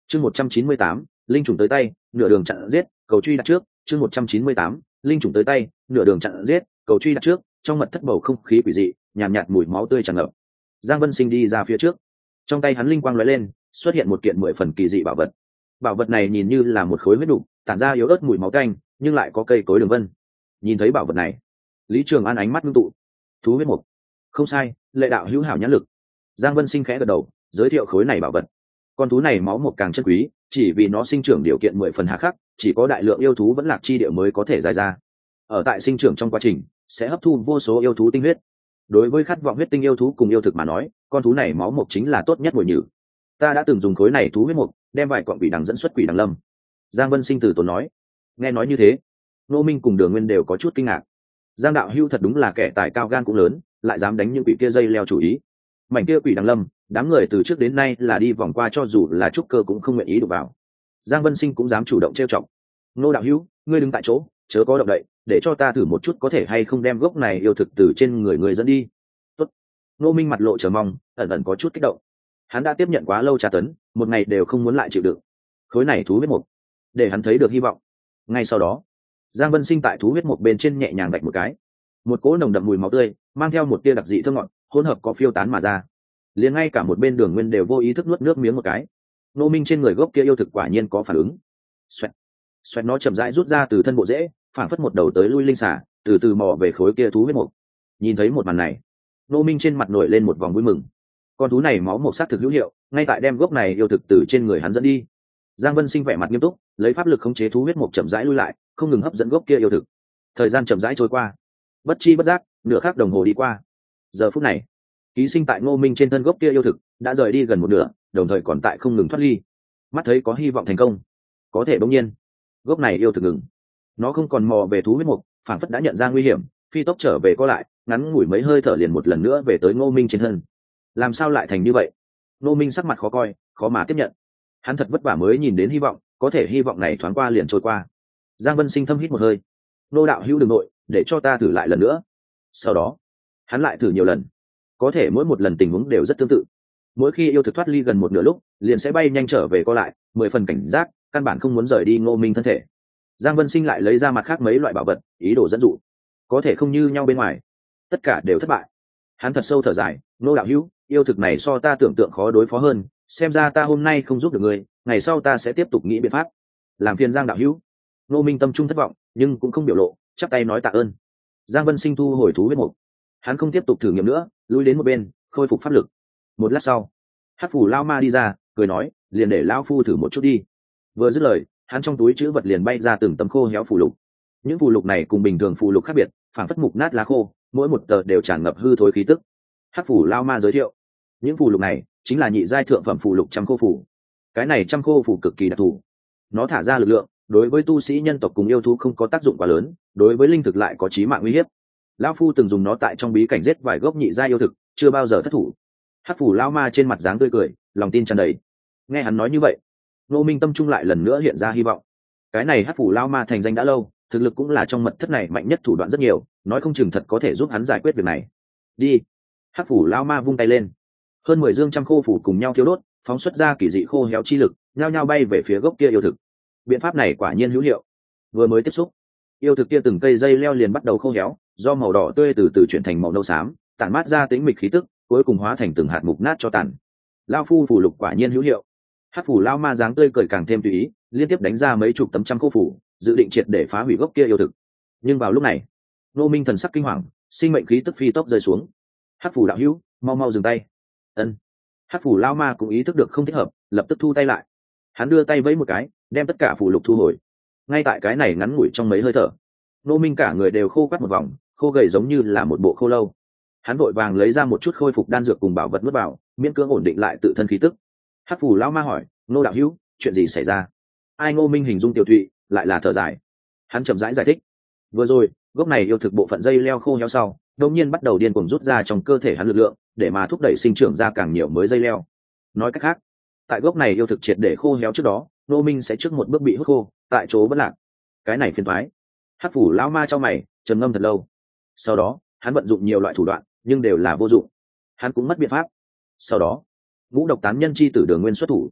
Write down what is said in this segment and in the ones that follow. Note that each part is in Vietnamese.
chương 198, linh trùng tới tay, nửa đường chặn giết, cầu truy đặt trước. chương 198, linh trùng tới tay, nửa đường chặn giết, cầu truy đặt trước. Trong mật thất bầu không khí quỷ dị, nhàn nhạt mùi máu tươi tràn ngập. Giang Vân Sinh đi ra phía trước, trong tay hắn linh quang lóe lên, xuất hiện một kiện 10 phần kỳ dị bảo vật. Bảo vật này nhìn như là một khối huyết đục, tản ra yếu ớt mùi máu tanh, nhưng lại có cây cối đường vân. Nhìn thấy bảo vật này, Lý Trường An ánh mắt ngưng tụ. Thú huyết mục. Không sai, lệ đạo hữu hảo nhãn lực. Giang Vân Sinh khẽ gật đầu, giới thiệu khối này bảo vật. Con thú này máu một càng chân quý, chỉ vì nó sinh trưởng điều kiện 10 phần hà khắc, chỉ có đại lượng yêu thú vẫn lạc chi địa mới có thể dài ra. Ở tại sinh trưởng trong quá trình, sẽ hấp thu vô số yêu thú tinh huyết. Đối với khát vọng huyết tinh yêu thú cùng yêu thực mà nói, con thú này máu mộc chính là tốt nhất mồi nhử. Ta đã từng dùng khối này thú huyết mộc, đem vài cọng quỷ đằng dẫn xuất quỷ đằng lâm. Giang Vân Sinh từ tốn nói. Nghe nói như thế, Nô Minh cùng Đường Nguyên đều có chút kinh ngạc. Giang đạo hưu thật đúng là kẻ tài cao gan cũng lớn, lại dám đánh những quỷ kia dây leo chủ ý. Mảnh kia quỷ đằng lâm, đám người từ trước đến nay là đi vòng qua, cho dù là trúc cơ cũng không nguyện ý đụng vào. Giang Vân Sinh cũng dám chủ động trêu chọc. Nô đạo hữu, ngươi đứng tại chỗ, chớ có động đậy, để cho ta thử một chút có thể hay không đem gốc này yêu thực từ trên người người dẫn đi. Tốt. Nô Minh mặt lộ chờ mong, ẩn ẩn có chút kích động. Hắn đã tiếp nhận quá lâu tra tấn, một ngày đều không muốn lại chịu đựng. Khối này thú huyết mục, để hắn thấy được hy vọng. Ngay sau đó, Giang Vân Sinh tại thú huyết mục bên trên nhẹ nhàng đạch một cái, một cỗ nồng đậm mùi máu tươi mang theo một tia đặc dị thơm ngọt hỗn hợp có phiêu tán mà ra. Liền ngay cả một bên Đường Nguyên đều vô ý thức nuốt nước miếng một cái. Nô Minh trên người gốc kia yêu thực quả nhiên có phản ứng. Xoẹt, xoẹt, nó chậm rãi rút ra từ thân bộ rễ, phảng phất một đầu tới lui linh xả, từ từ mò về khối kia thú huyết mục. Nhìn thấy một màn này, Nô Minh trên mặt nổi lên một vòng vui mừng. Con thú này máu một sát thực hữu hiệu, ngay tại đem gốc này yêu thực từ trên người hắn dẫn đi. Giang Vân Sinh vẻ mặt nghiêm túc, lấy pháp lực khống chế thú huyết mục chậm rãi lui lại, không ngừng hấp dẫn gốc kia yêu thực. Thời gian chậm rãi trôi qua, bất chi bất giác, nửa khắc đồng hồ đi qua. Giờ phút này, ký sinh tại Ngô Minh trên thân gốc kia yêu thực đã rời đi gần một nửa, đồng thời còn tại không ngừng thoát ly. Mắt thấy có hy vọng thành công, có thể bỗng nhiên, gốc này yêu thực ngừng. Nó không còn mò về thú huyết mục, phảng phất đã nhận ra nguy hiểm, phi tốc trở về co lại, ngắn ngủi mấy hơi thở liền một lần nữa về tới Ngô Minh trên thân. Làm sao lại thành như vậy? Ngô Minh sắc mặt khó coi, khó mà tiếp nhận. Hắn thật vất vả mới nhìn đến hy vọng, có thể hy vọng này thoáng qua liền trôi qua. Giang Vân Sinh thâm hít một hơi. Nô đạo hữu đừng nội, để cho ta thử lại lần nữa. Sau đó, hắn lại thử nhiều lần, có thể mỗi một lần tình huống đều rất tương tự. Mỗi khi yêu thực thoát ly gần một nửa lúc, liền sẽ bay nhanh trở về co lại, 10 phần cảnh giác, căn bản không muốn rời đi Ngô Minh thân thể. Giang Vân Sinh lại lấy ra mặt khác mấy loại bảo vật, ý đồ dẫn dụ, có thể không như nhau bên ngoài, tất cả đều thất bại. Hắn thật sâu thở dài, Nô đạo hữu, yêu thực này so ta tưởng tượng khó đối phó hơn, xem ra ta hôm nay không giúp được ngươi, ngày sau ta sẽ tiếp tục nghĩ biện pháp. Làm phiền Giang đạo hữu. Ngô Minh tâm trung thất vọng, nhưng cũng không biểu lộ, chắp tay nói tạ ơn. Giang Vân Sinh thu hồi thú huyết mục, hắn không tiếp tục thử nghiệm nữa, lùi đến một bên, khôi phục pháp lực. Một lát sau, Hắc Phủ Lao Ma đi ra, cười nói, liền để lão phu thử một chút đi. Vừa dứt lời, hắn trong túi trữ vật liền bay ra từng tấm khô héo phù lục. Những phù lục này cùng bình thường phù lục khác biệt, phản phất mục nát lá khô, mỗi một tờ đều tràn ngập hư thối khí tức. Hắc Phủ Lao Ma giới thiệu, những phù lục này chính là nhị giai thượng phẩm phù lục trăm khô phù. Cái này trăm khô phù cực kỳ đặc thù, nó thả ra lực lượng, đối với tu sĩ nhân tộc cùng yêu thú không có tác dụng quá lớn, đối với linh thực lại có chí mạng uy hiếp. Lão phu từng dùng nó tại trong bí cảnh giết vài gốc nhị giai yêu thực, chưa bao giờ thất thủ. Hắc Phủ Lao Ma trên mặt dáng tươi cười, lòng tin tràn đầy. Nghe hắn nói như vậy, Ngô Minh tâm trung lại lần nữa hiện ra hy vọng. Cái này Hắc Phủ Lao Ma thành danh đã lâu, thực lực cũng là trong mật thất này mạnh nhất, thủ đoạn rất nhiều, nói không chừng thật có thể giúp hắn giải quyết việc này. Đi. Hắc Phủ Lao Ma vung tay lên, hơn 10 dương trăm khô phủ cùng nhau thiêu đốt, phóng xuất ra kỳ dị khô héo chi lực, nhao nhao bay về phía gốc kia yêu thực. Biện pháp này quả nhiên hữu hiệu. Vừa mới tiếp xúc, yêu thực kia từng cây dây leo liền bắt đầu khô héo, do màu đỏ tươi từ từ chuyển thành màu nâu xám, tản mát ra tính mịch khí tức, cuối cùng hóa thành từng hạt mục nát cho tàn. Lao phu phù lục quả nhiên hữu hiệu. Hắc Phủ Lao Ma dáng tươi cười càng thêm tùy ý, liên tiếp đánh ra mấy chục tấm trăm khô phủ, dự định triệt để phá hủy gốc kia yêu thực. Nhưng vào lúc này, Nô Minh thần sắc kinh hoàng, sinh mệnh khí tức phi tốc rơi xuống. Hắc Phủ đạo hữu, mau mau dừng tay. Ân. Hắc Phủ Lao Ma cũng ý thức được không thích hợp, lập tức thu tay lại. Hắn đưa tay vẫy một cái, đem tất cả phù lục thu hồi. Ngay tại cái này ngắn ngủi trong mấy hơi thở, Nô Minh cả người đều khô quắt một vòng, khô gầy giống như là một bộ khô lâu. Hắn vội vàng lấy ra một chút khôi phục đan dược cùng bảo vật nuốt vào, miễn cưỡng ổn định lại tự thân khí tức. Hắc Phủ Lao Ma hỏi, Nô đạo hữu, chuyện gì xảy ra? Ai? Ngô Minh hình dung tiểu thụy, lại là thở dài. Hắn chậm rãi giải thích, vừa rồi gốc này yêu thực bộ phận dây leo khô héo sau, đột nhiên bắt đầu điên cuồng rút ra trong cơ thể hắn lực lượng, để mà thúc đẩy sinh trưởng ra càng nhiều mới dây leo. Nói cách khác, tại gốc này yêu thực triệt để khô héo trước đó, Ngô Minh sẽ trước một bước bị hút khô, tại chỗ bất lạc. Cái này phiền toái. Hắc Phủ Lão Ma trong mày, trầm ngâm thật lâu. Sau đó, hắn vận dụng nhiều loại thủ đoạn, nhưng đều là vô dụng. Hắn cũng mất biện pháp. Sau đó, Ngũ Độc Tán Nhân chi tử Đường Nguyên xuất thủ.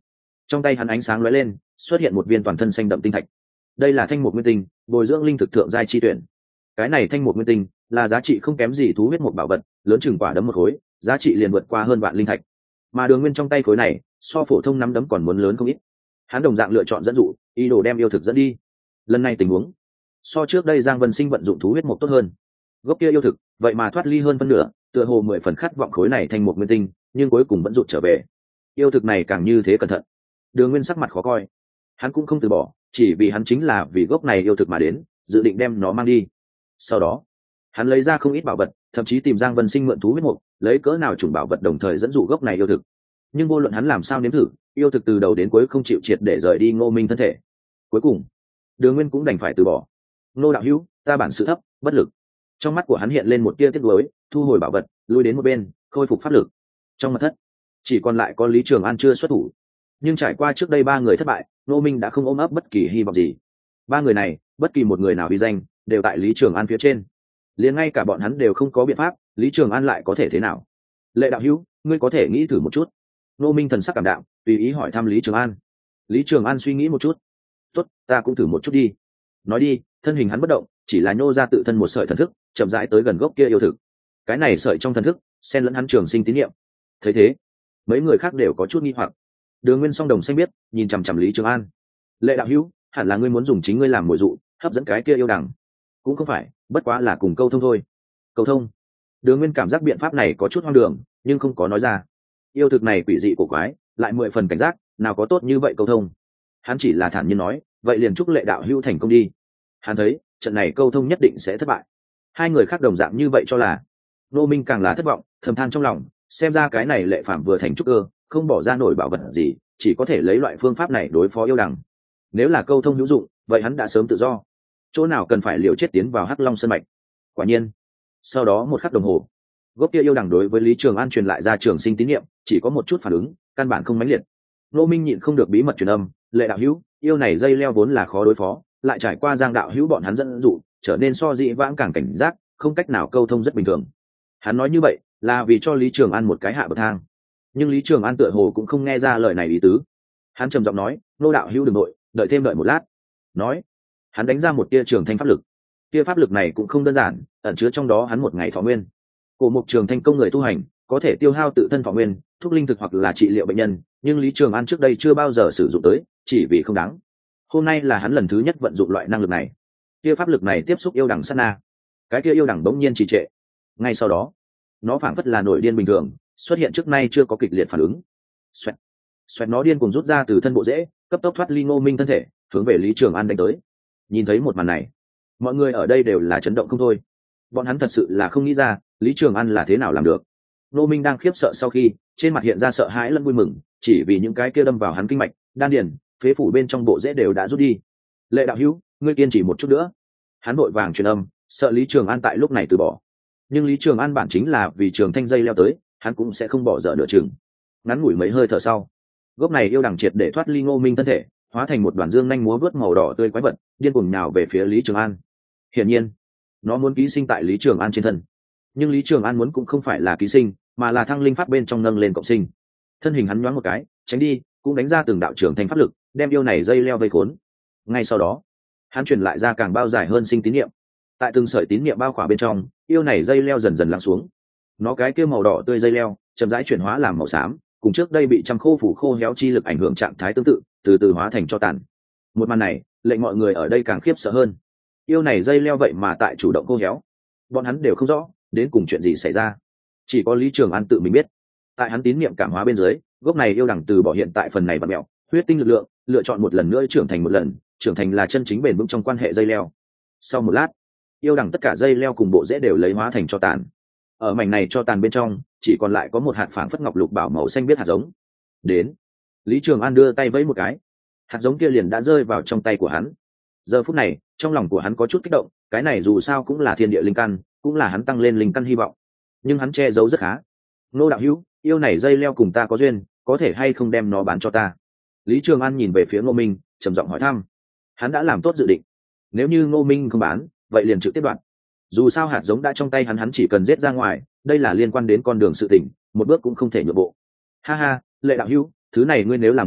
Trong tay hắn ánh sáng lóe lên, xuất hiện một viên toàn thân xanh đậm tinh thạch. Đây là thanh mục nguyên tinh, bồi dưỡng linh thực thượng giai chi tuyển. Cái này thanh mục nguyên tinh là giá trị không kém gì thú huyết một bảo vật, lớn chừng quả đấm một khối, giá trị liền vượt qua hơn vạn linh thạch. Mà Đường Nguyên trong tay khối này, so phổ thông nắm đấm còn muốn lớn không ít. Hắn đồng dạng lựa chọn dẫn dụ, ý đồ đem yêu thực dẫn đi. Lần này tình huống so trước đây Giang Vân Sinh vận dụng thú huyết một tốt hơn. Gốc kia yêu thực, vậy mà thoát ly hơn phân nửa, tựa hồ 10 phần khát vọng khối này thanh mục nguyên tinh, nhưng cuối cùng vẫn rụt trở về. Yêu thực này càng như thế cẩn thận. Đường Nguyên sắc mặt khó coi. Hắn cũng không từ bỏ, chỉ vì hắn chính là vì gốc này yêu thực mà đến, dự định đem nó mang đi. Sau đó, hắn lấy ra không ít bảo vật, thậm chí tìm Giang Vân Sinh mượn thú huyết mục, lấy cỡ nào chủng bảo vật đồng thời dẫn dụ gốc này yêu thực. Nhưng vô luận hắn làm sao nếm thử, yêu thực từ đầu đến cuối không chịu triệt để rời đi Ngô Minh thân thể. Cuối cùng, Đường Nguyên cũng đành phải từ bỏ. Ngô đạo hữu, ta bản sự thấp, bất lực. Trong mắt của hắn hiện lên một tia tiếc nuối, thu hồi bảo vật, lui đến một bên, khôi phục pháp lực. Trong mật thất, chỉ còn lại có Lý Trường An chưa xuất thủ. Nhưng trải qua trước đây 3 người thất bại, Ngô Minh đã không ôm ấp bất kỳ hy vọng gì. 3 người này, bất kỳ một người nào uy danh, đều tại Lý Trường An phía trên. Liền ngay cả bọn hắn đều không có biện pháp, Lý Trường An lại có thể thế nào? Lệ đạo hữu, ngươi có thể nghĩ thử một chút. Ngô Minh thần sắc cảm đạm, tùy ý hỏi thăm Lý Trường An. Lý Trường An suy nghĩ một chút. Tốt, ta cũng thử một chút đi. Nói đi, thân hình hắn bất động, chỉ là nhô ra tự thân một sợi thần thức, chậm rãi tới gần gốc kia yêu thực. Cái này sợi trong thần thức, xen lẫn hắn trường sinh tín niệm. Thấy thế, mấy người khác đều có chút nghi hoặc. Đường Nguyên song đồng xanh biết, nhìn chằm chằm Lý Trường An. Lệ đạo hữu, hẳn là ngươi muốn dùng chính ngươi làm mồi dụ, hấp dẫn cái kia yêu đằng. Cũng không phải, bất quá là cùng câu thông thôi. Câu thông? Đường Nguyên cảm giác biện pháp này có chút hoang đường, nhưng không có nói ra. Yêu thực này quỷ dị cổ quái, lại 10 phần cảnh giác, nào có tốt như vậy câu thông. Hắn chỉ là thản nhiên nói, vậy liền chúc Lệ đạo hữu thành công đi. Hắn thấy, trận này câu thông nhất định sẽ thất bại. 2 người khác đồng dạng như vậy cho là. Nô Minh càng là thất vọng, thầm than trong lòng, xem ra cái này Lệ Phạm vừa thành trúc cơ, không bỏ ra nổi bảo vật gì, chỉ có thể lấy loại phương pháp này đối phó yêu đằng. Nếu là câu thông hữu dụng, vậy hắn đã sớm tự do. Chỗ nào cần phải liều chết tiến vào Hắc Long Sơn mạch. Quả nhiên, sau đó một khắc đồng hồ, gốc kia yêu đằng đối với Lý Trường An truyền lại ra trường sinh tín niệm, chỉ có một chút phản ứng, căn bản không mãnh liệt. Nô Minh nhịn không được bí mật truyền âm, Lệ đạo hữu, yêu này dây leo vốn là khó đối phó, lại trải qua Giang đạo hữu bọn hắn dẫn dụ, trở nên so dị vãng càng cảnh giác, không cách nào câu thông rất bình thường. Hắn nói như vậy là vì cho Lý Trường An một cái hạ bậc thang, nhưng Lý Trường An tựa hồ cũng không nghe ra lời này ý tứ. Hắn trầm giọng nói, Nô đạo hữu đừng nội, đợi thêm đợi một lát. Nói, hắn đánh ra một tia trường thanh pháp lực. Tia pháp lực này cũng không đơn giản, ẩn chứa trong đó hắn một ngày thọ nguyên. Cổ mục trường thanh công người tu hành có thể tiêu hao tự thân thọ nguyên, thuốc linh thực hoặc là trị liệu bệnh nhân, nhưng Lý Trường An trước đây chưa bao giờ sử dụng tới, chỉ vì không đáng. Hôm nay là hắn lần thứ nhất vận dụng loại năng lực này. Tia pháp lực này tiếp xúc yêu đằng sát na, cái kia yêu đằng bỗng nhiên trì trệ. Ngay sau đó, nó phảng phất là nổi điên bình thường, xuất hiện trước nay chưa có kịch liệt phản ứng. Xoẹt, xoẹt, nó điên cuồng rút ra từ thân bộ rễ, cấp tốc thoát ly Ngô Minh thân thể, hướng về Lý Trường An đánh tới. Nhìn thấy một màn này, mọi người ở đây đều là chấn động không thôi. Bọn hắn thật sự là không nghĩ ra Lý Trường An là thế nào làm được. Ngô Minh đang khiếp sợ sau khi, trên mặt hiện ra sợ hãi lẫn vui mừng, chỉ vì những cái kia đâm vào hắn kinh mạch, đan điền, phế phủ bên trong bộ rễ đều đã rút đi. Lệ đạo hữu, ngươi kiên trì một chút nữa. Hắn vội vàng truyền âm, sợ Lý Trường An tại lúc này từ bỏ. Nhưng Lý Trường An bản chính là vì trường thanh dây leo tới, hắn cũng sẽ không bỏ dở nửa chừng. Ngắn ngủi mấy hơi thở sau, gốc này yêu đằng triệt để thoát ly Ngô Minh thân thể, hóa thành một đoàn dương nhanh múa vớt màu đỏ tươi quái vật, điên cuồng nhào về phía Lý Trường An. Hiển nhiên, nó muốn ký sinh tại Lý Trường An trên thân. Nhưng Lý Trường An muốn cũng không phải là ký sinh, mà là thăng linh pháp bên trong nâng lên cộng sinh. Thân hình hắn nhoáng một cái, tránh đi, cũng đánh ra từng đạo trường thanh pháp lực, đem yêu này dây leo vây khốn. Ngay sau đó, hắn truyền lại ra càng bao dài hơn sinh tín niệm. Tại từng sợi tín niệm bao khỏa bên trong, yêu này dây leo dần dần lắng xuống. Nó cái kia màu đỏ tươi dây leo chậm rãi chuyển hóa làm màu xám, cùng trước đây bị trăm khô phủ khô héo chi lực ảnh hưởng trạng thái tương tự, từ từ hóa thành tro tàn. Một màn này lệnh mọi người ở đây càng khiếp sợ hơn. Yêu này dây leo vậy mà tại chủ động khô héo, bọn hắn đều không rõ đến cùng chuyện gì xảy ra. Chỉ có Lý Trường An tự mình biết. Tại hắn tín niệm cảm hóa bên dưới, gốc này yêu đằng từ bỏ hiện tại phần này và mẹo, huyết tinh lực lượng, lựa chọn một lần nữa trưởng thành một lần, trưởng thành là chân chính bền vững trong quan hệ dây leo. Sau một lát, yêu đằng tất cả dây leo cùng bộ rễ đều lấy hóa thành cho tàn. Ở mảnh này cho tàn bên trong, chỉ còn lại có một hạt phảng phất ngọc lục bảo màu xanh biết hạt giống. Đến, Lý Trường An đưa tay vẫy một cái, hạt giống kia liền đã rơi vào trong tay của hắn. Giờ phút này, trong lòng của hắn có chút kích động, cái này dù sao cũng là thiên địa linh căn, cũng là hắn tăng lên linh căn hy vọng. Nhưng hắn che giấu rất khá. Ngô đạo hữu, yêu này dây leo cùng ta có duyên, có thể hay không đem nó bán cho ta? Lý Trường An nhìn về phía Ngô Minh, trầm giọng hỏi thăm. Hắn đã làm tốt dự định, nếu như Ngô Minh không bán, vậy liền trực tiếp đoạn. Dù sao hạt giống đã trong tay hắn chỉ cần giết ra ngoài, đây là liên quan đến con đường sự tình, một bước cũng không thể nhượng bộ. Ha ha, Lệ đạo hữu, thứ này ngươi nếu làm muốn,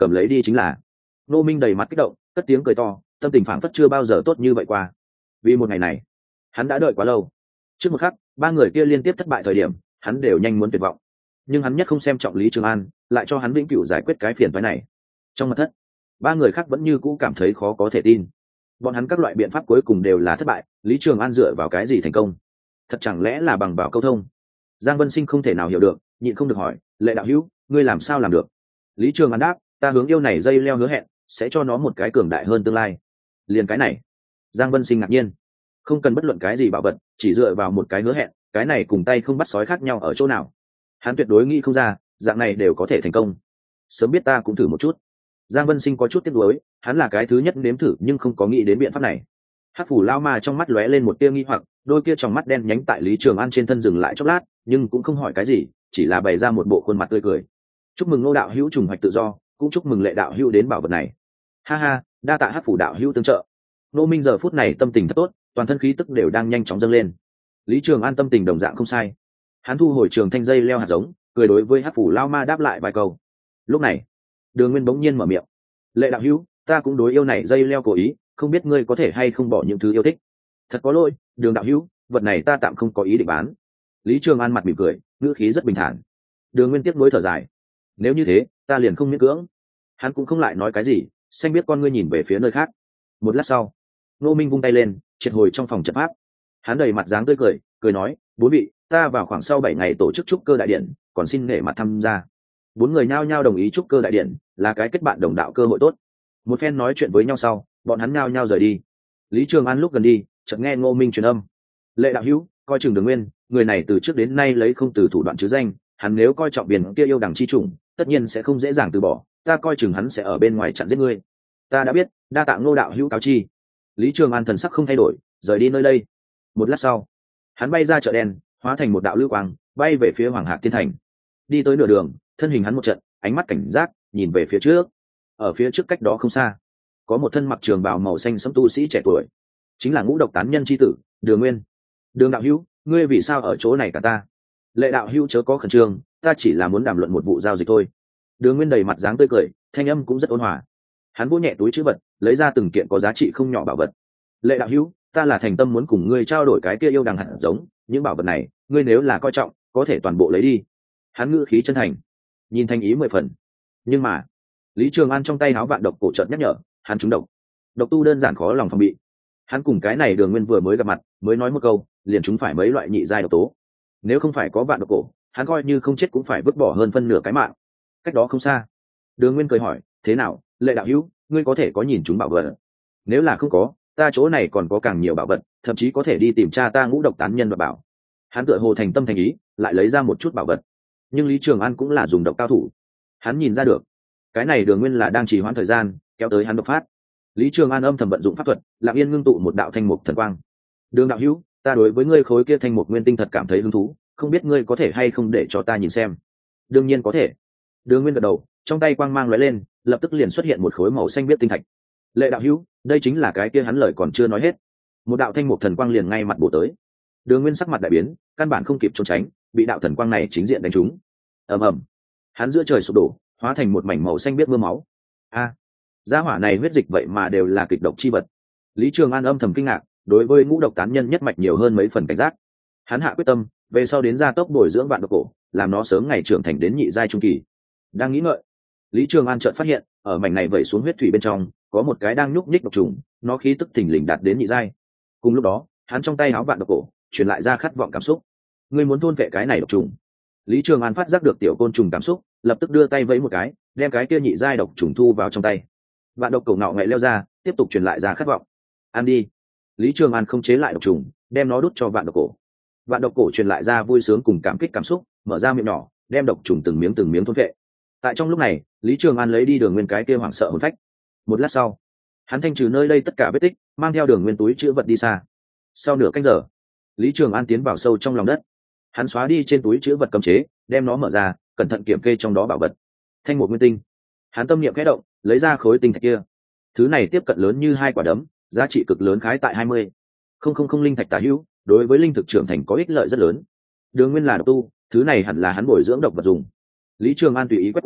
cầm lấy đi chính là. Ngô Minh đầy mặt kích động, cất tiếng cười to, tâm tình phảng phất chưa bao giờ tốt như vậy qua. Vì một ngày này hắn đã đợi quá lâu. Trước một khắc ba người kia liên tiếp thất bại thời điểm hắn đều nhanh muốn tuyệt vọng, nhưng hắn nhất không xem trọng Lý Trường An, lại cho hắn vĩnh cửu giải quyết cái phiền phức này. Trong mật thất ba người khác vẫn như cũ cảm thấy khó có thể tin, bọn hắn các loại biện pháp cuối cùng đều là thất bại. Lý Trường An dựa vào cái gì thành công? Thật chẳng lẽ là bằng vào câu thông? Giang Vân Sinh không thể nào hiểu được, nhịn không được hỏi, Lệ đạo hữu, ngươi làm sao làm được? Lý Trường An đáp, ta hướng yêu này dây leo hứa hẹn sẽ cho nó một cái cường đại hơn tương lai. Liền cái này? Giang Vân Sinh ngạc nhiên, không cần bất luận cái gì bảo vật, chỉ dựa vào một cái hứa hẹn, cái này cùng tay không bắt sói khác nhau ở chỗ nào? Hắn tuyệt đối nghĩ không ra dạng này đều có thể thành công. Sớm biết ta cũng thử một chút. Giang Vân Sinh có chút tiếc nuối, hắn là cái thứ nhất nếm thử nhưng không có nghĩ đến biện pháp này. Hắc phủ lao ma trong mắt lóe lên một tia nghi hoặc, đôi kia trong mắt đen nhánh tại Lý Trường An trên thân dừng lại chốc lát, nhưng cũng không hỏi cái gì, chỉ là bày ra một bộ khuôn mặt tươi cười. Chúc mừng Ngô đạo hữu trùng hoạch tự do, cũng chúc mừng Lệ đạo hữu đến bảo vật này. Ha ha, đa tạ Hắc phủ đạo hữu tương trợ. Ngô Minh giờ phút này tâm tình thật tốt, toàn thân khí tức đều đang nhanh chóng dâng lên. Lý Trường An tâm tình đồng dạng không sai, hắn thu hồi trường thanh dây leo hạt giống, cười đối với Hắc phủ lao ma đáp lại vài câu. Lúc này Đường Nguyên bỗng nhiên mở miệng, Lệ đạo hữu, ta cũng đối yêu này dây leo cố ý, không biết ngươi có thể hay không bỏ những thứ yêu thích. Thật có lỗi, Đường đạo hữu, vật này ta tạm không có ý định bán. Lý Trường An mặt mỉm cười, ngữ khí rất bình thản. Đường Nguyên tiếc nuối thở dài, nếu như thế ta liền không miễn cưỡng. Hắn cũng không lại nói cái gì, xanh biết con ngươi nhìn về phía nơi khác. Một lát sau Ngô Minh vung tay lên, triệt hồi trong phòng trận pháp. Hắn đầy mặt dáng tươi cười, cười nói, bốn vị, ta vào khoảng sau 7 ngày tổ chức trúc cơ đại điện, còn xin nể mặt tham gia. Bốn người nhao nhao đồng ý trúc cơ đại điện, là cái kết bạn đồng đạo cơ hội tốt. Một phen nói chuyện với nhau sau, bọn hắn nhao nhao rời đi. Lý Trường An lúc gần đi, chợt nghe Ngô Minh truyền âm, Lệ đạo hữu, coi chừng Đường Nguyên, người này từ trước đến nay lấy không từ thủ đoạn chứ danh, hắn nếu coi trọng biển kia yêu đằng chi chủng, tất nhiên sẽ không dễ dàng từ bỏ, ta coi chừng hắn sẽ ở bên ngoài chặn giết ngươi. Ta đã biết, đa tạ Ngô đạo hữu cáo chi. Lý Trường An thần sắc không thay đổi, rời đi nơi đây. Một lát sau hắn bay ra chợ đen, hóa thành một đạo lưu quang, bay về phía Hoàng Hạc Tiên Thành. Đi tới nửa đường, thân hình hắn một trận, ánh mắt cảnh giác nhìn về phía trước. Ở phía trước cách đó không xa có một thân mặc trường bào màu xanh sẫm tu sĩ trẻ tuổi, chính là Ngũ Độc Tán Nhân chi tử Đường Nguyên. Đường đạo hữu, ngươi vì sao ở chỗ này cả ta? Lệ đạo hữu chớ có khẩn trương, ta chỉ là muốn đàm luận một vụ giao dịch thôi. Đường Nguyên đầy mặt dáng tươi cười, thanh âm cũng rất ôn hòa. Hắn vỗ nhẹ túi trữ vật, lấy ra từng kiện có giá trị không nhỏ bảo vật. Lệ đạo hữu, ta là thành tâm muốn cùng ngươi trao đổi cái kia yêu đằng hạt giống, những bảo vật này ngươi nếu là coi trọng có thể toàn bộ lấy đi. Hắn ngữ khí chân thành, nhìn thanh ý 10 phần. Nhưng mà Lý Trường An trong tay áo vạn độc cổ trợn nhắc nhở, hắn trúng độc. Độc tu đơn giản khó lòng phòng bị. Hắn cùng cái này Đường Nguyên vừa mới gặp mặt, mới nói một câu, liền trúng phải mấy loại nhị giai độc tố. Nếu không phải có vạn độc cổ, hắn coi như không chết cũng phải vứt bỏ hơn phân nửa cái mạng. Cách đó không xa, Đường Nguyên cười hỏi, thế nào, Lệ đạo hữu, ngươi có thể có nhìn chúng bảo vật? Nếu là không có, ta chỗ này còn có càng nhiều bảo vật, thậm chí có thể đi tìm cha ta Ngũ Độc Tán Nhân và bảo. Hắn tựa hồ thành tâm thành ý, lại lấy ra một chút bảo vật. Nhưng Lý Trường An cũng là dùng độc cao thủ, hắn nhìn ra được cái này Đường Nguyên là đang trì hoãn thời gian, kéo tới hắn độc phát. Lý Trường An âm thầm vận dụng pháp thuật, lặng yên ngưng tụ một đạo thanh mục thần quang. Đường đạo hữu, ta đối với ngươi khối kia thanh mục nguyên tinh thật cảm thấy hứng thú, không biết ngươi có thể hay không để cho ta nhìn xem? Đương nhiên có thể. Đường Nguyên gật đầu, trong tay quang mang lóe lên, lập tức liền xuất hiện một khối màu xanh biếc tinh thạch. Lệ đạo hữu, đây chính là cái kia hắn lời còn chưa nói hết, một đạo thanh mục thần quang liền ngay mặt bổ tới. Đường Nguyên sắc mặt đại biến, căn bản không kịp trốn tránh, bị đạo thần quang này chính diện đánh trúng. Ầm ầm, hắn giữa trời sụp đổ, hóa thành một mảnh màu xanh biếc mưa máu. A, gia hỏa này huyết dịch vậy mà đều là kịch độc chi vật. Lý Trường An âm thầm kinh ngạc, đối với Ngũ Độc Tán Nhân nhất mạch nhiều hơn mấy phần cảnh giác. Hắn hạ quyết tâm, về sau đến gia tốc bồi dưỡng vạn độc cổ, làm nó sớm ngày trưởng thành đến nhị giai trung kỳ. Đang nghĩ ngợi, Lý Trường An chợt phát hiện, ở mảnh này vẩy xuống huyết thủy bên trong, có một cái đang nhúc nhích độc trùng, nó khí tức thình lình đạt đến nhị giai. Cùng lúc đó, hắn trong tay áo vạn độc cổ, truyền lại ra khát vọng cảm xúc. Ngươi muốn thôn vệ cái này độc trùng? Lý Trường An phát giác được tiểu côn trùng cảm xúc, lập tức đưa tay vẫy một cái, đem cái kia nhị giai độc trùng thu vào trong tay. Vạn độc cổ ngạo nghễ leo ra, tiếp tục truyền lại ra khát vọng. Ăn đi. Lý Trường An không chế lại độc trùng, đem nó đút cho vạn độc cổ. Vạn độc cổ truyền lại ra vui sướng cùng cảm kích cảm xúc, mở ra miệng nhỏ, đem độc trùng từng miếng thôn vệ. Tại trong lúc này, Lý Trường An lấy đi Đường Nguyên cái kia hoảng sợ hồn phách. Một lát sau, hắn thanh trừ nơi đây tất cả vết tích, mang theo Đường Nguyên túi chứa vật đi xa. Sau nửa canh giờ, Lý Trường An tiến vào sâu trong lòng đất. Hắn xóa đi trên túi chứa vật cấm chế, đem nó mở ra, cẩn thận kiểm kê trong đó bảo vật. Thanh một nguyên tinh. Hắn tâm niệm khẽ động, lấy ra khối tinh thạch kia. Thứ này tiếp cận lớn như 2 quả đấm, giá trị cực lớn khái tại 20,000 linh thạch tả hữu, đối với linh thực trưởng thành có ích lợi rất lớn. Đường Nguyên là độc tu, thứ này hẳn là hắn bồi dưỡng độc vật dùng. Lý Trường An tùy ý quét qua,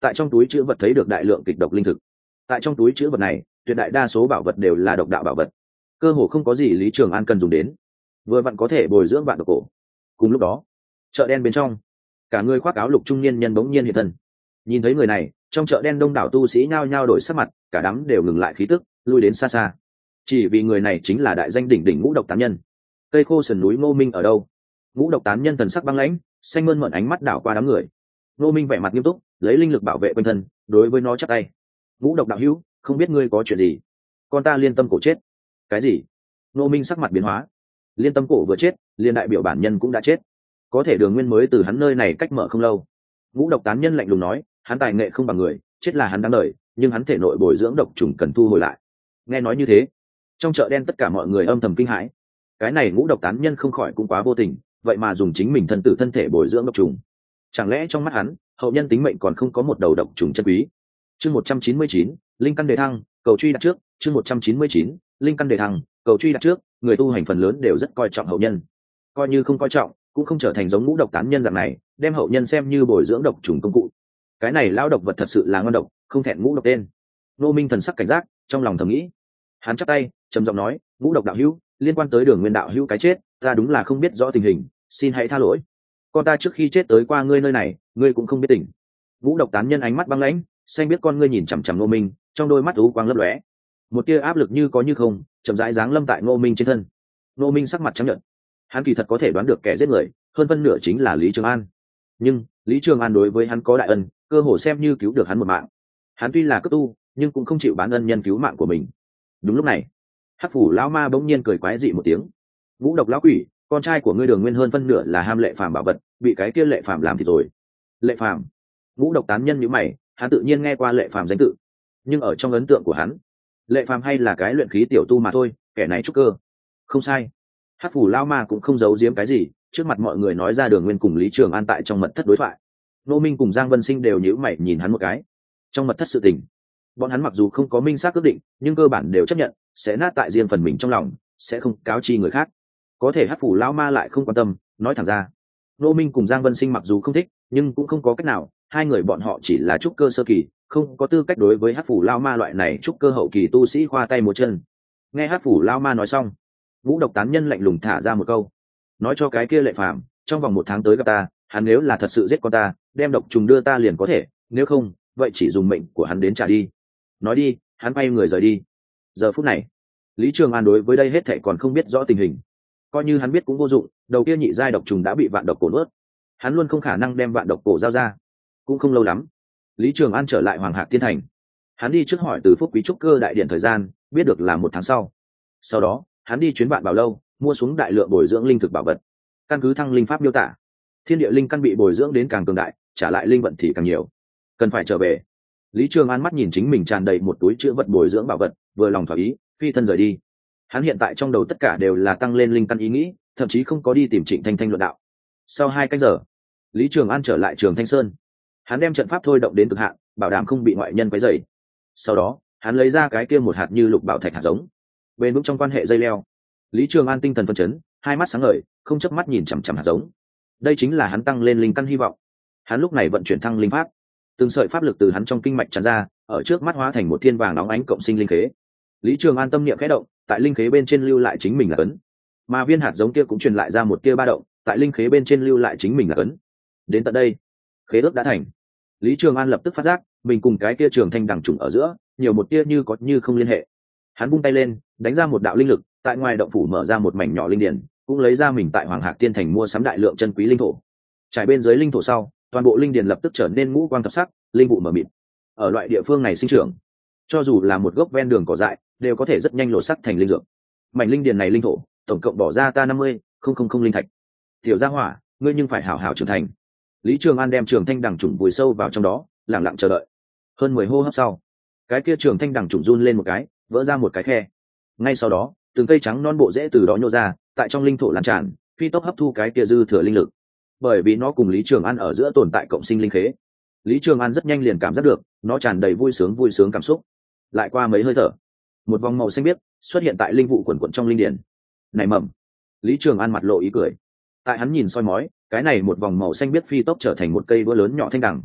tại trong túi chữ vật thấy được đại lượng kịch độc linh thực. Tại trong túi chữ vật này, tuyệt đại đa số bảo vật đều là độc đạo bảo vật, cơ hồ không có gì Lý Trường An cần dùng đến, vừa vặn có thể bồi dưỡng vạn độc cổ. Cùng lúc đó, chợ đen bên trong, cả người khoác áo lục trung niên nhân bỗng nhiên hiện thân. Nhìn thấy người này, trong chợ đen đông đảo tu sĩ nhao nhao đổi sắc mặt, cả đám đều ngừng lại khí tức, lui đến xa xa. Chỉ vì người này chính là đại danh đỉnh đỉnh Ngũ Độc Tán Nhân. Cây khô sườn núi Ngô Minh ở đâu? Ngũ Độc Tán Nhân thần sắc băng lãnh, xanh mơn mởn ánh mắt đảo qua đám người. Ngô Minh vẻ mặt nghiêm túc, lấy linh lực bảo vệ quanh thân, đối với nó chắp tay. Ngũ Độc đạo hữu, không biết ngươi có chuyện gì? Con ta Liên Tâm Cổ chết. Cái gì? Ngô Minh sắc mặt biến hóa. Liên Tâm Cổ vừa chết, liên đại biểu bản nhân cũng đã chết. Có thể Đường Nguyên mới từ hắn nơi này cách mở không lâu. Ngũ Độc Tán Nhân lạnh lùng nói, hắn tài nghệ không bằng người, chết là hắn đáng đời, nhưng hắn thể nội bồi dưỡng độc trùng cần thu hồi lại. Nghe nói như thế, trong chợ đen tất cả mọi người âm thầm kinh hãi. Cái này Ngũ Độc Tán Nhân không khỏi cũng quá vô tình, vậy mà dùng chính mình thân tử thân thể bồi dưỡng độc trùng. Chẳng lẽ trong mắt hắn, hậu nhân tính mệnh còn không có một đầu độc trùng chân quý? Chương 199, linh căn đề thăng, cầu truy đặt trước. Chương 199, linh căn đề thăng, cầu truy đặt trước. Người tu hành phần lớn đều rất coi trọng hậu nhân, coi như không coi trọng, cũng không trở thành giống Ngũ Độc Tán Nhân dạng này, đem hậu nhân xem như bồi dưỡng độc trùng công cụ. Cái này lão độc vật thật sự là ngon độc, không thẹn Ngũ Độc tên. Nô Minh thần sắc cảnh giác, trong lòng thầm nghĩ. Hắn chắp tay, trầm giọng nói, Ngũ Độc đạo hữu, liên quan tới Đường Nguyên đạo hữu cái chết, ta đúng là không biết rõ tình hình, xin hãy tha lỗi. Con ta trước khi chết tới qua ngươi nơi này, ngươi cũng không biết tình. Ngũ Độc Tán Nhân ánh mắt băng lãnh, xanh biết con ngươi nhìn chằm chằm Ngô Minh, trong đôi mắt u quang lấp lóe, một tia áp lực như có như không chậm rãi giáng lâm tại Ngô Minh trên thân. Ngô Minh sắc mặt trắng nhợt, hắn kỳ thật có thể đoán được kẻ giết người hơn phân nửa chính là Lý Trường An, nhưng Lý Trường An đối với hắn có đại ân, cơ hồ xem như cứu được hắn một mạng. Hắn tuy là cấp tu, nhưng cũng không chịu bán ân nhân cứu mạng của mình. Đúng lúc này, Hắc Phủ lão ma bỗng nhiên cười quái dị một tiếng. Ngũ Độc lão quỷ, con trai của ngươi Đường Nguyên hơn phân nửa là ham Lệ Phàm bảo vật, bị cái kia Lệ Phàm làm thì rồi. Lệ Phàm? Ngũ Độc Tán Nhân nhíu mày, hắn tự nhiên nghe qua Lệ Phàm danh tự, nhưng ở trong ấn tượng của hắn, Lệ Phàm hay là cái luyện khí tiểu tu mà thôi, kẻ này trúc cơ. Không sai. Hắc Phủ lão ma cũng không giấu giếm cái gì, trước mặt mọi người nói ra Đường Nguyên cùng Lý Trường An tại trong mật thất đối thoại. Nô Minh cùng Giang Vân Sinh đều nhíu mày nhìn hắn một cái. Trong mật thất sự tình, bọn hắn mặc dù không có minh xác quyết định, nhưng cơ bản đều chấp nhận sẽ nát tại riêng phần mình trong lòng, sẽ không cáo chi người khác. Có thể Hắc Phủ lão ma lại không quan tâm, nói thẳng ra. Nô Minh cùng Giang Vân Sinh mặc dù không thích, nhưng cũng không có cách nào, hai người bọn họ chỉ là trúc cơ sơ kỳ, không có tư cách đối với Hắc Phủ lão ma loại này trúc cơ hậu kỳ tu sĩ khoa tay múa chân. Nghe Hắc Phủ lão ma nói xong, Ngũ Độc Tán Nhân lạnh lùng thả ra một câu, nói cho cái kia Lệ Phàm, trong vòng 1 tháng tới gặp ta, hắn nếu là thật sự giết con ta, đem độc trùng đưa ta liền có thể, nếu không, vậy chỉ dùng mệnh của hắn đến trả đi. Nói đi, hắn bay người rời đi. Giờ phút này, Lý Trường An đối với đây hết thảy còn không biết rõ tình hình, coi như hắn biết cũng vô dụng, đầu kia nhị giai độc trùng đã bị vạn độc cổ nuốt, hắn luôn không khả năng đem vạn độc cổ giao ra. Cũng không lâu lắm, Lý Trường An trở lại Hoàng Hạc Tiên Thành. Hắn đi trước hỏi từ Phúc Quý trúc cơ đại điện thời gian, biết được là 1 tháng sau. Sau đó, hắn đi chuyến Vạn Bảo lâu, mua xuống đại lượng bồi dưỡng linh thực bảo vật. Căn cứ thăng linh pháp miêu tả, thiên địa linh căn bị bồi dưỡng đến càng cường đại, trả lại linh vận thì càng nhiều, cần phải trở về. Lý Trường An mắt nhìn chính mình tràn đầy một túi chứa vật bồi dưỡng bảo vật, vừa lòng thỏa ý, phi thân rời đi. Hắn hiện tại trong đầu tất cả đều là tăng lên linh căn ý nghĩ, thậm chí không có đi tìm Trịnh Thanh Thanh luận đạo. Sau 2 canh giờ, Lý Trường An trở lại Trường Thanh Sơn. Hắn đem trận pháp thôi động đến cực hạn, bảo đảm không bị ngoại nhân quấy rầy. Sau đó, hắn lấy ra cái kia một hạt như lục bảo thạch hạt giống, bên vững trong quan hệ dây leo. Lý Trường An tinh thần phấn chấn, hai mắt sáng ngời, không chớp mắt nhìn chằm chằm hạt giống. Đây chính là hắn tăng lên linh căn hy vọng. Hắn lúc này vận chuyển thăng linh pháp, từng sợi pháp lực từ hắn trong kinh mạch tràn ra, ở trước mắt hóa thành một thiên vàng óng ánh cộng sinh linh khế. Lý Trường An tâm niệm khẽ động, tại linh khế bên trên lưu lại chính mình là ấn. Mà viên hạt giống kia cũng truyền lại ra một tia ba động, tại linh khế bên trên lưu lại chính mình là ấn. Đến tận đây, khế ước đã thành. Lý Trường An lập tức phát giác, mình cùng cái kia Trường Thanh đằng trùng ở giữa, nhiều một tia như có như không liên hệ. Hắn vung tay lên, đánh ra một đạo linh lực, tại ngoài động phủ mở ra một mảnh nhỏ linh điển, cũng lấy ra mình tại Hoàng Hạc Tiên Thành mua sắm đại lượng chân quý linh thổ. Trải bên dưới linh thổ sau, toàn bộ linh điển lập tức trở nên ngũ quang thập sắc, linh vụ mờ mịt. Ở loại địa phương này sinh trưởng, cho dù là một gốc ven đường cỏ dại, đều có thể rất nhanh lộ sắc thành linh dược. Mảnh linh điển này linh thổ, tổng cộng bỏ ra ta 50,000 linh thạch. Tiểu Gia Hỏa, ngươi nhưng phải hảo hảo trưởng thành. Lý Trường An đem Trường Thanh đằng trùng vùi sâu vào trong đó, lặng lặng chờ đợi. Hơn 10 hô hấp sau, cái kia Trường Thanh đằng trùng run lên một cái, vỡ ra một cái khe. Ngay sau đó, từng cây trắng non bộ rễ từ đó nhô ra, tại trong linh thổ lan tràn, phi tốc hấp thu cái kia dư thừa linh lực. Bởi vì nó cùng Lý Trường An ở giữa tồn tại cộng sinh linh khế, Lý Trường An rất nhanh liền cảm giác được, nó tràn đầy vui sướng cảm xúc. Lại qua mấy hơi thở, một vòng màu xanh biếc xuất hiện tại linh vụ quần quần trong linh điển. Nảy mầm. Lý Trường An mặt lộ ý cười. Tại hắn nhìn soi mói, cái này một vòng màu xanh biếc phi tốc trở thành một cây đũa lớn nhỏ thanh đằng.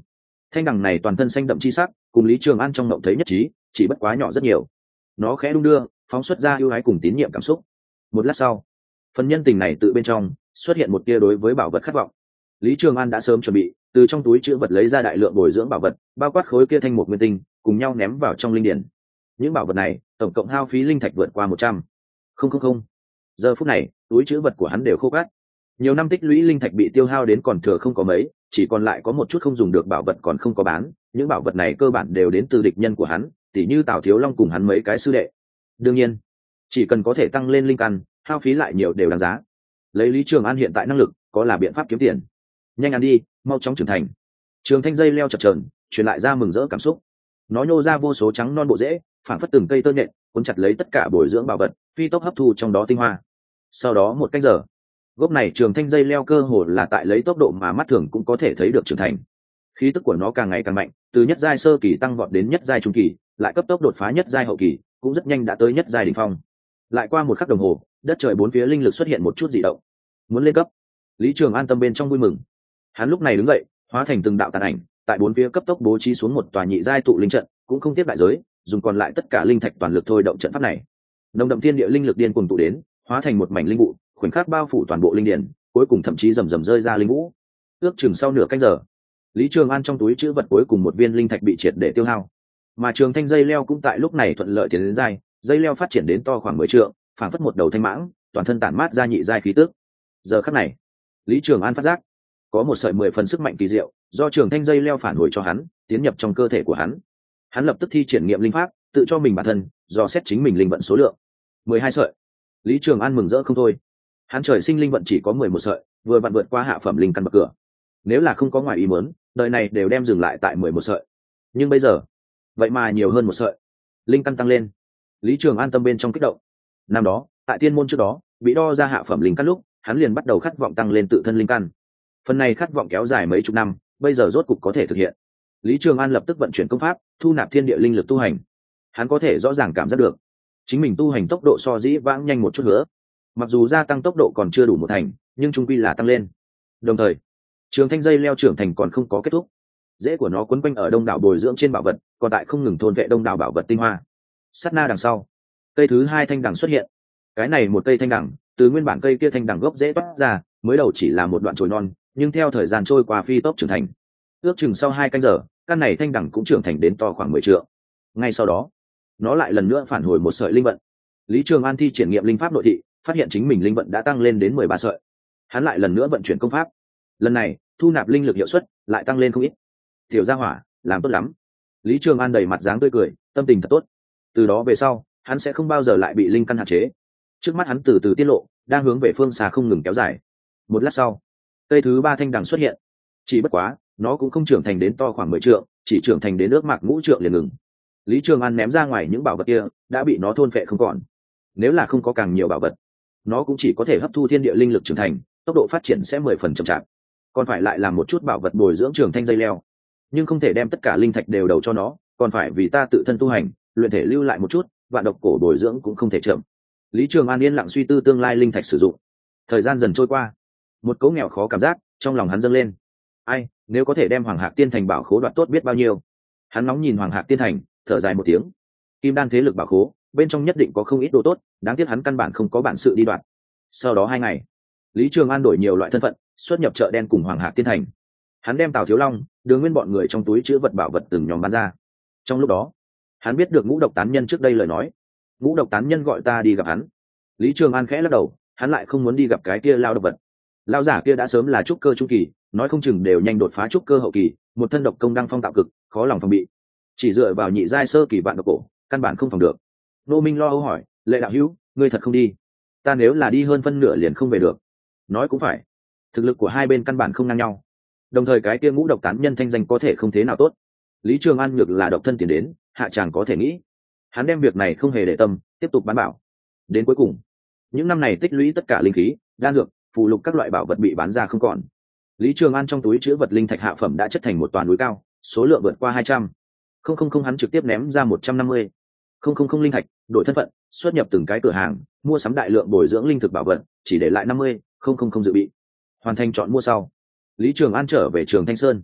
Thanh đằng này toàn thân xanh đậm chi sắc, cùng Lý Trường An trong mộng thấy nhất trí, chỉ bất quá nhỏ rất nhiều. Nó khẽ đung đưa, phóng xuất ra ưu ái cùng tín nhiệm cảm xúc. Một lát sau, phần nhân tình này tự bên trong xuất hiện một tia đối với bảo vật khát vọng. Lý Trường An đã sớm chuẩn bị, từ trong túi chữ vật lấy ra đại lượng bồi dưỡng bảo vật, bao quát khối kia thanh mục nguyên tinh, cùng nhau ném vào trong linh điển. Những bảo vật này, tổng cộng hao phí linh thạch vượt qua 100. Không. Giờ phút này, túi chữ vật của hắn đều khô cát. Nhiều năm tích lũy linh thạch bị tiêu hao đến còn thừa không có mấy, chỉ còn lại có một chút không dùng được bảo vật còn không có bán. Những bảo vật này cơ bản đều đến từ địch nhân của hắn, tỉ như Tào Thiếu Long cùng hắn mấy cái sư đệ. Đương nhiên, chỉ cần có thể tăng lên linh căn, hao phí lại nhiều đều đáng giá. Lấy Lý Trường An hiện tại năng lực, có là biện pháp kiếm tiền. Nhanh ăn đi, mau chóng trưởng thành. Trường thanh dây leo chập chờn, truyền lại ra mừng rỡ cảm xúc. Nó nhô ra vô số trắng non bộ rễ, phản phất từng cây tơ nhện, cuốn chặt lấy tất cả bồi dưỡng bảo vật, phi tốc hấp thu trong đó tinh hoa. Sau đó một canh giờ, gốc này trường thanh dây leo cơ hồ là tại lấy tốc độ mà mắt thường cũng có thể thấy được trưởng thành. Khí tức của nó càng ngày càng mạnh, từ nhất giai sơ kỳ tăng vọt đến nhất giai trung kỳ, lại cấp tốc đột phá nhất giai hậu kỳ, cũng rất nhanh đã tới nhất giai đỉnh phong. Lại qua một khắc đồng hồ, đất trời bốn phía linh lực xuất hiện một chút dị động. Muốn lên cấp. Lý Trường An tâm bên trong vui mừng. Hắn lúc này đứng dậy, hóa thành từng đạo tàn ảnh, tại bốn phía cấp tốc bố trí xuống một tòa nhị giai tụ linh trận, cũng không tiếp đại giới, dùng còn lại tất cả linh thạch toàn lực thôi động trận pháp này. Nồng đậm thiên địa linh lực điên cuồng tụ đến, hóa thành một mảnh linh vụ, khoảnh khắc bao phủ toàn bộ linh điển, cuối cùng thậm chí rầm rầm rơi ra linh vũ. Ước chừng sau nửa canh giờ, Lý Trường An trong túi trữ vật cuối cùng một viên linh thạch bị triệt để tiêu hao, mà trường thanh dây leo cũng tại lúc này thuận lợi tiến đến giai, dây leo phát triển đến to khoảng 10 trượng, phảng phất một đầu thanh mãng, toàn thân tản mát ra nhị giai khí tức. Giờ khắc này, Lý Trường An phát giác có một sợi 10 phần sức mạnh kỳ diệu do trường thanh dây leo phản hồi cho hắn, tiến nhập trong cơ thể của hắn. Hắn lập tức thi triển nghiệm linh pháp, tự cho mình bản thân do xét chính mình linh vận số lượng. 12 sợi. Lý Trường An mừng rỡ không thôi. Hắn trời sinh linh vận chỉ có 11 sợi, vừa vặn vượt qua hạ phẩm linh căn bậc cửa. Nếu là không có ngoài ý muốn, đời này đều đem dừng lại tại 11 sợi. Nhưng bây giờ, vậy mà nhiều hơn một sợi. Linh căn tăng lên. Lý Trường An tâm bên trong kích động. Năm đó, tại tiên môn trước đó, bị đo ra hạ phẩm linh căn lúc, hắn liền bắt đầu khát vọng tăng lên tự thân linh căn. Phần này khát vọng kéo dài mấy chục năm, bây giờ rốt cục có thể thực hiện. Lý Trường An lập tức vận chuyển công pháp, thu nạp thiên địa linh lực tu hành. Hắn có thể rõ ràng cảm giác được, chính mình tu hành tốc độ so dĩ vãng nhanh một chút nữa. Mặc dù gia tăng tốc độ còn chưa đủ một thành, nhưng chung quy là tăng lên. Đồng thời, trường thanh dây leo trưởng thành còn không có kết thúc. Rễ của nó quấn quanh ở đông đảo bồi dưỡng trên bảo vật, còn tại không ngừng thôn vệ đông đảo bảo vật tinh hoa. Sát na đằng sau, cây thứ hai thanh đằng xuất hiện. Cái này một cây thanh đằng, từ nguyên bản cây kia thanh đằng gốc rễ toát ra, mới đầu chỉ là một đoạn chồi non, nhưng theo thời gian trôi qua phi tốc trưởng thành. Ước chừng sau 2 canh giờ, căn này thanh đằng cũng trưởng thành đến to khoảng 10 trượng. Ngay sau đó, nó lại lần nữa phản hồi một sợi linh vận. Lý Trường An thi triển nghiệm linh pháp nội thị, phát hiện chính mình linh vận đã tăng lên đến 13 sợi. Hắn lại lần nữa vận chuyển công pháp. Lần này, thu nạp linh lực hiệu suất lại tăng lên không ít. Tiểu gia hỏa, làm tốt lắm. Lý Trường An đầy mặt dáng tươi cười, tâm tình thật tốt. Từ đó về sau, hắn sẽ không bao giờ lại bị linh căn hạn chế. Trước mắt hắn từ từ tiết lộ, đang hướng về phương xa không ngừng kéo dài. Một lát sau, cây thứ ba thanh đằng xuất hiện. Chỉ bất quá, nó cũng không trưởng thành đến to khoảng 10 trượng, chỉ trưởng thành đến ước mạc ngũ trượng liền ngừng. Lý Trường An ném ra ngoài những bảo vật kia, đã bị nó thôn phệ không còn. Nếu là không có càng nhiều bảo vật, nó cũng chỉ có thể hấp thu thiên địa linh lực trưởng thành, tốc độ phát triển sẽ 10 phần chậm chạp. Còn phải lại làm một chút bảo vật bồi dưỡng trường thanh dây leo, nhưng không thể đem tất cả linh thạch đều đầu cho nó, còn phải vì ta tự thân tu hành, luyện thể lưu lại một chút, vạn độc cổ bồi dưỡng cũng không thể chậm. Lý Trường An yên lặng suy tư tương lai linh thạch sử dụng. Thời gian dần trôi qua, một cỗ nghèo khó cảm giác trong lòng hắn dâng lên. Ai, nếu có thể đem Hoàng Hạc Tiên Thành bảo khố đoạt tốt biết bao nhiêu. Hắn nóng nhìn Hoàng Hạc Tiên Thành, thở dài một tiếng. Kim đan thế lực bảo khố, bên trong nhất định có không ít đồ tốt, đáng tiếc hắn căn bản không có bản sự đi đoạt. Sau đó 2 ngày, Lý Trường An đổi nhiều loại thân phận, xuất nhập chợ đen cùng Hoàng Hạc Tiên Thành. Hắn đem Tào Thiếu Long, Đường Nguyên bọn người trong túi chứa vật bảo vật từng nhóm bán ra. Trong lúc đó, hắn biết được Ngũ Độc Tán Nhân trước đây lời nói. Ngũ Độc Tán Nhân gọi ta đi gặp hắn. Lý Trường An khẽ lắc đầu, hắn lại không muốn đi gặp cái kia lao độc vật. Lao giả kia đã sớm là trúc cơ trung kỳ, nói không chừng đều nhanh đột phá trúc cơ hậu kỳ, một thân độc công đăng phong tạo cực, khó lòng phòng bị. Chỉ dựa vào nhị giai sơ kỳ vạn độc cổ, căn bản không phòng được. Nô Minh lo âu hỏi, Lệ đạo hữu, ngươi thật không đi? Ta nếu là đi hơn phân nửa liền không về được. Nói cũng phải, thực lực của hai bên căn bản không ngang nhau. Đồng thời cái kia Ngũ Độc Tán Nhân thanh danh có thể không thế nào tốt. Lý Trường An ngược là độc thân tiền đến, hạ chàng có thể nghĩ. Hắn đem việc này không hề để tâm, tiếp tục bán bảo. Đến cuối cùng, những năm này tích lũy tất cả linh khí, đan dược, phù lục các loại bảo vật bị bán ra không còn. Lý Trường An trong túi chứa vật linh thạch hạ phẩm đã chất thành một toàn núi cao, số lượng vượt qua 200. Không hắn trực tiếp ném ra 150. Không linh thạch, đổi thân phận, xuất nhập từng cái cửa hàng, mua sắm đại lượng bồi dưỡng linh thực bảo vật, chỉ để lại 50. Không dự bị. Hoàn thành chọn mua sau, Lý Trường An trở về Trường Thanh Sơn.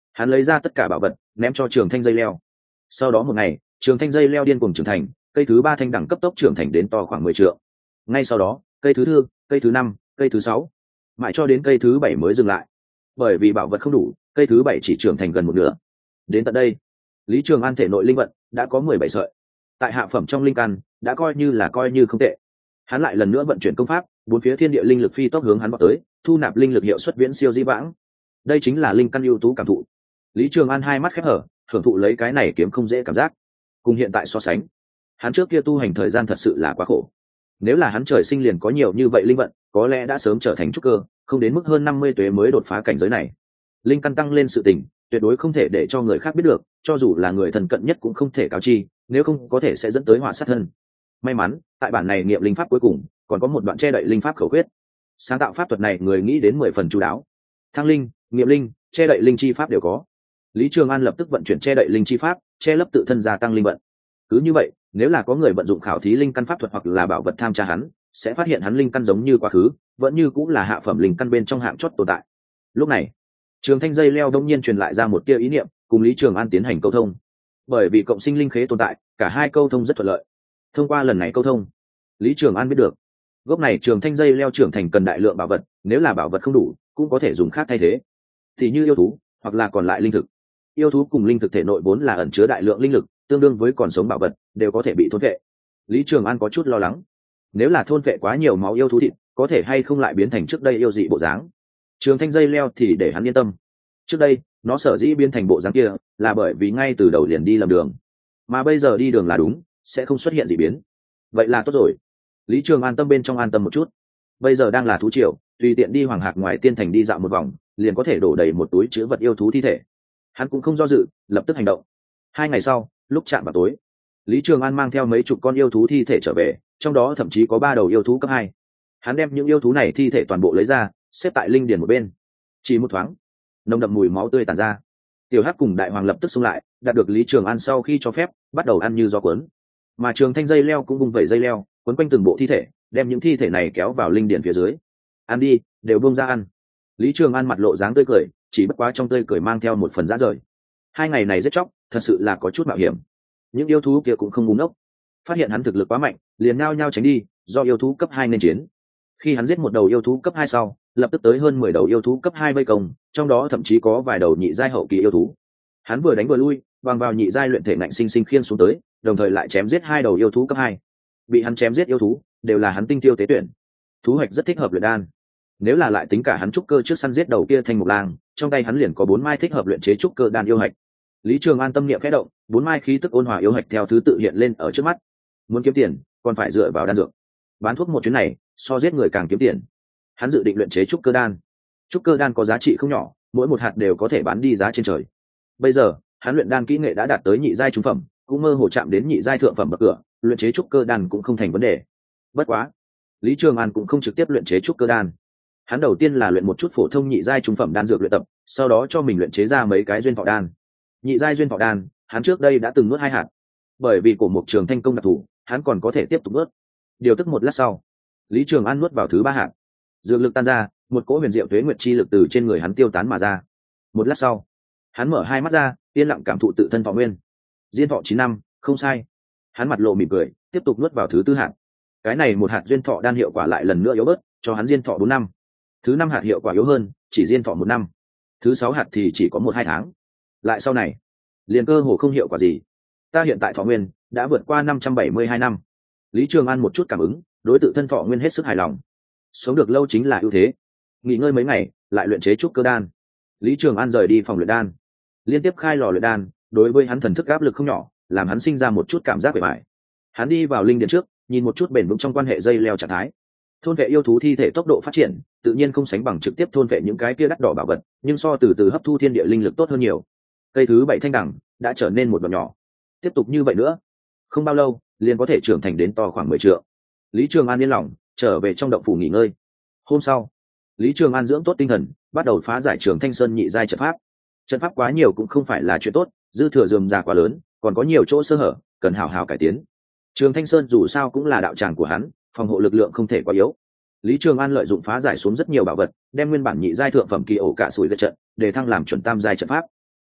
Hắn lấy ra tất cả bảo vật ném cho Trường Thanh dây leo. Sau đó một ngày, Trường Thanh dây leo điên cuồng trưởng thành, cây thứ 3 thanh đẳng cấp tốc trưởng thành đến to khoảng 10 trượng. Ngay sau đó, cây thứ tư, cây thứ 5, cây thứ 6, mãi cho đến cây thứ 7 mới dừng lại. Bởi vì bảo vật không đủ, cây thứ 7 chỉ trưởng thành gần một nửa. Đến tận đây, Lý Trường An thể nội linh vận đã có 17 sợi. Tại hạ phẩm trong linh căn, đã coi như không tệ. Hắn lại lần nữa vận chuyển công pháp, bốn phía thiên địa linh lực phi tốc hướng hắn vọt tới, thu nạp linh lực hiệu suất viễn siêu dĩ vãng. Đây chính là linh căn ưu tú cảm thụ. Lý Trường An hai mắt khép hở, hưởng thụ lấy cái này kiếm không dễ cảm giác. Cùng hiện tại so sánh, hắn trước kia tu hành thời gian thật sự là quá khổ. Nếu là hắn trời sinh liền có nhiều như vậy linh vận, có lẽ đã sớm trở thành trúc cơ, không đến mức hơn 50 tuế mới đột phá cảnh giới này. Linh căn tăng lên sự tình, tuyệt đối không thể để cho người khác biết được, cho dù là người thân cận nhất cũng không thể cáo chi, nếu không có thể sẽ dẫn tới họa sát thân. May mắn, tại bản này nghiệm linh pháp cuối cùng, còn có một đoạn che đậy linh pháp khẩu quyết. Sáng tạo pháp thuật này người nghĩ đến 10 phần chu đáo. Thăng linh, nghiệm linh, che đậy linh chi pháp đều có. Lý Trường An lập tức vận chuyển che đậy linh chi pháp, che lấp tự thân gia tăng linh vận. Cứ như vậy, nếu là có người vận dụng khảo thí linh căn pháp thuật hoặc là bảo vật tham tra hắn, sẽ phát hiện hắn linh căn giống như quá khứ, vẫn như cũng là hạ phẩm linh căn bên trong hạng chót tồn tại. Lúc này, Trường Thanh dây leo đông nhiên truyền lại ra một tia ý niệm, cùng Lý Trường An tiến hành câu thông. Bởi vì cộng sinh linh khế tồn tại, cả hai câu thông rất thuận lợi. Thông qua lần này câu thông, Lý Trường An biết được, gốc này Trường Thanh dây leo trưởng thành cần đại lượng bảo vật, nếu là bảo vật không đủ, cũng có thể dùng khác thay thế. Thì như yêu thú, hoặc là còn lại linh thực. Yêu thú cùng linh thực thể nội vốn là ẩn chứa đại lượng linh lực, tương đương với còn sống bảo vật, đều có thể bị thôn vệ. Lý Trường An có chút lo lắng, nếu là thôn vệ quá nhiều máu yêu thú thịt, có thể hay không lại biến thành trước đây yêu dị bộ dáng. Trường Thanh dây leo thì để hắn yên tâm. Trước đây, nó sở dĩ biến thành bộ dáng kia, là bởi vì ngay từ đầu liền đi lầm đường, mà bây giờ đi đường là đúng, sẽ không xuất hiện dị biến. Vậy là tốt rồi. Lý Trường An tâm bên trong an tâm một chút. Bây giờ đang là thú triều, tùy tiện đi Hoàng Hạc ngoài tiên thành đi dạo một vòng, liền có thể đổ đầy một túi chứa vật yêu thú thi thể. Hắn cũng không do dự, lập tức hành động. 2 ngày sau, lúc chạm vào tối, Lý Trường An mang theo mấy chục con yêu thú thi thể trở về, trong đó thậm chí có 3 đầu yêu thú cấp 2. Hắn đem những yêu thú này thi thể toàn bộ lấy ra, xếp tại linh điền một bên. Chỉ một thoáng, nồng đậm mùi máu tươi tản ra. Tiểu Hắc cùng Đại Hoàng lập tức xông lại, đạt được Lý Trường An sau khi cho phép, bắt đầu ăn như gió cuốn. Mà Trường Thanh dây leo cũng bung vẩy dây leo, quấn quanh từng bộ thi thể, đem những thi thể này kéo vào linh điền phía dưới. Ăn đi, đều buông ra ăn. Lý Trường An mặt lộ dáng tươi cười, chỉ bất quá trong tươi cười mang theo một phần dã rời. 2 ngày này giết chóc, thật sự là có chút mạo hiểm. Những yêu thú kia cũng không ngu ngốc, phát hiện hắn thực lực quá mạnh, liền nhao nhao tránh đi, do yêu thú cấp 2 nên chiến. Khi hắn giết một đầu yêu thú cấp 2 sau, lập tức tới hơn 10 đầu yêu thú cấp 2 vây công, trong đó thậm chí có vài đầu nhị giai hậu kỳ yêu thú. Hắn vừa đánh vừa lui, bằng vào nhị giai luyện thể ngạnh sinh sinh khiên xuống tới, đồng thời lại chém giết 2 đầu yêu thú cấp 2. Bị hắn chém giết yêu thú, đều là hắn tinh tiêu tế tuyển. Thú hoạch rất thích hợp luyện đan. Nếu là lại tính cả hắn trúc cơ trước săn giết đầu kia thanh mục lang, trong tay hắn liền có 4 mai thích hợp luyện chế trúc cơ đan yêu hạch. Lý Trường An tâm niệm khẽ động, 4 mai khí tức ôn hòa yêu hạch theo thứ tự hiện lên ở trước mắt. Muốn kiếm tiền, còn phải dựa vào đan dược. Bán thuốc một chuyến này, so giết người càng kiếm tiền. Hắn dự định luyện chế trúc cơ đan. Trúc cơ đan có giá trị không nhỏ, mỗi một hạt đều có thể bán đi giá trên trời. Bây giờ, hắn luyện đan kỹ nghệ đã đạt tới nhị giai trung phẩm, cũng mơ hồ chạm đến nhị giai thượng phẩm bậc cửa, luyện chế trúc cơ đan cũng không thành vấn đề. Bất quá, Lý Trường An cũng không trực tiếp luyện chế trúc cơ đan. Hắn đầu tiên là luyện một chút phổ thông nhị giai trung phẩm đan dược luyện tập, sau đó cho mình luyện chế ra mấy cái duyên thọ đan. Nhị giai duyên thọ đan, hắn trước đây đã từng nuốt 2 hạt. Bởi vì cổ mục trường thanh công đặc thù, hắn còn có thể tiếp tục nuốt. Điều tức một lát sau, Lý Trường An nuốt vào thứ 3 hạt. Dược lực tan ra, một cỗ huyền diệu tuế nguyệt chi lực từ trên người hắn tiêu tán mà ra. Một lát sau, hắn mở 2 mắt ra, yên lặng cảm thụ tự thân thọ nguyên. Diên thọ 9 năm, không sai. Hắn mặt lộ mỉm cười, tiếp tục nuốt vào thứ 4 hạt. Cái này một hạt duyên thọ đan hiệu quả lại lần nữa yếu bớt, cho hắn diên thọ 4 năm. Thứ 5 hạt hiệu quả yếu hơn, chỉ diên thọ 1 năm. Thứ 6 hạt thì chỉ có 1-2 tháng. Lại sau này, liền cơ hồ không hiệu quả gì. Ta hiện tại thọ nguyên đã vượt qua 572 năm. Lý Trường An một chút cảm ứng, đối tự thân thọ nguyên hết sức hài lòng. Sống được lâu chính là ưu thế. Nghỉ ngơi mấy ngày, lại luyện chế trúc cơ đan. Lý Trường An rời đi phòng luyện đan, liên tiếp khai lò luyện đan, đối với hắn thần thức áp lực không nhỏ, làm hắn sinh ra một chút cảm giác bề bại. Hắn đi vào linh điện trước, nhìn một chút bền vững trong quan hệ dây leo trạng thái. Thôn vệ yêu thú thi thể tốc độ phát triển, tự nhiên không sánh bằng trực tiếp thôn vệ những cái kia đắt đỏ bảo vật, nhưng so từ từ hấp thu thiên địa linh lực tốt hơn nhiều. Cây thứ 7 thanh đẳng đã trở nên một đoạn nhỏ. Tiếp tục như vậy nữa, không bao lâu liền có thể trưởng thành đến to khoảng 10 trượng. Lý Trường An yên lòng, trở về trong động phủ nghỉ ngơi. Hôm sau, Lý Trường An dưỡng tốt tinh thần, bắt đầu phá giải Trường Thanh Sơn nhị giai trận pháp. Trận pháp quá nhiều cũng không phải là chuyện tốt, dư thừa rườm rà quá lớn, còn có nhiều chỗ sơ hở, cần hào hào cải tiến. Trường Thanh Sơn dù sao cũng là đạo tràng của hắn, phòng hộ lực lượng không thể quá yếu. Lý Trường An lợi dụng phá giải xuống rất nhiều bảo vật, đem nguyên bản nhị giai thượng phẩm kỳ ổ cả sủi gật trận, để thăng làm chuẩn tam giai trận pháp.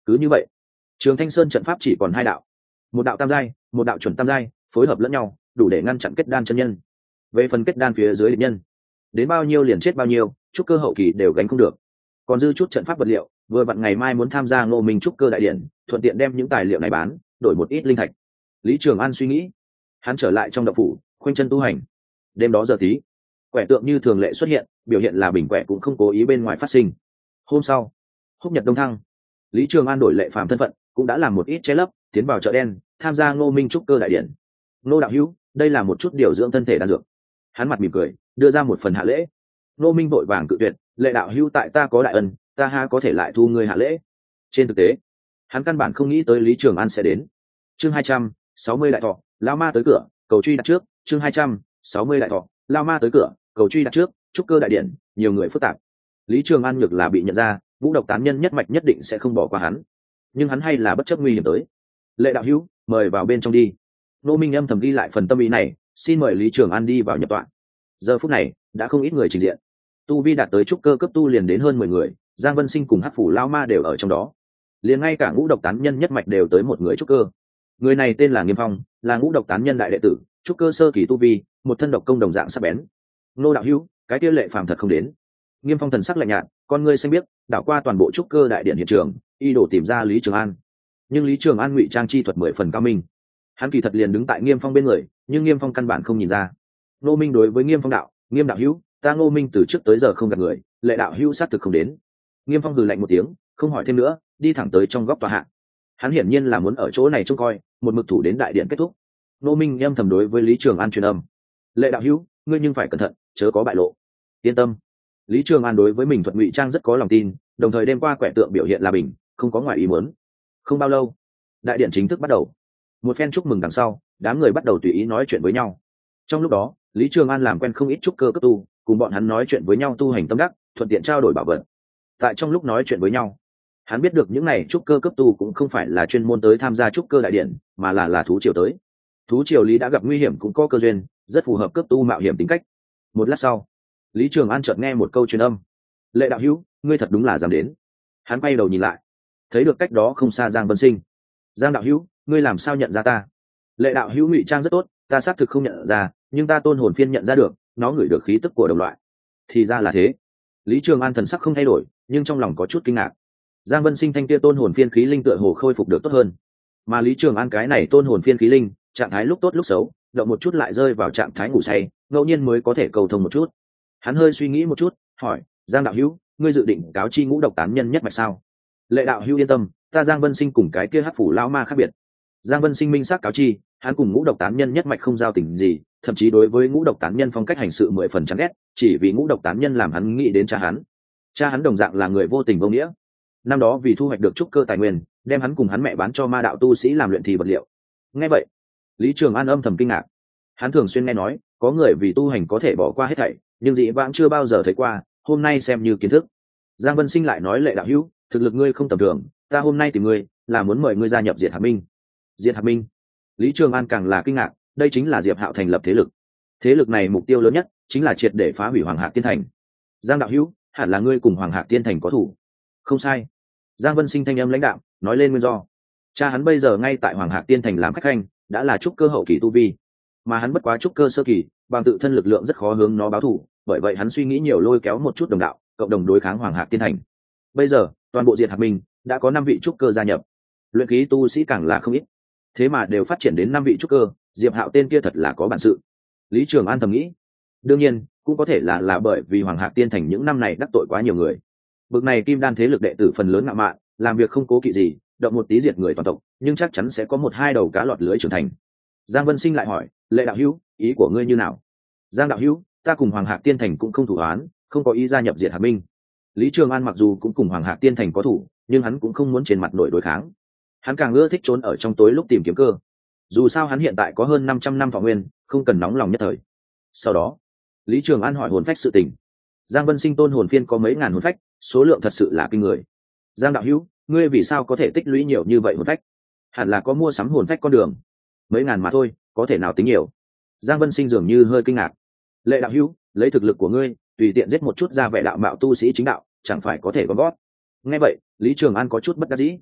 Cứ như vậy, Trường Thanh Sơn trận pháp chỉ còn hai đạo, một đạo tam giai, một đạo chuẩn tam giai, phối hợp lẫn nhau, đủ để ngăn chặn kết đan chân nhân. Về phần kết đan phía dưới địch nhân, đến bao nhiêu liền chết bao nhiêu, trúc cơ hậu kỳ đều gánh không được. Còn dư chút trận pháp vật liệu, vừa vặn ngày mai muốn tham gia Ngô Minh trúc cơ đại điện, thuận tiện đem những tài liệu này bán, đổi một ít linh thạch. Lý Trường An suy nghĩ, hắn trở lại trong động phủ, khoanh chân tu hành. Đêm đó giờ tí, quẻ tượng như thường lệ xuất hiện, biểu hiện là bình quẻ cũng không cố ý bên ngoài phát sinh. Hôm sau, húc nhật đông thăng, Lý Trường An đổi lệ phàm thân phận, cũng đã làm một ít che lấp, tiến vào chợ đen, tham gia Ngô Minh trúc cơ đại điện. Ngô đạo hữu, đây là một chút điều dưỡng thân thể đan dược. Hắn mặt mỉm cười, đưa ra một phần hạ lễ. Ngô Minh vội vàng cự tuyệt, lệ đạo hữu tại ta có đại ân, ta ha có thể lại thu ngươi hạ lễ. Trên thực tế, hắn căn bản không nghĩ tới Lý Trường An sẽ đến. Chương 260 đại thọ, lao ma tới cửa, cầu truy đặt trước. Chương 260 đại thọ, lao ma tới cửa, cầu truy đặt trước. Trúc cơ đại điện, nhiều người phức tạp. Lý Trường An nhược là bị nhận ra, ngũ độc tán nhân nhất mạch nhất định sẽ không bỏ qua hắn, nhưng hắn hay là bất chấp nguy hiểm tới. Lệ đạo hữu, mời vào bên trong đi. Nô Minh âm thầm ghi lại phần tâm ý này, xin mời Lý Trường An đi vào nhập tọa. Giờ phút này đã không ít người trình diện, tu vi đạt tới trúc cơ cấp tu liền đến hơn 10 người, Giang Vân Sinh cùng Hắc Phủ Lao Ma đều ở trong đó, liền ngay cả ngũ độc tán nhân nhất mạch đều tới một người trúc cơ. Người này tên là Nghiêm Phong, là ngũ độc tán nhân đại đệ tử, trúc cơ sơ kỳ tu vi, một thân độc công đồng dạng sắc bén. Nô đạo hữu, cái kia lệ phàm thật không đến. Nghiêm Phong thần sắc lạnh nhạt, con ngươi xanh biếc, đảo qua toàn bộ trúc cơ đại điện hiện trường, y đổ tìm ra Lý Trường An. Nhưng Lý Trường An ngụy trang chi thuật 10 phần cao minh, hắn kỳ thật liền đứng tại Nghiêm Phong bên người, nhưng Nghiêm Phong căn bản không nhìn ra. Ngô Minh đối với Nghiêm Phong đạo, Nghiêm đạo hữu, ta Ngô Minh từ trước tới giờ không gặp người, lệ đạo hữu xác thực không đến. Nghiêm Phong hừ lạnh một tiếng, không hỏi thêm nữa, đi thẳng tới trong góc tòa hạ. Hắn hiển nhiên là muốn ở chỗ này trông coi, một mực thủ đến đại điện kết thúc. Ngô Minh âm thầm đối với Lý Trường An truyền âm, lệ đạo hữu, ngươi nhưng phải cẩn thận, chớ có bại lộ. Yên tâm. Lý Trường An đối với mình thuật ngụy trang rất có lòng tin, đồng thời đêm qua quẻ tượng biểu hiện là bình, không có ngoài ý muốn. Không bao lâu, đại điện chính thức bắt đầu. Một phen chúc mừng đằng sau, đám người bắt đầu tùy ý nói chuyện với nhau. Trong lúc đó, Lý Trường An làm quen không ít trúc cơ cấp tu, cùng bọn hắn nói chuyện với nhau tu hành tâm đắc, thuận tiện trao đổi bảo vật. Tại trong lúc nói chuyện với nhau, hắn biết được những này trúc cơ cấp tu cũng không phải là chuyên môn tới tham gia trúc cơ đại điện, mà là thú triều tới. Thú triều Lý đã gặp nguy hiểm cũng có cơ duyên, rất phù hợp cấp tu mạo hiểm tính cách. Một lát sau, Lý Trường An chợt nghe một câu truyền âm, lệ đạo hữu, ngươi thật đúng là dám đến. Hắn quay đầu nhìn lại, thấy được cách đó không xa Giang Vân Sinh. Giang đạo hữu, ngươi làm sao nhận ra ta? Lệ đạo hữu ngụy trang rất tốt, ta xác thực không nhận ra, nhưng ta tôn hồn phiên nhận ra được, nó ngửi được khí tức của đồng loại. Thì ra là thế. Lý Trường An thần sắc không thay đổi, nhưng trong lòng có chút kinh ngạc. Giang Vân Sinh thanh kia tôn hồn phiên khí linh tựa hồ khôi phục được tốt hơn, mà Lý Trường An cái này tôn hồn phiên khí linh, trạng thái lúc tốt lúc xấu, động một chút lại rơi vào trạng thái ngủ say, ngẫu nhiên mới có thể cầu thông một chút. Hắn hơi suy nghĩ một chút, hỏi, Giang đạo hữu, ngươi dự định cáo chi ngũ độc tán nhân nhất mạch sao? Lệ đạo hữu yên tâm, ta Giang Vân Sinh cùng cái kia Hắc Phủ lão ma khác biệt. Giang Vân Sinh minh xác cáo chi, hắn cùng ngũ độc tán nhân nhất mạch không giao tình gì, thậm chí đối với ngũ độc tán nhân phong cách hành sự 10 phần chán ghét, chỉ vì ngũ độc tán nhân làm hắn nghĩ đến cha hắn. Cha hắn đồng dạng là người vô tình vô nghĩa. Năm đó vì thu hoạch được trúc cơ tài nguyên, đem hắn cùng hắn mẹ bán cho ma đạo tu sĩ làm luyện thi vật liệu. Nghe vậy, Lý Trường An âm thầm kinh ngạc. Hắn thường xuyên nghe nói, có người vì tu hành có thể bỏ qua hết thảy, nhưng dĩ vãng chưa bao giờ thấy qua, hôm nay xem như kiến thức. Giang Vân Sinh lại nói, lệ đạo hữu, thực lực ngươi không tầm thường, ta hôm nay tìm ngươi là muốn mời ngươi gia nhập Diệt Hạc Minh. Diệt Hạc Minh? Lý Trường An càng là kinh ngạc, đây chính là Diệp Hạo thành lập thế lực. Thế lực này mục tiêu lớn nhất chính là triệt để phá hủy Hoàng Hạc Tiên Thành. Giang đạo hữu, hẳn là ngươi cùng Hoàng Hạc Tiên Thành có thủ. Không sai. Giang Vân Sinh thanh âm lãnh đạm, nói lên nguyên do. Cha hắn bây giờ ngay tại Hoàng Hạc Tiên Thành làm khách khanh, đã là trúc cơ hậu kỳ tu vi, mà hắn bất quá trúc cơ sơ kỳ, bằng tự thân lực lượng rất khó hướng nó báo thù, bởi vậy hắn suy nghĩ nhiều lôi kéo một chút đồng đạo, cộng đồng đối kháng Hoàng Hạc Tiên Thành. Bây giờ, toàn bộ Diệt Hạc Minh đã có 5 vị trúc cơ gia nhập, luyện khí tu sĩ càng là không ít, thế mà đều phát triển đến 5 vị trúc cơ, Diệp Hạo tên kia thật là có bản sự. Lý Trường An thầm nghĩ. Đương nhiên, cũng có thể là bởi vì Hoàng Hạc Tiên Thành những năm này đắc tội quá nhiều người. Bực này kim đan thế lực đệ tử phần lớn ngạo mạn, làm việc không cố kỵ gì, động một tí diệt người toàn tộc, nhưng chắc chắn sẽ có 1-2 đầu cá lọt lưới trưởng thành. Giang Vân Sinh lại hỏi, lệ đạo hữu, ý của ngươi như nào? Giang đạo hữu, ta cùng Hoàng Hạc Tiên Thành cũng không thủ oán, không có ý gia nhập Diệt Hạc Minh. Lý Trường An mặc dù cũng cùng Hoàng Hạc Tiên Thành có thủ, nhưng hắn cũng không muốn trên mặt nổi đối kháng. Hắn càng ưa thích trốn ở trong tối lúc tìm kiếm cơ. Dù sao hắn hiện tại có hơn 500 năm thọ nguyên, không cần nóng lòng nhất thời. Sau đó, Lý Trường An hỏi hồn phách sự tình. Giang Vân Sinh tôn hồn phiên có mấy ngàn hồn phách, số lượng thật sự là kinh người. Giang đạo hữu, ngươi vì sao có thể tích lũy nhiều như vậy hồn phách? Hẳn là có mua sắm hồn phách con đường. Mấy ngàn mà thôi, có thể nào tính nhiều? Giang Vân Sinh dường như hơi kinh ngạc. Lệ đạo hữu, lấy thực lực của ngươi, tùy tiện giết một chút ra vẻ đạo mạo tu sĩ chính đạo, chẳng phải có thể có gót? Nghe vậy, Lý Trường An có chút bất đắc dĩ.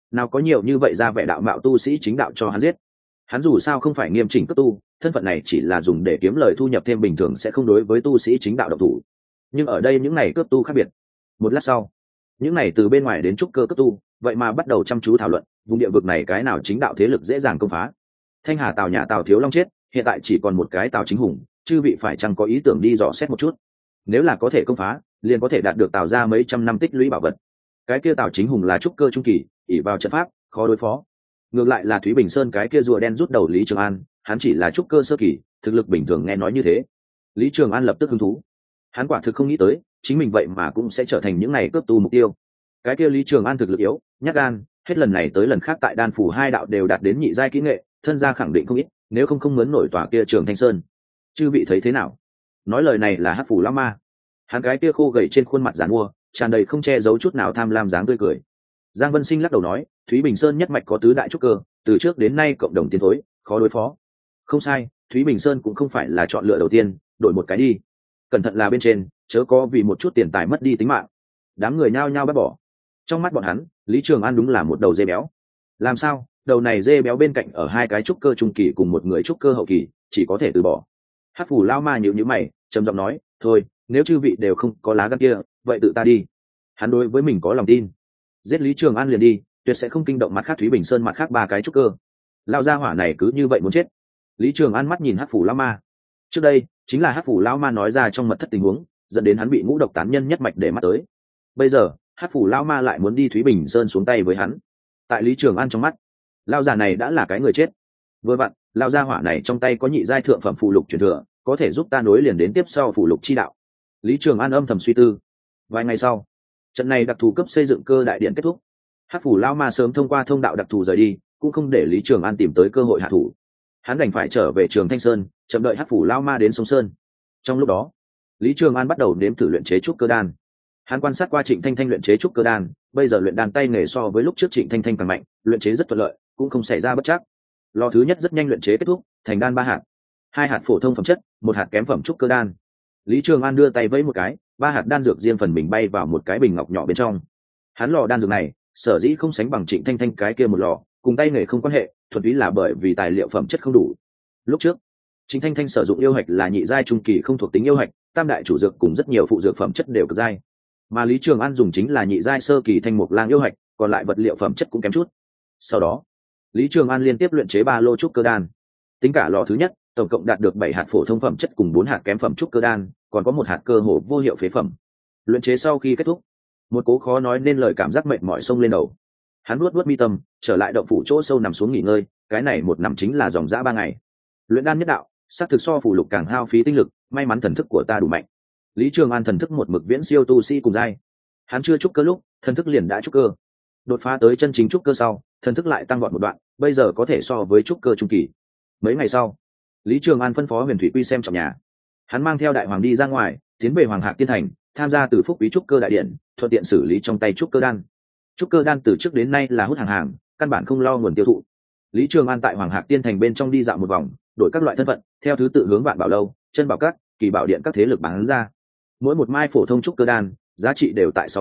nào có nhiều như vậy ra vẻ đạo mạo tu sĩ chính đạo cho hắn giết. Hắn dù sao không phải nghiêm chỉnh cấp tu, thân phận này chỉ là dùng để kiếm lời thu nhập thêm, bình thường sẽ không đối với tu sĩ chính đạo độc thủ. Nhưng ở đây những này cướp tu khác biệt. Một lát sau, những này từ bên ngoài đến trúc cơ cấp tu vậy mà bắt đầu chăm chú thảo luận vùng địa vực này cái nào chính đạo thế lực dễ dàng công phá. Thanh Hà Tào nhà Tào Thiếu Long chết, hiện tại chỉ còn một cái Tào Chính Hùng, chư vị phải chăng có ý tưởng đi dò xét một chút? Nếu là có thể công phá, liền có thể đạt được Tào ra mấy trăm năm tích lũy bảo vật. Cái kia Tào Chính Hùng là trúc cơ trung kỳ, ỷ vào trận pháp khó đối phó. Ngược lại là Thúy Bình Sơn cái kia rùa đen rút đầu Lý Trường An, hắn chỉ là trúc cơ sơ kỳ, thực lực bình thường, nghe nói như thế. Lý Trường An lập tức hứng thú. Hắn quả thực không nghĩ tới, chính mình vậy mà cũng sẽ trở thành những này cướp tu mục tiêu. Cái kia Lý Trường An thực lực yếu, nhát gan, hết lần này tới lần khác tại đan phủ hai đạo đều đạt đến nhị giai kỹ nghệ, thân gia khẳng định không ít, nếu không mướn nổi tòa kia Trường Thanh Sơn. Chư vị thấy thế nào? Nói lời này là Hắc Phủ Lão Ma. Hắn cái kia khô gầy trên khuôn mặt giàn mua, tràn đầy không che giấu chút nào tham lam dáng tươi cười. Giang Vân Sinh lắc đầu nói, Thúy Bình Sơn nhất mạch có tứ đại trúc cơ, từ trước đến nay cộng đồng tiến thối, khó đối phó. Không sai, Thúy Bình Sơn cũng không phải là chọn lựa đầu tiên, đổi một cái đi. Cẩn thận là bên trên, chớ có vì một chút tiền tài mất đi tính mạng. Đám người nhao nhao bác bỏ. Trong mắt bọn hắn, Lý Trường An đúng là một đầu dê béo. Làm sao? Đầu này dê béo bên cạnh ở hai cái trúc cơ trung kỳ cùng một người trúc cơ hậu kỳ, chỉ có thể từ bỏ. Hắc Phủ Lão Ma nhíu nhíu mày, trầm giọng nói, thôi, nếu chư vị đều không có lá gan kia, vậy tự ta đi. Hắn đối với mình có lòng tin, giết Lý Trường An liền đi, tuyệt sẽ không kinh động mặt khác Thúy Bình Sơn mặt khác ba cái trúc cơ. Lão gia hỏa này cứ như vậy muốn chết. Lý Trường An mắt nhìn Hắc Phủ Lão Ma. Trước đây chính là Hắc Phủ Lão Ma nói ra trong mật thất tình huống, dẫn đến hắn bị ngũ độc tán nhân nhất mạch để mắt tới. Bây giờ Hắc Phủ Lão Ma lại muốn đi Thúy Bình Sơn xuống tay với hắn. Tại Lý Trường An trong mắt, lão già này đã là cái người chết. Vừa vặn, lão gia hỏa này trong tay có nhị giai thượng phẩm phù lục truyền thừa, có thể giúp ta nối liền đến tiếp sau phù lục chi đạo. Lý Trường An âm thầm suy tư. Vài ngày sau, trận này đặc thù cấp xây dựng cơ đại điện kết thúc. Hắc Phủ Lão Ma sớm thông qua thông đạo đặc thù rời đi, cũng không để Lý Trường An tìm tới cơ hội hạ thủ. Hắn đành phải trở về Trường Thanh Sơn, chậm đợi Hắc Phủ Lão Ma đến sông Sơn. Trong lúc đó, Lý Trường An bắt đầu nếm thử luyện chế trúc cơ đan. Hắn quan sát qua Trịnh Thanh Thanh luyện chế trúc cơ đan, bây giờ luyện đan tay nghề so với lúc trước Trịnh Thanh Thanh càng mạnh, luyện chế rất thuận lợi, cũng không xảy ra bất trắc. Lò thứ nhất rất nhanh luyện chế kết thúc, thành đan 3 hạt, 2 hạt phổ thông phẩm chất, 1 hạt kém phẩm trúc cơ đan. Lý Trường An đưa tay vẫy một cái, 3 hạt đan dược riêng phần mình bay vào một cái bình ngọc nhỏ bên trong. Hắn lò đan dược này, sở dĩ không sánh bằng Trịnh Thanh Thanh cái kia một lò, cùng tay nghề không quan hệ, thuần túy là bởi vì tài liệu phẩm chất không đủ. Lúc trước, Trịnh Thanh Thanh sử dụng yêu hạch là nhị giai trung kỳ không thuộc tính yêu hạch, tam đại chủ dược cùng rất nhiều phụ dược phẩm chất đều cực giai. Mà Lý Trường An dùng chính là nhị giai sơ kỳ thanh mục lang yêu hạch, còn lại vật liệu phẩm chất cũng kém chút. Sau đó, Lý Trường An liên tiếp luyện chế 3 lô trúc cơ đan. Tính cả lò thứ nhất, tổng cộng đạt được 7 hạt phổ thông phẩm chất cùng 4 hạt kém phẩm trúc cơ đan, còn có 1 hạt cơ hồ vô hiệu phế phẩm. Luyện chế sau khi kết thúc, một cố khó nói nên lời cảm giác mệt mỏi xông lên đầu. Hắn nuốt mi tâm, trở lại động phủ chỗ sâu nằm xuống nghỉ ngơi, cái này một nằm chính là dòng dã 3 ngày. Luyện đan nhất đạo, sát thực so phù lục càng hao phí tinh lực, may mắn thần thức của ta đủ mạnh. Lý Trường An thần thức một mực viễn siêu tu sĩ cùng giai. Hắn chưa trúc cơ lúc, thần thức liền đã trúc cơ. Đột phá tới chân chính trúc cơ sau, thần thức lại tăng vọt một đoạn, bây giờ có thể so với trúc cơ trung kỳ. Mấy ngày sau, Lý Trường An phân phó Huyền Thủy Quy xem trọng nhà. Hắn mang theo đại hoàng đi ra ngoài, tiến về Hoàng Hạc Tiên Thành, tham gia từ phúc quý trúc cơ đại điện, thuận tiện xử lý trong tay trúc cơ đan. Trúc cơ đan từ trước đến nay là hút hàng, căn bản không lo nguồn tiêu thụ. Lý Trường An tại Hoàng Hạc Tiên Thành bên trong đi dạo một vòng, đổi các loại thân phận, theo thứ tự hướng Vạn Bảo Lâu, Chân Bảo Các, Kỳ Bảo Điện các thế lực bán ra. Mỗi một mai phổ thông trúc cơ đan, giá trị đều tại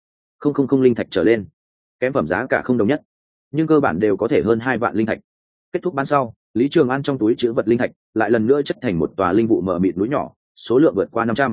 60,000 linh thạch trở lên. Kém phẩm giá cả không đồng nhất, nhưng cơ bản đều có thể hơn 2 vạn linh thạch. Kết thúc bán sau, Lý Trường An trong túi trữ vật linh thạch lại lần nữa chất thành một tòa linh vụ mờ mịt núi nhỏ, số lượng vượt qua 500.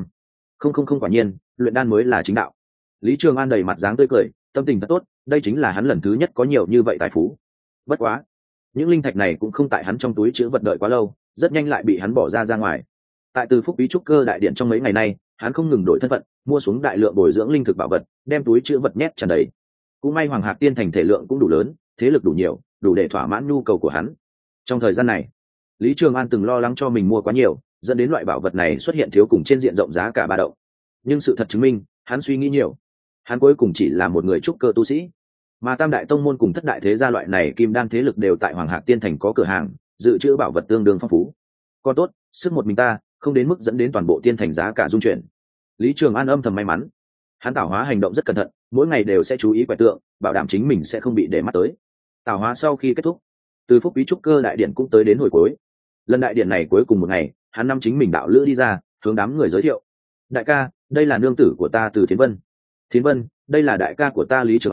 Quả nhiên, luyện đan mới là chính đạo. Lý Trường An đầy mặt dáng tươi cười, tâm tình thật tốt, đây chính là hắn lần thứ nhất có nhiều như vậy tài phú. Bất quá, những linh thạch này cũng không tại hắn trong túi trữ vật đợi quá lâu, rất nhanh lại bị hắn bỏ ra ngoài. Tại Từ Phúc Bí trúc cơ đại điện trong mấy ngày nay, hắn không ngừng đổi thân phận, mua xuống đại lượng bồi dưỡng linh thực bảo vật, đem túi trữ vật nhét tràn đầy. Cũng may Hoàng Hạc Tiên Thành thể lượng cũng đủ lớn, thế lực đủ nhiều, đủ để thỏa mãn nhu cầu của hắn. Trong thời gian này, Lý Trường An từng lo lắng cho mình mua quá nhiều, dẫn đến loại bảo vật này xuất hiện thiếu cùng trên diện rộng giá cả ba động. Nhưng sự thật chứng minh, hắn suy nghĩ nhiều. Hắn cuối cùng chỉ là một người trúc cơ tu sĩ, mà Tam đại tông môn cùng Thất đại thế gia loại này kim đan thế lực đều tại Hoàng Hạc Tiên Thành có cửa hàng, dự trữ bảo vật tương đương phong phú. Còn tốt, sức một mình ta, không đến mức dẫn đến toàn bộ tiên thành giá cả dung chuyển. Lý Trường An âm thầm may mắn. Hắn tảo hóa hành động rất cẩn thận, mỗi ngày đều sẽ chú ý quẻ tượng, bảo đảm chính mình sẽ không bị để mắt tới. Tảo hóa sau khi kết thúc, Từ Phúc Bí trúc cơ đại điện cũng tới đến hồi cuối. Lần đại điện này cuối cùng một ngày, hắn năm chính mình đạo lữ đi ra, hướng đám người giới thiệu: đại ca, đây là nương tử của ta Từ Thiến Vân. Thiến Vân, đây là đại ca của ta Lý Trường An,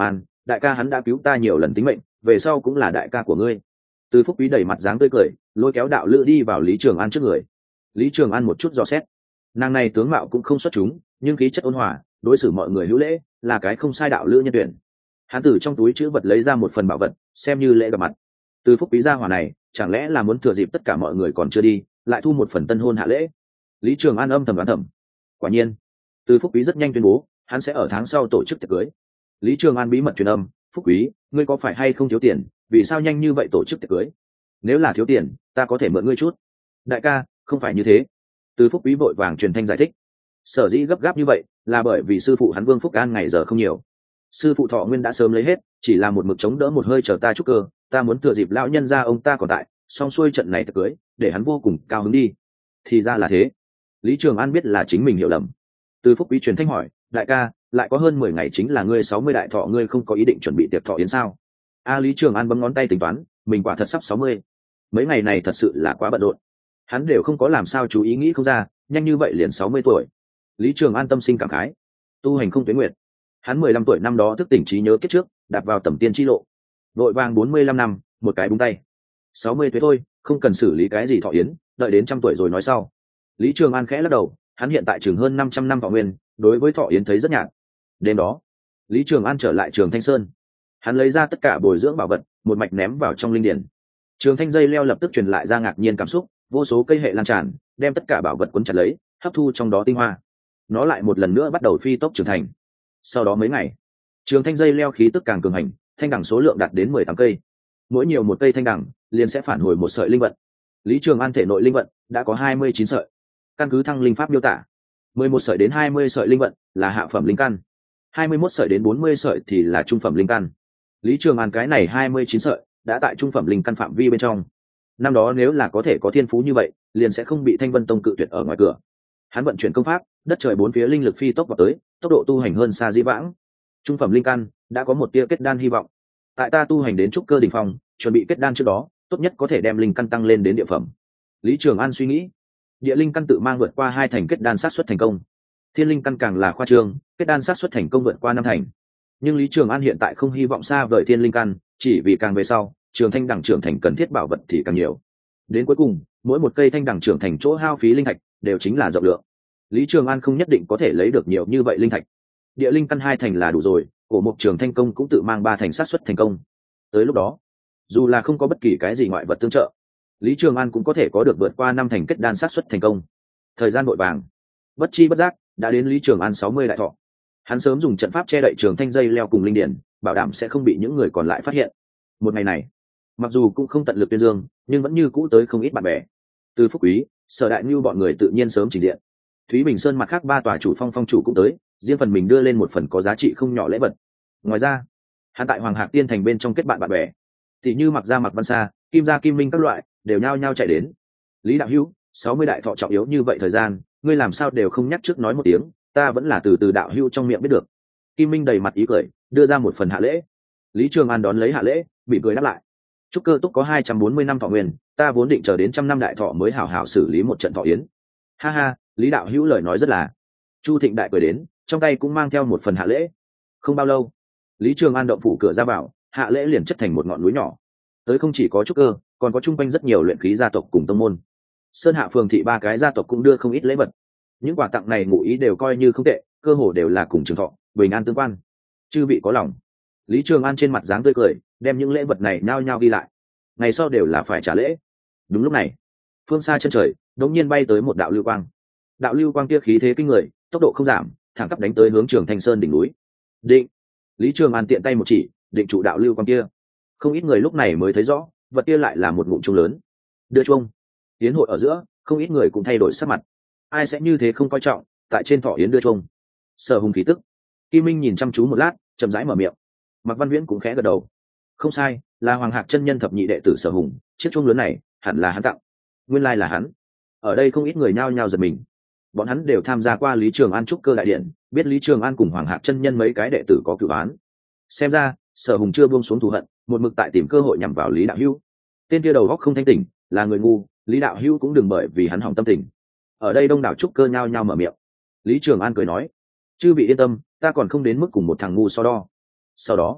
đại ca hắn đã cứu ta nhiều lần tính mệnh, về sau cũng là đại ca của ngươi. Từ Phúc Quý đẩy mặt dáng tươi cười, lôi kéo Đạo Lữ đi vào Lý Trường An trước người. Lý Trường An một chút dò xét, nàng này tướng mạo cũng không xuất chúng, nhưng khí chất ôn hòa, đối xử mọi người hữu lễ, là cái không sai đạo lữ nhân tuyển. Hắn từ trong túi chữ vật lấy ra một phần bảo vật, xem như lễ gặp mặt. Từ Phúc Quý gia hỏa này, chẳng lẽ là muốn thừa dịp tất cả mọi người còn chưa đi, lại thu một phần tân hôn hạ lễ? Lý Trường An âm thầm đoán thầm. Quả nhiên, Từ Phúc Quý rất nhanh tuyên bố, hắn sẽ ở tháng sau tổ chức tiệc cưới. Lý Trường An bí mật truyền âm, Phúc Quý, ngươi có phải hay không thiếu tiền, vì sao nhanh như vậy tổ chức tiệc cưới? Nếu là thiếu tiền, ta có thể mượn ngươi chút. Đại ca, không phải như thế. Từ Phúc Quý vội vàng truyền thanh giải thích. Sở dĩ gấp gáp như vậy là bởi vì sư phụ hắn Vương Phúc An ngày giờ không nhiều. Sư phụ thọ nguyên đã sớm lấy hết, chỉ là một mực chống đỡ một hơi chờ ta chúc cơ, ta muốn thừa dịp lão nhân gia ông ta còn tại, xong xuôi trận này tiệc cưới, để hắn vô cùng cao hứng đi. Thì ra là thế. Lý Trường An biết là chính mình hiểu lầm. Từ Phúc Quý truyền thanh hỏi, đại ca, lại có hơn 10 ngày chính là ngươi 60 đại thọ, ngươi không có ý định chuẩn bị tiệc thọ yến sao? Lý Trường An bấm ngón tay tính toán, mình quả thật sắp 60. Mấy ngày này thật sự là quá bận rộn. Hắn đều không có làm sao chú ý nghĩ không ra, nhanh như vậy liền 60 tuổi. Lý Trường An tâm sinh cảm khái. Tu hành không tuyến nguyện. Hắn 15 tuổi năm đó thức tỉnh trí nhớ kết trước, đạp vào tầm tiên chi lộ. Vội vàng 45 năm, một cái búng tay. 60 tuổi thôi, không cần xử lý cái gì thọ yến, đợi đến 100 tuổi rồi nói sau. Lý Trường An khẽ lắc đầu, hắn hiện tại chừng hơn 500 năm thọ nguyên, đối với thọ yến thấy rất nhạt. Đêm đó, Lý Trường An trở lại Trường Thanh Sơn. Hắn lấy ra tất cả bồi dưỡng bảo vật, một mạch ném vào trong linh điển. Trường Thanh dây leo lập tức truyền lại ra ngạc nhiên cảm xúc, vô số cây hệ lan tràn, đem tất cả bảo vật cuốn chặt lấy, hấp thu trong đó tinh hoa. Nó lại một lần nữa bắt đầu phi tốc trưởng thành. Sau đó mấy ngày, Trường Thanh dây leo khí tức càng cường hành, thanh đẳng số lượng đạt đến 18 cây. Mỗi nhiều một cây thanh đẳng, liền sẽ phản hồi một sợi linh vận. Lý Trường An thể nội linh vận đã có 29 sợi. Căn cứ thăng linh pháp miêu tả, 11 sợi đến 20 sợi linh vận là hạ phẩm linh căn, 21 sợi đến 40 sợi thì là trung phẩm linh căn. Lý Trường An cái này 29 sợi đã tại trung phẩm linh căn phạm vi bên trong. Năm đó nếu là có thể có thiên phú như vậy, liền sẽ không bị Thanh Vân Tông cự tuyệt ở ngoài cửa. Hắn vận chuyển công pháp, đất trời bốn phía linh lực phi tốc vào tới, tốc độ tu hành hơn xa dĩ vãng. Trung phẩm linh căn đã có một tia kết đan hy vọng. Tại ta tu hành đến trúc cơ đỉnh phong, chuẩn bị kết đan trước đó, tốt nhất có thể đem linh căn tăng lên đến địa phẩm. Lý Trường An suy nghĩ, địa linh căn tự mang vượt qua 2 thành kết đan sát suất thành công. Thiên linh căn càng là khoa trương, kết đan sát suất thành công vượt qua 5 thành. Nhưng Lý Trường An hiện tại không hy vọng xa vời thiên linh căn, chỉ vì càng về sau, Trường Thanh đẳng trưởng thành cần thiết bảo vật thì càng nhiều. Đến cuối cùng, mỗi một cây thanh đẳng trưởng thành chỗ hao phí linh thạch đều chính là rộng lượng. Lý Trường An không nhất định có thể lấy được nhiều như vậy linh thạch. Địa linh căn 2 thành là đủ rồi, cổ mục Trường Thanh công cũng tự mang 3 thành sát suất thành công. Tới lúc đó, dù là không có bất kỳ cái gì ngoại vật tương trợ, Lý Trường An cũng có thể có được vượt qua 5 thành kết đan sát suất thành công. Thời gian vội vàng, bất chi bất giác đã đến Lý Trường An 60 đại thọ. Hắn sớm dùng trận pháp che đậy Trường Thanh dây leo cùng linh điển, bảo đảm sẽ không bị những người còn lại phát hiện. Một ngày này, mặc dù cũng không tận lực tuyên dương, nhưng vẫn như cũ tới không ít bạn bè. Từ Phúc Quý, Sở Đại Nhu bọn người tự nhiên sớm trình diện. Thúy Bình Sơn mặt khác 3 tòa chủ phong chủ cũng tới, riêng phần mình đưa lên một phần có giá trị không nhỏ lễ vật. Ngoài ra, hắn tại Hoàng Hạc Tiên thành bên trong kết bạn bè, tỷ như Mặc Gia Mặc Văn Sa, Kim Gia Kim Minh các loại, đều nhao nhao chạy đến. Lý đạo hữu, 60 đại thọ trọng yếu như vậy thời gian, ngươi làm sao đều không nhắc trước nói một tiếng, ta vẫn là từ đạo hữu trong miệng biết được. Kim Minh đầy mặt ý cười, đưa ra một phần hạ lễ. Lý Trường An đón lấy hạ lễ, bị cười đáp lại. Trúc cơ túc có 240 năm thọ nguyên, ta vốn định chờ đến 100 năm đại thọ mới hảo hảo xử lý một trận thọ yến. Ha ha, Lý đạo hữu lời nói rất là. Chu Thịnh đại cười đến, trong tay cũng mang theo một phần hạ lễ. Không bao lâu, Lý Trường An động phủ cửa ra vào, hạ lễ liền chất thành một ngọn núi nhỏ. Tới không chỉ có trúc cơ, còn có chung quanh rất nhiều luyện khí gia tộc cùng tông môn. Sơn Hạ phường thị 3 cái gia tộc cũng đưa không ít lễ vật. Những quà tặng này ngụ ý đều coi như không tệ, cơ hồ đều là cùng trường thọ, bình an tương quan. Chư vị có lòng. Lý Trường An trên mặt dáng tươi cười, đem những lễ vật này nhao nhao ghi lại. Ngày sau đều là phải trả lễ. Đúng lúc này, phương xa chân trời đột nhiên bay tới một đạo lưu quang. Đạo lưu quang kia khí thế kinh người, tốc độ không giảm, thẳng tắp đánh tới hướng Trường Thanh Sơn đỉnh núi. Định. Lý Trường An tiện tay một chỉ, định trụ đạo lưu quang kia. Không ít người lúc này mới thấy rõ, vật kia lại là một ngụm chuông lớn. Đưa chuông. Yến hội ở giữa, không ít người cũng thay đổi sắc mặt. Ai sẽ như thế không coi trọng, tại trên thọ yến đưa chuông. Sở Hùng khí tức. Kim Minh nhìn chăm chú một lát, chậm rãi mở miệng. Mạc Văn Viễn cũng khẽ gật đầu. Không sai, là Hoàng Hạc chân nhân thập nhị đệ tử Sở Hùng, chiếc chuông lớn này hẳn là hắn tặng. Nguyên lai là hắn. Ở đây không ít người nhao nhao giật mình. Bọn hắn đều tham gia qua Lý Trường An trúc cơ đại điện, biết Lý Trường An cùng Hoàng Hạc chân nhân mấy cái đệ tử có cửu án. Xem ra, Sở Hùng chưa buông xuống thù hận, một mực tại tìm cơ hội nhằm vào Lý đạo hữu. Tên kia đầu óc không thanh tỉnh, là người ngu, Lý đạo hữu cũng đừng bởi vì hắn hỏng tâm tình. Ở đây đông đảo trúc cơ nhao nhao mở miệng. Lý Trường An cười nói, chư vị yên tâm, ta còn không đến mức cùng một thằng ngu so đo. Sau đó,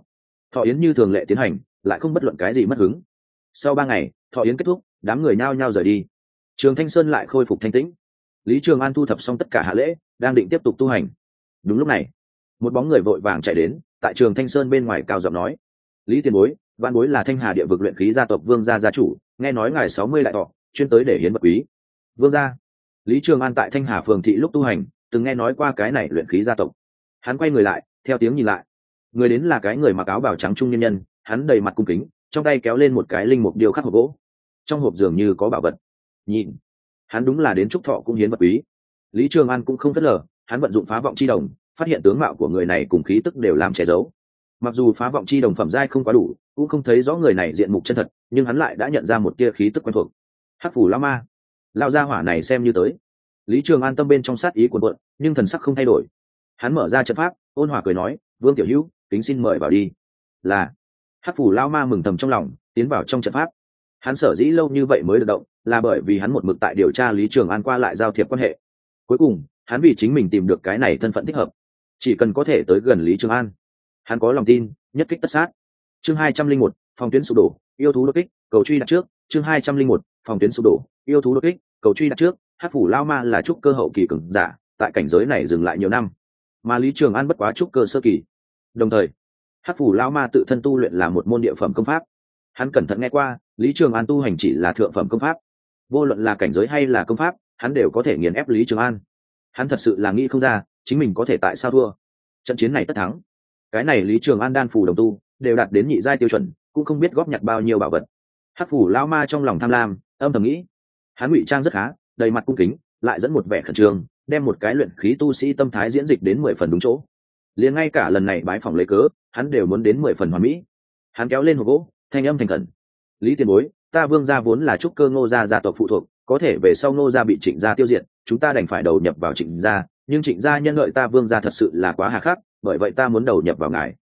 Thọ yến như thường lệ tiến hành, lại không bất luận cái gì mất hứng. Sau 3 ngày, thọ yến kết thúc, đám người nhao nhao rời đi. Trường Thanh Sơn lại khôi phục thanh tĩnh. Lý Trường An thu thập xong tất cả hạ lễ, đang định tiếp tục tu hành. Đúng lúc này, một bóng người vội vàng chạy đến, tại Trường Thanh Sơn bên ngoài cao giọng nói: "Lý tiền bối, vạn bối là Thanh Hà địa vực luyện khí gia tộc Vương gia gia chủ, nghe nói ngài 60 đại thọ, chuyên tới để hiến vật quý." Vương gia? Lý Trường An tại Thanh Hà phường thị lúc tu hành, từng nghe nói qua cái này luyện khí gia tộc. Hắn quay người lại, theo tiếng nhìn lại. Người đến là cái người mặc áo bào trắng trung niên nhân, hắn đầy mặt cung kính, trong tay kéo lên một cái linh mục điêu khắc hộp gỗ. Trong hộp dường như có bảo vật. Nhìn, hắn đúng là đến chúc thọ cung hiến vật quý. Lý Trường An cũng không phớt lờ, hắn vận dụng phá vọng chi đồng, phát hiện tướng mạo của người này cùng khí tức đều làm che giấu. Mặc dù phá vọng chi đồng phẩm giai không quá đủ, cũng không thấy rõ người này diện mục chân thật, nhưng hắn lại đã nhận ra một tia khí tức quen thuộc. Hắc phủ lão ma, lão gia hỏa này xem như tới. Lý Trường An tâm bên trong sát ý cuồn cuộn, nhưng thần sắc không thay đổi. Hắn mở ra trận pháp, ôn hòa cười nói: "Vương tiểu hữu, kính xin mời vào đi." Là. Hắc phủ lão ma mừng thầm trong lòng, tiến vào trong trận pháp. Hắn sở dĩ lâu như vậy mới được động, là bởi vì hắn một mực tại điều tra Lý Trường An qua lại giao thiệp quan hệ. Cuối cùng, hắn vì chính mình tìm được cái này thân phận thích hợp, chỉ cần có thể tới gần Lý Trường An, hắn có lòng tin nhất kích tất sát. Chương 201, phòng tuyến sụp đổ, yêu thú đột kích, cầu truy đặt trước. Chương 201, phòng tuyến sụp đổ, yêu thú đột kích, cầu truy đặt trước. Hắc phủ lão ma là trúc cơ hậu kỳ cường giả, tại cảnh giới này dừng lại nhiều năm, mà Lý Trường An bất quá trúc cơ sơ kỳ. Đồng thời, Hắc phủ lão ma tự thân tu luyện là một môn địa phẩm công pháp. Hắn cẩn thận nghe qua, Lý Trường An tu hành chỉ là thượng phẩm công pháp, vô luận là cảnh giới hay là công pháp, hắn đều có thể nghiền ép Lý Trường An. Hắn thật sự là nghĩ không ra, chính mình có thể tại sao thua. Trận chiến này tất thắng. Cái này Lý Trường An đan phù đồng tu đều đạt đến nhị giai tiêu chuẩn, cũng không biết góp nhặt bao nhiêu bảo vật. Hắc phủ lão ma trong lòng tham lam, âm thầm nghĩ. Hắn ngụy trang rất khá, đầy mặt cung kính, lại dẫn một vẻ khẩn trương, đem một cái luyện khí tu sĩ tâm thái diễn dịch đến 10 phần đúng chỗ. Liền ngay cả lần này bái phỏng lấy cớ, hắn đều muốn đến 10 phần hoàn mỹ. Hắn kéo lên hộp gỗ, thanh âm thành khẩn: "Lý tiền bối, ta Vương gia vốn là trúc cơ Ngô gia gia tộc phụ thuộc, có thể về sau Ngô gia bị Trịnh gia tiêu diệt, chúng ta đành phải đầu nhập vào Trịnh gia, nhưng Trịnh gia nhân lợi ta Vương gia thật sự là quá hà khắc, bởi vậy ta muốn đầu nhập vào ngài."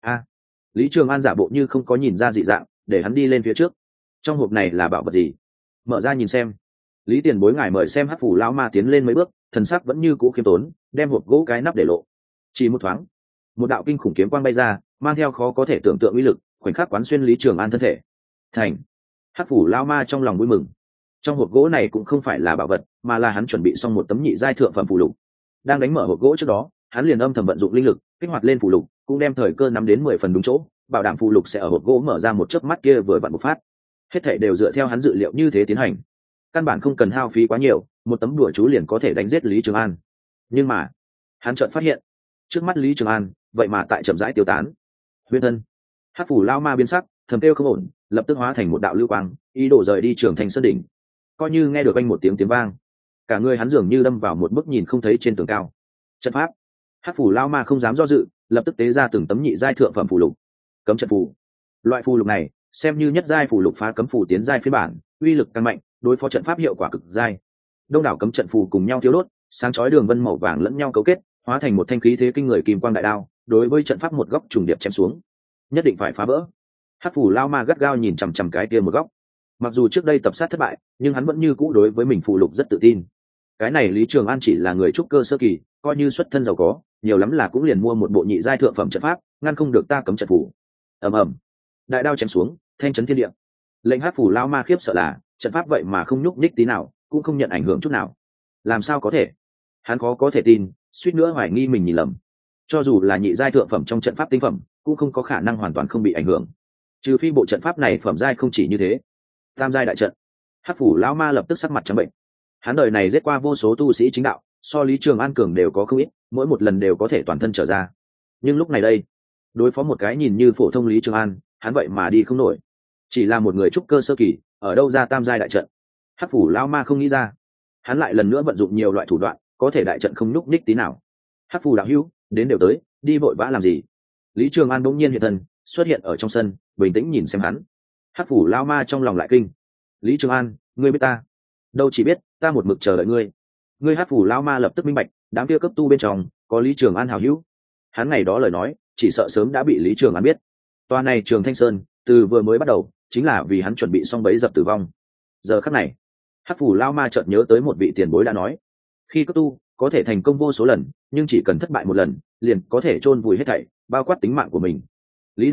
Lý Trường An giả bộ như không có nhìn ra dị dạng, để hắn đi lên phía trước. "Trong hộp này là bảo vật gì? Mở ra nhìn xem." Lý tiền bối ngài mời xem. Hắc phủ lão ma tiến lên mấy bước, thần sắc vẫn như cũ khiêm tốn, đem hộp gỗ cái nắp để lộ. Chỉ một thoáng, một đạo kinh khủng kiếm quang bay ra, mang theo khó có thể tưởng tượng uy lực, khoảnh khắc quán xuyên Lý Trường An thân thể. Thành. Hắc phủ lão ma trong lòng vui mừng. Trong hộp gỗ này cũng không phải là bảo vật, mà là hắn chuẩn bị xong một tấm nhị giai thượng phẩm phù lục. Đang đánh mở hộp gỗ trước đó, hắn liền âm thầm vận dụng linh lực, kích hoạt lên phù lục, cũng đem thời cơ nắm đến 10 phần đúng chỗ, bảo đảm phù lục sẽ ở hộp gỗ mở ra một chớp mắt kia vừa vặn bộc phát. Hết thảy đều dựa theo hắn dự liệu như thế tiến hành. Căn bản không cần hao phí quá nhiều, một tấm đùa chú liền có thể đánh giết Lý Trường An. Nhưng mà, hắn chợt phát hiện, trước mắt Lý Trường An, vậy mà tại chậm rãi tiêu tán. Huyễn thân. Hắc phủ lão ma biến sắc, thầm kêu không ổn, lập tức hóa thành một đạo lưu quang, ý đồ rời đi Trường Thành Sơn đỉnh. Coi như nghe được anh một tiếng vang, cả người hắn dường như đâm vào một bức nhìn không thấy trên tường cao. Trận pháp. Hắc phủ lão ma không dám do dự, lập tức tế ra từng tấm nhị giai thượng phẩm phù lục. Cấm trận phù. Loại phù lục này, xem như nhất giai phù lục phá cấm phù tiến giai phiên bản, uy lực càng mạnh, đối phó trận pháp hiệu quả cực giai. Đông đảo cấm trận phù cùng nhau thiêu đốt, sáng chói đường vân màu vàng lẫn nhau cấu kết, hóa thành một thanh khí thế kinh người kim quang đại đao, đối với trận pháp một góc trùng điệp chém xuống. Nhất định phải phá vỡ. Hắc phủ lão ma gắt gao nhìn chằm chằm cái kia một góc. Mặc dù trước đây tập sát thất bại, nhưng hắn vẫn như cũ đối với mình phù lục rất tự tin. Cái này Lý Trường An chỉ là người trúc cơ sơ kỳ, coi như xuất thân giàu có, nhiều lắm là cũng liền mua một bộ nhị giai thượng phẩm trận pháp, ngăn không được ta cấm trận phù. Ầm ầm. Đại đao chém xuống, thanh chấn thiên địa. Lệnh Hắc phủ lão ma khiếp sợ là, trận pháp vậy mà không nhúc nhích tí nào, cũng không nhận ảnh hưởng chút nào. Làm sao có thể? Hắn khó có thể tin, suýt nữa hoài nghi mình nhìn lầm. Cho dù là nhị giai thượng phẩm trong trận pháp tinh phẩm, cũng không có khả năng hoàn toàn không bị ảnh hưởng. Trừ phi bộ trận pháp này phẩm giai không chỉ như thế. Tam giai đại trận. Hắc phủ lão ma lập tức sắc mặt trắng bệnh. Hắn đời này giết qua vô số tu sĩ chính đạo, so Lý Trường An cường đều có không ít, mỗi một lần đều có thể toàn thân trở ra. Nhưng lúc này đây, đối phó một cái nhìn như phổ thông Lý Trường An, hắn vậy mà đi không nổi. Chỉ là một người trúc cơ sơ kỳ, ở đâu ra tam giai đại trận? Hắc phủ lão ma không nghĩ ra. Hắn lại lần nữa vận dụng nhiều loại thủ đoạn, có thể đại trận không nhúc nhích tí nào. Hắc phủ đạo hữu, đến đều tới, đi vội vã làm gì? Lý Trường An bỗng nhiên hiện thân, xuất hiện ở trong sân, bình tĩnh nhìn xem hắn. Hắc phủ lão ma trong lòng lại kinh. Lý Trường An, ngươi biết ta? Đâu chỉ biết, ta một mực chờ đợi ngươi. Ngươi. Hắc phủ lão ma lập tức minh bạch, đám kia cấp tu bên trong có Lý Trường An hảo hữu. Hắn ngày đó lời nói, chỉ sợ sớm đã bị Lý Trường An biết. Tòa này Trường Thanh Sơn, từ vừa mới bắt đầu, chính là vì hắn chuẩn bị xong bẫy dập tử vong. Giờ khắc này, Hắc phủ lão ma chợt nhớ tới một vị tiền bối đã nói, khi cấp tu có thể thành công vô số lần, nhưng chỉ cần thất bại một lần, liền có thể chôn vùi hết thảy, bao quát tính mạng của mình. Lý đạo hữu,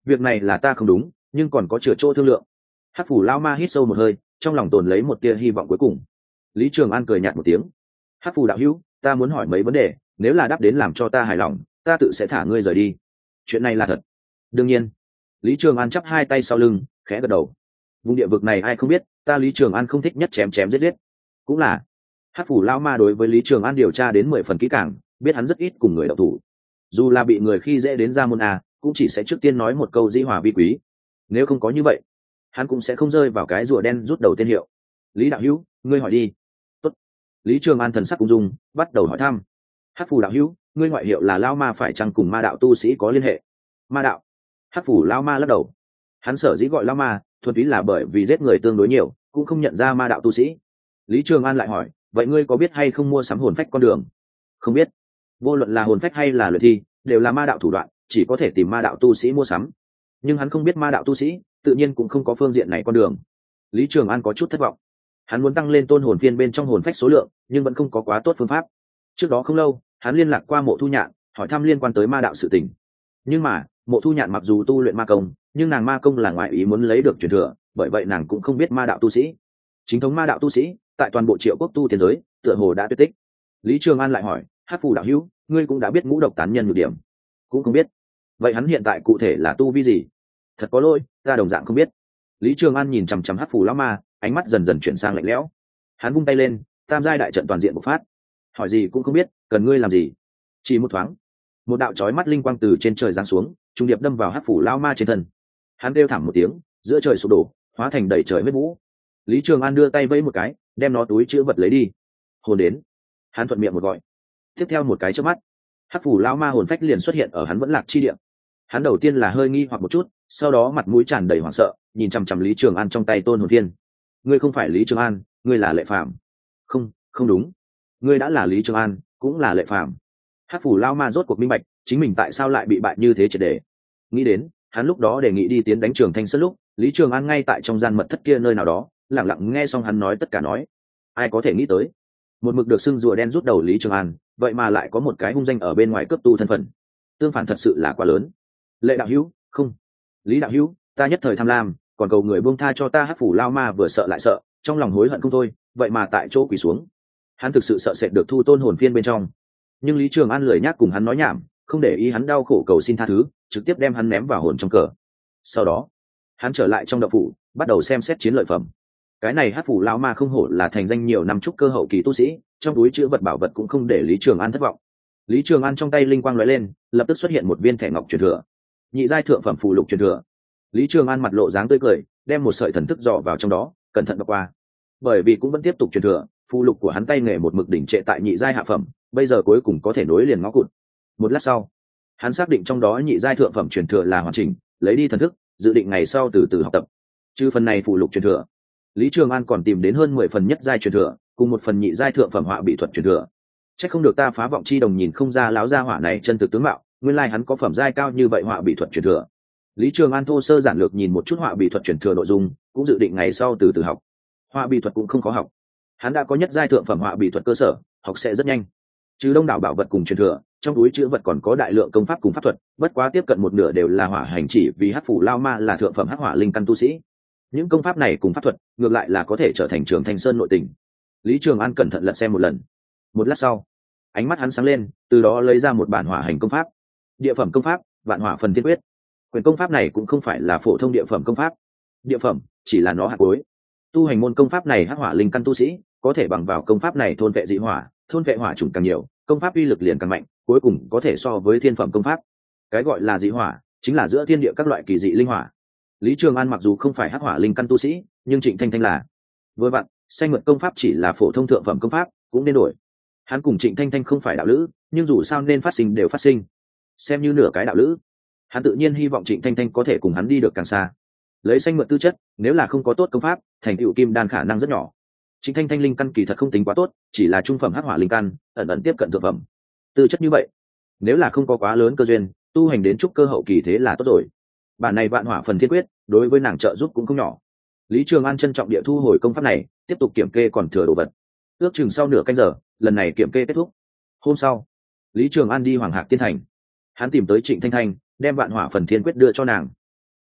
việc này là ta không đúng, nhưng còn có chừa chỗ thương lượng. Hắc phủ lao ma hít sâu một hơi, trong lòng tồn lấy một tia hy vọng cuối cùng. Lý Trường An cười nhạt một tiếng. Hắc phủ đạo hữu, ta muốn hỏi mấy vấn đề, nếu là đáp đến làm cho ta hài lòng, ta tự sẽ thả ngươi rời đi. Chuyện này là thật. Đương nhiên. Lý Trường An chắp hai tay sau lưng, khẽ gật đầu. Vùng địa vực này ai không biết, ta Lý Trường An không thích nhất chém chém giết giết. Cũng là. Hắc phủ lao ma đối với Lý Trường An điều tra đến 10 phần kỹ càng, biết hắn rất ít cùng người đậu thủ. Dù là bị người khi dễ đến ra môn a, cũng chỉ sẽ trước tiên nói một câu dĩ hòa vi quý. Nếu không có như vậy, hắn cũng sẽ không rơi vào cái rùa đen rút đầu tên hiệu. Lý đạo hữu, ngươi hỏi đi. Tốt. Lý Trường An thần sắc ung dung, bắt đầu hỏi thăm. Hắc phủ đạo hữu, ngươi ngoại hiệu là lao ma phải chăng cùng ma đạo tu sĩ có liên hệ? Ma đạo. Hắc phủ lao ma lắc đầu. Hắn sở dĩ gọi lao ma thuần túy là bởi vì giết người tương đối nhiều, cũng không nhận ra ma đạo tu sĩ. Lý Trường An lại hỏi, vậy ngươi có biết hay không mua sắm hồn phách con đường? Không biết. Vô luận là hồn phách hay là luyện thi, đều là ma đạo thủ đoạn, chỉ có thể tìm ma đạo tu sĩ mua sắm. Nhưng hắn không biết ma đạo tu sĩ, tự nhiên cũng không có phương diện này con đường. Lý Trường An có chút thất vọng. Hắn muốn tăng lên tôn hồn phiên bên trong hồn phách số lượng, nhưng vẫn không có quá tốt phương pháp. Trước đó không lâu, hắn liên lạc qua Mộ Thu Nhạn, hỏi thăm liên quan tới ma đạo sự tình. Nhưng mà, Mộ Thu Nhạn mặc dù tu luyện ma công, nhưng nàng ma công là ngoại ý muốn lấy được truyền thừa, bởi vậy nàng cũng không biết ma đạo tu sĩ. Chính thống ma đạo tu sĩ, tại toàn bộ Triệu Quốc tu tiên giới, tựa hồ đã tuyệt tích. Lý Trường An lại hỏi, Hắc phủ đạo hữu, ngươi cũng đã biết ngũ độc tán nhân nhược điểm? Cũng không biết. Vậy hắn hiện tại cụ thể là tu vi gì? Thật có lỗi, ta đồng dạng không biết. Lý Trường An nhìn chằm chằm Hắc phủ lão ma, ánh mắt dần dần chuyển sang lạnh lẽo. Hắn vung tay lên, tam giai đại trận toàn diện bộc phát. Hỏi gì cũng không biết, cần ngươi làm gì? Chỉ một thoáng, một đạo chói mắt linh quang từ trên trời giáng xuống, trùng điệp đâm vào Hắc phủ lão ma trên thân. Hắn kêu thảm một tiếng, giữa trời sụp đổ, hóa thành đầy trời huyết vũ. Lý Trường An đưa tay vẫy một cái, đem nó túi chứa vật lấy đi. Hồn đến. Hắn thuận miệng một gọi. Tiếp theo một cái chớp mắt, Hắc phủ lão ma hồn phách liền xuất hiện ở hắn vẫn lạc chi địa. Hắn đầu tiên là hơi nghi hoặc một chút, sau đó mặt mũi tràn đầy hoảng sợ, nhìn chằm chằm Lý Trường An trong tay tôn hồn thiên. Ngươi không phải Lý Trường An, ngươi là Lệ Phàm. Không, không đúng. Ngươi đã là Lý Trường An, cũng là Lệ Phàm. Hắc phủ lão ma rốt cuộc minh bạch, chính mình tại sao lại bị bại như thế triệt để. Nghĩ đến, hắn lúc đó đề nghị đi tiến đánh Trường Thanh Sơn lúc, Lý Trường An ngay tại trong gian mật thất kia nơi nào đó, lặng lặng nghe xong hắn nói tất cả nói. Ai có thể nghĩ tới, một mực được xưng rùa đen rút đầu Lý Trường An, vậy mà lại có một cái hung danh ở bên ngoài cướp tu thân phận. Tương phản thật sự là quá lớn. Lệ đạo hữu, không. Lý đạo hữu, ta nhất thời tham lam, còn cầu người buông tha cho ta. Hắc phủ lao ma vừa sợ lại sợ, trong lòng hối hận không thôi, vậy mà tại chỗ quỳ xuống. Hắn thực sự sợ sệt được thu tôn hồn phiên bên trong. Nhưng Lý Trường An lười nhác cùng hắn nói nhảm, không để ý hắn đau khổ cầu xin tha thứ, trực tiếp đem hắn ném vào hồn trong cờ. Sau đó, hắn trở lại trong động phủ, bắt đầu xem xét chiến lợi phẩm. Cái này Hắc phủ lão ma không hổ là thành danh nhiều năm trúc cơ hậu kỳ tu sĩ, trong túi chứa vật bảo vật cũng không để Lý Trường An thất vọng. Lý Trường An trong tay linh quang lóe lên, lập tức xuất hiện một viên thẻ ngọc truyền thừa, nhị giai thượng phẩm phù lục truyền thừa. Lý Trường An mặt lộ dáng tươi cười, đem một sợi thần thức dò vào trong đó, cẩn thận đọc qua. Bởi vì cũng vẫn tiếp tục truyền thừa, phù lục của hắn tay nghề một mực đỉnh trệ tại nhị giai hạ phẩm, bây giờ cuối cùng có thể nối liền ngõ cụt. Một lát sau, hắn xác định trong đó nhị giai thượng phẩm truyền thừa là hoàn chỉnh, lấy đi thần thức, dự định ngày sau từ từ học tập. Trừ phần này phù lục truyền thừa, Lý Trường An còn tìm đến hơn 10 phần nhất giai truyền thừa, cùng một phần nhị giai thượng phẩm họa bị thuật truyền thừa. Chắc không được ta Phá Vọng Chi Đồng nhìn không ra láo gia hỏa này chân thực tướng mạo, nguyên lai hắn có phẩm giai cao như vậy họa bị thuật truyền thừa. Lý Trường An thô sơ giản lược nhìn một chút họa bị thuật truyền thừa nội dung, cũng dự định ngày sau từ từ học. Họa bị thuật cũng không khó học, hắn đã có nhất giai thượng phẩm họa bị thuật cơ sở, học sẽ rất nhanh. Trừ đông đảo bảo vật cùng truyền thừa, trong túi chứa vật còn có đại lượng công pháp cùng pháp thuật, bất quá tiếp cận một nửa đều là hỏa hành chỉ, vì Hắc phủ lao ma là thượng phẩm hắc hỏa linh căn tu sĩ. Những công pháp này cùng pháp thuật ngược lại là có thể trở thành Trường Thanh Sơn nội tình. Lý Trường An cẩn thận lật xem một lần. Một lát sau, ánh mắt hắn sáng lên, từ đó lấy ra một bản hỏa hành công pháp. Địa phẩm công pháp, Vạn Hỏa Phần Thiên Quyết. Quyền công pháp này cũng không phải là phổ thông địa phẩm công pháp. Địa phẩm chỉ là nó hạt cuối. Tu hành môn công pháp này hắc hỏa linh căn tu sĩ có thể bằng vào công pháp này thôn vệ dị hỏa, thôn vệ hỏa chủng càng nhiều, công pháp uy lực liền càng mạnh, cuối cùng có thể so với thiên phẩm công pháp. Cái gọi là dị hỏa chính là giữa thiên địa các loại kỳ dị linh hỏa. Lý Trường An mặc dù không phải hắc hỏa linh căn tu sĩ, nhưng Trịnh Thanh Thanh là. Vừa vặn, xanh mượt công pháp chỉ là phổ thông thượng phẩm công pháp, cũng nên đổi. Hắn cùng Trịnh Thanh Thanh không phải đạo lữ, nhưng dù sao nên phát sinh đều phát sinh, xem như nửa cái đạo lữ. Hắn tự nhiên hy vọng Trịnh Thanh Thanh có thể cùng hắn đi được càng xa. Lấy xanh mượt tư chất, nếu là không có tốt công pháp, thành tựu kim đan khả năng rất nhỏ. Trịnh Thanh Thanh linh căn kỳ thật không tính quá tốt, chỉ là trung phẩm hắc hỏa linh căn, ẩn ẩn tiếp cận thượng phẩm. Tư chất như vậy, nếu là không có quá lớn cơ duyên, tu hành đến trúc cơ hậu kỳ thế là tốt rồi. Bản này Vạn Hỏa Phần Thiên Quyết, đối với nàng trợ giúp cũng không nhỏ. Lý Trường An trân trọng địa thu hồi công pháp này, tiếp tục kiểm kê còn thừa đồ vật. Ước chừng sau nửa canh giờ, lần này kiểm kê kết thúc. Hôm sau, Lý Trường An đi Hoàng Hạc Tiên Thành. Hắn tìm tới Trịnh Thanh Thanh, đem Vạn Hỏa Phần Thiên Quyết đưa cho nàng.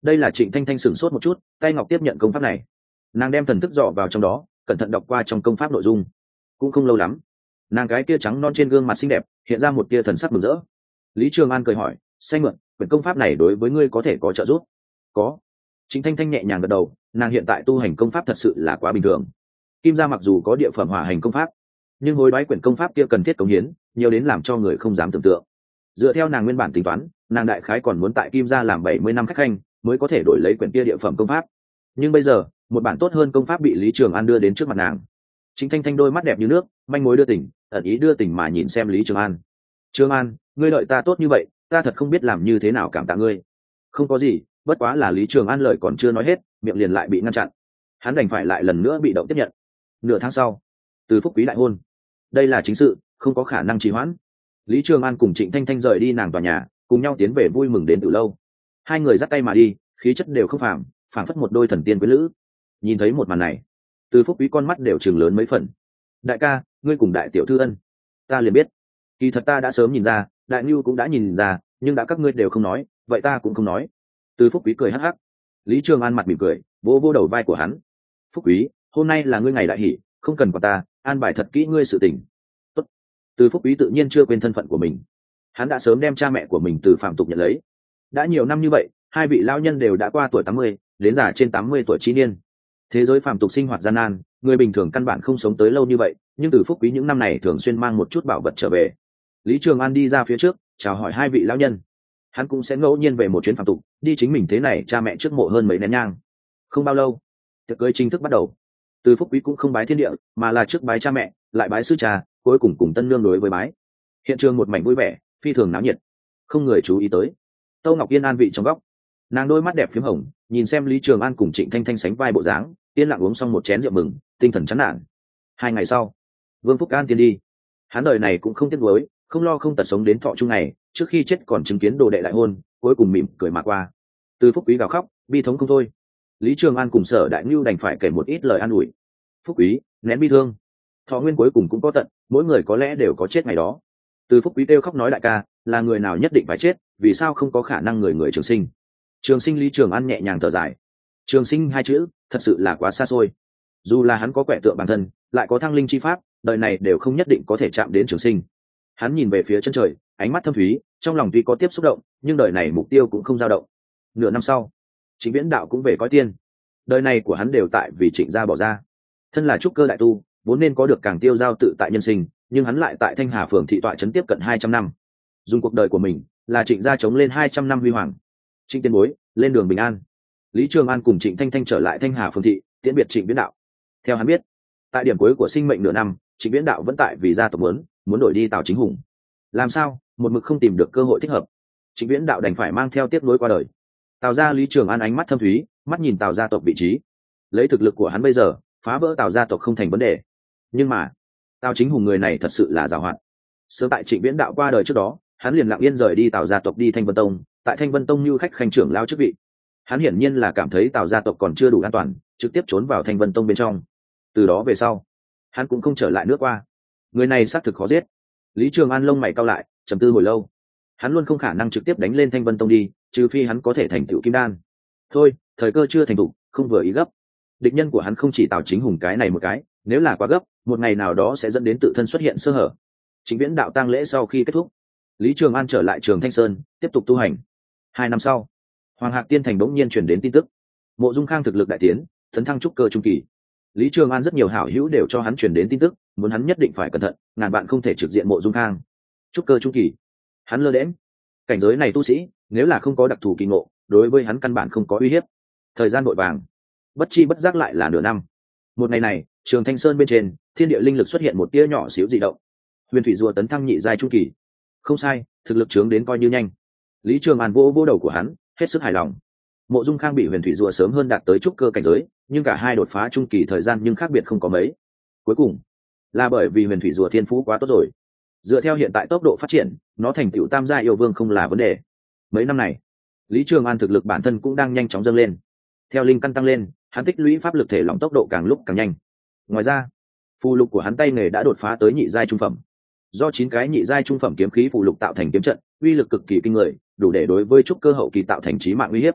Đây là Trịnh Thanh Thanh sửng sốt một chút, tay ngọc tiếp nhận công pháp này, nàng đem thần thức dò vào trong đó, cẩn thận đọc qua trong công pháp nội dung. Cũng không lâu lắm, nàng cái kia trắng non trên gương mặt xinh đẹp hiện ra một tia thần sắc mừng rỡ. Lý Trường An cười hỏi, xanh mượn quyển công pháp này đối với ngươi có thể có trợ giúp? Có. Trịnh Thanh Thanh nhẹ nhàng gật đầu, nàng hiện tại tu hành công pháp thật sự là quá bình thường. Kim gia mặc dù có địa phẩm hỏa hành công pháp, nhưng hối đoái quyển công pháp kia cần thiết cống hiến nhiều đến làm cho người không dám tưởng tượng. Dựa theo nàng nguyên bản tính toán, nàng đại khái còn muốn tại Kim gia làm 70 năm khách khanh mới có thể đổi lấy quyển kia địa phẩm công pháp. Nhưng bây giờ, một bản tốt hơn công pháp bị Lý Trường An đưa đến trước mặt nàng. Trịnh Thanh Thanh đôi mắt đẹp như nước, manh mối đưa tình, ẩn ý đưa tình mà nhìn xem Lý Trường An. Trường An, ngươi đợi ta tốt như vậy, ta thật không biết làm như thế nào cảm tạ ngươi. Không có gì, bất quá là Lý Trường An lời còn chưa nói hết, miệng liền lại bị ngăn chặn. Hắn đành phải lại lần nữa bị động tiếp nhận. Nửa tháng sau, Từ Phúc Quý đại hôn. Đây là chính sự, không có khả năng trì hoãn. Lý Trường An cùng Trịnh Thanh Thanh rời đi nàng tòa nhà, cùng nhau tiến về vui mừng đến từ lâu. Hai người dắt tay mà đi, khí chất đều không phàm, phảng phất một đôi thần tiên quý lữ. Nhìn thấy một màn này, Từ Phúc Quý con mắt đều trừng lớn mấy phần. Đại ca, ngươi cùng đại tiểu thư ân, ta liền biết. Kỳ thật ta đã sớm nhìn ra, đại nhu cũng đã nhìn ra, nhưng đã các ngươi đều không nói, vậy ta cũng không nói. Từ Phúc Quý cười hắc hắc. Lý Trường An mặt mỉm cười, vỗ vỗ đầu vai của hắn. Phúc Quý, hôm nay là ngươi ngày đại hỷ, không cần quản ta, an bài thật kỹ ngươi sự tình. Tốt. Từ Phúc Quý tự nhiên chưa quên thân phận của mình. Hắn đã sớm đem cha mẹ của mình từ phạm tục nhận lấy. Đã nhiều năm như vậy, hai vị lão nhân đều đã qua tuổi 80, đến già trên 80 tuổi chi niên. Thế giới phạm tục sinh hoạt gian nan, người bình thường căn bản không sống tới lâu như vậy, nhưng Từ Phúc Quý những năm này thường xuyên mang một chút bảo vật trở về. Lý Trường An đi ra phía trước, chào hỏi hai vị lão nhân. Hắn cũng sẽ ngẫu nhiên về một chuyến phạm tục, đi chính mình thế này cha mẹ trước mộ hơn mấy nén nhang. Không bao lâu, tiệc cưới chính thức bắt đầu. Từ Phúc Quý cũng không bái thiên địa, mà là trước bái cha mẹ, lại bái sư cha, cuối cùng cùng tân nương đối với bái. Hiện trường một mảnh vui vẻ, phi thường náo nhiệt, không người chú ý tới. Tâu Ngọc Yên an vị trong góc, nàng đôi mắt đẹp phím hồng, nhìn xem Lý Trường An cùng Trịnh Thanh Thanh sánh vai bộ dáng, yên lặng uống xong một chén rượu mừng, tinh thần chán nản. 2 ngày sau, Vương Phúc An tiên đi. Hắn đời này cũng không tiếc nuối, không lo không tật sống đến thọ chung ngày, trước khi chết còn chứng kiến đồ đệ đại hôn, cuối cùng mỉm cười mà qua. Từ Phúc Quý gào khóc, bi thống không thôi. Lý Trường An cùng Sở Đại Nưu đành phải kể một ít lời an ủi. Phúc Quý, nén bi thương. Thọ nguyên cuối cùng cũng có tận, mỗi người có lẽ đều có chết ngày đó. Từ Phúc Quý kêu khóc nói đại ca, là người nào nhất định phải chết, vì sao không có khả năng người người trường sinh. Trường sinh Lý Trường An nhẹ nhàng thở dài. Trường sinh hai chữ, thật sự là quá xa xôi. Dù là hắn có quẻ tượng bản thân, lại có thăng linh chi pháp, đời này đều không nhất định có thể chạm đến trường sinh. Hắn nhìn về phía chân trời, ánh mắt thâm thúy, trong lòng tuy có tiếp xúc động, nhưng đời này mục tiêu cũng không dao động. Nửa năm sau, Trịnh Viễn Đạo cũng về cõi tiên. Đời này của hắn đều tại vì Trịnh gia bỏ ra. Thân là trúc cơ đại tu, vốn nên có được càng tiêu giao tự tại nhân sinh, nhưng hắn lại tại Thanh Hà phường thị tọa trấn tiếp cận 200 năm. Dùng cuộc đời của mình là Trịnh gia chống lên 200 năm huy hoàng. Trịnh Tiên Bối lên đường bình an. Lý Trường An cùng Trịnh Thanh Thanh trở lại Thanh Hà phường thị, tiễn biệt Trịnh Viễn Đạo. Theo hắn biết, tại điểm cuối của sinh mệnh nửa năm, Trịnh Viễn Đạo vẫn tại vì gia tộc muốn đổi đi Tào Chính Hùng. Làm sao, một mực không tìm được cơ hội thích hợp. Trịnh Viễn Đạo đành phải mang theo tiếp nối qua đời. Tào gia Lý Trường An ánh mắt thâm thúy, mắt nhìn Tào gia tộc vị trí. Lấy thực lực của hắn bây giờ, phá vỡ Tào gia tộc không thành vấn đề. Nhưng mà, Tào Chính Hùng người này thật sự là giàu hạn. Sớm tại Trịnh Viễn Đạo qua đời trước đó, hắn liền lặng yên rời đi Tào gia tộc đi Thanh Vân Tông, tại Thanh Vân Tông như khách khanh trưởng lao chức vị. Hắn hiển nhiên là cảm thấy Tào gia tộc còn chưa đủ an toàn, trực tiếp trốn vào Thanh Vân Tông bên trong. Từ đó về sau, hắn cũng không trở lại nước qua. Người này xác thực khó giết. Lý Trường An lông mày cau lại, trầm tư hồi lâu. Hắn luôn không khả năng trực tiếp đánh lên Thanh Vân Tông đi, trừ phi hắn có thể thành tựu kim đan. Thôi, thời cơ chưa thành thục, không vừa ý gấp. Địch nhân của hắn không chỉ Tào Chính Hùng cái này một cái, nếu là quá gấp, một ngày nào đó sẽ dẫn đến tự thân xuất hiện sơ hở. Trịnh Viễn Đạo tang lễ sau khi kết thúc, Lý Trường An trở lại Trường Thanh Sơn, tiếp tục tu hành. 2 năm sau, Hoàng Hạc Tiên Thành bỗng nhiên truyền đến tin tức, Mộ Dung Khang thực lực đại tiến, tấn thăng trúc cơ trung kỳ. Lý Trường An rất nhiều hảo hữu đều cho hắn truyền đến tin tức, muốn hắn nhất định phải cẩn thận, ngàn bạn không thể trực diện Mộ Dung Khang. Trúc cơ trung kỳ, hắn lơ đễnh. Cảnh giới này tu sĩ, nếu là không có đặc thù kỳ ngộ, đối với hắn căn bản không có uy hiếp. Thời gian vội vàng, bất chi bất giác lại là nửa năm. Một ngày này, Trường Thanh Sơn bên trên, thiên địa linh lực xuất hiện một tia nhỏ xíu dị động. Huyền thủy rùa tấn thăng nhị giai trung kỳ. Không sai, thực lực trướng đến coi như nhanh. Lý Trường An vô đầu của hắn, hết sức hài lòng. Mộ Dung Khang bị huyền thủy rùa sớm hơn đạt tới trúc cơ cảnh giới, nhưng cả hai đột phá trung kỳ thời gian nhưng khác biệt không có mấy. Cuối cùng, là bởi vì huyền thủy rùa thiên phú quá tốt rồi. Dựa theo hiện tại tốc độ phát triển, nó thành tựu tam gia yêu vương không là vấn đề. Mấy năm này, Lý Trường An thực lực bản thân cũng đang nhanh chóng dâng lên. Theo linh căn tăng lên, hắn tích lũy pháp lực thể lỏng tốc độ càng lúc càng nhanh. Ngoài ra, phù lục của hắn tay nghề đã đột phá tới nhị giai trung phẩm. Do 9 cái nhị giai trung phẩm kiếm khí phù lục tạo thành kiếm trận, uy lực cực kỳ kinh người, đủ để đối với trúc cơ hậu kỳ tạo thành chí mạng uy hiếp.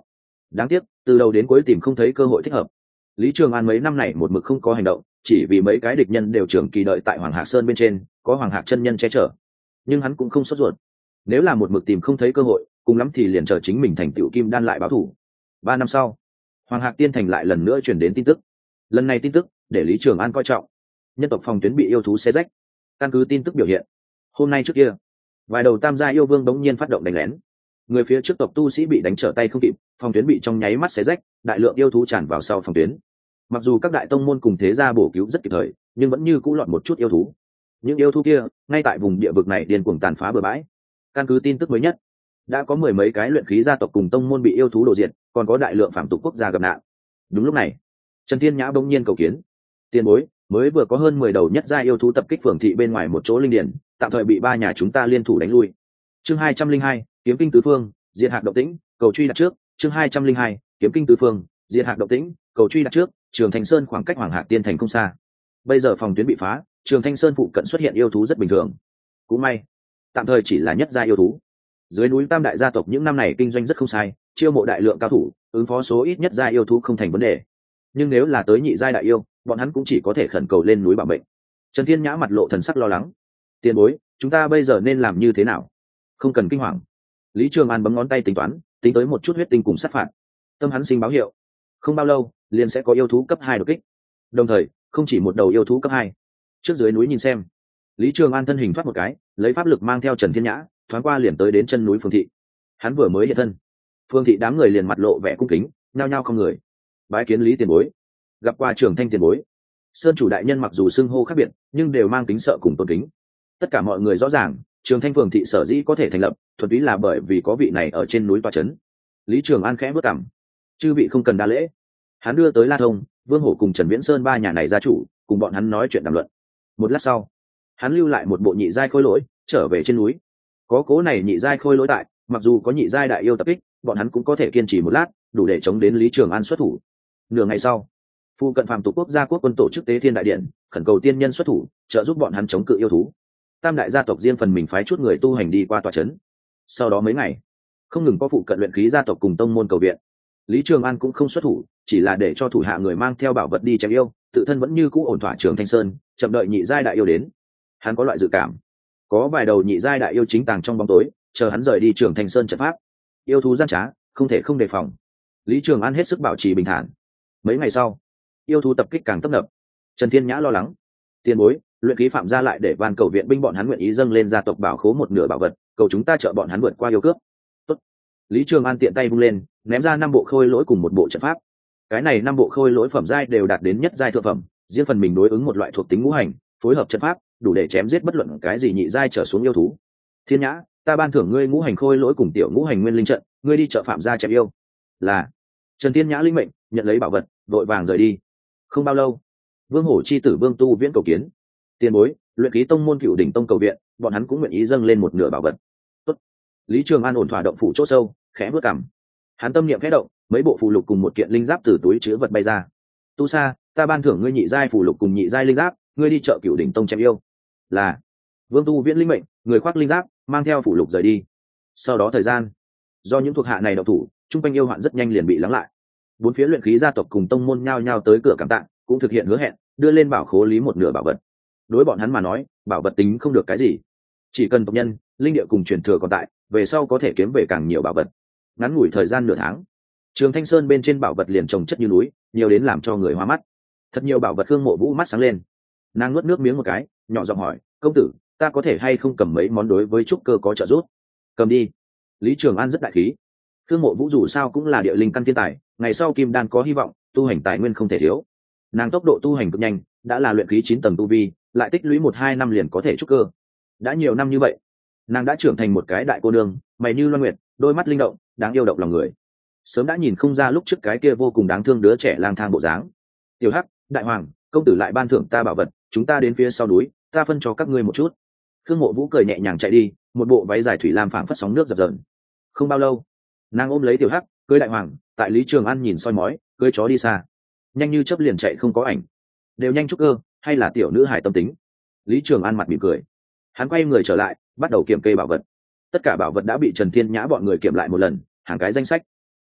đáng tiếc từ đầu đến cuối tìm không thấy cơ hội thích hợp. Lý Trường An mấy năm này một mực không có hành động, chỉ vì mấy cái địch nhân đều trưởng kỳ đợi tại Hoàng Hạc Sơn bên trên, có Hoàng Hạc chân nhân che chở. Nhưng hắn cũng không sốt ruột. Nếu là một mực tìm không thấy cơ hội, cùng lắm thì liền chờ chính mình thành tựu kim đan lại báo thù. 3 năm sau, Hoàng Hạc Tiên thành lại lần nữa truyền đến tin tức. Lần này tin tức để Lý Trường An coi trọng. Nhân tộc phòng tuyến bị yêu thú xé rách. Căn cứ tin tức biểu hiện, hôm nay trước kia, vài đầu tam gia yêu vương bỗng nhiên phát động đánh lén. Người phía trước tộc tu sĩ bị đánh trở tay không kịp, phòng tuyến bị trong nháy mắt xé rách, đại lượng yêu thú tràn vào sau phòng tuyến. Mặc dù các đại tông môn cùng thế gia bổ cứu rất kịp thời, nhưng vẫn như cũ lọt một chút yêu thú. Những yêu thú kia ngay tại vùng địa vực này điên cuồng tàn phá bừa bãi. Căn cứ tin tức mới nhất, đã có 10 mấy cái luyện khí gia tộc cùng tông môn bị yêu thú đổ diệt, còn có đại lượng phạm tục quốc gia gặp nạn. Đúng lúc này, Trần Thiên Nhã bỗng nhiên cầu kiến. Tiền bối, mới vừa có hơn 10 đầu nhất gia yêu thú tập kích phường thị bên ngoài một chỗ linh điển, tạm thời bị 3 nhà chúng ta liên thủ đánh lui. Chương 202, kiếm kinh tứ phương, diệt hạc động tĩnh, cầu truy đặt trước. Chương 202, kiếm kinh tứ phương, diệt hạc động tĩnh, cầu truy đặt trước. Trường Thanh Sơn khoảng cách Hoàng Hạc Tiên thành không xa. Bây giờ phòng tuyến bị phá, Trường Thanh Sơn phụ cận xuất hiện yêu thú rất bình thường. Cũng may, tạm thời chỉ là nhất gia yêu thú. Dưới núi Tam đại gia tộc những năm này kinh doanh rất không sai, chiêu mộ đại lượng cao thủ, ứng phó số ít nhất gia yêu thú không thành vấn đề. Nhưng nếu là tới nhị giai đại yêu, bọn hắn cũng chỉ có thể khẩn cầu lên núi bảo mệnh. Trần Thiên Nhã mặt lộ thần sắc lo lắng. Tiền bối, chúng ta bây giờ nên làm như thế nào? Không cần kinh hoàng. Lý Trường An bấm ngón tay tính toán, tính tới một chút huyết tinh cùng sát phạt. Tâm hắn sinh báo hiệu, không bao lâu liền sẽ có yêu thú cấp 2 đột kích. Đồng thời, không chỉ một đầu yêu thú cấp 2. Trước dưới núi nhìn xem. Lý Trường An thân hình thoát một cái, lấy pháp lực mang theo Trần Thiên Nhã, thoáng qua liền tới đến chân núi Phương thị. Hắn vừa mới hiện thân, Phương thị đám người liền mặt lộ vẻ cung kính, nhao nhao không người. Bái kiến Lý tiền bối. Gặp qua Trường Thanh tiền bối. Sơn chủ đại nhân mặc dù xưng hô khác biệt, nhưng đều mang kính sợ cùng tôn kính. Tất cả mọi người rõ ràng, Trường Thanh Phường thị sở dĩ có thể thành lập, thuần túy là bởi vì có vị này ở trên núi tọa trấn. Lý Trường An khẽ bước cằm. Chư vị không cần đa lễ. Hắn đưa tới La Thông, Vương Hổ cùng Trần Viễn Sơn 3 nhà này gia chủ, cùng bọn hắn nói chuyện đàm luận. Một lát sau, hắn lưu lại một bộ nhị giai khôi lỗi, trở về trên núi. Có cố này nhị giai khôi lỗi tại, mặc dù có nhị giai đại yêu tập kích, bọn hắn cũng có thể kiên trì một lát, đủ để chống đến Lý Trường An xuất thủ. Nửa ngày sau, phu cận phàm tục quốc gia quốc quân tổ chức tế thiên đại điện, khẩn cầu tiên nhân xuất thủ, trợ giúp bọn hắn chống cự yêu thú. Tam đại gia tộc riêng phần mình phái chút người tu hành đi qua tòa trấn. Sau đó mấy ngày, không ngừng có phụ cận luyện khí gia tộc cùng tông môn cầu viện. Lý Trường An cũng không xuất thủ, chỉ là để cho thủ hạ người mang theo bảo vật đi chém yêu, tự thân vẫn như cũ ổn thỏa Trường Thanh Sơn, chậm đợi nhị giai đại yêu đến. Hắn có loại dự cảm, có vài đầu nhị giai đại yêu chính tàng trong bóng tối, chờ hắn rời đi Trường Thanh Sơn trận pháp. Yêu thú gian trá, không thể không đề phòng. Lý Trường An hết sức bảo trì bình thản. Mấy ngày sau, yêu thú tập kích càng tấp nập. Trần Thiên Nhã lo lắng. Tiền bối, luyện khí phạm gia lại để van cầu viện binh bọn hắn nguyện ý dâng lên gia tộc bảo khố một nửa bảo vật, cầu chúng ta trợ bọn hắn vượt qua yêu cướp. Tốt. Lý Trường An tiện tay vung lên, ném ra 5 bộ khôi lỗi cùng một bộ trận pháp. Cái này 5 bộ khôi lỗi phẩm giai đều đạt đến nhất giai thượng phẩm, riêng phần mình đối ứng một loại thuộc tính ngũ hành, phối hợp trận pháp, đủ để chém giết bất luận cái gì nhị giai trở xuống yêu thú. Thiên Nhã, ta ban thưởng ngươi ngũ hành khôi lỗi cùng tiểu ngũ hành nguyên linh trận, ngươi đi trợ phạm gia chém yêu. Là. Trần Thiên Nhã linh mệnh, nhận lấy bảo vật, vội vàng rời đi. Không bao lâu, Vương Hổ chi tử Vương Tu Viễn cầu kiến. Tiền bối, luyện khí tông môn Cửu Đỉnh tông cầu viện, bọn hắn cũng nguyện ý dâng lên một nửa bảo vật. Tốt. Lý Trường An ổn thỏa động phủ chỗ sâu, khẽ bước cằm. Hắn tâm niệm khẽ động, mấy bộ phù lục cùng một kiện linh giáp từ túi chứa vật bay ra. Tu Sa, ta ban thưởng ngươi nhị giai phù lục cùng nhị giai linh giáp, ngươi đi chợ Cửu Đỉnh tông chém yêu. Là. Vương Tu Viễn linh mệnh, người khoác linh giáp, mang theo phù lục rời đi. Sau đó thời gian, do những thuộc hạ này động thủ, trung quanh yêu hoạn rất nhanh liền bị lắng lại. 4 phía luyện khí gia tộc cùng tông môn nhao nhao tới cửa cảm tạ, cũng thực hiện hứa hẹn, đưa lên bảo khố lý một nửa bảo vật. Đối bọn hắn mà nói, bảo vật tính không được cái gì, chỉ cần tộc nhân, linh địa cùng truyền thừa còn tại, về sau có thể kiếm về càng nhiều bảo vật. Ngắn ngủi thời gian nửa tháng, Trường Thanh Sơn bên trên bảo vật liền trồng chất như núi, nhiều đến làm cho người hoa mắt. Thật nhiều bảo vật Khương Mộ Vũ mắt sáng lên, nàng nuốt nước miếng một cái, nhỏ giọng hỏi, công tử, ta có thể hay không cầm mấy món đối với trúc cơ có trợ giúp? Cầm đi. Lý Trường An rất đại khí. Khương Mộ Vũ dù sao cũng là địa linh căn thiên tài, ngày sau kim đan có hy vọng, tu hành tài nguyên không thể thiếu. Nàng tốc độ tu hành cực nhanh, đã là luyện khí 9 tầng tu vi, lại tích lũy 1-2 năm liền có thể trúc cơ. Đã nhiều năm như vậy, nàng đã trưởng thành một cái đại cô nương, mày như loan nguyệt, đôi mắt linh động, đáng yêu động lòng người. Sớm đã nhìn không ra lúc trước cái kia vô cùng đáng thương đứa trẻ lang thang bộ dáng. Tiểu Hắc, đại hoàng, công tử lại ban thưởng ta bảo vật, chúng ta đến phía sau núi, ta phân cho các ngươi một chút. Khương Mộ Vũ cười nhẹ nhàng chạy đi, một bộ váy dài thủy lam phảng phất sóng nước dập dờn. Không bao lâu, nàng ôm lấy Tiểu Hắc, cưới đại hoàng, tại Lý Trường An nhìn soi mói, cưới chó đi xa. Nhanh như chớp liền chạy không có ảnh. Đều nhanh trúc cơ, hay là tiểu nữ hài tâm tính. Lý Trường An mặt mỉm cười. Hắn quay người trở lại, bắt đầu kiểm kê bảo vật. Tất cả bảo vật đã bị Trần Thiên Nhã bọn người kiểm lại một lần, hàng cái danh sách.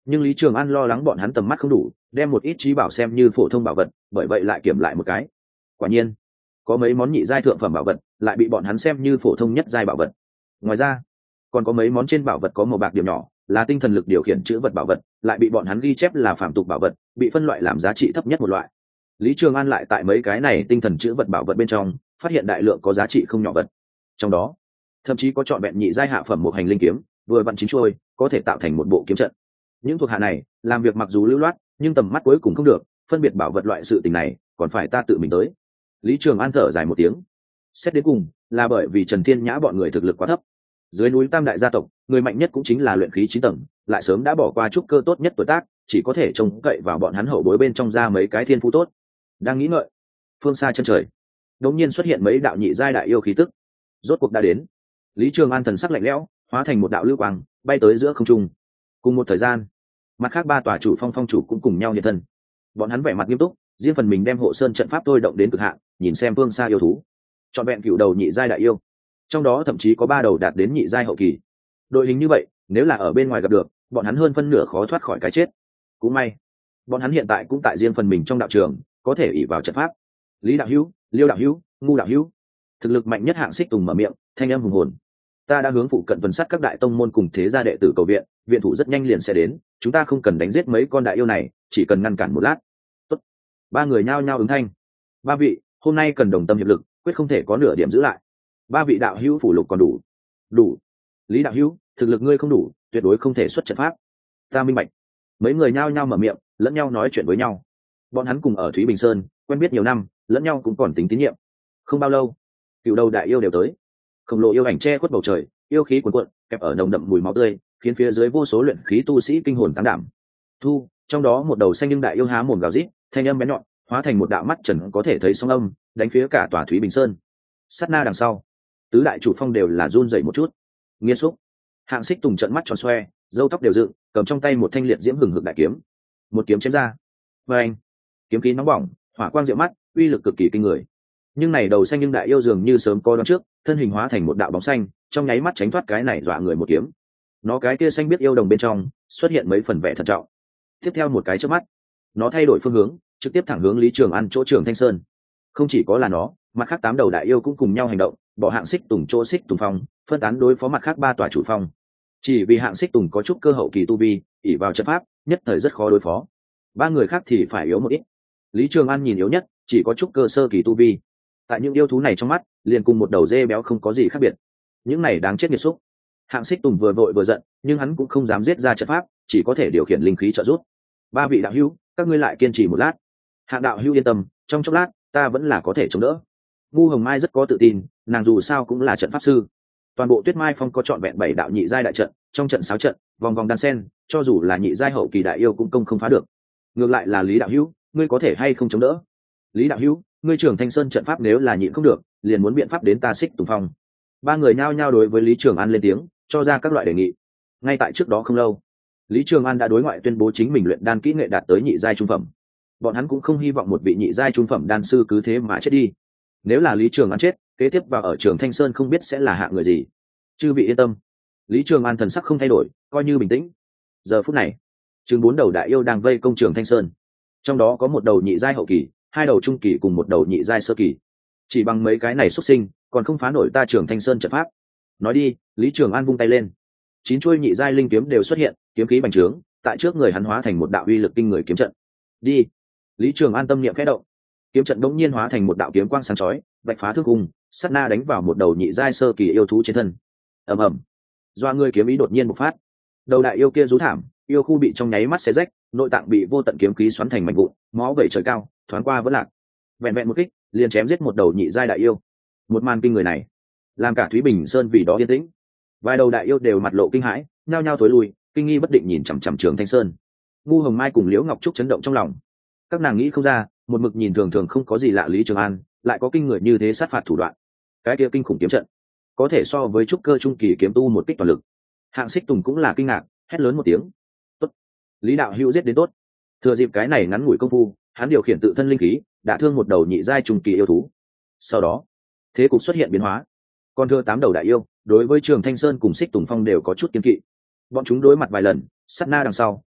Nhưng Lý Trường An lo lắng bọn hắn tầm mắt không đủ, đem một ít trí bảo xem như phổ thông bảo vật, bởi vậy lại kiểm lại một cái. Quả nhiên có mấy món nhị giai thượng phẩm bảo vật lại bị bọn hắn xem như phổ thông nhất giai bảo vật. Ngoài ra còn có mấy món trên bảo vật có màu bạc điểm nhỏ, là tinh thần lực điều khiển chữ vật bảo vật, lại bị bọn hắn ghi chép là phàm tục bảo vật, bị phân loại làm giá trị thấp nhất một loại. Lý Trường An lại tại mấy cái này tinh thần chữ vật bảo vật bên trong phát hiện đại lượng có giá trị không nhỏ vật, trong đó thậm chí có trọn vẹn nhị giai hạ phẩm một hành linh kiếm, vừa vặn chín chuôi, có thể tạo thành một bộ kiếm trận. Những thuộc hạ này làm việc mặc dù lưu loát, nhưng tầm mắt cuối cùng không được, phân biệt bảo vật loại sự tình này còn phải ta tự mình tới. Lý Trường An thở dài một tiếng. Xét đến cùng là bởi vì Trần Thiên Nhã bọn người thực lực quá thấp. Dưới núi Tam đại gia tộc, người mạnh nhất cũng chính là luyện khí 9 tầng, lại sớm đã bỏ qua trúc cơ tốt nhất tuổi tác, chỉ có thể trông cậy vào bọn hắn hậu bối bên trong ra mấy cái thiên phú tốt. Đang nghĩ ngợi, phương xa chân trời đột nhiên xuất hiện mấy đạo nhị giai đại yêu khí tức. Rốt cuộc đã đến. Lý Trường An thần sắc lạnh lẽo, hóa thành một đạo lưu quang, bay tới giữa không trung. Cùng một thời gian, mặt khác ba tòa chủ phong chủ cũng cùng nhau hiện thân. Bọn hắn vẻ mặt nghiêm túc, riêng phần mình đem hộ sơn trận pháp thôi động đến cực hạn, nhìn xem phương xa yêu thú. Trọn vẹn cựu đầu nhị giai đại yêu, trong đó thậm chí có 3 đầu đạt đến nhị giai hậu kỳ. Đội hình như vậy, nếu là ở bên ngoài gặp được, bọn hắn hơn phân nửa khó thoát khỏi cái chết. Cũng may, bọn hắn hiện tại cũng tại riêng phần mình trong đạo trường, có thể ỷ vào trận pháp. Lý đạo hữu, Liêu đạo hữu, Ngu đạo hữu, thực lực mạnh nhất Hạng Xích Tùng mở miệng, thanh âm hùng hồn. Ta đã hướng phụ cận tuần sát các đại tông môn cùng thế gia đệ tử cầu viện, viện thủ rất nhanh liền sẽ đến, chúng ta không cần đánh giết mấy con đại yêu này, chỉ cần ngăn cản một lát. Tốt. 3 người nhao nhao ứng thanh. 3 vị, hôm nay cần đồng tâm hiệp lực, quyết không thể có nửa điểm giữ lại. 3 vị đạo hữu phủ lục còn đủ. Đủ. Lý đạo hữu, thực lực ngươi không đủ, tuyệt đối không thể xuất trận pháp. Ta minh bạch. Mấy người nhao nhao mở miệng, lẫn nhau nói chuyện với nhau. Bọn hắn cùng ở Thúy Bình Sơn, quen biết nhiều năm, lẫn nhau cũng còn tính tín nhiệm. Không bao lâu, cựu đầu đại yêu đều tới. Khổng lồ yêu ảnh che khuất bầu trời, yêu khí cuồn cuộn, kẹp ở nồng đậm mùi máu tươi, khiến phía dưới vô số luyện khí tu sĩ kinh hồn tán đảm. Thu, trong đó một đầu xanh nhưng đại yêu há mồm gào rít, thanh âm bén nhọn, hóa thành một đạo mắt trần có thể thấy sóng âm, đánh phía cả tòa Thúy Bình Sơn. Sát na đằng sau, tứ đại chủ phong đều là run rẩy một chút. Nghiên xúc. Hạng Xích Tùng trợn mắt tròn xoe, râu tóc đều dựng, cầm trong tay một thanh liệt diễm hừng hực đại kiếm. Một kiếm chém ra. Oeng! Kiếm khí nóng bỏng, hỏa quang diệu mắt, uy lực cực kỳ kinh người. Nhưng này đầu xanh nhưng đại yêu dường như sớm có đoán trước, thân hình hóa thành một đạo bóng xanh, trong nháy mắt tránh thoát cái này dọa người một kiếm. Nó cái kia xanh biết yêu đồng bên trong xuất hiện mấy phần vẻ thận trọng. Tiếp theo một cái chớp mắt, nó thay đổi phương hướng, trực tiếp thẳng hướng Lý Trường An chỗ Trường Thanh Sơn. Không chỉ có là nó, mặt khác 8 đầu đại yêu cũng cùng nhau hành động, bỏ Hạng Xích Tùng chỗ Xích Tùng phong, phân tán đối phó mặt khác 3 tòa chủ phong. Chỉ vì Hạng Xích Tùng có chút cơ hậu kỳ tu vi, ỷ vào trận pháp, nhất thời rất khó đối phó. 3 người khác thì phải yếu một ít. Lý Trường An nhìn yếu nhất, chỉ có chút cơ sơ kỳ tu vi. Tại những yêu thú này trong mắt, liền cùng một đầu dê béo không có gì khác biệt. Những này đáng chết nghiệt xúc. Hạng Xích Tùng vừa vội vừa giận, nhưng hắn cũng không dám giết ra trận pháp, chỉ có thể điều khiển linh khí trợ giúp. 3 vị đạo hữu, các ngươi lại kiên trì một lát. Hạng đạo hữu yên tâm, trong chốc lát, ta vẫn là có thể chống đỡ. Ngu Hồng Mai rất có tự tin, nàng dù sao cũng là trận pháp sư. Toàn bộ Tuyết Mai Phong có trọn vẹn 7 đạo nhị giai đại trận, trong trận 6 trận, vòng vòng đan sen, cho dù là nhị giai hậu kỳ đại yêu cũng công không phá được. Ngược lại là Lý đạo hữu, ngươi có thể hay không chống đỡ? Lý đạo hữu, ngươi Trường Thanh Sơn trận pháp nếu là nhịn không được, liền muốn biện pháp đến ta Xích Tùng Phong. 3 người nhao nhao đối với Lý Trường An lên tiếng, cho ra các loại đề nghị. Ngay tại trước đó không lâu, Lý Trường An đã đối ngoại tuyên bố chính mình luyện đan kỹ nghệ đạt tới nhị giai trung phẩm. Bọn hắn cũng không hy vọng một vị nhị giai trung phẩm đan sư cứ thế mà chết đi. Nếu là Lý Trường An chết, kế tiếp vào ở Trường Thanh Sơn không biết sẽ là hạng người gì. Chư vị yên tâm. Lý Trường An thần sắc không thay đổi, coi như bình tĩnh. Giờ phút này, chừng 4 đầu đại yêu đang vây công Trường Thanh Sơn. Trong đó có một đầu nhị giai hậu kỳ, 2 đầu trung kỳ cùng một đầu nhị giai sơ kỳ. Chỉ bằng mấy cái này xuất sinh, còn không phá nổi ta Trường Thanh Sơn trận pháp. Nói đi, Lý Trường An vung tay lên. 9 chuôi nhị giai linh kiếm đều xuất hiện, kiếm khí bành trướng, tại trước người hắn hóa thành một đạo uy lực kinh người kiếm trận. Đi. Lý Trường An tâm niệm khẽ động, kiếm trận đống nhiên hóa thành một đạo kiếm quang sáng chói, vạch phá thương cung, sát na đánh vào một đầu nhị giai sơ kỳ yêu thú trên thân. Ầm ầm. Doa người kiếm ý đột nhiên bộc phát. Đầu đại yêu kia rú thảm, yêu khu bị trong nháy mắt xé rách, nội tạng bị vô tận kiếm khí xoắn thành mảnh vụn, máu vẩy trời cao, thoáng qua vẫn lạc. Vẹn vẹn một kích, liền chém giết một đầu nhị giai đại yêu. Một màn kinh người này, làm cả Thúy Bình Sơn vì đó yên tĩnh. Vài đầu đại yêu đều mặt lộ kinh hãi, nhao nhao thối lui, kinh nghi bất định nhìn chằm chằm Trường Thanh Sơn. Ngu Hồng Mai cùng Liễu Ngọc Trúc chấn động trong lòng. Các nàng nghĩ không ra, một mực nhìn thường thường không có gì lạ Lý Trường An, lại có kinh người như thế sát phạt thủ đoạn. Cái kia kinh khủng kiếm trận, có thể so với trúc cơ trung kỳ kiếm tu một kích toàn lực. Hạng Xích Tùng cũng là kinh ngạc, hét lớn một tiếng. Tốt, Lý đạo hữu giết đến tốt. Thừa dịp cái này ngắn ngủi công phu, hắn điều khiển tự thân linh khí, đã thương một đầu nhị giai trung kỳ yêu thú. Sau đó, thế cục xuất hiện biến hóa. Còn thưa 8 đầu đại yêu, đối với Trường Thanh Sơn cùng Xích Tùng Phong đều có chút kiêng kỵ. Bọn chúng đối mặt vài lần, sát na đằng sau,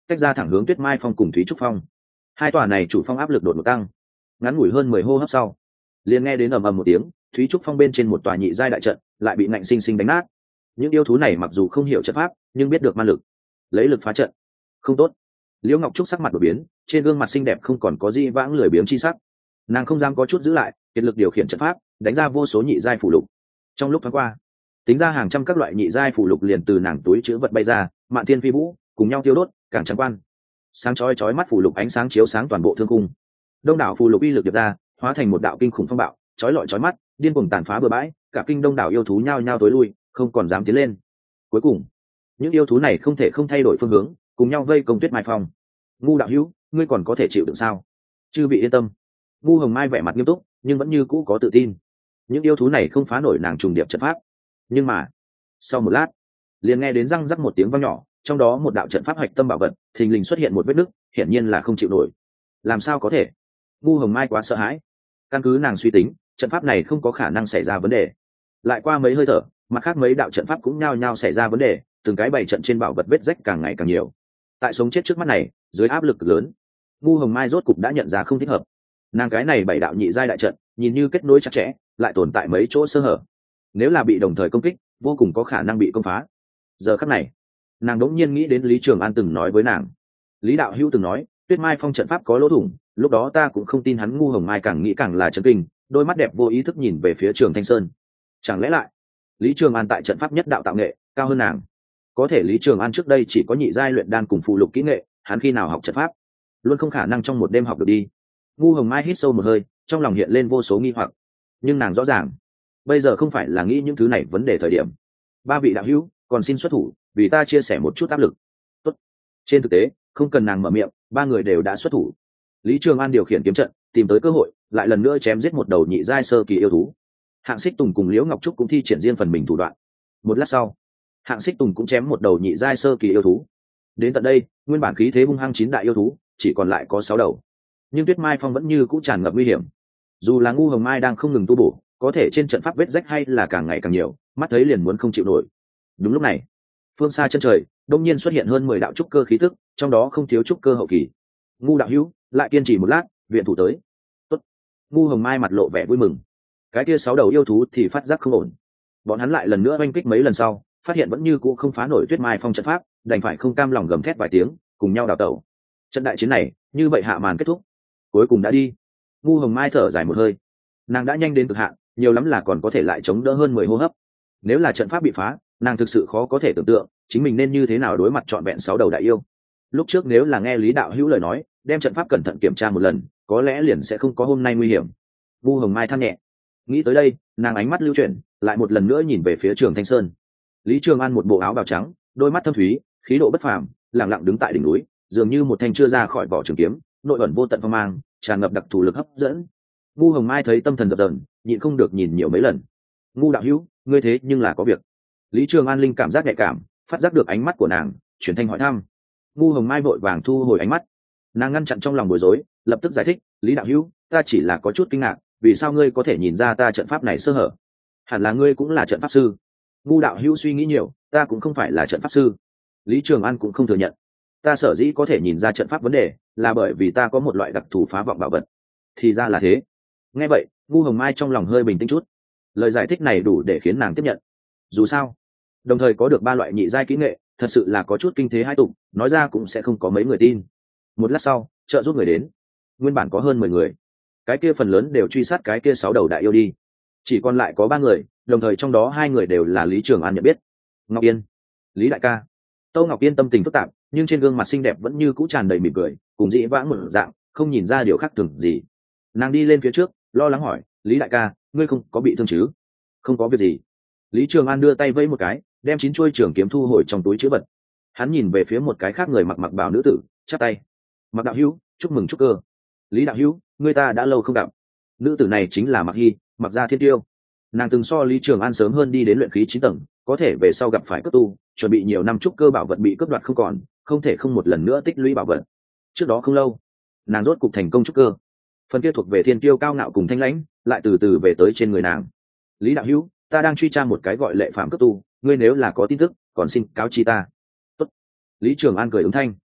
tách ra thẳng hướng Tuyết Mai Phong cùng Thúy Trúc Phong. Hai tòa này chủ phong áp lực đột ngột tăng, ngắn ngủi hơn 10 hô hấp sau, liền nghe đến ầm ầm một tiếng, Thúy Trúc Phong bên trên một tòa nhị giai đại trận lại bị nạnh sinh sinh đánh nát. Những yêu thú này mặc dù không hiểu trận pháp, nhưng biết được ma lực, lấy lực phá trận. Không tốt. Liễu Ngọc Trúc sắc mặt đổi biến, trên gương mặt xinh đẹp không còn có gì vãng lười biếng chi sắc. Nàng không dám có chút giữ lại, kiệt lực điều khiển trận pháp, đánh ra vô số nhị giai phù lục. Trong lúc thoáng qua, tính ra hàng trăm các loại nhị giai phù lục liền từ nàng túi chứa vật bay ra, mạn thiên phi vũ, cùng nhau tiêu đốt, càng trắng quan. Sáng chói mắt phù lục ánh sáng chiếu sáng toàn bộ thương cung. Đông đảo phù lục uy lực điệp ra, hóa thành một đạo kinh khủng phong bạo, chói lọi chói mắt, điên cuồng tàn phá bừa bãi, cả kinh đông đảo yêu thú nhao nhao tối lui, không còn dám tiến lên. Cuối cùng, những yêu thú này không thể không thay đổi phương hướng, cùng nhau vây công Tuyết Mai Phong. Ngu đạo hữu, ngươi còn có thể chịu đựng sao? Chư vị yên tâm. Ngu Hồng Mai vẻ mặt nghiêm túc, nhưng vẫn như cũ có tự tin. Những yêu thú này không phá nổi nàng trùng điệp trận pháp. Nhưng mà, sau một lát, liền nghe đến răng rắc một tiếng vang nhỏ, trong đó một đạo trận pháp hạch tâm bảo vật thình lình xuất hiện một vết nứt, hiển nhiên là không chịu nổi. Làm sao có thể? Ngu Hồng Mai quá sợ hãi. Căn cứ nàng suy tính, trận pháp này không có khả năng xảy ra vấn đề. Lại qua mấy hơi thở, mặt khác mấy đạo trận pháp cũng nhao nhao xảy ra vấn đề, từng cái bày trận trên bảo vật vết rách càng ngày càng nhiều. Tại sống chết trước mắt này, dưới áp lực lớn, Ngu Hồng Mai rốt cục đã nhận ra không thích hợp. Nàng cái này bảy đạo nhị giai đại trận, nhìn như kết nối chặt chẽ, lại tồn tại mấy chỗ sơ hở. Nếu là bị đồng thời công kích, vô cùng có khả năng bị công phá. Giờ khắc này, nàng đống nhiên nghĩ đến Lý Trường An từng nói với nàng. Lý đạo hữu từng nói, Tuyết Mai Phong trận pháp có lỗ thủng, lúc đó ta cũng không tin hắn. Ngu Hồng Mai càng nghĩ càng là chấn kinh, đôi mắt đẹp vô ý thức nhìn về phía Trường Thanh Sơn. Chẳng lẽ lại, Lý Trường An tại trận pháp nhất đạo tạo nghệ cao hơn nàng? Có thể Lý Trường An trước đây chỉ có nhị giai luyện đan cùng phụ lục kỹ nghệ, hắn khi nào học trận pháp? Luôn không khả năng trong một đêm học được đi. Ngu Hồng Mai hít sâu một hơi, trong lòng hiện lên vô số nghi hoặc, nhưng nàng rõ ràng, bây giờ không phải là nghĩ những thứ này vấn đề thời điểm. Ba vị đạo hữu, còn xin xuất thủ, vì ta chia sẻ một chút áp lực. Tốt. Trên thực tế, không cần nàng mở miệng, ba người đều đã xuất thủ. Lý Trường An điều khiển kiếm trận, tìm tới cơ hội, lại lần nữa chém giết một đầu nhị giai sơ kỳ yêu thú. Hạng Xích Tùng cùng Liễu Ngọc Trúc cũng thi triển riêng phần mình thủ đoạn. Một lát sau, Hạng Xích Tùng cũng chém một đầu nhị giai sơ kỳ yêu thú. Đến tận đây, nguyên bản khí thế hung hăng 9 đại yêu thú, chỉ còn lại có 6 đầu. Nhưng Tuyết Mai Phong vẫn như cũ tràn ngập nguy hiểm. Dù là Ngu Hồng Mai đang không ngừng tu bổ, có thể trên trận pháp vết rách hay là càng ngày càng nhiều, mắt thấy liền muốn không chịu nổi. Đúng lúc này, phương xa chân trời, đông nhiên xuất hiện hơn 10 đạo trúc cơ khí tức, trong đó không thiếu trúc cơ hậu kỳ. Ngu đạo hữu, lại kiên trì một lát, viện thủ tới. Tốt. Ngu Hồng Mai mặt lộ vẻ vui mừng. Cái kia 6 đầu yêu thú thì phát giác không ổn. Bọn hắn lại lần nữa oanh kích mấy lần sau, phát hiện vẫn như cũ không phá nổi Tuyết Mai Phong trận pháp, đành phải không cam lòng gầm thét vài tiếng, cùng nhau đào tẩu. Trận đại chiến này, như vậy hạ màn kết thúc. Cuối cùng đã đi. Ngu Hồng Mai thở dài một hơi. Nàng đã nhanh đến cực hạn, nhiều lắm là còn có thể lại chống đỡ hơn 10 hô hấp. Nếu là trận pháp bị phá, nàng thực sự khó có thể tưởng tượng chính mình nên như thế nào đối mặt trọn vẹn 6 đầu đại yêu. Lúc trước nếu là nghe Lý đạo hữu lời nói, đem trận pháp cẩn thận kiểm tra một lần, có lẽ liền sẽ không có hôm nay nguy hiểm. Ngu Hồng Mai than nhẹ. Nghĩ tới đây, nàng ánh mắt lưu chuyển, lại một lần nữa nhìn về phía Trường Thanh Sơn. Lý Trường An một bộ áo bào trắng, đôi mắt thâm thúy, khí độ bất phàm, lặng lặng đứng tại đỉnh núi, dường như một thanh chưa ra khỏi vỏ trường kiếm, nội ẩn vô tận phong mang, tràn ngập đặc thù lực hấp dẫn. Ngu Hồng Mai thấy tâm thần dập dờn, nhịn không được nhìn nhiều mấy lần. Ngu đạo hữu, ngươi thế nhưng là có việc. Lý Trường An linh cảm giác nhạy cảm, phát giác được ánh mắt của nàng, chuyển thanh hỏi thăm. Ngu Hồng Mai vội vàng thu hồi ánh mắt, nàng ngăn chặn trong lòng bối rối, lập tức giải thích. Lý đạo hữu, ta chỉ là có chút kinh ngạc, vì sao ngươi có thể nhìn ra ta trận pháp này sơ hở? Hẳn là ngươi cũng là trận pháp sư. Ngu đạo hữu suy nghĩ nhiều, ta cũng không phải là trận pháp sư. Lý Trường An cũng không thừa nhận. Ta sở dĩ có thể nhìn ra trận pháp vấn đề, là bởi vì ta có một loại đặc thù phá vọng bảo vật. Thì ra là thế. Nghe vậy, Ngu Hồng Mai trong lòng hơi bình tĩnh chút. Lời giải thích này đủ để khiến nàng tiếp nhận. Dù sao, đồng thời có được 3 loại nhị giai kỹ nghệ, thật sự là có chút kinh thế hai tục, nói ra cũng sẽ không có mấy người tin. Một lát sau, trợ giúp người đến. Nguyên bản có hơn 10 người, cái kia phần lớn đều truy sát cái kia 6 đầu đại yêu đi. Chỉ còn lại có 3 người, đồng thời trong đó 2 người đều là Lý Trường An nhận biết. Ngọc Yên, Lý đại ca. Tô Ngọc Yên tâm tình phức tạp, nhưng trên gương mặt xinh đẹp vẫn như cũ tràn đầy mỉm cười, cùng dĩ vãng một dạng, không nhìn ra điều khác thường gì. Nàng đi lên phía trước, lo lắng hỏi, Lý đại ca, ngươi không có bị thương chứ? Không có việc gì. Lý Trường An đưa tay vẫy một cái, đem 9 chuôi trường kiếm thu hồi trong túi trữ vật. Hắn nhìn về phía một cái khác người mặc bào nữ tử, chắp tay. Mặc đạo hữu, chúc mừng chúc cơ. Lý đạo hữu, người ta đã lâu không gặp. Nữ tử này chính là Mặc Hy, Mặc Gia Thiên Tiêu. Nàng từng so Lý Trường An sớm hơn đi đến luyện khí 9 tầng, có thể về sau gặp phải cấp tu, chuẩn bị nhiều năm trúc cơ bảo vật bị cướp đoạt không còn, không thể không một lần nữa tích lũy bảo vật. Trước đó không lâu, nàng rốt cục thành công trúc cơ. Phần kia thuộc về Thiên Tiêu cao ngạo cùng thanh lãnh, lại từ từ về tới trên người nàng. Lý đạo hữu, ta đang truy tra một cái gọi Lệ Phạm cấp tu, ngươi nếu là có tin tức, còn xin cáo chi ta. Tốt. Lý Trường An cười ứng thanh.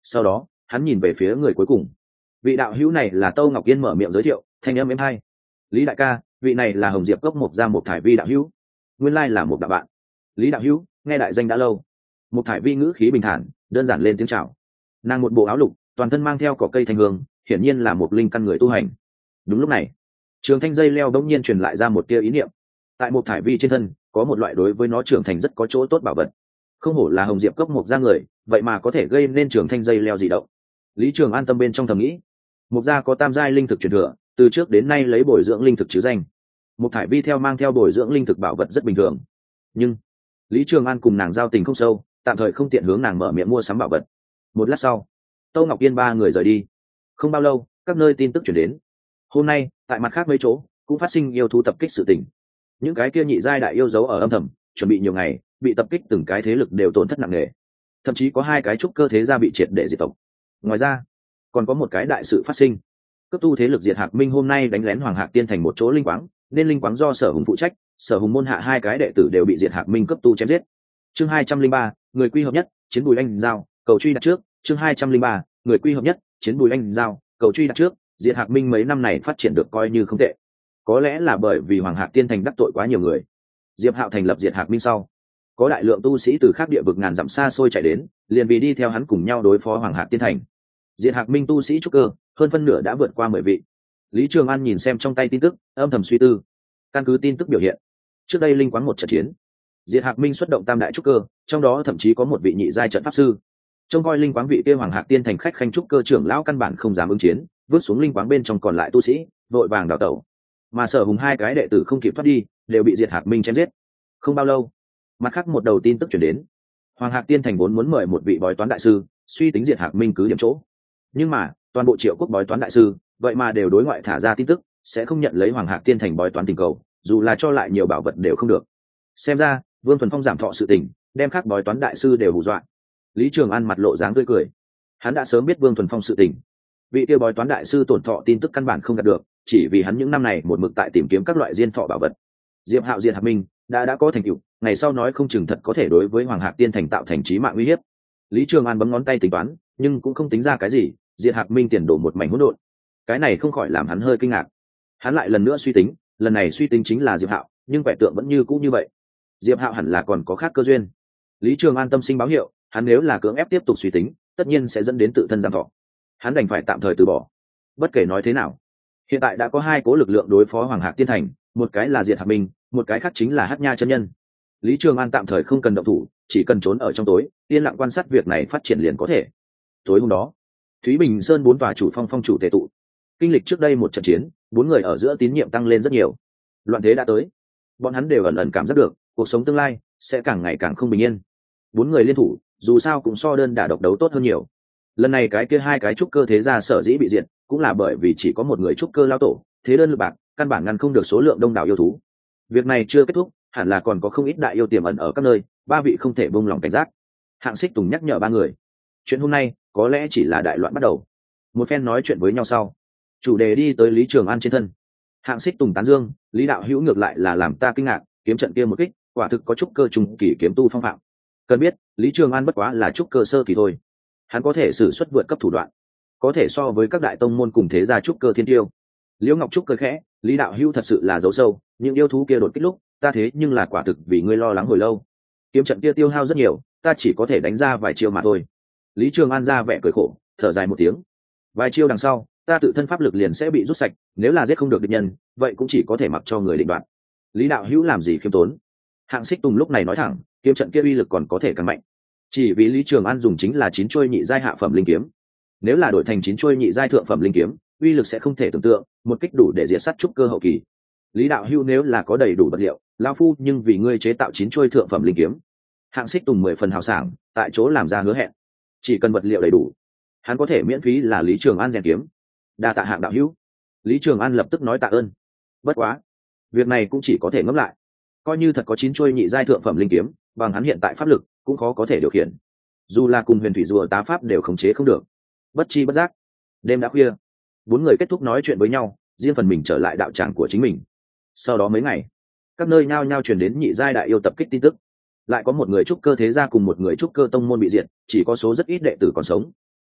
Sau đó hắn nhìn về phía người cuối cùng. Vị đạo hữu này là Tâu Ngọc Yên mở miệng giới thiệu, thanh âm êm hay. Lý đại ca, vị này là Hồng Diệp cốc Mộc gia Mộc Thải Vi đạo hữu. Nguyên lai là một đạo bạn. Lý đạo hữu, nghe đại danh đã lâu. Mộc Thải Vi ngữ khí bình thản, đơn giản lên tiếng chào. Nàng một bộ áo lục, toàn thân mang theo cỏ cây thanh hương, hiển nhiên là một linh căn người tu hành. Đúng lúc này, trường thanh dây leo đống nhiên truyền lại ra một tia ý niệm. Tại Mộc Thải Vi trên thân có một loại đối với nó trưởng thành rất có chỗ tốt bảo vật. Không hổ là Hồng Diệp cốc Mộc gia người, vậy mà có thể gây nên trường thanh dây leo dị động. Lý Trường an tâm bên trong thầm nghĩ. Mộc gia có tam giai linh thực truyền thừa, từ trước đến nay lấy bồi dưỡng linh thực chứ danh. Mộc Thải Vi theo mang theo bồi dưỡng linh thực bảo vật rất bình thường, nhưng Lý Trường an cùng nàng giao tình không sâu, tạm thời không tiện hướng nàng mở miệng mua sắm bảo vật. Một lát sau, Tâu Ngọc Yên ba người rời đi. Không bao lâu, các nơi tin tức chuyển đến. Hôm nay tại mặt khác mấy chỗ cũng phát sinh yêu thú tập kích sự tình. Những cái kia nhị giai đại yêu dấu ở âm thầm chuẩn bị nhiều ngày, bị tập kích từng cái thế lực đều tổn thất nặng nề, thậm chí có 2 cái trúc cơ thế gia bị triệt để diệt tộc. Ngoài ra còn có một cái đại sự phát sinh. Cấp tu thế lực diệt Hạc Minh hôm nay đánh lén Hoàng Hạc Tiên thành một chỗ linh quáng, nên linh quáng do Sở Hùng phụ trách, Sở Hùng môn hạ 2 cái đệ tử đều bị diệt Hạc Minh cấp tu chém giết. Chương 203, người quy hợp nhất, chiến Bùi Anh giao, cầu truy đặt trước. Chương 203, người quy hợp nhất, chiến Bùi Anh giao, cầu truy đặt trước. Diệt Hạc Minh mấy năm này phát triển được coi như không tệ. Có lẽ là bởi vì Hoàng Hạc Tiên thành đắc tội quá nhiều người. Diệp Hạo thành lập Diệt Hạc Minh sau, có đại lượng tu sĩ từ khác địa vực ngàn dặm xa xôi chạy đến, liền vì đi theo hắn cùng nhau đối phó Hoàng Hạc Tiên thành. Diệt Hạc Minh tu sĩ trúc cơ hơn phân nửa đã vượt qua 10 vị. Lý Trường An nhìn xem trong tay tin tức, âm thầm suy tư. Căn cứ tin tức biểu hiện, trước đây linh quáng một trận chiến, Diệt Hạc Minh xuất động tam đại trúc cơ, trong đó thậm chí có một vị nhị giai trận pháp sư. Trông coi linh quáng vị kia Hoàng Hạc Tiên thành khách khanh trúc cơ trưởng lão căn bản không dám ứng chiến, vứt xuống linh quáng bên trong còn lại tu sĩ, vội vàng đào tẩu. Mà Sở Hùng 2 cái đệ tử không kịp thoát đi, đều bị Diệt Hạc Minh chém giết. Không bao lâu, mặt khác một đầu tin tức chuyển đến. Hoàng Hạc Tiên thành vốn muốn mời một vị bói toán đại sư, suy tính Diệt Hạc Minh cứ điểm chỗ. Nhưng mà toàn bộ Triệu Quốc bói toán đại sư vậy mà đều đối ngoại thả ra tin tức, sẽ không nhận lấy Hoàng Hạc Tiên thành bói toán tình cầu, dù là cho lại nhiều bảo vật đều không được. Xem ra Vương Thuần Phong giảm thọ sự tình, đem các bói toán đại sư đều hù dọa. Lý Trường An mặt lộ dáng tươi cười. Hắn đã sớm biết Vương Thuần Phong sự tình. Vị kia bói toán đại sư tổn thọ tin tức căn bản không đạt được, chỉ vì hắn những năm này một mực tại tìm kiếm các loại diên thọ bảo vật. Diệp Hạo Diệt Hạc Minh đã có thành tựu, ngày sau nói không chừng thật có thể đối với Hoàng Hạc Tiên thành tạo thành chí mạng uy hiếp. Lý Trường An bấm ngón tay tính toán, nhưng cũng không tính ra cái gì. Diệt Hạc Minh tiền đổ một mảnh hỗn độn, cái này không khỏi làm hắn hơi kinh ngạc. Hắn lại lần nữa suy tính, lần này suy tính chính là Diệp Hạo, nhưng vẻ tượng vẫn như cũ như vậy. Diệp Hạo hẳn là còn có khác cơ duyên. Lý Trường An tâm sinh báo hiệu, hắn nếu là cưỡng ép tiếp tục suy tính, tất nhiên sẽ dẫn đến tự thân giảm thọ. Hắn đành phải tạm thời từ bỏ. Bất kể nói thế nào, hiện tại đã có 2 cố lực lượng đối phó Hoàng Hạc Tiên thành, một cái là Diệt Hạc Minh, một cái khác chính là Hắc Nha chân nhân. Lý Trường An tạm thời không cần động thủ, chỉ cần trốn ở trong tối, yên lặng quan sát việc này phát triển liền có thể. Tối hôm đó, Thúy Bình Sơn 4 tòa chủ phong chủ tề tụ. Kinh lịch trước đây một trận chiến, 4 người ở giữa tín nhiệm tăng lên rất nhiều. Loạn thế đã tới, bọn hắn đều ẩn ẩn cảm giác được cuộc sống tương lai sẽ càng ngày càng không bình yên. 4 người liên thủ, dù sao cũng so đơn đả độc đấu tốt hơn nhiều. Lần này cái kia 2 cái trúc cơ thế gia sở dĩ bị diệt, cũng là bởi vì chỉ có một người trúc cơ lao tổ, thế đơn lực bạc, căn bản ngăn không được số lượng đông đảo yêu thú. Việc này chưa kết thúc, hẳn là còn có không ít đại yêu tiềm ẩn ở các nơi, 3 vị không thể buông lòng cảnh giác. Hạng Xích Tùng nhắc nhở 3 người, chuyện hôm nay có lẽ chỉ là đại loạn bắt đầu. Một phen nói chuyện với nhau sau, chủ đề đi tới Lý Trường An trên thân. Hạng Xích Tùng tán dương, Lý đạo hữu ngược lại là làm ta kinh ngạc, kiếm trận kia một kích, quả thực có trúc cơ trùng kỳ kiếm tu phong phạm. Cần biết, Lý Trường An bất quá là trúc cơ sơ kỳ thôi, hắn có thể sử xuất vượt cấp thủ đoạn, có thể so với các đại tông môn cùng thế gia trúc cơ thiên tiêu. Liễu Ngọc Trúc cười khẽ, Lý đạo hữu thật sự là giấu sâu, những yêu thú kia đột kích lúc, ta thế nhưng là quả thực vì ngươi lo lắng hồi lâu. Kiếm trận kia tiêu hao rất nhiều, ta chỉ có thể đánh ra vài chiêu mà thôi. Lý Trường An ra vẻ cười khổ, thở dài một tiếng. Vài chiêu đằng sau, ta tự thân pháp lực liền sẽ bị rút sạch, nếu là giết không được địch nhân, vậy cũng chỉ có thể mặc cho người định đoạt. Lý đạo hữu làm gì khiêm tốn? Hạng Xích Tùng lúc này nói thẳng, kiếm trận kia uy lực còn có thể càng mạnh. Chỉ vì Lý Trường An dùng chính là 9 chuôi nhị giai hạ phẩm linh kiếm, nếu là đổi thành 9 chuôi nhị giai thượng phẩm linh kiếm, uy lực sẽ không thể tưởng tượng, một kích đủ để diệt sát trúc cơ hậu kỳ. Lý đạo hữu nếu là có đầy đủ vật liệu, lão phu nhưng vì ngươi chế tạo 9 chuôi thượng phẩm linh kiếm. Hạng Xích Tùng 10 phần hào sảng, tại chỗ làm ra hứa hẹn, chỉ cần vật liệu đầy đủ, hắn có thể miễn phí là Lý Trường An rèn kiếm. Đa tạ Hạng đạo hữu. Lý Trường An lập tức nói tạ ơn. Bất quá, việc này cũng chỉ có thể ngẫm lại, coi như thật có 9 chuôi nhị giai thượng phẩm linh kiếm, bằng hắn hiện tại pháp lực cũng khó có thể điều khiển, dù là cùng huyền thủy rùa tá pháp đều khống chế không được. Bất chi bất giác, đêm đã khuya, 4 người kết thúc nói chuyện với nhau, riêng phần mình trở lại đạo tràng của chính mình. Sau đó mấy ngày, các nơi nhao nhao truyền đến nhị giai đại yêu tập kích tin tức, lại có một người trúc cơ thế gia cùng một người trúc cơ tông môn bị diệt, chỉ có số rất ít đệ tử còn sống.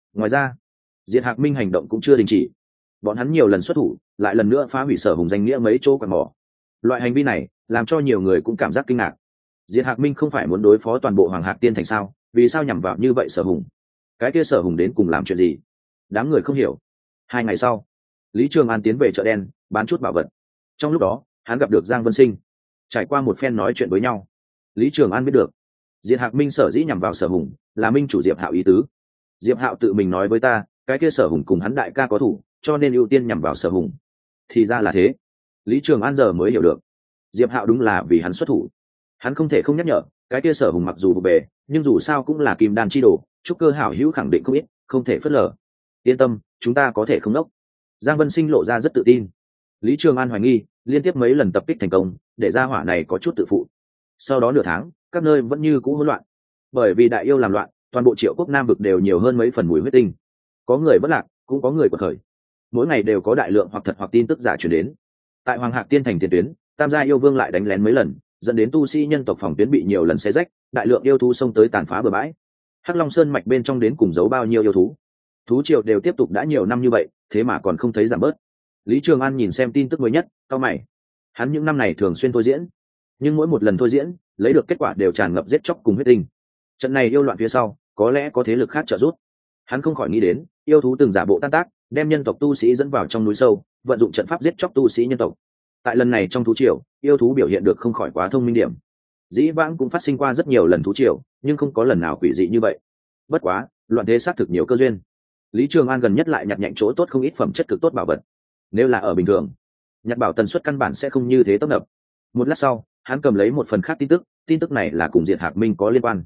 Ngoài ra, diệt hạc minh hành động cũng chưa đình chỉ. Bọn hắn nhiều lần xuất thủ, lại lần nữa phá hủy Sở Hùng danh nghĩa mấy chỗ quạt mỏ. Loại hành vi này làm cho nhiều người cũng cảm giác kinh ngạc. Diệt hạc minh không phải muốn đối phó toàn bộ Hoàng Hạc Tiên Thành sao? Vì sao nhằm vào như vậy Sở Hùng? Cái kia Sở Hùng đến cùng làm chuyện gì? Đám người không hiểu. 2 ngày sau, Lý Trường An tiến về chợ đen bán chút bảo vật. Trong lúc đó, hắn gặp được Giang Vân Sinh. Trải qua một phen nói chuyện với nhau, Lý Trường An biết được diệt hạc minh sở dĩ nhằm vào Sở Hùng là minh chủ Diệp Hạo ý tứ. Diệp Hạo tự mình nói với ta, cái kia Sở Hùng cùng hắn đại ca có thủ, cho nên ưu tiên nhằm vào Sở Hùng. Thì ra là thế. Lý Trường An giờ mới hiểu được, Diệp Hạo đúng là vì hắn xuất thủ. Hắn không thể không nhắc nhở, cái kia Sở Hùng mặc dù vụ bề, nhưng dù sao cũng là kim đan chi đồ, trúc cơ hảo hữu khẳng định không ít, không thể phớt lờ. Yên tâm, chúng ta có thể không nốc. Giang Vân Sinh lộ ra rất tự tin. Lý Trường An hoài nghi, liên tiếp mấy lần tập kích thành công, để ra hỏa này có chút tự phụ. Sau đó nửa tháng, các nơi vẫn như cũ hỗn loạn. Bởi vì đại yêu làm loạn, toàn bộ Triệu Quốc Nam vực đều nhiều hơn mấy phần mùi huyết tinh. Có người bất lạc, cũng có người quật khởi. Mỗi ngày đều có đại lượng hoặc thật hoặc tin tức giả truyền đến. Tại Hoàng Hạc Tiên Thành tiền tuyến, Tam gia yêu vương lại đánh lén mấy lần, dẫn đến tu sĩ nhân tộc phòng tuyến bị nhiều lần xé rách, đại lượng yêu thú xông tới tàn phá bừa bãi. Hắc Long Sơn mạch bên trong đến cùng giấu bao nhiêu yêu thú? Thú triều đều tiếp tục đã nhiều năm như vậy, thế mà còn không thấy giảm bớt. Lý Trường An nhìn xem tin tức mới nhất, cau mày. Hắn những năm này thường xuyên thôi diễn, nhưng mỗi một lần thôi diễn, lấy được kết quả đều tràn ngập giết chóc cùng huyết tinh. Trận này yêu loạn phía sau, có lẽ có thế lực khác trợ giúp. Hắn không khỏi nghĩ đến, yêu thú từng giả bộ tan tác, đem nhân tộc tu sĩ dẫn vào trong núi sâu, vận dụng trận pháp giết chóc tu sĩ nhân tộc. Tại lần này trong thú triều, yêu thú biểu hiện được không khỏi quá thông minh điểm. Dĩ vãng cũng phát sinh qua rất nhiều lần thú triều, nhưng không có lần nào quỷ dị như vậy. Bất quá, loạn thế xác thực nhiều cơ duyên. Lý Trường An gần nhất lại nhặt nhạnh chỗ tốt không ít phẩm chất cực tốt bảo vật. Nếu là ở bình thường, nhặt bảo tần suất căn bản sẽ không như thế tấp nập. Một lát sau, hắn cầm lấy một phần khác tin tức này là cùng Diệt Hạc Minh có liên quan.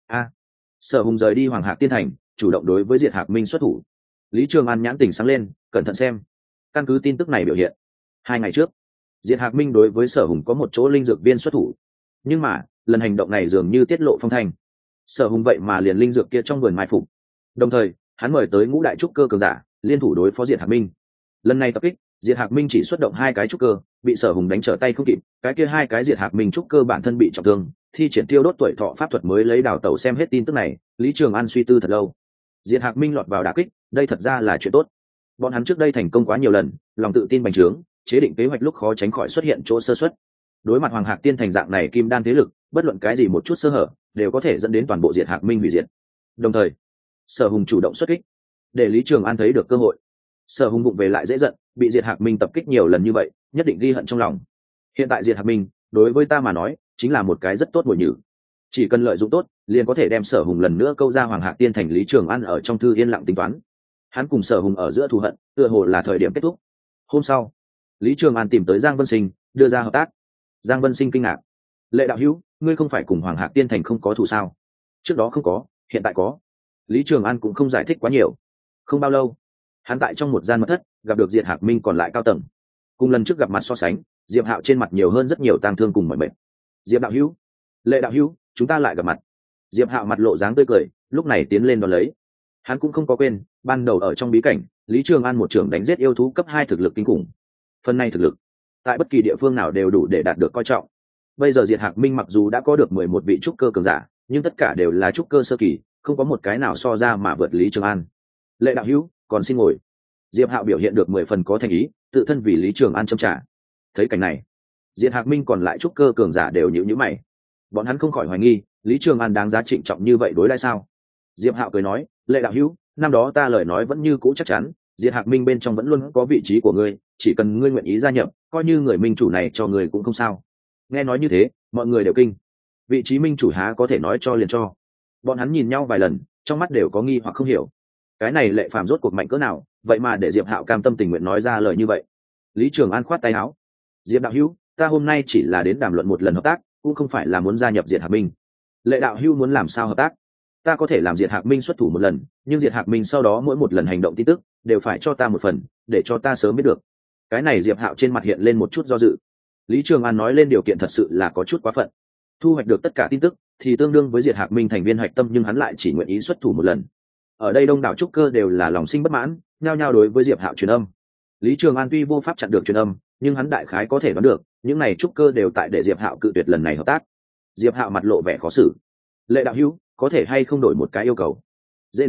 Sở Hùng rời đi Hoàng Hạc Tiên Thành, chủ động đối với Diệt Hạc Minh xuất thủ. Lý Trường An nhãn tỉnh sáng lên, cẩn thận xem. Căn cứ tin tức này biểu hiện, 2 ngày trước, Diệt Hạc Minh đối với Sở Hùng có một chỗ linh dược viên xuất thủ. Nhưng mà, lần hành động này dường như tiết lộ phong thanh. Sở Hùng vậy mà liền linh dược kia trong vườn mai phục. Đồng thời, hắn mời tới ngũ đại trúc cơ cường giả, liên thủ đối phó Diệt Hạc Minh. Lần này tập kích, Diệt Hạc Minh chỉ xuất động 2 cái trúc cơ, bị Sở Hùng đánh trở tay không kịp, cái kia 2 cái Diệt Hạc Minh trúc cơ bản thân bị trọng thương, thi triển tiêu đốt tuổi thọ pháp thuật mới lấy đào tẩu. Xem hết tin tức này, Lý Trường An suy tư thật lâu. Diệt Hạc Minh lọt vào đả kích, đây thật ra là chuyện tốt. Bọn hắn trước đây thành công quá nhiều lần, lòng tự tin bành trướng, chế định kế hoạch lúc khó tránh khỏi xuất hiện chỗ sơ suất. Đối mặt Hoàng Hạc Tiên Thành dạng này kim đan thế lực, bất luận cái gì một chút sơ hở, đều có thể dẫn đến toàn bộ Diệt Hạc Minh hủy diệt. Đồng thời, Sở Hùng chủ động xuất kích, để Lý Trường An thấy được cơ hội. Sở Hùng bụng về lại dễ giận, bị Diệt Hạc Minh tập kích nhiều lần như vậy, nhất định ghi hận trong lòng. Hiện tại Diệt Hạc Minh, đối với ta mà nói, chính là một cái rất tốt mồi nhử. Chỉ cần lợi dụng tốt, liền có thể đem Sở Hùng lần nữa câu ra Hoàng Hạc Tiên Thành. Lý Trường An ở trong thư yên lặng tính toán. Hắn cùng Sở Hùng ở giữa thù hận, tựa hồ là thời điểm kết thúc. Hôm sau, Lý Trường An tìm tới Giang Vân Sinh, đưa ra hợp tác. Giang Vân Sinh kinh ngạc. Lệ đạo hữu, ngươi không phải cùng Hoàng Hạc Tiên Thành không có thù sao? Trước đó không có, hiện tại có. Lý Trường An cũng không giải thích quá nhiều. Không bao lâu, hắn tại trong một gian mật thất gặp được Diệt Hạc Minh còn lại cao tầng. Cùng lần trước gặp mặt so sánh, Diệp Hạo trên mặt nhiều hơn rất nhiều tang thương cùng mỏi mệt. Diệp đạo hữu, Lệ đạo hữu, chúng ta lại gặp mặt. Diệp Hạo mặt lộ dáng tươi cười, lúc này tiến lên đón lấy. Hắn cũng không có quên, ban đầu ở trong bí cảnh, Lý Trường An một trưởng đánh giết yêu thú cấp 2 thực lực kinh khủng. Phần này thực lực, tại bất kỳ địa phương nào đều đủ để đạt được coi trọng. Bây giờ Diệt Hạc Minh mặc dù đã có được 11 vị trúc cơ cường giả, nhưng tất cả đều là trúc cơ sơ kỳ, không có một cái nào so ra mà vượt Lý Trường An. Lệ đạo hữu, còn xin ngồi. Diệp Hạo biểu hiện được 10 phần có thành ý, tự thân vì Lý Trường An châm trà. Thấy cảnh này, Diệt Hạc Minh còn lại trúc cơ cường giả đều nhíu mày. Bọn hắn không khỏi hoài nghi, Lý Trường An đáng giá trịnh trọng như vậy đối đãi sao? Diệp Hạo cười nói, Lệ đạo hữu, năm đó ta lời nói vẫn như cũ chắc chắn, Diệt Hạc Minh bên trong vẫn luôn có vị trí của ngươi, chỉ cần ngươi nguyện ý gia nhập, coi như người minh chủ này cho ngươi cũng không sao. Nghe nói như thế, mọi người đều kinh. Vị trí minh chủ há có thể nói cho liền cho? Bọn hắn nhìn nhau vài lần, trong mắt đều có nghi hoặc không hiểu. Cái này Lệ Phàm rốt cuộc mạnh cỡ nào, vậy mà để Diệp Hạo cam tâm tình nguyện nói ra lời như vậy. Lý Trường An khoát tay áo. Diệp đạo hữu, ta hôm nay chỉ là đến đàm luận một lần hợp tác, cũng không phải là muốn gia nhập Diệt Hạc Minh. Lệ đạo hữu muốn làm sao hợp tác? Ta có thể làm Diệt Hạc Minh xuất thủ một lần, nhưng Diệt Hạc Minh sau đó mỗi một lần hành động tin tức đều phải cho ta một phần, để cho ta sớm biết được. Cái này Diệp Hạo trên mặt hiện lên một chút do dự. Lý Trường An nói lên điều kiện thật sự là có chút quá phận. Thu hoạch được tất cả tin tức thì tương đương với Diệt Hạc Minh thành viên hạch tâm, nhưng hắn lại chỉ nguyện ý xuất thủ một lần. Ở đây đông đảo trúc cơ đều là lòng sinh bất mãn, nhao nhao đối với Diệp Hạo truyền âm. Lý Trường An tuy vô pháp chặn được truyền âm, nhưng hắn đại khái có thể đoán được, những này trúc cơ đều tại để Diệp Hạo cự tuyệt lần này hợp tác. Diệp Hạo mặt lộ vẻ khó xử. Lệ đạo hữu, có thể hay không đổi một cái yêu cầu? Dễ nói,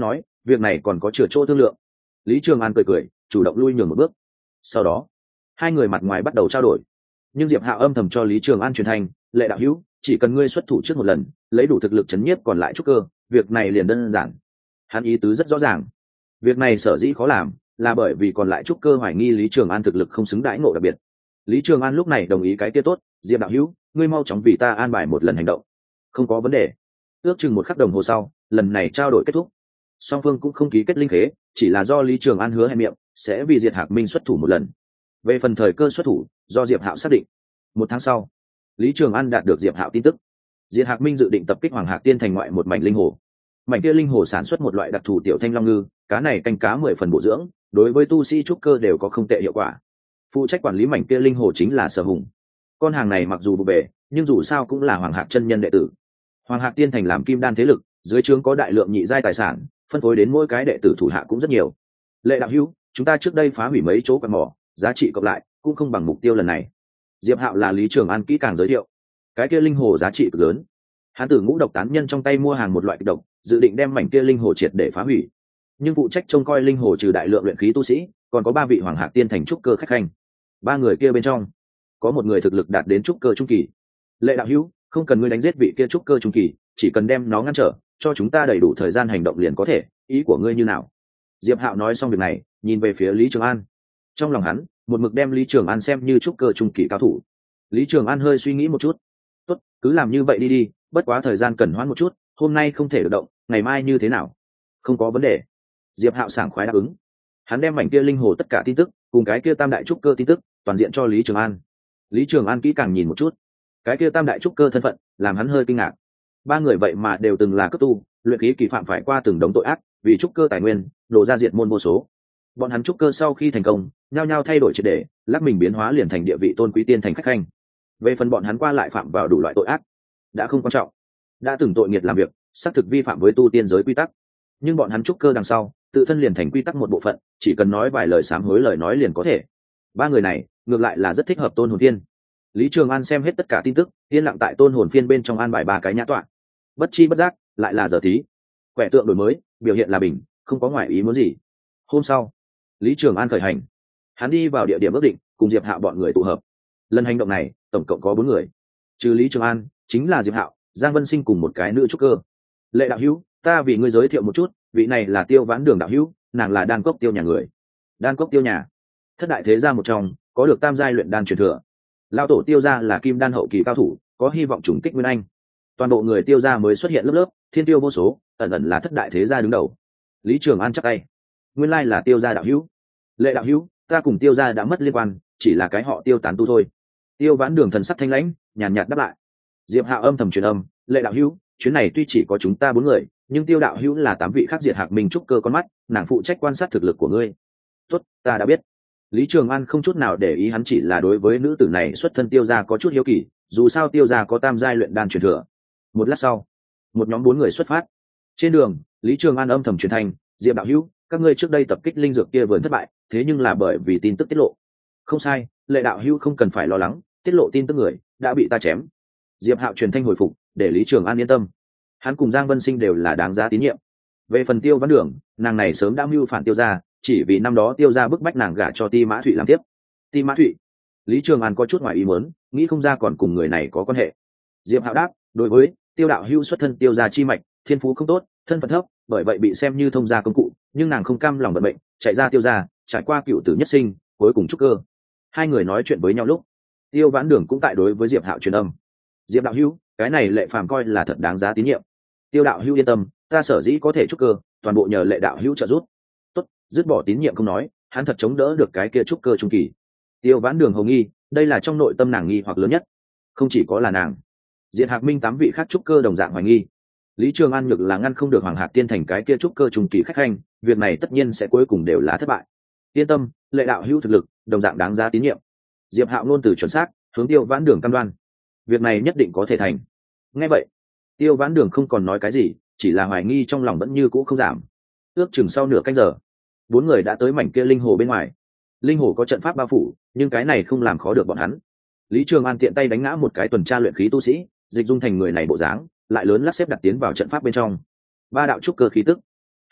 việc này còn có chừa chỗ thương lượng. Lý Trường An cười cười, chủ động lui nhường một bước. Sau đó hai người mặt ngoài bắt đầu trao đổi, nhưng Diệp Hạo âm thầm cho Lý Trường An truyền thành, lệ đạo hữu, chỉ cần ngươi xuất thủ trước một lần, lấy đủ thực lực chấn nhiếp còn lại trúc cơ, việc này liền đơn giản. Hắn ý tứ rất rõ ràng, việc này sở dĩ khó làm là bởi vì còn lại trúc cơ hoài nghi Lý Trường An thực lực không xứng đãi ngộ đặc biệt. Lý Trường An lúc này đồng ý cái kia tốt, Diệp đạo hữu, ngươi mau chóng vì ta an bài một lần hành động. Không có vấn đề. Ước chừng một khắc đồng hồ sau, lần này trao đổi kết thúc. Song phương cũng không ký kết linh khế, chỉ là do Lý Trường An hứa hẹn miệng sẽ vì Diệt Hạc Minh xuất thủ một lần. Về phần thời cơ xuất thủ, do Diệp Hạo xác định. Một tháng sau, Lý Trường An đạt được Diệp Hạo tin tức. Diệt Hạc Minh dự định tập kích Hoàng Hạc Tiên thành ngoại một mảnh linh hồ. Mảnh kia linh hồ sản xuất một loại đặc thù tiểu thanh long ngư, cá này canh cá 10 phần bổ dưỡng, đối với tu sĩ trúc cơ đều có không tệ hiệu quả. Phụ trách quản lý mảnh kia linh hồ chính là Sở Hùng. Con hàng này mặc dù bù bể, nhưng dù sao cũng là Hoàng Hạc chân nhân đệ tử. Hoàng Hạc Tiên thành làm kim đan thế lực, dưới trướng có đại lượng nhị giai tài sản, phân phối đến mỗi cái đệ tử thủ hạ cũng rất nhiều. Lệ đạo hữu, chúng ta trước đây phá hủy mấy chỗ quặng mỏ, giá trị cộng lại cũng không bằng mục tiêu lần này. Diệp Hạo là Lý Trường An kỹ càng giới thiệu, cái kia linh hồ giá trị cực lớn. Hắn từ Ngũ Độc tán nhân trong tay mua hàng một loại kịch độc, dự định đem mảnh kia linh hồ triệt để phá hủy. Nhưng phụ trách trông coi linh hồ trừ đại lượng luyện khí tu sĩ, còn có 3 vị Hoàng Hạc Tiên thành trúc cơ khách khanh. 3 người kia bên trong, có một người thực lực đạt đến trúc cơ trung kỳ. Lệ đạo hữu, không cần ngươi đánh giết vị kia trúc cơ trung kỳ, chỉ cần đem nó ngăn trở, cho chúng ta đầy đủ thời gian hành động liền có thể, ý của ngươi như nào? Diệp Hạo nói xong việc này, nhìn về phía Lý Trường An. Trong lòng hắn, một mực đem Lý Trường An xem như trúc cơ trung kỳ cao thủ. Lý Trường An hơi suy nghĩ một chút. Tốt, cứ làm như vậy đi, bất quá thời gian cần hoãn một chút, hôm nay không thể được động, ngày mai như thế nào? Không có vấn đề. Diệp Hạo sảng khoái đáp ứng. Hắn đem mảnh kia linh hồ tất cả tin tức, cùng cái kia tam đại trúc cơ tin tức, toàn diện cho Lý Trường An. Lý Trường An kỹ càng nhìn một chút, cái kia tam đại trúc cơ thân phận, làm hắn hơi kinh ngạc. 3 người vậy mà đều từng là cấp tu, luyện khí kỳ phạm phải qua từng đống tội ác, vì trúc cơ tài nguyên, đổ ra diệt môn vô số. Bọn hắn trúc cơ sau khi thành công, nhao nhao thay đổi triệt để, lắc mình biến hóa liền thành địa vị tôn quý tiên thành khách khanh. Về phần bọn hắn qua lại phạm vào đủ loại tội ác, đã không quan trọng. Đã từng tội nghiệt làm việc, xác thực vi phạm với tu tiên giới quy tắc. Nhưng bọn hắn trúc cơ đằng sau, tự thân liền thành quy tắc một bộ phận, chỉ cần nói vài lời sám hối lời nói liền có thể. 3 người này, ngược lại là rất thích hợp tôn hồn phiên. Lý Trường An xem hết tất cả tin tức, yên lặng tại tôn hồn phiên bên trong an bài 3 cái nhã tọa. Bất chi bất giác, lại là giờ tí. Quẻ tượng đổi mới, biểu hiện là bình, không có ngoại ý muốn gì. Hôm sau, Lý Trường An khởi hành. Hắn đi vào địa điểm ước định, cùng Diệp Hạo bọn người tụ hợp. Lần hành động này, tổng cộng có 4 người. Trừ Lý Trường An, chính là Diệp Hạo, Giang Vân Sinh cùng một cái nữ trúc cơ. Lệ đạo hữu, ta vì ngươi giới thiệu một chút, vị này là Tiêu Vãn Đường đạo hữu, nàng là Đan Cốc Tiêu nhà người. Đan Cốc Tiêu nhà, thất đại thế gia một trong, có được tam giai luyện đan truyền thừa. Lão tổ Tiêu gia là kim đan hậu kỳ cao thủ, có hy vọng trùng kích nguyên anh. Toàn bộ người Tiêu gia mới xuất hiện lớp lớp, thiên tiêu vô số, ẩn ẩn là thất đại thế gia đứng đầu. Lý Trường An chắp tay, nguyên lai là Tiêu gia đạo hữu. Lệ đạo hữu, ta cùng Tiêu gia đã mất liên quan, chỉ là cái họ Tiêu tán tu thôi. Tiêu Vãn Đường thần sắc thanh lãnh, nhàn nhạt đáp lại. Diệp Hạo âm thầm truyền âm, Lệ đạo hữu, chuyến này tuy chỉ có chúng ta 4 người, nhưng Tiêu đạo hữu là 8 vị khác Diệt Hạc Minh trúc cơ con mắt, nàng phụ trách quan sát thực lực của ngươi. Tốt, ta đã biết. Lý Trường An không chút nào để ý, hắn chỉ là đối với nữ tử này xuất thân Tiêu gia có chút hiếu kỳ, dù sao Tiêu gia có tam giai luyện đan truyền thừa. Một lát sau, một nhóm 4 người xuất phát. Trên đường, Lý Trường An âm thầm truyền thành, Diệp đạo hữu, các ngươi trước đây tập kích linh dược kia vườn thất bại, thế nhưng là bởi vì tin tức tiết lộ. Không sai, Lệ đạo hữu không cần phải lo lắng, tiết lộ tin tức người đã bị ta chém. Diệp Hạo truyền thanh hồi phục, để Lý Trường An yên tâm. Hắn cùng Giang Vân Sinh đều là đáng giá tín nhiệm. Về phần Tiêu Vãn Đường, nàng này sớm đã mưu phản Tiêu gia, chỉ vì năm đó Tiêu gia bức bách nàng gả cho Ti Mã Thụy làm tiếp. Ti Mã Thụy? Lý Trường An có chút ngoài ý muốn, nghĩ không ra còn cùng người này có quan hệ. Diệp Hạo đáp, đối với Tiêu đạo hữu xuất thân Tiêu gia chi mạch, thiên phú không tốt, thân phận thấp, bởi vậy bị xem như thông gia công cụ, nhưng nàng không cam lòng vận mệnh, chạy ra Tiêu gia, trải qua cựu tử nhất sinh, cuối cùng trúc cơ. 2 người nói chuyện với nhau lúc, Tiêu Vãn Đường cũng tại đối với Diệp Hạo truyền âm. Diệp đạo hữu, cái này Lệ Phàm coi là thật đáng giá tín nhiệm. Tiêu đạo hữu yên tâm, ta sở dĩ có thể trúc cơ, toàn bộ nhờ Lệ đạo hữu trợ giúp. Tốt, dứt bỏ tín nhiệm không nói, hắn thật chống đỡ được cái kia trúc cơ trung kỳ. Tiêu Vãn Đường hồng nghi, đây là trong nội tâm nàng nghi hoặc lớn nhất. Không chỉ có là nàng, Diệt Hạc Minh 8 vị khác trúc cơ đồng dạng hoài nghi. Lý Trường An nhược là ngăn không được Hoàng Hạc Tiên thành cái kia trúc cơ trung kỳ khách hành, việc này tất nhiên sẽ cuối cùng đều là thất bại. Yên tâm, Lệ đạo hữu thực lực đồng dạng đáng giá tín nhiệm. Diệp Hạo luôn từ chuẩn xác, hướng Tiêu Vãn Đường cam đoan, việc này nhất định có thể thành. Nghe vậy, Tiêu Vãn Đường không còn nói cái gì, chỉ là hoài nghi trong lòng vẫn như cũ không giảm. Ước chừng sau nửa canh giờ, 4 người đã tới mảnh kia linh hồ bên ngoài. Linh hồ có trận pháp bao phủ, nhưng cái này không làm khó được bọn hắn. Lý Trường An tiện tay đánh ngã một cái tuần tra luyện khí tu sĩ, dịch dung thành người này bộ dáng, lại lớn lắc xếp đặt tiến vào trận pháp bên trong. 3 đạo trúc cơ khí tức,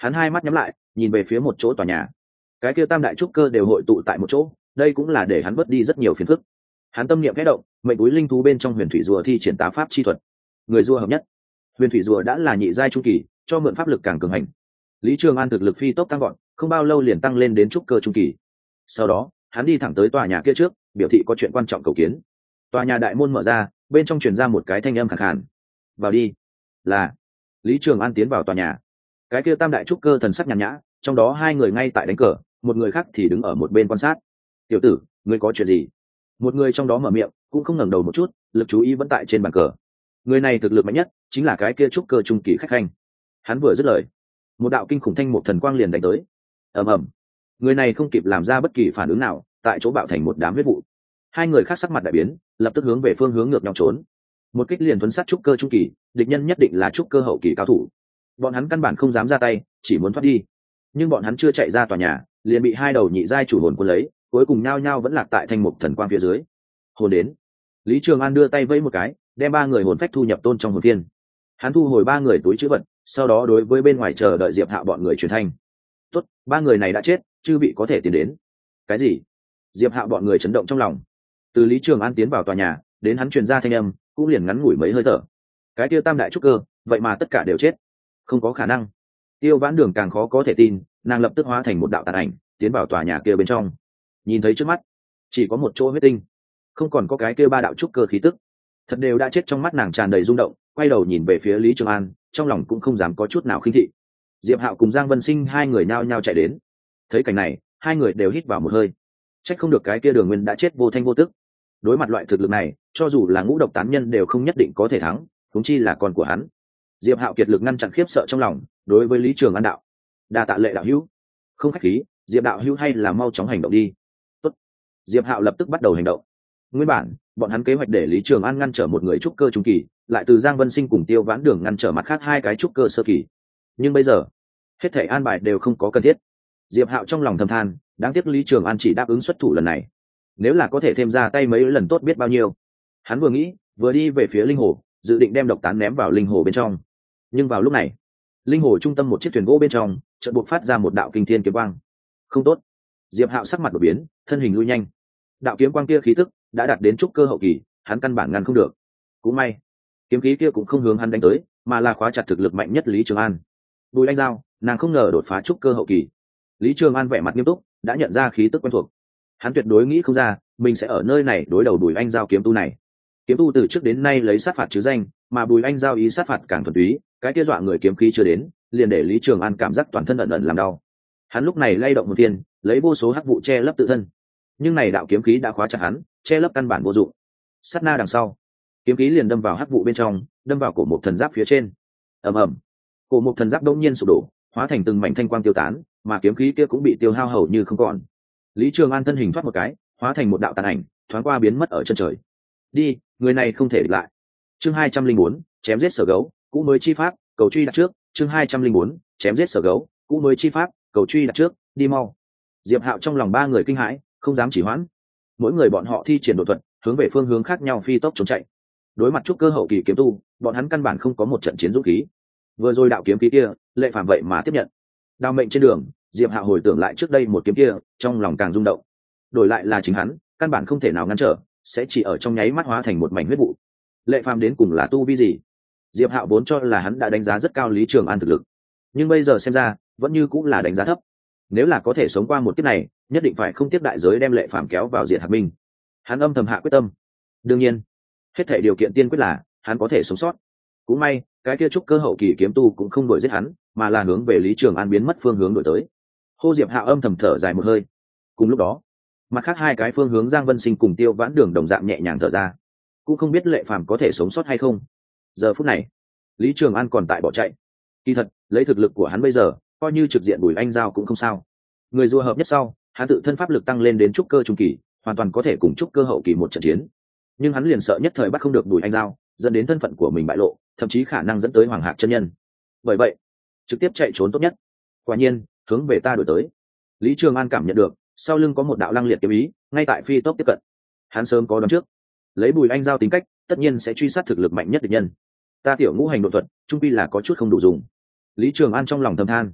Hắn hai mắt nhắm lại, nhìn về phía một chỗ tòa nhà. Cái kia tam đại trúc cơ đều hội tụ tại một chỗ, đây cũng là để hắn bớt đi rất nhiều phiền phức. Hắn tâm niệm khẽ động, mệnh túi linh thú bên trong huyền thủy rùa thi triển tá pháp chi thuật. Người rùa hợp nhất. Huyền thủy rùa đã là nhị giai trung kỳ, cho mượn pháp lực càng cường hành. Lý Trường An thực lực phi tốc tăng vọt, không bao lâu liền tăng lên đến trúc cơ trung kỳ. Sau đó, hắn đi thẳng tới tòa nhà kia trước, biểu thị có chuyện quan trọng cầu kiến. Tòa nhà đại môn mở ra, bên trong truyền ra một cái thanh âm khàn khàn. "Vào đi." Là. Lý Trường An tiến vào tòa nhà. Cái kia tam đại trúc cơ thần sắc nhàn nhã, trong đó hai người ngay tại đánh cờ, một người khác thì đứng ở một bên quan sát. "Tiểu tử, ngươi có chuyện gì?" Một người trong đó mở miệng, cũng không ngẩng đầu một chút, lực chú ý vẫn tại trên bàn cờ. Người này thực lực mạnh nhất, chính là cái kia trúc cơ trung kỳ khách khanh. Hắn vừa dứt lời, một đạo kinh khủng thanh một thần quang liền đánh tới. Ầm ầm. Người này không kịp làm ra bất kỳ phản ứng nào, tại chỗ bạo thành một đám huyết vụ. Hai người khác sắc mặt đại biến, lập tức hướng về phương hướng ngược nhau trốn. Một kích liền thuấn sát trúc cơ trung kỳ, địch nhân nhất định là trúc cơ hậu kỳ cao thủ. Bọn hắn căn bản không dám ra tay, chỉ muốn thoát đi. Nhưng bọn hắn chưa chạy ra tòa nhà, liền bị hai đầu nhị giai chủ hồn cuốn lấy, cuối cùng nhao nhao vẫn lạc tại thanh mục thần quang phía dưới. Hồn đến. Lý Trường An đưa tay vẫy một cái, đem ba người hồn phách thu nhập tôn trong hồn phiên. Hắn thu hồi ba người túi trữ vật, sau đó đối với bên ngoài chờ đợi Diệp Hạo bọn người truyền thanh. "Tốt, ba người này đã chết, chư vị có thể tiến đến." "Cái gì?" Diệp Hạo bọn người chấn động trong lòng. Từ Lý Trường An tiến vào tòa nhà, đến hắn truyền ra thanh âm, cũng liền ngắn ngủi mấy hơi thở. Cái kia tam đại trúc cơ, vậy mà tất cả đều chết. Không có khả năng. Tiêu Vãn Đường càng khó có thể tin, nàng lập tức hóa thành một đạo tàn ảnh, tiến vào tòa nhà kia bên trong. Nhìn thấy trước mắt, chỉ có một chỗ huyết tinh, không còn có cái kia ba đạo trúc cơ khí tức. Thật đều đã chết, trong mắt nàng tràn đầy rung động, quay đầu nhìn về phía Lý Trường An, trong lòng cũng không dám có chút nào khinh thị. Diệp Hạo cùng Giang Vân Sinh hai người nhao nhao chạy đến. Thấy cảnh này, hai người đều hít vào một hơi. Trách không được cái kia Đường Nguyên đã chết vô thanh vô tức. Đối mặt loại thực lực này, cho dù là ngũ độc tán nhân đều không nhất định có thể thắng, huống chi là con của hắn. Diệp Hạo kiệt lực ngăn chặn khiếp sợ trong lòng, đối với Lý Trường An đạo: "Đa tạ Lệ đạo hữu." "Không khách khí, Diệp đạo hữu hay là mau chóng hành động đi." "Tốt." Diệp Hạo lập tức bắt đầu hành động. Nguyên bản, bọn hắn kế hoạch để Lý Trường An ngăn trở một người trúc cơ trung kỳ, lại từ Giang Vân Sinh cùng Tiêu Vãn Đường ngăn trở mặt khác hai cái trúc cơ sơ kỳ. Nhưng bây giờ, hết thảy an bài đều không có cần thiết. Diệp Hạo trong lòng thầm than, đáng tiếc Lý Trường An chỉ đáp ứng xuất thủ lần này. Nếu là có thể thêm ra tay mấy lần tốt biết bao nhiêu. Hắn vừa nghĩ, vừa đi về phía linh hồ, dự định đem độc tán ném vào linh hồ bên trong. Nhưng vào lúc này, linh hồ trung tâm một chiếc thuyền gỗ bên trong chợt buộc phát ra một đạo kinh thiên kiếm quang. Không tốt. Diệp Hạo sắc mặt đổi biến, thân hình lui nhanh. Đạo kiếm quang kia khí tức đã đạt đến trúc cơ hậu kỳ, hắn căn bản ngăn không được. Cũng may, kiếm khí kia cũng không hướng hắn đánh tới, mà là khóa chặt thực lực mạnh nhất Lý Trường An. Bùi Anh Giao, nàng không ngờ đột phá trúc cơ hậu kỳ. Lý Trường An vẻ mặt nghiêm túc, đã nhận ra khí tức quen thuộc. Hắn tuyệt đối nghĩ không ra, mình sẽ ở nơi này đối đầu Bùi Anh Giao kiếm tu này. Kiếm tu từ trước đến nay lấy sát phạt chứ danh, mà Bùi Anh Giao ý sát phạt càng thuần túy, cái kia dọa người kiếm khí chưa đến, liền để Lý Trường An cảm giác toàn thân ẩn ẩn làm đau. Hắn lúc này lay động một viên, lấy vô số hắc vụ che lấp tự thân. Nhưng này đạo kiếm khí đã khóa chặt hắn, che lấp căn bản vô dụng. Sát na đằng sau, kiếm khí liền đâm vào hắc vụ bên trong, đâm vào cổ một thần giáp phía trên. Ầm ầm, cổ một thần giáp đột nhiên sụp đổ, hóa thành từng mảnh thanh quang tiêu tán, mà kiếm khí kia cũng bị tiêu hao hầu như không còn. Lý Trường An thân hình thoát một cái, hóa thành một đạo tàn ảnh, thoáng qua biến mất ở chân trời. Đi, người này không thể địch lại. Chương 204, chém giết sở gấu, cũ mới chi pháp, cầu truy đặt trước. Chương 204, chém giết sở gấu, cũ mới chi pháp, cầu truy đặt trước, đi mau. Diệp Hạo trong lòng ba người kinh hãi, không dám chỉ hoãn. Mỗi người bọn họ thi triển độ thuật, hướng về phương hướng khác nhau phi tốc trốn chạy. Đối mặt trúc cơ hậu kỳ kiếm tu, bọn hắn căn bản không có một trận chiến dũng khí. Vừa rồi đạo kiếm khí kia, Lệ Phàm vậy mà tiếp nhận. Đao mệnh trên đường, Diệp Hạo hồi tưởng lại trước đây một kiếm kia, trong lòng càng rung động. Đổi lại là chính hắn, căn bản không thể nào ngăn trở, sẽ chỉ ở trong nháy mắt hóa thành một mảnh huyết vụ. Lệ Phàm đến cùng là tu vi gì? Diệp Hạo vốn cho là hắn đã đánh giá rất cao Lý Trường An thực lực, nhưng bây giờ xem ra, vẫn như cũng là đánh giá thấp. Nếu là có thể sống qua một kiếp này, nhất định phải không tiếc đại giới đem Lệ Phàm kéo vào diện hạt minh. Hắn âm thầm hạ quyết tâm. Đương nhiên, hết thảy điều kiện tiên quyết là hắn có thể sống sót. Cũng may, cái kia trúc cơ hậu kỳ kiếm tu cũng không đuổi giết hắn, mà là hướng về Lý Trường An biến mất phương hướng đổi tới. Hô Diệp Hạo âm thầm thở dài một hơi. Cùng lúc đó, mặt khác hai cái phương hướng Giang Vân Sinh cùng Tiêu Vãn Đường đồng dạng nhẹ nhàng thở ra, cũng không biết Lệ Phàm có thể sống sót hay không. Giờ phút này, Lý Trường An còn tại bỏ chạy. Kỳ thật, lấy thực lực của hắn bây giờ, coi như trực diện Bùi Anh Giao cũng không sao. Người rùa hợp nhất sau, hắn tự thân pháp lực tăng lên đến trúc cơ trung kỳ, hoàn toàn có thể cùng trúc cơ hậu kỳ một trận chiến. Nhưng hắn liền sợ nhất thời bắt không được Bùi Anh Giao, dẫn đến thân phận của mình bại lộ, thậm chí khả năng dẫn tới Hoàng Hạc chân nhân. Bởi vậy, trực tiếp chạy trốn tốt nhất. Quả nhiên, hướng về ta đổi tới. Lý Trường An cảm nhận được, sau lưng có một đạo lăng liệt kiếm ý, ngay tại phi tốc tiếp cận. Hắn sớm có đoán trước, lấy Bùi Anh Giao tính cách, tất nhiên sẽ truy sát thực lực mạnh nhất địch nhân. Ta tiểu ngũ hành độ thuật, trung quy là có chút không đủ dùng. Lý Trường An trong lòng thầm than.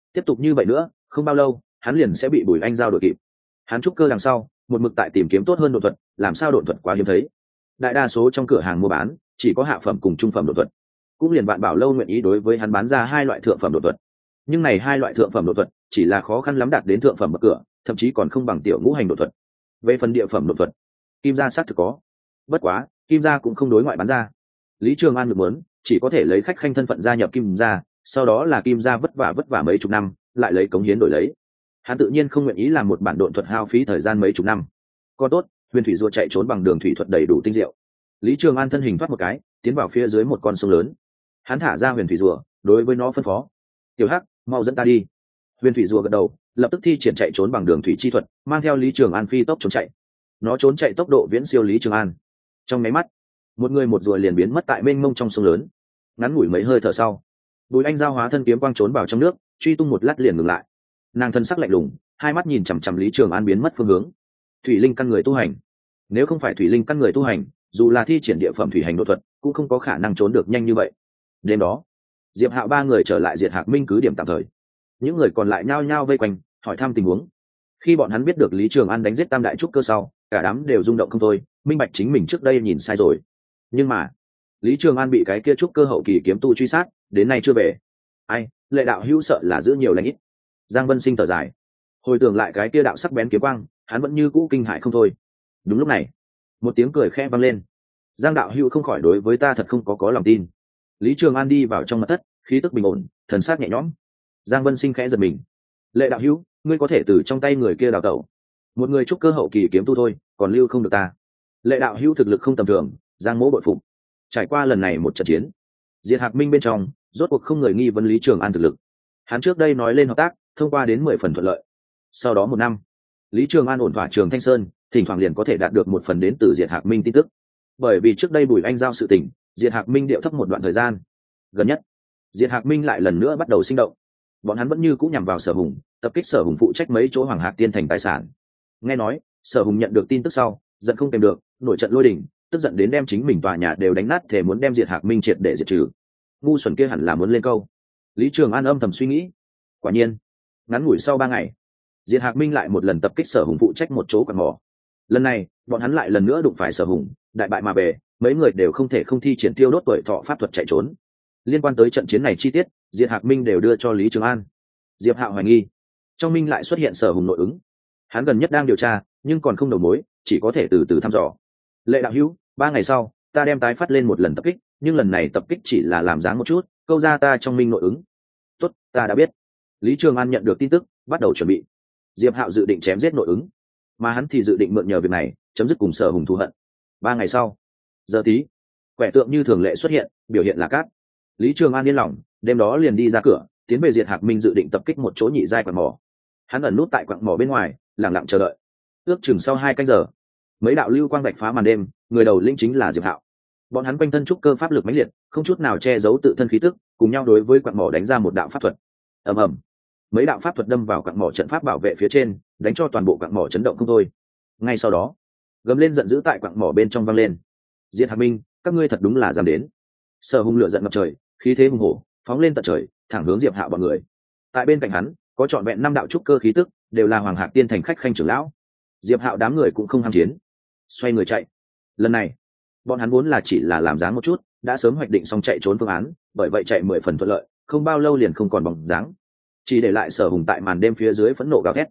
Tiếp tục như vậy nữa không bao lâu hắn liền sẽ bị Bùi Anh Giao đội kịp. Hắn trúc cơ đằng sau một mực tại tìm kiếm tốt hơn độn thuật, làm sao độn thuật quá hiếm thấy, đại đa số trong cửa hàng mua bán chỉ có hạ phẩm cùng trung phẩm độn thuật. Cũng liền Vạn Bảo lâu nguyện ý đối với hắn bán ra 2 loại thượng phẩm độn thuật, nhưng này 2 loại thượng phẩm độn thuật chỉ là khó khăn lắm đạt đến thượng phẩm bậc cửa, thậm chí còn không bằng tiểu ngũ hành độn thuật. Về phần địa phẩm độn thuật, Kim gia xác thực có, bất quá Kim gia cũng không đối ngoại bán ra. Lý Trường An được muốn chỉ có thể lấy khách khanh thân phận gia nhập Kim gia, sau đó là Kim gia vất vả mấy chục năm lại lấy cống hiến đổi lấy. Hắn tự nhiên không nguyện ý làm một bản độn thuật hao phí thời gian mấy chục năm. Còn tốt huyền thủy rùa chạy trốn bằng đường thủy thuật đầy đủ tinh diệu. Lý Trường An thân hình thoát một cái tiến vào phía dưới một con sông lớn. Hắn thả ra huyền thủy rùa đối với nó phân phó: tiểu hắc, mau dẫn ta đi. Huyền thủy rùa gật đầu, lập tức thi triển chạy trốn bằng đường thủy chi thuật, mang theo Lý Trường An phi tốc trốn chạy. Nó trốn chạy tốc độ viễn siêu Lý Trường An. Trong máy mắt một người một rùa liền biến mất tại mênh mông trong sông lớn. Ngắn ngủi mấy hơi thở sau, Bùi Anh Giao hóa thân kiếm quang trốn vào trong nước, truy tung một lát liền ngừng lại. Nàng thân sắc lạnh lùng, hai mắt nhìn chằm chằm Lý Trường An biến mất phương hướng. Thủy linh căn người tu hành, nếu không phải thủy linh căn người tu hành, dù là thi triển địa phẩm thủy hành độ thuật cũng không có khả năng trốn được nhanh như vậy. Đêm đó Diệp Hạo ba người trở lại Diệt Hạc Minh cứ điểm tạm thời, những người còn lại nhao nhao vây quanh hỏi thăm tình huống. Khi bọn hắn biết được Lý Trường An đánh giết Tam đại trúc cơ sau, cả đám đều rung động không thôi, minh bạch chính mình trước đây nhìn sai rồi. Nhưng mà Lý Trường An bị cái kia trúc cơ hậu kỳ kiếm tu truy sát, đến nay chưa về. Ai, Lệ đạo hữu sợ là giữ nhiều lãnh ít. Giang Vân Sinh thở dài, hồi tưởng lại cái kia đạo sắc bén kiếm quang, hắn vẫn như cũ kinh hãi không thôi. Đúng lúc này một tiếng cười khẽ vang lên. Giang đạo hữu không khỏi đối với ta thật không có lòng tin. Lý Trường An đi vào trong mật thất, khí tức bình ổn, thần sắc nhẹ nhõm. Giang Vân Sinh khẽ giật mình. Lệ đạo hữu, ngươi có thể từ trong tay người kia đào tẩu. Một người trúc cơ hậu kỳ kiếm tu thôi, còn lưu không được ta. Lệ đạo hữu thực lực không tầm thường, Giang mỗ bội phục. Trải qua lần này một trận chiến, Diệt Hạc Minh bên trong rốt cuộc không người nghi vấn Lý Trường An thực lực. Hắn trước đây nói lên hợp tác, thông qua đến 10 phần thuận lợi. Sau đó 1 năm, Lý Trường An ổn thỏa Trường Thanh Sơn, thỉnh thoảng liền có thể đạt được 1 phần đến từ Diệt Hạc Minh tin tức. Bởi vì trước đây Bùi Anh Giao sự tình, Diệt Hạc Minh điệu thấp một đoạn thời gian. Gần nhất, Diệt Hạc Minh lại lần nữa bắt đầu sinh động. Bọn hắn vẫn như cũ nhằm vào Sở Hùng, tập kích Sở Hùng phụ trách mấy chỗ Hoàng Hạc Tiên thành tài sản. Nghe nói, Sở Hùng nhận được tin tức sau, giận không kèm được, nổi trận lôi đình, tức giận đến đem chính mình tòa nhà đều đánh nát, thể muốn đem Diệt Hạc Minh triệt để diệt trừ. Ngu xuẩn kia hẳn là muốn lên câu. Lý Trường An âm thầm suy nghĩ. Quả nhiên, ngắn ngủi sau 3 ngày, Diệt Hạc Minh lại một lần tập kích Sở Hùng phụ trách một chỗ quặng mỏ. Lần này, bọn hắn lại lần nữa đụng phải Sở Hùng, đại bại mà về, mấy người đều không thể không thi triển tiêu đốt tuổi thọ pháp thuật chạy trốn. Liên quan tới trận chiến này chi tiết, Diệt Hạc Minh đều đưa cho Lý Trường An. Diệp Hạo hoài nghi, trong Minh lại xuất hiện Sở Hùng nội ứng. Hắn gần nhất đang điều tra, nhưng còn không đầu mối, chỉ có thể từ từ thăm dò. Lệ đạo hữu, 3 ngày sau, ta đem tái phát lên một lần tập kích, nhưng lần này tập kích chỉ là làm dáng một chút, câu ra ta trong Minh nội ứng. Tốt, ta đã biết. Lý Trường An nhận được tin tức, bắt đầu chuẩn bị. Diệp Hạo dự định chém giết nội ứng, mà hắn thì dự định mượn nhờ việc này chấm dứt cùng Sở Hùng thù hận. 3 ngày sau, giờ tí, quẻ tượng như thường lệ xuất hiện, biểu hiện là cát. Lý Trường An yên lòng, đêm đó liền đi ra cửa, tiến về Diệt Hạc Minh dự định tập kích một chỗ nhị giai quặng mỏ. Hắn ẩn nút tại quặng mỏ bên ngoài, lặng lặng chờ đợi. Ước chừng sau 2 canh giờ, mấy đạo lưu quang vạch phá màn đêm, người đầu lĩnh chính là Diệp Hạo. Bọn hắn quanh thân trúc cơ pháp lực mãnh liệt, không chút nào che giấu tự thân khí tức, cùng nhau đối với quặng mỏ đánh ra một đạo pháp thuật. Ầm ầm, mấy đạo pháp thuật đâm vào quặng mỏ trận pháp bảo vệ phía trên, đánh cho toàn bộ quặng mỏ chấn động không thôi. Ngay sau đó, gầm lên giận dữ tại quặng mỏ bên trong vang lên. Diệt Hạc Minh, các ngươi thật đúng là dám đến. Sở Hùng lửa giận ngập trời, khí thế hùng hổ, phóng lên tận trời, thẳng hướng Diệp Hạo bọn người. Tại bên cạnh hắn, có trọn vẹn 5 đạo trúc cơ khí tức, đều là Hoàng Hạc Tiên thành khách khanh trưởng lão. Diệp Hạo đám người cũng không ham chiến, xoay người chạy. Lần này, bọn hắn vốn là chỉ là làm dáng một chút, đã sớm hoạch định xong chạy trốn phương án, bởi vậy chạy 10 phần thuận lợi, không bao lâu liền không còn bóng dáng, chỉ để lại Sở Hùng tại màn đêm phía dưới phẫn nộ gào thét.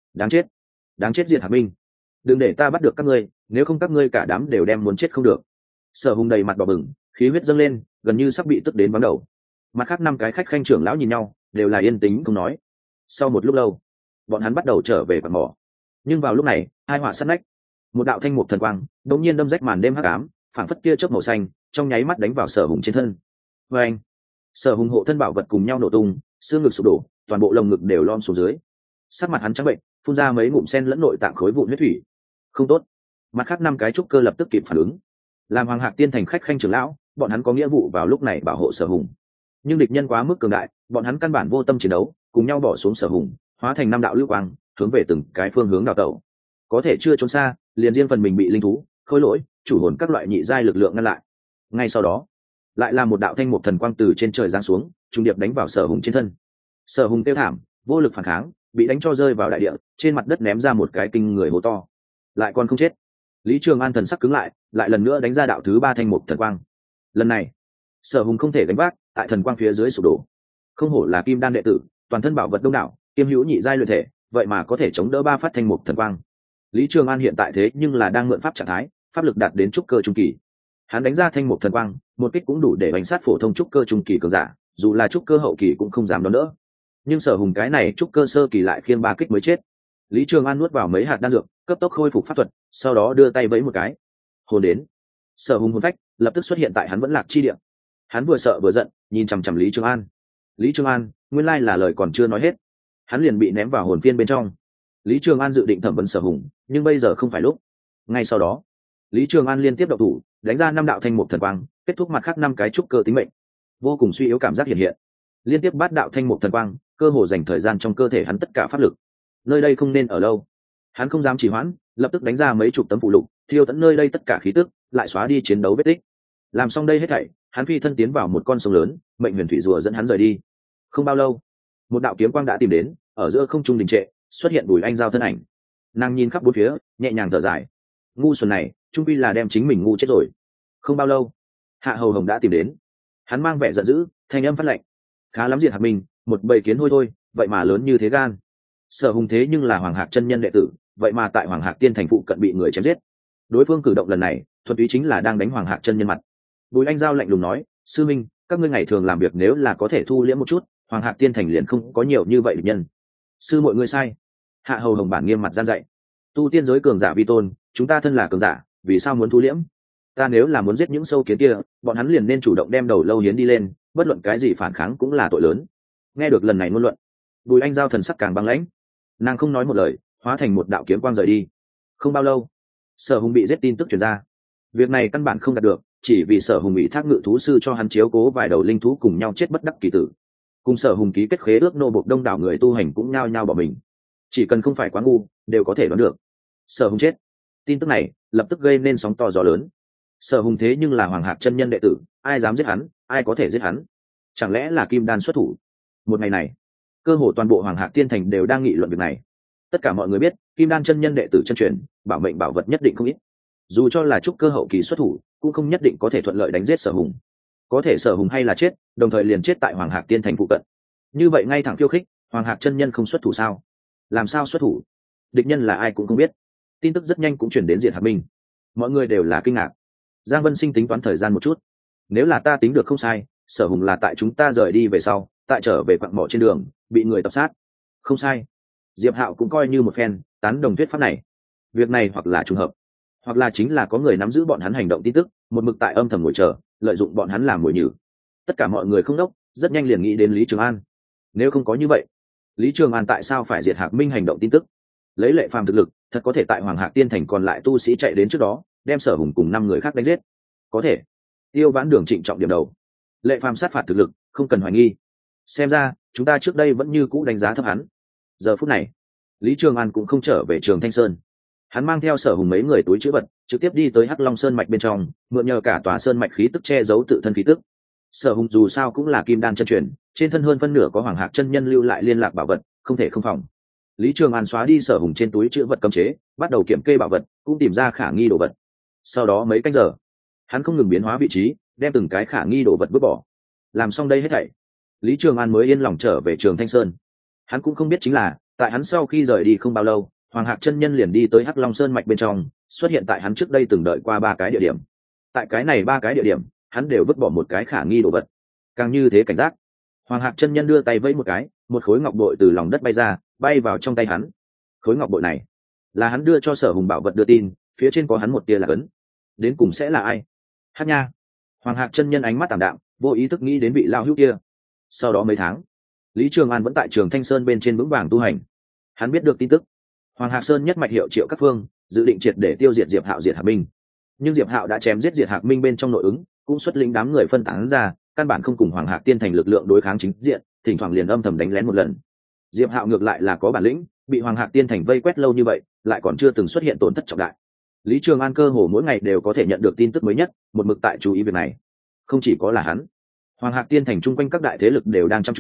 Đáng chết Diệt Hạc Minh, đừng để ta bắt được các ngươi, nếu không các ngươi cả đám đều đem muốn chết không được. Sở Hùng đầy mặt đỏ bừng, khí huyết dâng lên, gần như sắp bị tức đến vắng đầu. Mặt khác 5 cái khách khanh trưởng lão nhìn nhau, đều là yên tĩnh không nói. Sau một lúc lâu, bọn hắn bắt đầu trở về quặng mỏ. Nhưng vào lúc này, hai họa sát nách, một đạo thanh mục thần quang đột nhiên đâm rách màn đêm hắc ám, phảng phất tia chớp màu xanh, trong nháy mắt đánh vào Sở Hùng trên thân. Và anh, Sở Hùng hộ thân bảo vật cùng nhau nổ tung, xương ngực sụp đổ, toàn bộ lồng ngực đều lom xuống dưới. Sắc mặt hắn trắng bệnh, phun ra mấy ngụm sen lẫn nội tạng khối vụn huyết thủy. Không tốt. Mặt khác 5 cái trúc cơ lập tức kịp phản ứng. Làm Hoàng Hạc Tiên thành khách khanh trưởng lão, bọn hắn có nghĩa vụ vào lúc này bảo hộ Sở Hùng. Nhưng địch nhân quá mức cường đại, bọn hắn căn bản vô tâm chiến đấu, cùng nhau bỏ xuống Sở Hùng, hóa thành 5 đạo lưu quang, hướng về từng cái phương hướng đào tẩu. Có thể chưa trốn xa, liền riêng phần mình bị linh thú, khối lỗi, chủ hồn các loại nhị giai lực lượng ngăn lại. Ngay sau đó, lại là một đạo thanh mục thần quang từ trên trời giáng xuống, trung điệp đánh vào Sở Hùng trên thân. Sở Hùng kêu thảm, vô lực phản kháng, bị đánh cho rơi vào đại địa, trên mặt đất ném ra một cái kinh người hố to. Lại còn không chết. Lý Trường An thần sắc cứng lại lần nữa đánh ra đạo thứ 3 thanh mục thần quang. Lần này Sở Hùng không thể gánh vác, tại thần quang phía dưới sụp đổ. Không hổ là kim đan đệ tử, toàn thân bảo vật đông đảo, kiêm hữu nhị giai luyện thể, vậy mà có thể chống đỡ 3 phát thanh mục thần quang. Lý Trường An hiện tại thế nhưng là đang mượn pháp trạng thái, pháp lực đạt đến trúc cơ trung kỳ. Hắn đánh ra thanh mục thần quang, một kích cũng đủ để đánh sát phổ thông trúc cơ trung kỳ cường giả, dù là trúc cơ hậu kỳ cũng không dám đón đỡ. Nhưng Sở Hùng cái này trúc cơ sơ kỳ lại khiêng 3 kích mới chết. Lý Trường An nuốt vào mấy hạt đan dược, cấp tốc khôi phục pháp thuật, sau đó đưa tay vẫy một cái. Hồn đến. Sở Hùng hồn phách lập tức xuất hiện tại hắn vẫn lạc chi địa. Hắn vừa sợ vừa giận, nhìn chằm chằm Lý Trường An. Lý Trường An, nguyên lai là lời còn chưa nói hết, hắn liền bị ném vào hồn phiên bên trong. Lý Trường An dự định thẩm vấn Sở Hùng, nhưng bây giờ không phải lúc. Ngay sau đó, Lý Trường An liên tiếp động thủ, đánh ra 5 đạo thanh mục thần quang, kết thúc mặt khác 5 cái trúc cơ tính mệnh. Vô cùng suy yếu cảm giác hiện hiện. Liên tiếp bát đạo thanh mục thần quang, cơ hồ dành thời gian trong cơ thể hắn tất cả pháp lực. Nơi đây không nên ở lâu. Hắn không dám trì hoãn, lập tức đánh ra mấy chục tấm phụ lục, thiêu tận nơi đây tất cả khí tức, lại xóa đi chiến đấu vết tích. Làm xong đây hết thảy, hắn phi thân tiến vào một con sông lớn, mệnh huyền thủy rùa dẫn hắn rời đi. Không bao lâu, một đạo kiếm quang đã tìm đến, ở giữa không trung đình trệ, xuất hiện Bùi Anh Giao thân ảnh. Nàng nhìn khắp bốn phía, nhẹ nhàng thở dài. Ngu xuẩn này, trung quy là đem chính mình ngu chết rồi. Không bao lâu, Hạ Hầu Hồng đã tìm đến. Hắn mang vẻ giận dữ, thanh âm phát lệnh. Khá lắm Diệt Hạc Minh, một bầy kiến hôi thôi, vậy mà lớn như thế gan. Sở Hùng thế nhưng là Hoàng Hạc chân nhân đệ tử, vậy mà tại Hoàng Hạc Tiên thành phụ cận bị người chém giết. Đối phương cử động lần này, thuần túy chính là đang đánh Hoàng Hạc chân nhân mặt. Bùi Anh Giao lạnh lùng nói, sư minh, các ngươi ngày thường làm việc nếu là có thể thu liễm một chút, Hoàng Hạc Tiên thành liền không có nhiều như vậy địch nhân. Sư mọi người sai. Hạ Hầu Hồng bản nghiêm mặt gian dạy. Tu tiên giới cường giả vi tôn, chúng ta thân là cường giả, vì sao muốn thu liễm? Ta nếu là muốn giết những sâu kiến kia, bọn hắn liền nên chủ động đem đầu lâu hiến đi lên, bất luận cái gì phản kháng cũng là tội lớn. Nghe được lần này ngôn luận, Bùi Anh Giao thần sắc càng băng lãnh, nàng không nói một lời, hóa thành một đạo kiếm quang rời đi. Không bao lâu, Sở Hùng bị giết tin tức truyền ra. Việc này căn bản không đạt được, chỉ vì Sở Hùng ủy thác ngự thú sư cho hắn chiếu cố vài đầu linh thú cùng nhau chết bất đắc kỳ tử. Cùng Sở Hùng ký kết khế ước nô bộc đông đảo người tu hành cũng nhao nhao bỏ mình. Chỉ cần không phải quá ngu, đều có thể đoán được. Sở Hùng chết. Tin tức này lập tức gây nên sóng to gió lớn. Sở Hùng thế nhưng là Hoàng Hạc chân nhân đệ tử, ai dám giết hắn, ai có thể giết hắn? Chẳng lẽ là Kim Đan xuất thủ? Một ngày này, cơ hồ toàn bộ Hoàng Hạc Tiên thành đều đang nghị luận việc này. Tất cả mọi người biết, Kim Đan chân nhân đệ tử chân truyền, bảo mệnh bảo vật nhất định không ít. Dù cho là trúc cơ hậu kỳ xuất thủ, cũng không nhất định có thể thuận lợi đánh giết Sở Hùng. Có thể Sở Hùng hay là chết, đồng thời liền chết tại Hoàng Hạc Tiên thành phụ cận. Như vậy ngay thẳng khiêu khích, Hoàng Hạc chân nhân không xuất thủ sao? Làm sao xuất thủ? Địch nhân là ai cũng không biết. Tin tức rất nhanh cũng chuyển đến Diệt Hạc Minh. Mọi người đều là kinh ngạc. Giang Vân Sinh tính toán thời gian một chút. Nếu là ta tính được không sai, Sở Hùng là tại chúng ta rời đi về sau, tại trở về quặng mỏ trên đường, bị người tập sát. Không sai. Diệp Hạo cũng coi như một phen tán đồng thuyết pháp này. Việc này hoặc là trùng hợp, hoặc là chính là có người nắm giữ bọn hắn hành động tin tức, một mực tại âm thầm ngồi chờ, lợi dụng bọn hắn làm mồi nhử. Tất cả mọi người không đốc, rất nhanh liền nghĩ đến Lý Trường An. Nếu không có như vậy, Lý Trường An tại sao phải diệt Hạc Minh hành động tin tức? Lấy Lệ Phàm thực lực, thật có thể tại Hoàng Hạc Tiên thành còn lại tu sĩ chạy đến trước đó, đem Sở Hùng cùng 5 người khác đánh giết. Có thể. Tiêu Vãn Đường trịnh trọng điểm đầu. Lệ Phàm sát phạt thực lực, không cần hoài nghi. Xem ra, chúng ta trước đây vẫn như cũ đánh giá thấp hắn. Giờ phút này, Lý Trường An cũng không trở về Trường Thanh Sơn. Hắn mang theo Sở Hùng mấy người túi trữ vật, trực tiếp đi tới Hắc Long Sơn mạch bên trong, mượn nhờ cả tòa sơn mạch khí tức che giấu tự thân khí tức. Sở Hùng dù sao cũng là kim đan chân truyền, trên thân hơn phân nửa có Hoàng Hạc chân nhân lưu lại liên lạc bảo vật, không thể không phòng. Lý Trường An xóa đi Sở Hùng trên túi trữ vật cấm chế, bắt đầu kiểm kê bảo vật, cũng tìm ra khả nghi đồ vật. Sau đó mấy canh giờ, hắn không ngừng biến hóa vị trí, đem từng cái khả nghi đồ vật vứt bỏ. Làm xong đây hết thảy, Lý Trường An mới yên lòng trở về Trường Thanh Sơn. Hắn cũng không biết chính là, tại hắn sau khi rời đi không bao lâu, Hoàng Hạc chân nhân liền đi tới Hắc Long Sơn mạch bên trong, xuất hiện tại hắn trước đây từng đợi qua 3 cái địa điểm. Tại cái này 3 cái địa điểm, hắn đều vứt bỏ một cái khả nghi đồ vật. Càng như thế cảnh giác, Hoàng Hạc chân nhân đưa tay vẫy một cái, một khối ngọc bội từ lòng đất bay ra, bay vào trong tay hắn. Khối ngọc bội này là hắn đưa cho Sở Hùng bảo vật đưa tin, phía trên có hắn một tia là ấn. Đến cùng sẽ là ai? Hát nha. Hoàng Hạc chân nhân ánh mắt tạm đạm, vô ý thức nghĩ đến vị lao hữu kia. Sau đó mấy tháng, Lý Trường An vẫn tại Trường Thanh Sơn bên trên vững vàng tu hành. Hắn biết được tin tức, Hoàng Hạc Sơn nhất mạch hiệu triệu các phương, dự định triệt để tiêu diệt Diệp Hạo diệt Hạc Minh. Nhưng Diệp Hạo đã chém giết diệt Hạc Minh bên trong nội ứng, cũng xuất lĩnh đám người phân tán ra, căn bản không cùng Hoàng Hạc Tiên thành lực lượng đối kháng chính diện, thỉnh thoảng liền âm thầm đánh lén một lần. Diệp Hạo ngược lại là có bản lĩnh, bị Hoàng Hạc Tiên thành vây quét lâu như vậy, lại còn chưa từng xuất hiện tổn thất trọng đại. Lý Trường An cơ hồ mỗi ngày đều có thể nhận được tin tức mới nhất, một mực tại chú ý việc này. Không chỉ có là hắn, Hoàng Hạc Tiên thành chung quanh các đại thế lực đều đang chăm chú,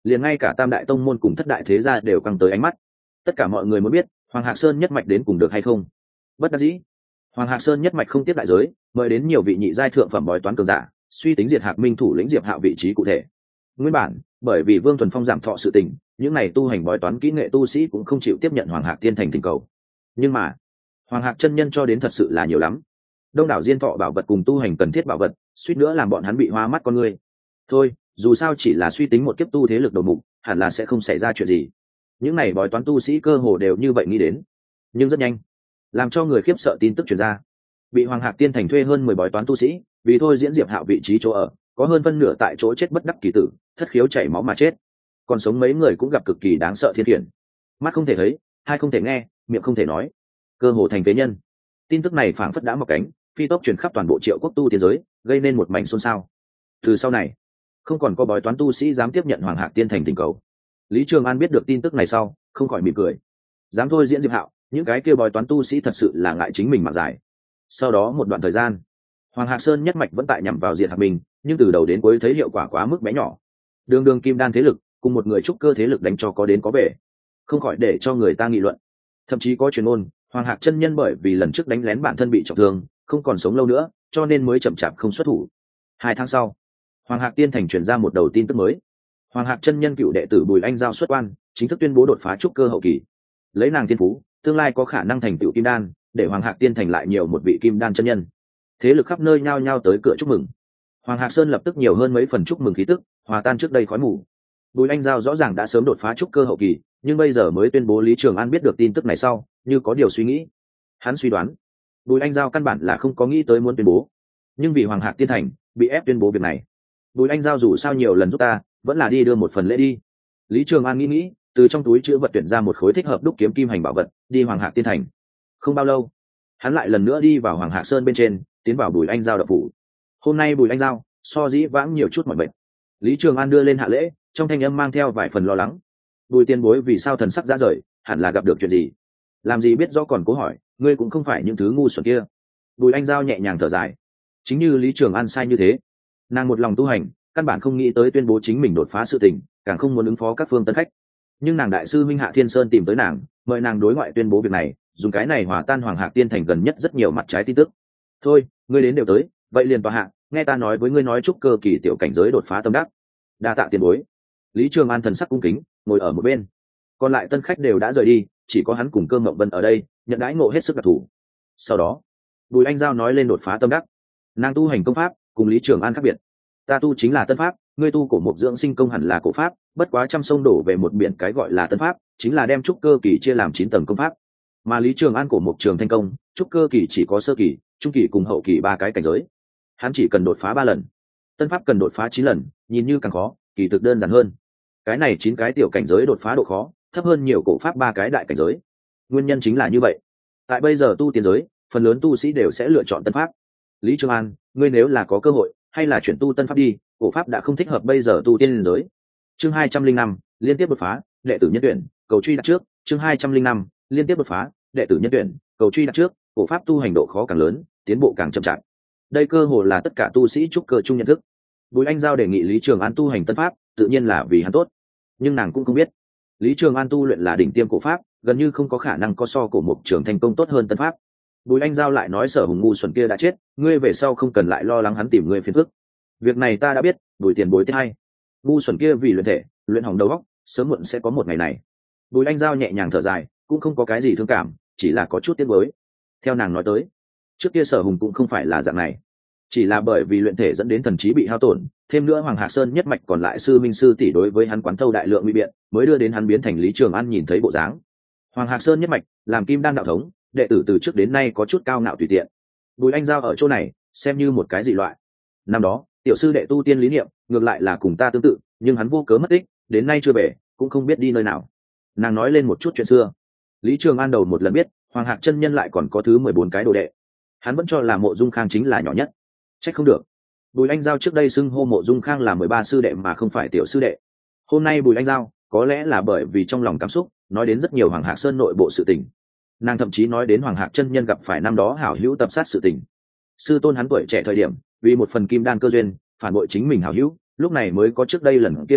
liền ngay cả tam đại tông môn cùng thất đại thế gia đều căng tới ánh mắt. Tất cả mọi người muốn biết Hoàng Hạc Sơn nhất mạch đến cùng được hay không. Bất đắc dĩ, Hoàng Hạc Sơn nhất mạch không tiếp đại giới, mời đến nhiều vị nhị giai thượng phẩm bói toán cường giả, suy tính diệt Hạc Minh thủ lĩnh Diệp Hạo vị trí cụ thể. Nguyên bản, bởi vì Vương Thuần Phong giảm thọ sự tình, những này tu hành bói toán kỹ nghệ tu sĩ cũng không chịu tiếp nhận Hoàng Hạc Tiên Thành thỉnh cầu. Nhưng mà, Hoàng Hạc chân nhân cho đến thật sự là nhiều lắm. Đông đảo diên thọ bảo vật cùng tu hành cần thiết bảo vật, suýt nữa làm bọn hắn bị hoa mắt con người. Thôi, dù sao chỉ là suy tính một kiếp tu thế lực đầu mục, hẳn là sẽ không xảy ra chuyện gì. Những này bói toán tu sĩ cơ hồ đều như vậy nghĩ đến. Nhưng rất nhanh, làm cho người khiếp sợ tin tức truyền ra. Bị Hoàng Hạc Tiên Thành thuê hơn 10 bói toán tu sĩ, vì thôi diễn Diệp Hạo vị trí chỗ ở, có hơn phân nửa tại chỗ chết bất đắc kỳ tử, thất khiếu chảy máu mà chết. Còn sống mấy người cũng gặp cực kỳ đáng sợ thiên khiển. Mắt không thể thấy, hai không thể nghe, miệng không thể nói, cơ hồ thành phế nhân. Tin tức này phảng phất đã mọc cánh, phi tốc truyền khắp toàn bộ Triệu Quốc tu tiên giới, gây nên một mảnh xôn xao. Từ sau này, không còn có bói toán tu sĩ dám tiếp nhận Hoàng Hạc Tiên Thành thỉnh cầu. Lý Trường An biết được tin tức này sau, không khỏi mỉm cười. Dám thôi diễn Diệp Hạo, những cái kia bói toán tu sĩ thật sự là ngại chính mình mà giải. Sau đó một đoạn thời gian, Hoàng Hạc Sơn nhất mạch vẫn tại nhằm vào diệt Hạc Minh, nhưng từ đầu đến cuối thấy hiệu quả quá mức bé nhỏ. Đường đường kim đan thế lực cùng một người trúc cơ thế lực đánh cho có đến có về, không khỏi để cho người ta nghị luận. Thậm chí có truyền ngôn Hoàng Hạc chân nhân bởi vì lần trước đánh lén bản thân bị trọng thương, không còn sống lâu nữa, cho nên mới chậm chạp không xuất thủ. 2 tháng sau, Hoàng Hạc Tiên Thành truyền ra một đầu tin tức mới. Hoàng Hạc chân nhân cựu đệ tử Bùi Anh Giao xuất quan, chính thức tuyên bố đột phá trúc cơ hậu kỳ. Lấy nàng tiên phú, tương lai có khả năng thành tựu kim đan, để Hoàng Hạc Tiên Thành lại nhiều một vị kim đan chân nhân. Thế lực khắp nơi nhao nhao tới cửa chúc mừng. Hoàng Hạc Sơn lập tức nhiều hơn mấy phần chúc mừng khí tức, hòa tan trước đây khói mù. Bùi Anh Giao rõ ràng đã sớm đột phá trúc cơ hậu kỳ, nhưng bây giờ mới tuyên bố. Lý Trường An biết được tin tức này sau, như có điều suy nghĩ. Hắn suy đoán, Bùi Anh Giao căn bản là không có nghĩ tới muốn tuyên bố, nhưng vì Hoàng Hạc Tiên Thành bị ép tuyên bố việc này. Bùi Anh Giao dù sao nhiều lần giúp ta, vẫn là đi đưa một phần lễ đi. Lý Trường An nghĩ, từ trong túi chữ vật tuyển ra một khối thích hợp đúc kiếm kim hành bảo vật, đi Hoàng Hạc Tiên Thành. Không bao lâu, hắn lại lần nữa đi vào Hoàng Hạc Sơn bên trên, tiến vào Bùi Anh Giao đập phủ. Hôm nay Bùi Anh Giao so dĩ vãng nhiều chút mọi bệnh. Lý Trường An đưa lên hạ lễ, trong thanh âm mang theo vài phần lo lắng. Bùi tiên bối vì sao thần sắc ra rời, hẳn là gặp được chuyện gì? Làm gì biết rõ còn cố hỏi, ngươi cũng không phải những thứ ngu xuẩn kia. Bùi Anh Giao nhẹ nhàng thở dài. Chính như Lý Trường An sai như thế, nàng một lòng tu hành, căn bản không nghĩ tới tuyên bố chính mình đột phá sự tình, càng không muốn ứng phó các phương tân khách. Nhưng nàng đại sư Minh Hạ Thiên Sơn tìm tới nàng, mời nàng đối ngoại tuyên bố việc này, dùng cái này hòa tan Hoàng Hạc Tiên Thành gần nhất rất nhiều mặt trái tin tức. Thôi, ngươi đến đều tới, vậy liền tòa hạ, nghe ta nói với ngươi nói chúc cơ kỳ tiểu cảnh giới đột phá tâm đắc. Đa tạ tiền bối. Lý Trường An thần sắc cung kính, ngồi ở một bên. Còn lại tân khách đều đã rời đi, chỉ có hắn cùng Cơ Mộng Vân ở đây, nhận đãi ngộ hết sức đặc thù. Sau đó, Bùi Anh Giao nói lên đột phá tâm đắc. Nàng tu hành công pháp cùng Lý Trường An khác biệt. Ta tu chính là tân pháp, ngươi tu cổ mục dưỡng sinh công hẳn là cổ pháp, bất quá trăm sông đổ về một biển, cái gọi là tân pháp chính là đem trúc cơ kỳ chia làm 9 tầng công pháp. Mà Lý Trường An cổ mục trường thanh công, trúc cơ kỳ chỉ có sơ kỳ, trung kỳ cùng hậu kỳ 3 cái cảnh giới. Hắn chỉ cần đột phá 3 lần, tân pháp cần đột phá 9 lần, nhìn như càng khó, kỳ thực đơn giản hơn. Cái này 9 cái tiểu cảnh giới đột phá độ khó thấp hơn nhiều cổ pháp 3 cái đại cảnh giới. Nguyên nhân chính là như vậy. Tại bây giờ tu tiên giới, phần lớn tu sĩ đều sẽ lựa chọn tân pháp. Lý Trường An, ngươi nếu là có cơ hội, hay là chuyển tu tân pháp đi, cổ pháp đã không thích hợp bây giờ tu tiên giới. Chương 205, liên tiếp đột phá, đệ tử nhân tuyển, cầu truy đặt trước. Chương 205, liên tiếp đột phá, đệ tử nhân tuyển, cầu truy đặt trước. Cổ pháp tu hành độ khó càng lớn, tiến bộ càng chậm chạp. Đây cơ hồ là tất cả tu sĩ trúc cơ chung nhận thức. Bùi Anh Giao đề nghị Lý Trường An tu hành tân pháp, tự nhiên là vì hắn tốt, nhưng nàng cũng không biết, Lý Trường An tu luyện là đỉnh tiêm cổ pháp, gần như không có khả năng có so cổ mục trường thành công tốt hơn tân pháp. Bùi Anh Giao lại nói Sở Hùng ngu xuẩn kia đã chết, ngươi về sau không cần lại lo lắng hắn tìm ngươi phiền phức. Việc này ta đã biết, Bùi tiền bối thứ hai. Ngu xuẩn kia vì luyện thể, luyện hỏng đầu óc, sớm muộn sẽ có một ngày này. Bùi Anh Giao nhẹ nhàng thở dài, cũng không có cái gì thương cảm, chỉ là có chút tiếc nuối. Theo nàng nói tới, trước kia Sở Hùng cũng không phải là dạng này, chỉ là bởi vì luyện thể dẫn đến thần trí bị hao tổn, thêm nữa Hoàng Hạc Sơn nhất mạch còn lại sư minh sư tỷ đối với hắn quán thâu đại lượng nguy biện, mới đưa đến hắn biến thành Lý Trường An nhìn thấy bộ dáng. Hoàng Hạc Sơn nhất mạch làm kim đan đạo thống, đệ tử từ trước đến nay có chút cao ngạo tùy tiện. Bùi Anh Giao ở chỗ này xem như một cái dị loại. Năm đó tiểu sư đệ tu tiên lý niệm ngược lại là cùng ta tương tự, nhưng hắn vô cớ mất tích, đến nay chưa về, cũng không biết đi nơi nào. Nàng nói lên một chút chuyện xưa. Lý Trường An đầu một lần biết Hoàng Hạc chân nhân lại còn có thứ 14 cái đồ đệ. Hắn vẫn cho là Mộ Dung Khang chính là nhỏ nhất. Trách không được, Bùi Anh Giao trước đây xưng hô Mộ Dung Khang là 13 sư đệ mà không phải tiểu sư đệ. Hôm nay Bùi Anh Giao có lẽ là bởi vì trong lòng cảm xúc, nói đến rất nhiều Hoàng Hạc Sơn nội bộ sự tình. Nàng thậm chí nói đến Hoàng Hạc chân nhân gặp phải năm đó hảo hữu tập sát sự tình. Sư tôn hắn tuổi trẻ thời điểm vì một phần kim đan cơ duyên phản bội chính mình hảo hữu, lúc này mới có trước đây lần kia tập kích,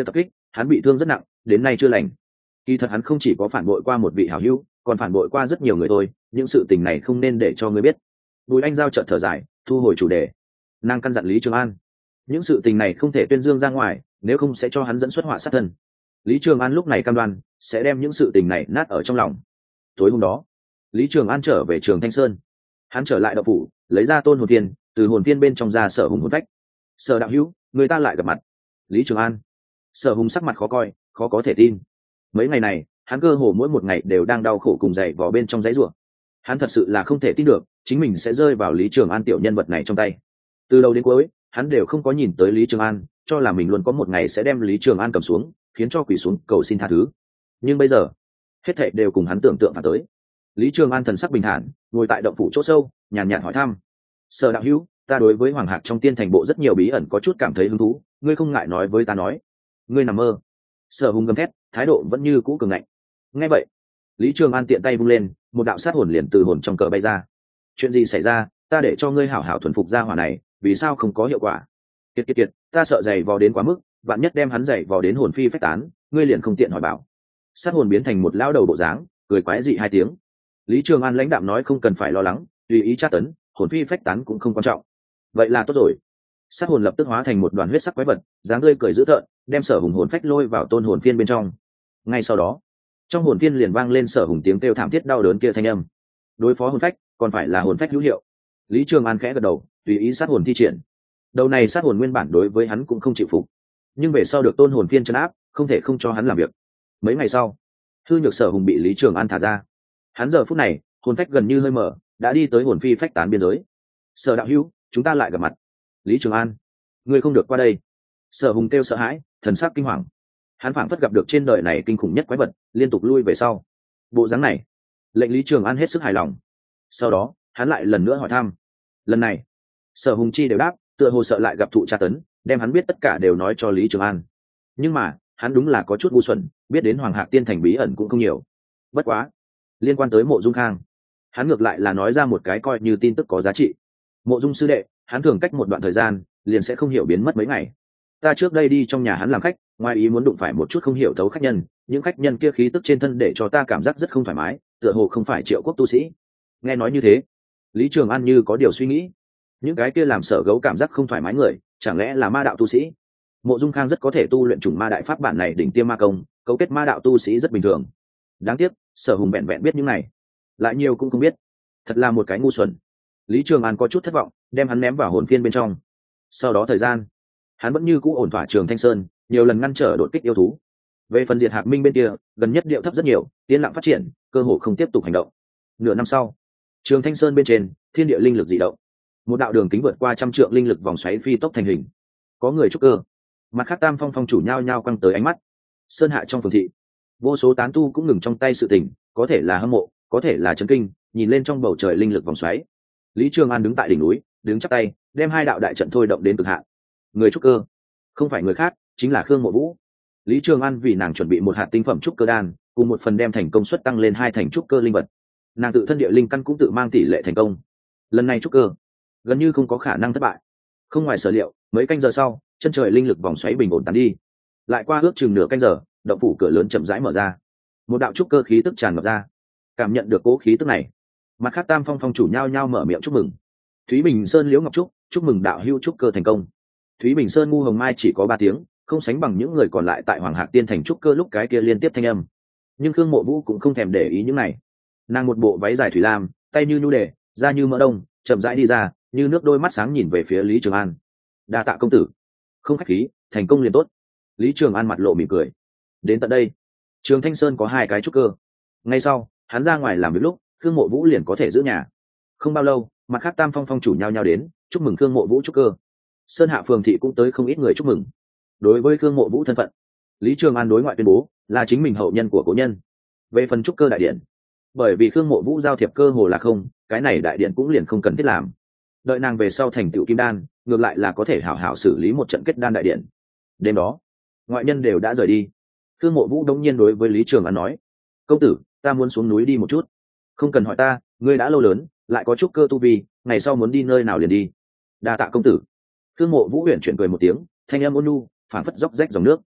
hắn bị thương rất nặng, đến nay chưa lành. Kỳ thật hắn không chỉ có phản bội qua một vị hảo hữu, còn phản bội qua rất nhiều người thôi, những sự tình này không nên để cho ngươi biết. Bùi Anh Giao chợt thở dài, thu hồi chủ đề. Nàng căn dặn Lý Trường An, những sự tình này không thể tuyên dương ra ngoài, nếu không sẽ cho hắn dẫn xuất họa sát thân. Lý Trường An lúc này cam đoan sẽ đem những sự tình này nát ở trong lòng. Tối hôm đó, Lý Trường An trở về Trường Thanh Sơn. Hắn trở lại đạo phủ, lấy ra tôn hồn viên, từ hồn viên bên trong ra Sở Hùng hồn phách. Sở đạo hữu, người ta lại gặp mặt. Lý Trường An. Sở Hùng sắc mặt khó coi, khó có thể tin. Mấy ngày này, hắn cơ hồ mỗi một ngày đều đang đau khổ cùng dậy vò bên trong giấy rủa. Hắn thật sự là không thể tin được chính mình sẽ rơi vào Lý Trường An tiểu nhân vật này trong tay. Từ đầu đến cuối, hắn đều không có nhìn tới Lý Trường An, cho là mình luôn có một ngày sẽ đem Lý Trường An cầm xuống, khiến cho quỳ xuống cầu xin tha thứ. Nhưng bây giờ, hết thảy đều cùng hắn tưởng tượng phản tới. Lý Trường An thần sắc bình thản, ngồi tại động phủ chỗ sâu, nhàn nhạt hỏi thăm: Sở đạo hữu, ta đối với Hoàng Hạc trong Tiên Thành bộ rất nhiều bí ẩn có chút cảm thấy hứng thú, ngươi không ngại nói với ta nói. Ngươi nằm mơ. Sở Hùng gầm thét, thái độ vẫn như cũ cường ngạnh. Nghe vậy, Lý Trường An tiện tay vung lên, một đạo sát hồn liền từ hồn trong cờ bay ra. Chuyện gì xảy ra, ta để cho ngươi hảo hảo thuần phục gia hỏa này, vì sao không có hiệu quả? Kiệt, ta sợ giày vò đến quá mức, vạn nhất đem hắn giày vò đến hồn phi phách tán, ngươi liền không tiện hỏi bảo. Sát hồn biến thành một lão đầu bộ dáng, cười quái dị hai tiếng. Lý Trường An lãnh đạm nói không cần phải lo lắng, tùy ý tra tấn, hồn phi phách tán cũng không quan trọng. Vậy là tốt rồi. Sát hồn lập tức hóa thành một đoàn huyết sắc quái vật, dáng tươi cười dữ tợn, đem Sở Hùng hồn phách lôi vào tôn hồn phiên bên trong. Ngay sau đó, trong hồn phiên liền vang lên Sở Hùng tiếng kêu thảm thiết đau đớn kia thanh âm. Đối phó hồn phách, còn phải là hồn phách hữu hiệu. Lý Trường An khẽ gật đầu, tùy ý sát hồn thi triển. Đầu này sát hồn nguyên bản đối với hắn cũng không chịu phục, nhưng về sau được tôn hồn phiên trấn áp, không thể không cho hắn làm việc. Mấy ngày sau, hư nhược Sở Hùng bị Lý Trường An thả ra. Hắn giờ phút này, hồn phách gần như hơi mở, đã đi tới hồn phi phách tán biên giới. Sở đạo hữu, chúng ta lại gặp mặt. Lý Trường An, ngươi không được qua đây. Sở Hùng kêu sợ hãi, thần sắc kinh hoàng. Hắn phảng phất gặp được trên đời này kinh khủng nhất quái vật, liên tục lui về sau. Bộ dáng này, lệnh Lý Trường An hết sức hài lòng. Sau đó, hắn lại lần nữa hỏi thăm. Lần này, Sở Hùng chi đều đáp, tựa hồ sợ lại gặp thụ tra tấn, đem hắn biết tất cả đều nói cho Lý Trường An. Nhưng mà, hắn đúng là có chút ngu xuẩn, biết đến Hoàng Hạc Tiên Thành bí ẩn cũng không nhiều. Bất quá, liên quan tới Mộ Dung Khang, hắn ngược lại là nói ra một cái coi như tin tức có giá trị. Mộ Dung sư đệ, hắn thường cách một đoạn thời gian liền sẽ không hiểu biến mất mấy ngày. Ta trước đây đi trong nhà hắn làm khách, ngoài ý muốn đụng phải một chút không hiểu thấu khách nhân, những khách nhân kia khí tức trên thân để cho ta cảm giác rất không thoải mái, tựa hồ không phải Triệu Quốc tu sĩ. Nghe nói như thế, Lý Trường An như có điều suy nghĩ. Những cái kia làm Sở Gấu cảm giác không thoải mái người, chẳng lẽ là ma đạo tu sĩ? Mộ Dung Khang rất có thể tu luyện chủng ma đại pháp bản này đỉnh tiêm ma công, cấu kết ma đạo tu sĩ rất bình thường. Đáng tiếc, Sở Hùng vẹn vẹn biết những này, lại nhiều cũng không biết. Thật là một cái ngu xuẩn. Lý Trường An có chút thất vọng, đem hắn ném vào hồn phiên bên trong. Sau đó thời gian, hắn vẫn như cũ ổn thỏa Trường Thanh Sơn, nhiều lần ngăn trở đột kích yêu thú. Về phần Diệt Hạc Minh bên kia, gần nhất điệu thấp rất nhiều, yên lặng phát triển, cơ hội không tiếp tục hành động. Nửa năm sau, Trường Thanh Sơn bên trên, thiên địa linh lực dị động, một đạo đường kính vượt qua 100 trượng linh lực vòng xoáy phi tốc thành hình. Có người trúc cơ, mặt khác Tam Phong phong chủ nhao nhao quăng tới ánh mắt. Sơn hạ trong phường thị, vô số tán tu cũng ngừng trong tay sự tình, có thể là hâm mộ, có thể là chấn kinh, nhìn lên trong bầu trời linh lực vòng xoáy. Lý Trường An đứng tại đỉnh núi, đứng chắp tay, đem hai đạo đại trận thôi động đến cực hạn. Người trúc cơ, không phải người khác, chính là Khương Mộ Vũ. Lý Trường An vì nàng chuẩn bị một hạt tinh phẩm trúc cơ đan, cùng một phần đem thành công suất tăng lên 2 thành trúc cơ linh vật. Nàng tự thân địa linh căn cũng tự mang tỷ lệ thành công. Lần này trúc cơ, gần như không có khả năng thất bại. Không ngoài sở liệu, mấy canh giờ sau, chân trời linh lực vòng xoáy bình ổn tán đi. Lại qua ước chừng nửa canh giờ, động phủ cửa lớn chậm rãi mở ra. Một đạo trúc cơ khí tức tràn ngập ra. Cảm nhận được cố khí tức này, mặt khác Tam Phong phong chủ nhao nhao mở miệng chúc mừng. Thúy Bình Sơn Liễu Ngọc Trúc, chúc mừng đạo hữu trúc cơ thành công. Thúy Bình Sơn Ngu Hồng Mai chỉ có 3 tiếng, không sánh bằng những người còn lại tại Hoàng Hạc Tiên Thành trúc cơ lúc cái kia liên tiếp thanh âm. Nhưng Khương Mộ Vũ cũng không thèm để ý những này. Nàng một bộ váy dài thủy lam, tay như nhu đề, da như mỡ đông, chậm rãi đi ra, như nước đôi mắt sáng nhìn về phía Lý Trường An. Đa tạ công tử. Không khách khí, thành công liền tốt. Lý Trường An mặt lộ mỉm cười. Đến tận đây, Trường Thanh Sơn có 2 cái trúc cơ. Ngay sau, hắn ra ngoài làm việc lúc, Khương Mộ Vũ liền có thể giữ nhà. Không bao lâu, mặt khác Tam Phong phong chủ nhao nhao đến, chúc mừng Khương Mộ Vũ trúc cơ. Sơn Hạ phường thị cũng tới không ít người chúc mừng. Đối với Khương Mộ Vũ thân phận, Lý Trường An đối ngoại tuyên bố là chính mình hậu nhân của cố nhân. Về phần trúc cơ đại điện, bởi vì Khương Mộ Vũ giao thiệp cơ hồ là không, cái này đại điện cũng liền không cần thiết làm. Đợi nàng về sau thành tựu kim đan, ngược lại là có thể hảo hảo xử lý một trận kết đan đại điện. Đêm đó, ngoại nhân đều đã rời đi. Khương Mộ Vũ đống nhiên đối với Lý Trường An nói: "Công tử, ta muốn xuống núi đi một chút." "Không cần hỏi ta, ngươi đã lâu lớn, lại có trúc cơ tu vi, ngày sau muốn đi nơi nào liền đi." "Đa tạ công tử." Khương Mộ Vũ huyền chuyển cười một tiếng, thanh âm ôn nhu, phảng phất róc rách dòng nước.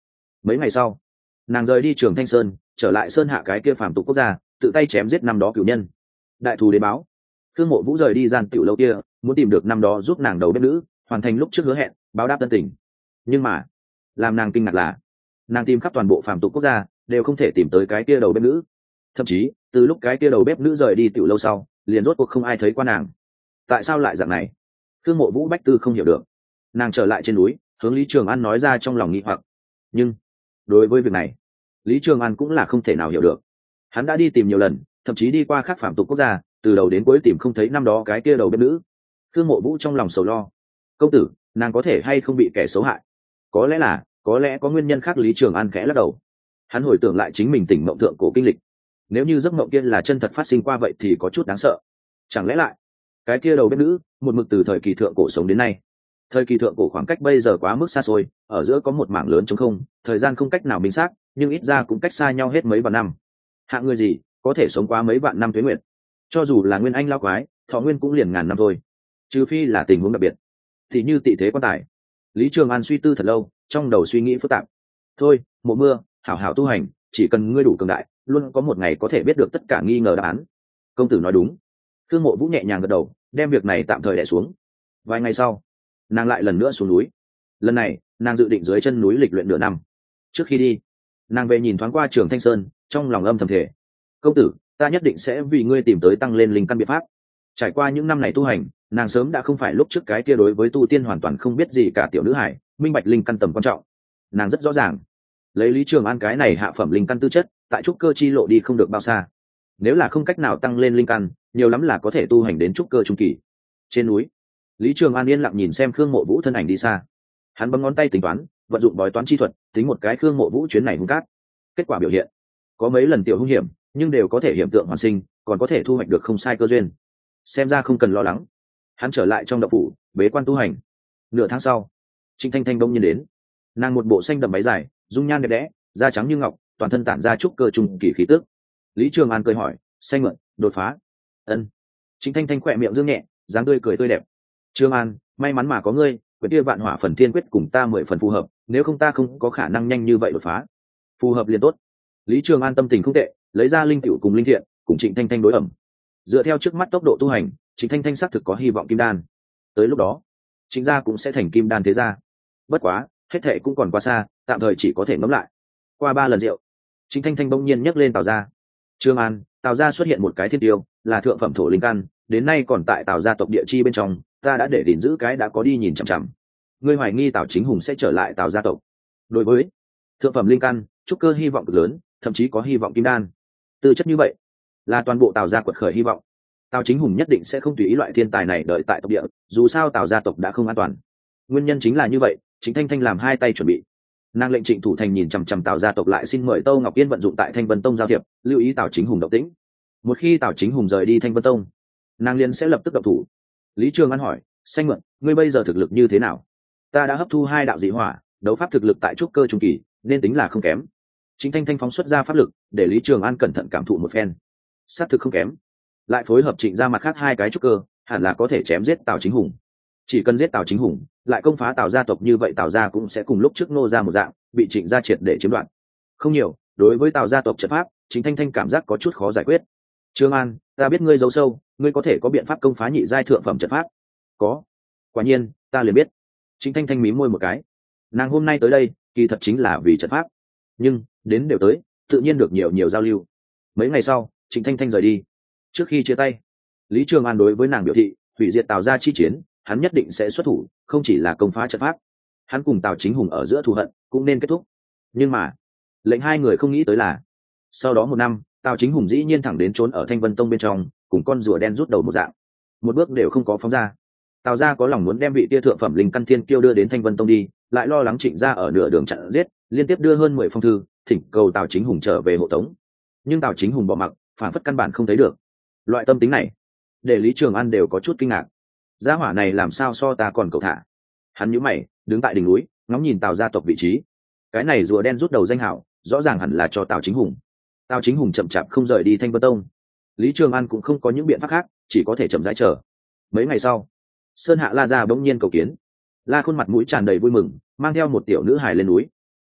Mấy ngày sau, nàng rời đi Trường Thanh Sơn, trở lại sơn hạ cái kia phàm tục quốc gia, tự tay chém giết năm đó cửu nhân. Đại thù đến báo. Khương Mộ Vũ rời đi gian tiểu lâu kia, muốn tìm được năm đó giúp nàng đầu bếp nữ hoàn thành lúc trước hứa hẹn, báo đáp tân tình. Nhưng mà, làm nàng kinh ngạc là, nàng tìm khắp toàn bộ phàm tục quốc gia, đều không thể tìm tới cái kia đầu bếp nữ. Thậm chí, từ lúc cái kia đầu bếp nữ rời đi tiểu lâu sau, liền rốt cuộc không ai thấy qua nàng. Tại sao lại dạng này? Khương Mộ Vũ bách tư không hiểu được. Nàng trở lại trên núi, hướng Lý Trường An nói ra trong lòng nghi hoặc. Nhưng, đối với việc này, Lý Trường An cũng là không thể nào hiểu được. Hắn đã đi tìm nhiều lần, thậm chí đi qua các phàm tục quốc gia, từ đầu đến cuối tìm không thấy năm đó cái kia đầu bếp nữ. Khương Mộ Vũ trong lòng sầu lo. Công tử, nàng có thể hay không bị kẻ xấu hại? Có lẽ có nguyên nhân khác. Lý Trường An khẽ lắc đầu. Hắn hồi tưởng lại chính mình tỉnh mộng thượng cổ kinh lịch. Nếu như giấc mộng kia là chân thật phát sinh qua vậy thì có chút đáng sợ. Chẳng lẽ lại cái kia đầu bếp nữ một mực từ thời kỳ thượng cổ sống đến nay? Thời kỳ thượng cổ khoảng cách bây giờ quá mức xa xôi, ở giữa có một mảng lớn trống không, thời gian không cách nào minh xác, nhưng ít ra cũng cách xa nhau hết mấy vạn năm. Hạng người gì có thể sống quá mấy vạn năm tuế nguyệt? Cho dù là nguyên anh lao quái, thọ nguyên cũng liền ngàn năm thôi, trừ phi là tình huống đặc biệt, thì như tị thế quan tài. Lý Trường An suy tư thật lâu, trong đầu suy nghĩ phức tạp. Thôi, Mộ Mưa, hảo hảo tu hành, chỉ cần ngươi đủ cường đại, luôn có một ngày có thể biết được tất cả nghi ngờ đáp án. Công tử nói đúng. Thương Mộ Vũ nhẹ nhàng gật đầu, đem việc này tạm thời đè xuống. Vài ngày sau, nàng lại lần nữa xuống núi. Lần này, nàng dự định dưới chân núi lịch luyện nửa năm. Trước khi đi, nàng về nhìn thoáng qua Trường Thanh Sơn, trong lòng âm thầm thề: công tử, ta nhất định sẽ vì ngươi tìm tới tăng lên linh căn biện pháp. Trải qua những năm này tu hành, nàng sớm đã không phải lúc trước cái kia đối với tu tiên hoàn toàn không biết gì cả tiểu nữ hải, minh bạch linh căn tầm quan trọng. Nàng rất rõ ràng, lấy Lý Trường An cái này hạ phẩm linh căn tư chất, tại trúc cơ chi lộ đi không được bao xa. Nếu là không cách nào tăng lên linh căn, nhiều lắm là có thể tu hành đến trúc cơ trung kỳ. Trên núi, Lý Trường An yên lặng nhìn xem Khương Mộ Vũ thân ảnh đi xa. Hắn bấm ngón tay tính toán, vận dụng bói toán chi thuật, tính một cái Khương Mộ Vũ chuyến này hung cát. Kết quả biểu hiện, có mấy lần tiểu hung hiểm, nhưng đều có thể hiểm tượng hoàn sinh, còn có thể thu hoạch được không sai cơ duyên. Xem ra không cần lo lắng. Hắn trở lại trong động phủ, bế quan tu hành. Nửa tháng sau, Trịnh Thanh Thanh đông nhiên đến. Nàng một bộ xanh đậm váy dài, dung nhan đẹp đẽ, da trắng như ngọc, toàn thân tản ra trúc cơ trùng kỳ khí tức. Lý Trường An cười hỏi: "Xanh mượn, đột phá?" Ân. Trịnh Thanh Thanh khỏe miệng dương nhẹ, dáng tươi cười tươi đẹp. "Trường An, may mắn mà có ngươi, quyển kia vạn hỏa phần thiên quyết cùng ta 10 phần phù hợp, nếu không ta không có khả năng nhanh như vậy đột phá." Phù hợp liền tốt. Lý Trường An tâm tình không tệ, lấy ra linh tiểu cùng linh thiện, cùng Trịnh Thanh Thanh đối ẩm. Dựa theo trước mắt tốc độ tu hành, Trịnh Thanh Thanh xác thực có hy vọng kim đan. Tới lúc đó, Trịnh gia cũng sẽ thành kim đan thế gia. Bất quá, hết thệ cũng còn quá xa, tạm thời chỉ có thể ngẫm lại. Qua 3 lần rượu, Trịnh Thanh Thanh bỗng nhiên nhấc lên Tào gia. "Trương An, Tào gia xuất hiện một cái thiên tiêu, là thượng phẩm thổ linh căn, đến nay còn tại Tào gia tộc địa chi bên trong, ta đã để gìn giữ cái đã có đi nhìn chằm chằm. Ngươi hoài nghi Tào Chính Hùng sẽ trở lại Tào gia tộc? Đối với thượng phẩm linh căn, trúc cơ hy vọng cực lớn, thậm chí có hy vọng kim đan. Tư chất như vậy, là toàn bộ Tào gia quật khởi hy vọng. Tào Chính Hùng nhất định sẽ không tùy ý loại thiên tài này đợi tại tộc địa, dù sao Tào gia tộc đã không an toàn. Nguyên nhân chính là như vậy, Trịnh Thanh Thanh làm hai tay chuẩn bị. Nàng lệnh Trịnh Thủ Thành nhìn chằm chằm Tào gia tộc, lại xin mời Tâu Ngọc Yên vận dụng tại Thanh Vân Tông giao thiệp, lưu ý Tào Chính Hùng động tĩnh. Một khi Tào Chính Hùng rời đi Thanh Vân Tông, nàng liền sẽ lập tức động thủ." Lý Trường An hỏi: "Xanh mượn, ngươi bây giờ thực lực như thế nào?" "Ta đã hấp thu 2 đạo dị hỏa, đấu pháp thực lực tại trúc cơ trung kỳ, nên tính là không kém." Trịnh Thanh Thanh phóng xuất ra pháp lực, để Lý Trường An cẩn thận cảm thụ một phen. Sát thực không kém, lại phối hợp Trịnh gia mặt khác 2 cái trúc cơ, hẳn là có thể chém giết Tào Chính Hùng. Chỉ cần giết Tào Chính Hùng, lại công phá Tào gia tộc, như vậy Tào gia cũng sẽ cùng lúc trước Ngô gia một dạng, bị Trịnh gia triệt để chiếm đoạt. Không nhiều, đối với Tào gia tộc trận pháp, Trịnh Thanh Thanh cảm giác có chút khó giải quyết. "Trương An, ta biết ngươi giấu sâu, ngươi có thể có biện pháp công phá nhị giai thượng phẩm trận pháp?" "Có." "Quả nhiên, ta liền biết." Trịnh Thanh Thanh mím môi một cái. Nàng hôm nay tới đây, kỳ thật chính là vì trận pháp, nhưng đến đều tới, tự nhiên được nhiều giao lưu. Mấy ngày sau, Trịnh Thanh Thanh rời đi. Trước khi chia tay, Lý Trường An đối với nàng biểu thị, hủy diệt Tào gia chi chiến, hắn nhất định sẽ xuất thủ, không chỉ là công phá trận pháp, hắn cùng Tào Chính Hùng ở giữa thù hận cũng nên kết thúc. Nhưng mà, lệnh hai người không nghĩ tới là, sau đó 1 năm, Tào Chính Hùng dĩ nhiên thẳng đến trốn ở Thanh Vân Tông bên trong, cùng con rùa đen rút đầu một dạng, một bước đều không có phóng ra. Tào gia có lòng muốn đem vị tia thượng phẩm linh căn thiên kiêu đưa đến Thanh Vân Tông đi, lại lo lắng Trịnh gia ở nửa đường chặn giết, liên tiếp đưa hơn 10 phong thư, thỉnh cầu Tào Chính Hùng trở về hộ tống. Nhưng Tào Chính Hùng bỏ mặc, phản phất căn bản không thấy được. Loại tâm tính này, để Lý Trường An đều có chút kinh ngạc. Gia hỏa này làm sao so ta còn cầu thả? Hắn nhíu mày, đứng tại đỉnh núi, ngóng nhìn Tào gia tộc vị trí. Cái này rùa đen rút đầu danh hảo, rõ ràng hẳn là cho Tào Chính Hùng. Tào Chính Hùng chậm chạp không rời đi Thanh Vân Tông. Lý Trường An cũng không có những biện pháp khác, chỉ có thể chậm rãi chờ. Mấy ngày sau, Sơn Hạ La gia bỗng nhiên cầu kiến. La Khôn mặt mũi tràn đầy vui mừng, mang theo một tiểu nữ hài lên núi.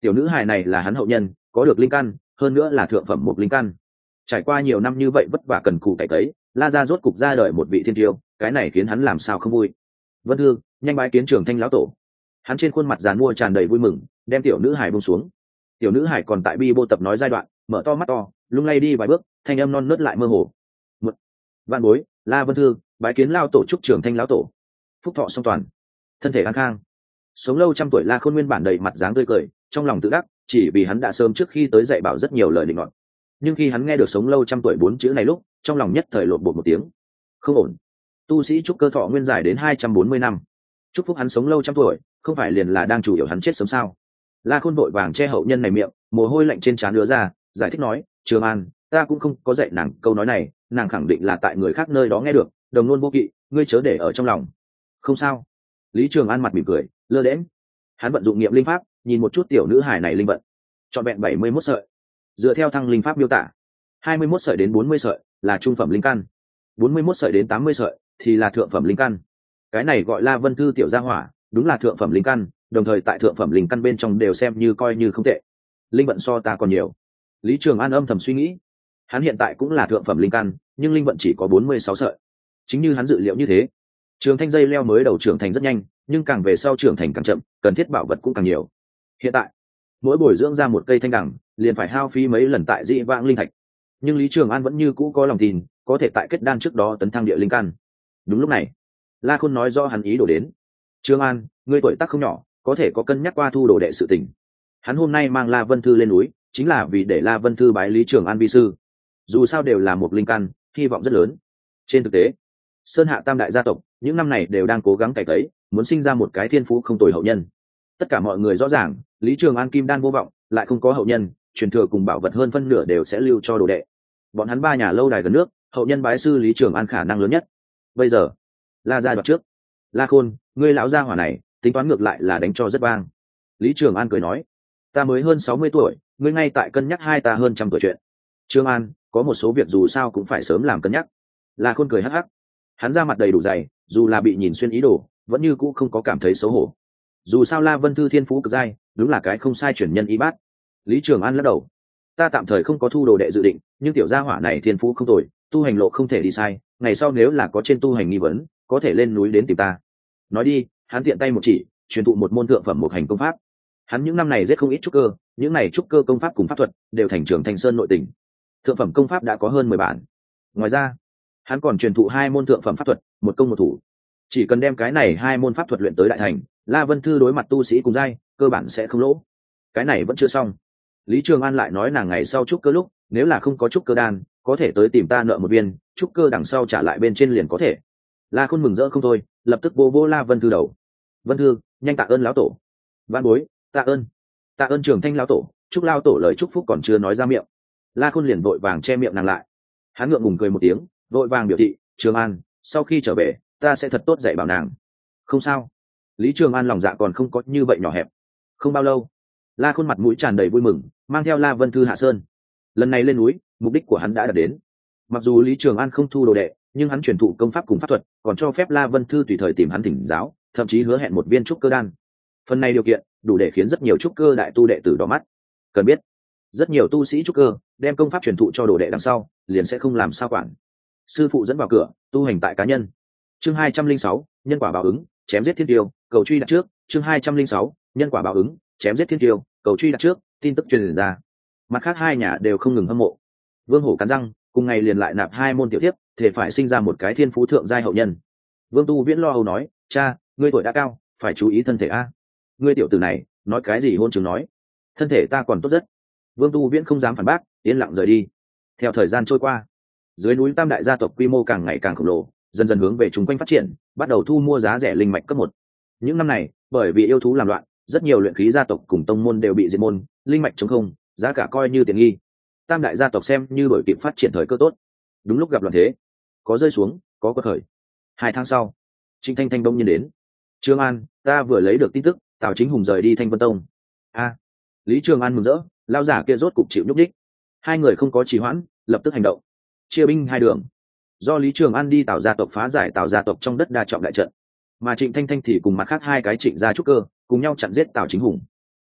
Tiểu nữ hài này là hắn hậu nhân, có được linh căn, hơn nữa là thượng phẩm một linh căn. Trải qua nhiều năm như vậy vất vả cần cù cải tấy, La gia rốt cục ra đời một vị thiên tiêu, cái này khiến hắn làm sao không vui. Vân Thư, nhanh bái kiến Trường Thanh lão tổ. Hắn trên khuôn mặt giàn mua tràn đầy vui mừng, đem tiểu nữ hải buông xuống. Tiểu nữ hải còn tại bi bô tập nói giai đoạn, mở to mắt to, lung lay đi vài bước, thanh âm non nớt lại mơ hồ. Vạn bối, La Vân Thư, bái kiến lao tổ trúc Trường Thanh lão tổ. Phúc thọ song toàn, thân thể an khang, sống lâu trăm tuổi. La Khôn nguyên bản đầy mặt dáng tươi cười, trong lòng tự đắc, chỉ vì hắn đã sớm trước khi tới dạy bảo rất nhiều lời định ngọt. Nhưng khi hắn nghe được sống lâu trăm tuổi 4 chữ này lúc, trong lòng nhất thời lộn bột một tiếng. Không ổn. Tu sĩ trúc cơ thọ nguyên dài đến 240 năm, chúc phúc hắn sống lâu trăm tuổi, không phải liền là đang chủ yếu hắn chết sớm sao? La Khôn vội vàng che hậu nhân này miệng, mồ hôi lạnh trên trán ứa ra, giải thích nói, Trường An, ta cũng không có dạy nàng câu nói này, nàng khẳng định là tại người khác nơi đó nghe được, đồng ngôn vô kỵ, ngươi chớ để ở trong lòng. Không sao. Lý Trường An mặt mỉm cười, lơ đễnh. Hắn vận dụng nghiệm linh pháp, nhìn một chút tiểu nữ hài này linh vận, chọn vẹn 71 sợi. Dựa theo thăng linh pháp miêu tả, 21 sợi đến 40 sợi là trung phẩm linh căn, 41 sợi đến 80 sợi thì là thượng phẩm linh căn. Cái này gọi La Vân Thư tiểu gia hỏa, đúng là thượng phẩm linh căn, đồng thời tại thượng phẩm linh căn bên trong đều xem như coi như không tệ. Linh vận so ta còn nhiều. Lý Trường An âm thầm suy nghĩ, hắn hiện tại cũng là thượng phẩm linh căn, nhưng linh vận chỉ có 46 sợi. Chính như hắn dự liệu như thế, Trường Thanh dây leo mới đầu trưởng thành rất nhanh, nhưng càng về sau trưởng thành càng chậm, cần thiết bảo vật cũng càng nhiều. Hiện tại, mỗi bồi dưỡng ra một cây thanh đằng, liền phải hao phí mấy lần tại dị vãng linh thạch. Nhưng Lý Trường An vẫn như cũ có lòng tin, có thể tại kết đan trước đó tấn thăng địa linh căn. Đúng lúc này, La Khôn nói rõ hắn ý đồ đến. Trường An, ngươi tuổi tác không nhỏ, có thể có cân nhắc qua thu đồ đệ sự tình. Hắn hôm nay mang La Vân Thư lên núi, chính là vì để La Vân Thư bái Lý Trường An vi sư. Dù sao đều là một linh căn, hy vọng rất lớn. Trên thực tế, Sơn Hạ Tam đại gia tộc những năm này đều đang cố gắng cải cấy, muốn sinh ra một cái thiên phú không tồi hậu nhân. Tất cả mọi người rõ ràng, Lý Trường An kim đan vô vọng, lại không có hậu nhân, truyền thừa cùng bảo vật hơn phân nửa đều sẽ lưu cho đồ đệ. Bọn hắn ba nhà lâu đài gần nước, hậu nhân bái sư Lý Trường An khả năng lớn nhất. Bây giờ, La gia đoạt trước. La Khôn, ngươi lão gia hỏa này, tính toán ngược lại là đánh cho rất vang. Lý Trường An cười nói, ta mới hơn 60 tuổi, ngươi ngay tại cân nhắc hai ta hơn trăm tuổi chuyện. Trường An, có một số việc dù sao cũng phải sớm làm cân nhắc. La Khôn cười hắc hắc. Hắn ra mặt đầy đủ dày, dù là bị nhìn xuyên ý đồ, vẫn như cũ không có cảm thấy xấu hổ. Dù sao La Vân Thư thiên phú cực giai, đúng là cái không sai chuyển nhân y bát. Lý Trường An lắc đầu, ta tạm thời không có thu đồ đệ dự định, nhưng tiểu gia hỏa này thiên phú không tồi, tu hành lộ không thể đi sai, ngày sau nếu là có trên tu hành nghi vấn, có thể lên núi đến tìm ta. Nói đi, hắn tiện tay một chỉ, truyền thụ một môn thượng phẩm một hành công pháp. Hắn những năm này giết không ít trúc cơ, những này trúc cơ công pháp cùng pháp thuật đều thành Trường Thanh Sơn nội tình. Thượng phẩm công pháp đã có hơn 10 bản. Ngoài ra, hắn còn truyền thụ 2 môn thượng phẩm pháp thuật, một công một thủ. Chỉ cần đem cái này 2 môn pháp thuật luyện tới đại thành, La Vân Thư đối mặt tu sĩ cùng giai, cơ bản sẽ không lỗ. Cái này vẫn chưa xong. Lý Trường An lại nói nàng ngày sau trúc cơ lúc, nếu là không có trúc cơ đan, có thể tới tìm ta nợ một viên, trúc cơ đằng sau trả lại bên trên liền có thể. La Khôn mừng rỡ không thôi, lập tức vô vô La Vân Thư đầu. Vân Thư, nhanh tạ ơn lão tổ. Vạn bối, tạ ơn Trường Thanh lão tổ. Chúc lão tổ lời chúc phúc còn chưa nói ra miệng, La Khôn liền vội vàng che miệng nàng lại. Hắn ngượng ngùng cười một tiếng, vội vàng biểu thị, Trường An, sau khi trở về, ta sẽ thật tốt dạy bảo nàng. Không sao. Lý Trường An lòng dạ còn không có như vậy nhỏ hẹp. Không bao lâu, La Khôn mặt mũi tràn đầy vui mừng, mang theo La Vân Thư hạ sơn. Lần này lên núi, mục đích của hắn đã đạt đến. Mặc dù Lý Trường An không thu đồ đệ, nhưng hắn truyền thụ công pháp cùng pháp thuật, còn cho phép La Vân Thư tùy thời tìm hắn thỉnh giáo, thậm chí hứa hẹn một viên trúc cơ đan. Phần này điều kiện đủ để khiến rất nhiều trúc cơ đại tu đệ tử đỏ mắt. Cần biết, rất nhiều tu sĩ trúc cơ đem công pháp truyền thụ cho đồ đệ đằng sau, liền sẽ không làm sao quản. Sư phụ dẫn vào cửa, tu hành tại cá nhân. Chương 206, nhân quả báo ứng, chém giết thiên tiêu, cầu truy đặt trước. Chương 206, nhân quả báo ứng, chém giết thiên tiêu, cầu truy đặt trước. Tin tức truyền ra, mặt khác hai nhà đều không ngừng hâm mộ. Vương Hổ cắn răng, cùng ngày liền lại nạp 2 môn tiểu thiếp, thể phải sinh ra một cái thiên phú thượng giai hậu nhân. Vương Tu Viễn lo âu nói, cha, ngươi tuổi đã cao, phải chú ý thân thể a. Ngươi tiểu tử này nói cái gì hôn chứng nói, thân thể ta còn tốt rất. Vương Tu Viễn không dám phản bác, yên lặng rời đi. Theo thời gian trôi qua, dưới núi Tam đại gia tộc quy mô càng ngày càng khổng lồ, dần dần hướng về chung quanh phát triển, bắt đầu thu mua giá rẻ linh mạch cấp 1. Những năm này, bởi vì yêu thú làm loạn, rất nhiều luyện khí gia tộc cùng tông môn đều bị diệt môn, linh mạch trống không, giá cả coi như tiện nghi. Tam đại gia tộc xem như đổi kịp phát triển thời cơ tốt. Đúng lúc gặp loạn thế, có rơi xuống, có quật khởi. 2 tháng sau, Trịnh Thanh Thanh đông nhiên đến. Trường An, ta vừa lấy được tin tức, Tào Chính Hùng rời đi Thanh Vân Tông. Lý Trường An mừng rỡ, lão giả kia rốt cục chịu nhúc đích. Hai người không có trì hoãn, lập tức hành động, chia binh 2 đường. Do Lý Trường An đi Tào gia tộc phá giải Tào gia tộc trong đất đa trọng đại trận, mà Trịnh Thanh Thanh thì cùng mặt khác 2 cái Trịnh gia trúc cơ cùng nhau chặn giết Tào Chính Hùng.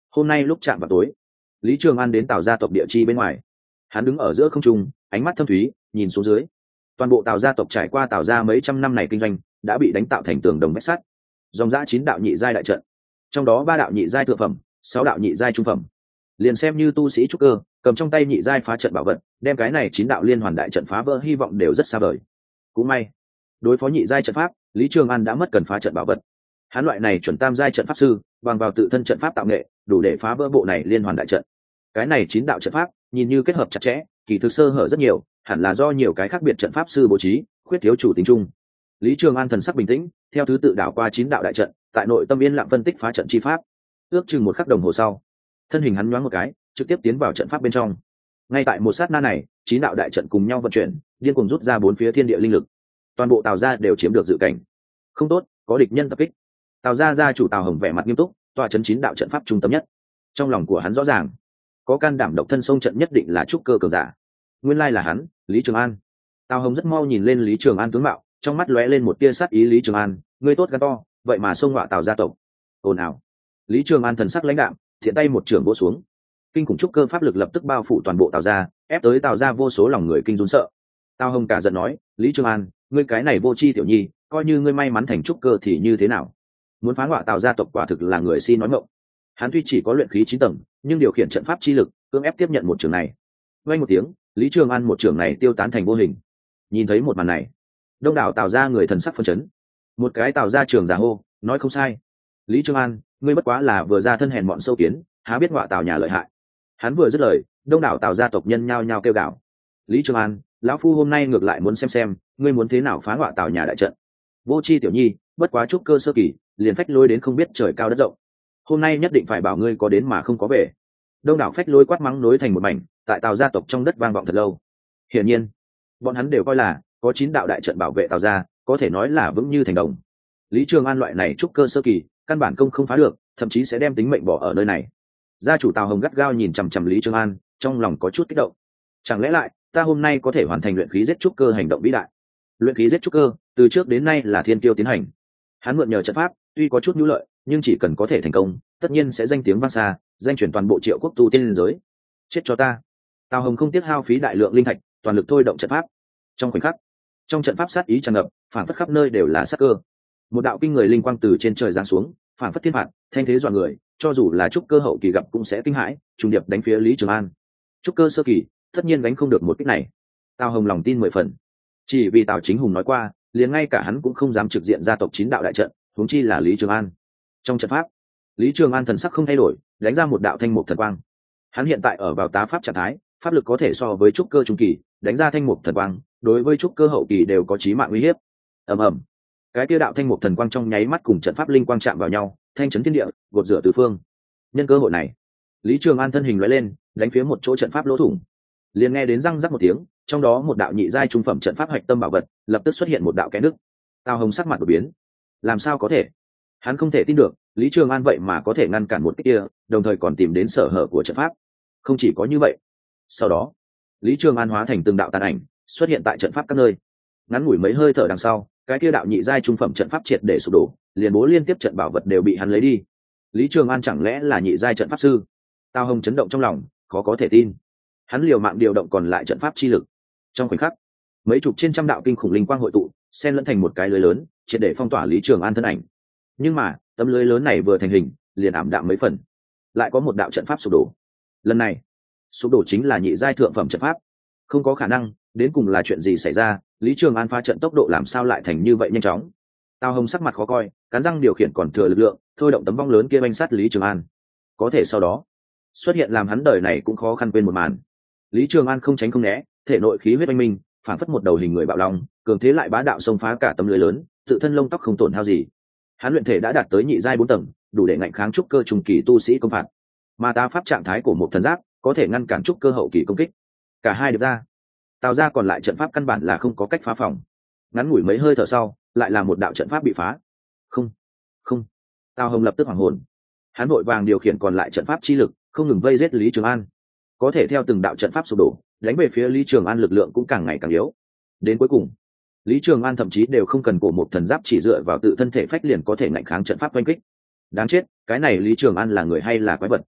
Hôm nay lúc chạm vào tối, Lý Trường An đến Tào gia tộc địa chi bên ngoài. Hắn đứng ở giữa không trung, ánh mắt thâm thúy nhìn xuống dưới. Toàn bộ Tào gia tộc trải qua Tào gia mấy trăm năm này kinh doanh đã bị đánh tạo thành tường đồng vách sắt, dòng dã 9 đạo nhị giai đại trận, trong đó 3 đạo nhị giai thượng phẩm, 6 đạo nhị giai trung phẩm. Liền xem như tu sĩ trúc cơ cầm trong tay nhị giai phá trận bảo vật, đem cái này 9 đạo liên hoàn đại trận phá vỡ hy vọng đều rất xa vời. Cũng may, đối phó nhị giai trận pháp, Lý Trường An đã mất cần phá trận bảo vật. Hắn loại này chuẩn tam giai trận pháp sư, bằng vào tự thân trận pháp tạo nghệ, đủ để phá vỡ bộ này liên hoàn đại trận. Cái này 9 đạo trận pháp, nhìn như kết hợp chặt chẽ, kỳ thực sơ hở rất nhiều, hẳn là do nhiều cái khác biệt trận pháp sư bố trí, khuyết thiếu chủ tính chung. Lý Trường An thần sắc bình tĩnh, theo thứ tự đảo qua 9 đạo đại trận, tại nội tâm yên lặng phân tích phá trận chi pháp. Ước chừng một khắc đồng hồ sau, thân hình hắn nhoáng một cái, trực tiếp tiến vào trận pháp bên trong. Ngay tại một sát na này, 9 đạo đại trận cùng nhau vận chuyển, điên cuồng rút ra 4 phía thiên địa linh lực. Toàn bộ Tào gia đều chiếm được dự cảnh. Không tốt, có địch nhân tập kích. Tào gia gia chủ Tào Hồng vẻ mặt nghiêm túc, tọa trấn 9 đạo trận pháp trung tâm nhất. Trong lòng của hắn rõ ràng, có can đảm độc thân xông trận nhất định là trúc cơ cường giả. Nguyên lai là hắn, Lý Trường An. Tào Hồng rất mau nhìn lên Lý Trường An tướng mạo, trong mắt lóe lên một tia sát ý. Lý Trường An, ngươi tốt gan to, vậy mà xông ngọa Tào gia tộc. Ồn ào. Lý Trường An thần sắc lãnh đạm, thiện tay một trường vỗ xuống. Kinh khủng trúc cơ pháp lực lập tức bao phủ toàn bộ Tào gia, ép tới Tào gia vô số lòng người kinh run sợ. Tào Hồng cả giận nói, Lý Trường An, ngươi cái này vô tri tiểu nhi, coi như ngươi may mắn thành trúc cơ thì như thế nào? Muốn phá ngọa Tào gia tộc quả thực là người si nói ngọng. Hắn tuy chỉ có luyện khí 9 tầng, nhưng điều khiển trận pháp chi lực, cưỡng ép tiếp nhận một trường này. Vang một tiếng, Lý Trường An một trường này tiêu tán thành vô hình. Nhìn thấy một màn này, đông đảo Tào gia người thần sắc phấn chấn. Một cái Tào gia trưởng giả hô, nói không sai. Lý Trường An, ngươi bất quá là vừa ra thân hèn mọn sâu kiến, há biết ngọa Tào nhà lợi hại. Hắn vừa dứt lời, đông đảo Tào gia tộc nhân nhao nhao kêu gào. Lý Trường An, lão phu hôm nay ngược lại muốn xem ngươi muốn thế nào phá ngọa Tào nhà đại trận. Vô chi tiểu nhi, bất quá trúc cơ sơ kỳ, liền phách lối đến không biết trời cao đất rộng. Hôm nay nhất định phải bảo ngươi có đến mà không có về. Đông đảo phách lối quát mắng nối thành một mảnh, tại Tào gia tộc trong đất vang vọng thật lâu. Hiển nhiên, bọn hắn đều coi là có 9 đạo đại trận bảo vệ Tào gia, có thể nói là vững như thành đồng. Lý Trường An loại này trúc cơ sơ kỳ, căn bản công không phá được, thậm chí sẽ đem tính mệnh bỏ ở nơi này. Gia chủ Tào Hồng gắt gao nhìn chằm chằm Lý Trường An, trong lòng có chút kích động. Chẳng lẽ lại, ta hôm nay có thể hoàn thành luyện khí giết trúc cơ hành động vĩ đại? Luyện khí giết trúc cơ, từ trước đến nay là thiên kiêu tiến hành. Hắn mượn nhờ trận pháp, tuy có chút nhu lợi, nhưng chỉ cần có thể thành công, tất nhiên sẽ danh tiếng vang xa, danh truyền toàn bộ Triệu Quốc tu tiên giới. Chết cho ta! Tào Hồng không tiếc hao phí đại lượng linh thạch, toàn lực thôi động trận pháp. Trong khoảnh khắc, trong trận pháp sát ý tràn ngập, phản phất khắp nơi đều là sát cơ. Một đạo kinh người linh quang từ trên trời giáng xuống, phản phất thiên phạt, thanh thế dọa người, cho dù là trúc cơ hậu kỳ gặp cũng sẽ kinh hãi, trùng điệp đánh phía Lý Trường An. Trúc cơ sơ kỳ, tất nhiên đánh không được một kích này. Tào Hồng lòng tin 10 phần. Chỉ vì Tào Chính Hùng nói qua, liền ngay cả hắn cũng không dám trực diện gia tộc 9 đạo đại trận, huống chi là Lý Trường An. Trong trận pháp, Lý Trường An thần sắc không thay đổi, đánh ra một đạo thanh mục thần quang. Hắn hiện tại ở vào tá pháp trạng thái, pháp lực có thể so với trúc cơ trung kỳ, đánh ra thanh mục thần quang, đối với trúc cơ hậu kỳ đều có chí mạng uy hiếp. Ầm ầm. Cái kia đạo thanh mục thần quang trong nháy mắt cùng trận pháp linh quang chạm vào nhau, thanh chấn thiên địa, gột rửa tứ phương. Nhân cơ hội này, Lý Trường An thân hình lóe lên, đánh phía một chỗ trận pháp lỗ thủng. Liền nghe đến răng rắc một tiếng, trong đó một đạo nhị giai trung phẩm trận pháp hạch tâm bảo vật, lập tức xuất hiện một đạo kẽ nứt. Tào Hồng sắc mặt đổi biến. Làm sao có thể? Hắn không thể tin được, Lý Trường An vậy mà có thể ngăn cản một kích kia, đồng thời còn tìm đến sở hở của trận pháp. Không chỉ có như vậy, sau đó, Lý Trường An hóa thành từng đạo tàn ảnh, xuất hiện tại trận pháp các nơi. Ngắn ngủi mấy hơi thở đằng sau, cái kia đạo nhị giai trung phẩm trận pháp triệt để sụp đổ, liền bố liên tiếp trận bảo vật đều bị hắn lấy đi. Lý Trường An chẳng lẽ là nhị giai trận pháp sư? Tào Hồng chấn động trong lòng, khó có thể tin. Hắn liều mạng điều động còn lại trận pháp chi lực. Trong khoảnh khắc, mấy chục trên trăm đạo kinh khủng linh quang hội tụ, xen lẫn thành một cái lưới lớn, triệt để phong tỏa Lý Trường An thân ảnh. Nhưng mà, tấm lưới lớn này vừa thành hình, liền ảm đạm mấy phần. Lại có một đạo trận pháp sụp đổ. Lần này, sụp đổ chính là nhị giai thượng phẩm trận pháp. Không có khả năng, đến cùng là chuyện gì xảy ra, Lý Trường An phá trận tốc độ làm sao lại thành như vậy nhanh chóng? Tào Hồng sắc mặt khó coi, cắn răng điều khiển còn thừa lực lượng, thôi động tấm vong lớn kia banh sát Lý Trường An. Có thể sau đó, xuất hiện làm hắn đời này cũng khó khăn quên một màn. Lý Trường An không tránh không né, thể nội khí huyết oanh minh, phản phất một đầu hình người bạo long, cường thế lại bá đạo xông phá cả tấm lưới lớn, tự thân lông tóc không tổn hao gì. Hắn luyện thể đã đạt tới nhị giai 4 tầng, đủ để ngạnh kháng trúc cơ trung kỳ tu sĩ công phạt. Mà tá pháp trạng thái của một thần giáp có thể ngăn cản trúc cơ hậu kỳ công kích. Cả hai được ra, Tào ra còn lại trận pháp căn bản là không có cách phá phòng. Ngắn ngủi mấy hơi thở sau, lại là một đạo trận pháp bị phá. Không, không. Tào Hồng lập tức hoảng hồn. Hắn vội vàng điều khiển còn lại trận pháp chi lực, không ngừng vây giết Lý Trường An. Có thể theo từng đạo trận pháp sụp đổ, đánh về phía Lý Trường An lực lượng cũng càng ngày càng yếu. Đến cuối cùng, Lý Trường An thậm chí đều không cần cổ một thần giáp, chỉ dựa vào tự thân thể phách liền có thể ngạnh kháng trận pháp oanh kích. Đáng chết, cái này Lý Trường An là người hay là quái vật?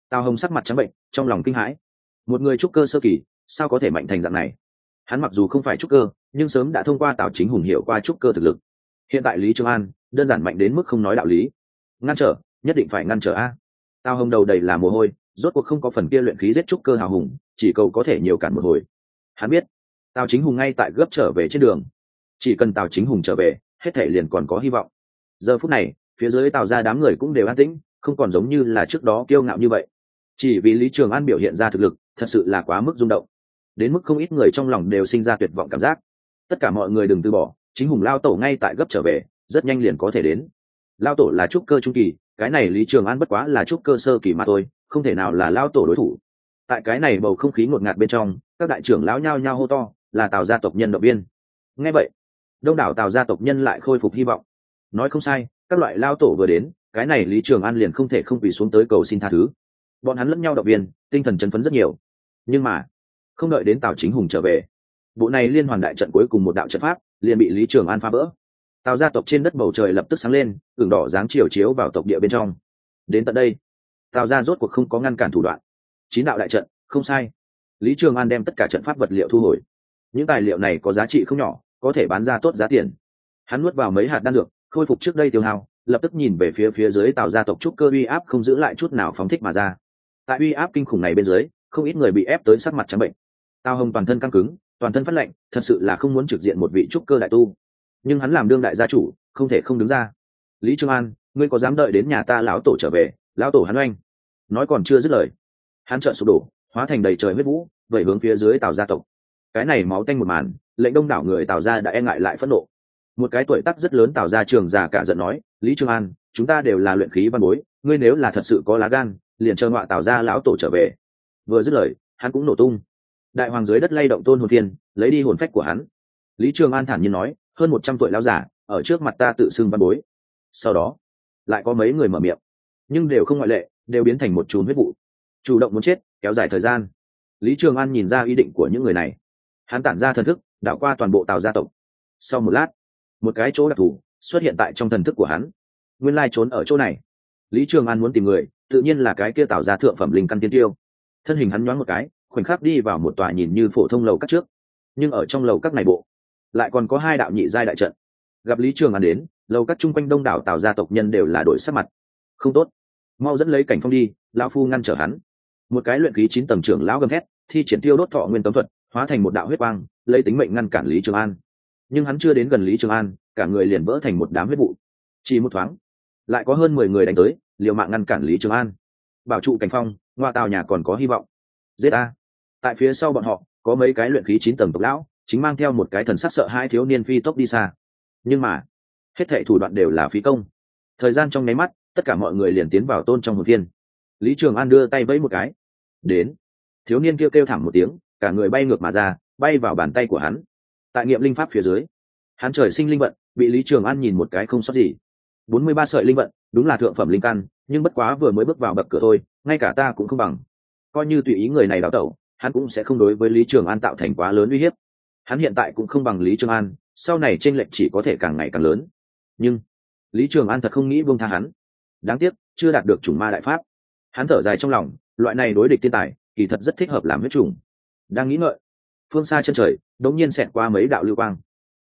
Tào Hồng sắc mặt trắng bệnh, trong lòng kinh hãi. Một người trúc cơ sơ kỳ sao có thể mạnh thành dạng này? Hắn mặc dù không phải trúc cơ, nhưng sớm đã thông qua Tào Chính Hùng hiểu qua trúc cơ thực lực. Hiện tại Lý Trường An đơn giản mạnh đến mức không nói đạo lý. Ngăn trở, nhất định phải ngăn trở a. Tào Hồng đầu đầy là mồ hôi, rốt cuộc không có phần kia luyện khí giết trúc cơ hào hùng, chỉ cầu có thể nhiều cản một hồi. Hắn biết Tào Chính Hùng ngay tại gấp trở về trên đường, chỉ cần Tào Chính Hùng trở về, hết thể liền còn có hy vọng. Giờ phút này phía dưới Tào ra đám người cũng đều an tĩnh, không còn giống như là trước đó kiêu ngạo như vậy. Chỉ vì Lý Trường An biểu hiện ra thực lực thật sự là quá mức rung động, đến mức không ít người trong lòng đều sinh ra tuyệt vọng cảm giác. Tất cả mọi người đừng từ bỏ, Chính Hùng lao tổ ngay tại gấp trở về, rất nhanh liền có thể đến. Lao tổ là trúc cơ trung kỳ, cái này Lý Trường An bất quá là trúc cơ sơ kỳ mà thôi, không thể nào là lao tổ đối thủ. Tại cái này bầu không khí ngột ngạt bên trong, các đại trưởng lão nhao nhao hô to, là Tào gia tộc nhân động viên. Nghe vậy, đông đảo Tào gia tộc nhân lại khôi phục hy vọng. Nói không sai, các loại lao tổ vừa đến, cái này Lý Trường An liền không thể không quỳ xuống tới cầu xin tha thứ. Bọn hắn lẫn nhau động viên, tinh thần chấn phấn rất nhiều. Nhưng mà không đợi đến Tào Chính Hùng trở về, bộ này liên hoàn đại trận cuối cùng một đạo trận pháp liền bị Lý Trường An phá vỡ. Tào gia tộc trên đất bầu trời lập tức sáng lên, ửng đỏ dáng chiều chiếu vào tộc địa bên trong. Đến tận đây, Tào gia rốt cuộc không có ngăn cản thủ đoạn. 9 đạo đại trận, không sai. Lý Trường An đem tất cả trận pháp vật liệu thu hồi. Những tài liệu này có giá trị không nhỏ, có thể bán ra tốt giá tiền. Hắn nuốt vào mấy hạt đan dược, khôi phục trước đây tiêu hao, lập tức nhìn về phía dưới Tào gia tộc trúc cơ uy áp không giữ lại chút nào phóng thích mà ra. Tại uy áp kinh khủng này bên dưới, không ít người bị ép tới sắc mặt trắng bệnh. Tào Hồng toàn thân căng cứng, toàn thân phát lạnh, thật sự là không muốn trực diện một vị trúc cơ đại tu. Nhưng hắn làm đương đại gia chủ, không thể không đứng ra. Lý Trường An, ngươi có dám đợi đến nhà ta lão tổ trở về? Lão tổ hắn oanh. Nói còn chưa dứt lời, hắn trợn sụp đổ, hóa thành đầy trời huyết vũ, vẩy hướng phía dưới Tào gia tộc. Cái này máu tanh một màn, lệnh đông đảo người Tào gia đã e ngại lại phẫn nộ. Một cái tuổi tác rất lớn Tào gia trường già cả giận nói, Lý Trường An, chúng ta đều là luyện khí văn bối, ngươi nếu là thật sự có lá gan, liền chờ ngọa Tào gia lão tổ trở về. Vừa dứt lời, hắn cũng nổ tung. Đại hoàng dưới đất lay động tôn hồn thiên, lấy đi hồn phách của hắn. Lý Trường An thản nhiên nói, hơn 100 tuổi lão giả, ở trước mặt ta tự xưng văn bối. Sau đó, lại có mấy người mở miệng, nhưng đều không ngoại lệ, đều biến thành một chùm huyết vụ, chủ động muốn chết, kéo dài thời gian. Lý Trường An nhìn ra ý định của những người này, hắn tản ra thần thức, đảo qua toàn bộ Tào gia tộc. Sau một lát, một cái chỗ đặc thù xuất hiện tại trong thần thức của hắn. Nguyên lai trốn ở chỗ này. Lý Trường An muốn tìm người, tự nhiên là cái kia Tào gia thượng phẩm linh căn tiên tiêu. Thân hình hắn nhoáng một cái, khoảnh khắc đi vào một tòa nhìn như phổ thông lầu các trước, nhưng ở trong lầu các này bộ lại còn có 2 đạo nhị giai đại trận. Gặp Lý Trường An đến, lầu các chung quanh đông đảo Tào gia tộc nhân đều là đổi sắc mặt. Không tốt, mau dẫn lấy Cảnh Phong đi, lão phu ngăn trở hắn. Một cái luyện khí 9 tầng trưởng lão gầm thét, thi triển tiêu đốt thọ nguyên cấm thuật, hóa thành một đạo huyết quang, lấy tính mệnh ngăn cản Lý Trường An. Nhưng hắn chưa đến gần Lý Trường An, cả người liền vỡ thành một đám huyết vụ. Chỉ một thoáng, lại có hơn 10 người đánh tới, liều mạng ngăn cản Lý Trường An. Bảo trụ Cảnh Phong, ngoa Tào nhà còn có hy vọng. Giết a! Tại phía sau bọn họ, có mấy cái luyện khí 9 tầng tộc lão, chính mang theo một cái thần sắc sợ hãi thiếu niên phi tốc đi xa. Nhưng mà, hết thảy thủ đoạn đều là phí công. Thời gian trong nháy mắt, tất cả mọi người liền tiến vào tôn trong hồn thiên. Lý Trường An đưa tay vẫy một cái. Đến. Thiếu niên kêu thảm một tiếng, cả người bay ngược mà ra, bay vào bàn tay của hắn. Tại nghiệm linh pháp phía dưới, hắn trời sinh linh vận, bị Lý Trường An nhìn một cái không sót gì. 43 sợi linh vận, đúng là thượng phẩm linh căn, nhưng bất quá vừa mới bước vào bậc cửa thôi, ngay cả ta cũng không bằng. Coi như tùy ý người này đào tẩu, hắn cũng sẽ không đối với Lý Trường An tạo thành quá lớn uy hiếp. Hắn hiện tại cũng không bằng Lý Trường An, sau này chênh lệch chỉ có thể càng ngày càng lớn. Nhưng Lý Trường An thật không nghĩ buông tha hắn. Đáng tiếc, chưa đạt được chủng ma đại pháp. Hắn thở dài trong lòng, loại này đối địch tiên tài, kỳ thật rất thích hợp làm huyết trùng. Đang nghĩ ngợi, phương xa chân trời đột nhiên xẹt qua mấy đạo lưu quang.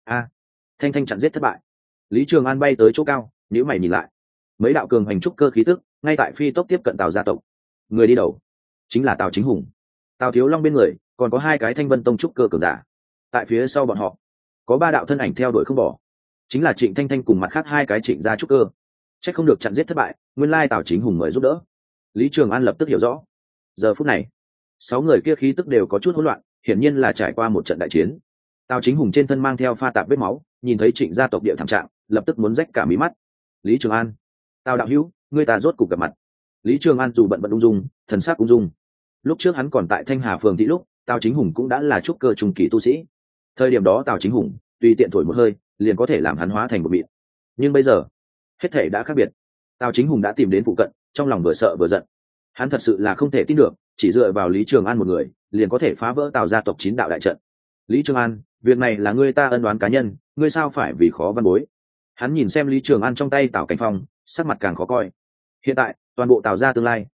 Thanh thanh chặn giết thất bại. Lý Trường An bay tới chỗ cao, nhíu mày nhìn lại. Mấy đạo cường hành trúc cơ khí tức, ngay tại phi tốc tiếp cận Tào gia tộc. Người đi đầu chính là Tào Chính Hùng. Tào Thiếu Long bên người còn có 2 cái Thanh Vân Tông trúc cơ cường giả. Tại phía sau bọn họ có 3 đạo thân ảnh theo đuổi không bỏ, chính là Trịnh Thanh Thanh cùng mặt khác 2 cái Trịnh gia trúc cơ. Chắc không được chặn giết thất bại, nguyên lai Tào Chính Hùng mời giúp đỡ. Lý Trường An lập tức hiểu rõ. Giờ phút này, 6 người kia khí tức đều có chút hỗn loạn, hiển nhiên là trải qua một trận đại chiến. Tào Chính Hùng trên thân mang theo pha tạp vết máu, nhìn thấy Trịnh gia tộc địa thảm trạng, lập tức muốn rách cả mí mắt. Lý Trường An, Tào đạo hữu, ngươi ta rốt cục gặp mặt. Lý Trường An dù bận ung dung, thần sắc ung dung. Lúc trước hắn còn tại Thanh Hà phường thị lúc, Tào Chính Hùng cũng đã là trúc cơ trung kỳ tu sĩ. Thời điểm đó Tào Chính Hùng tùy tiện thổi một hơi, liền có thể làm hắn hóa thành một mịn. Nhưng bây giờ, hết thể đã khác biệt. Tào Chính Hùng đã tìm đến phụ cận, trong lòng vừa sợ vừa giận. Hắn thật sự là không thể tin được, chỉ dựa vào Lý Trường An một người, liền có thể phá vỡ Tào gia tộc 9 đạo đại trận. Lý Trường An, việc này là ngươi ta ân oán cá nhân, ngươi sao phải vì khó văn bối. Hắn nhìn xem Lý Trường An trong tay Tào Cảnh Phong, sắc mặt càng khó coi. Hiện tại, toàn bộ Tào gia tương lai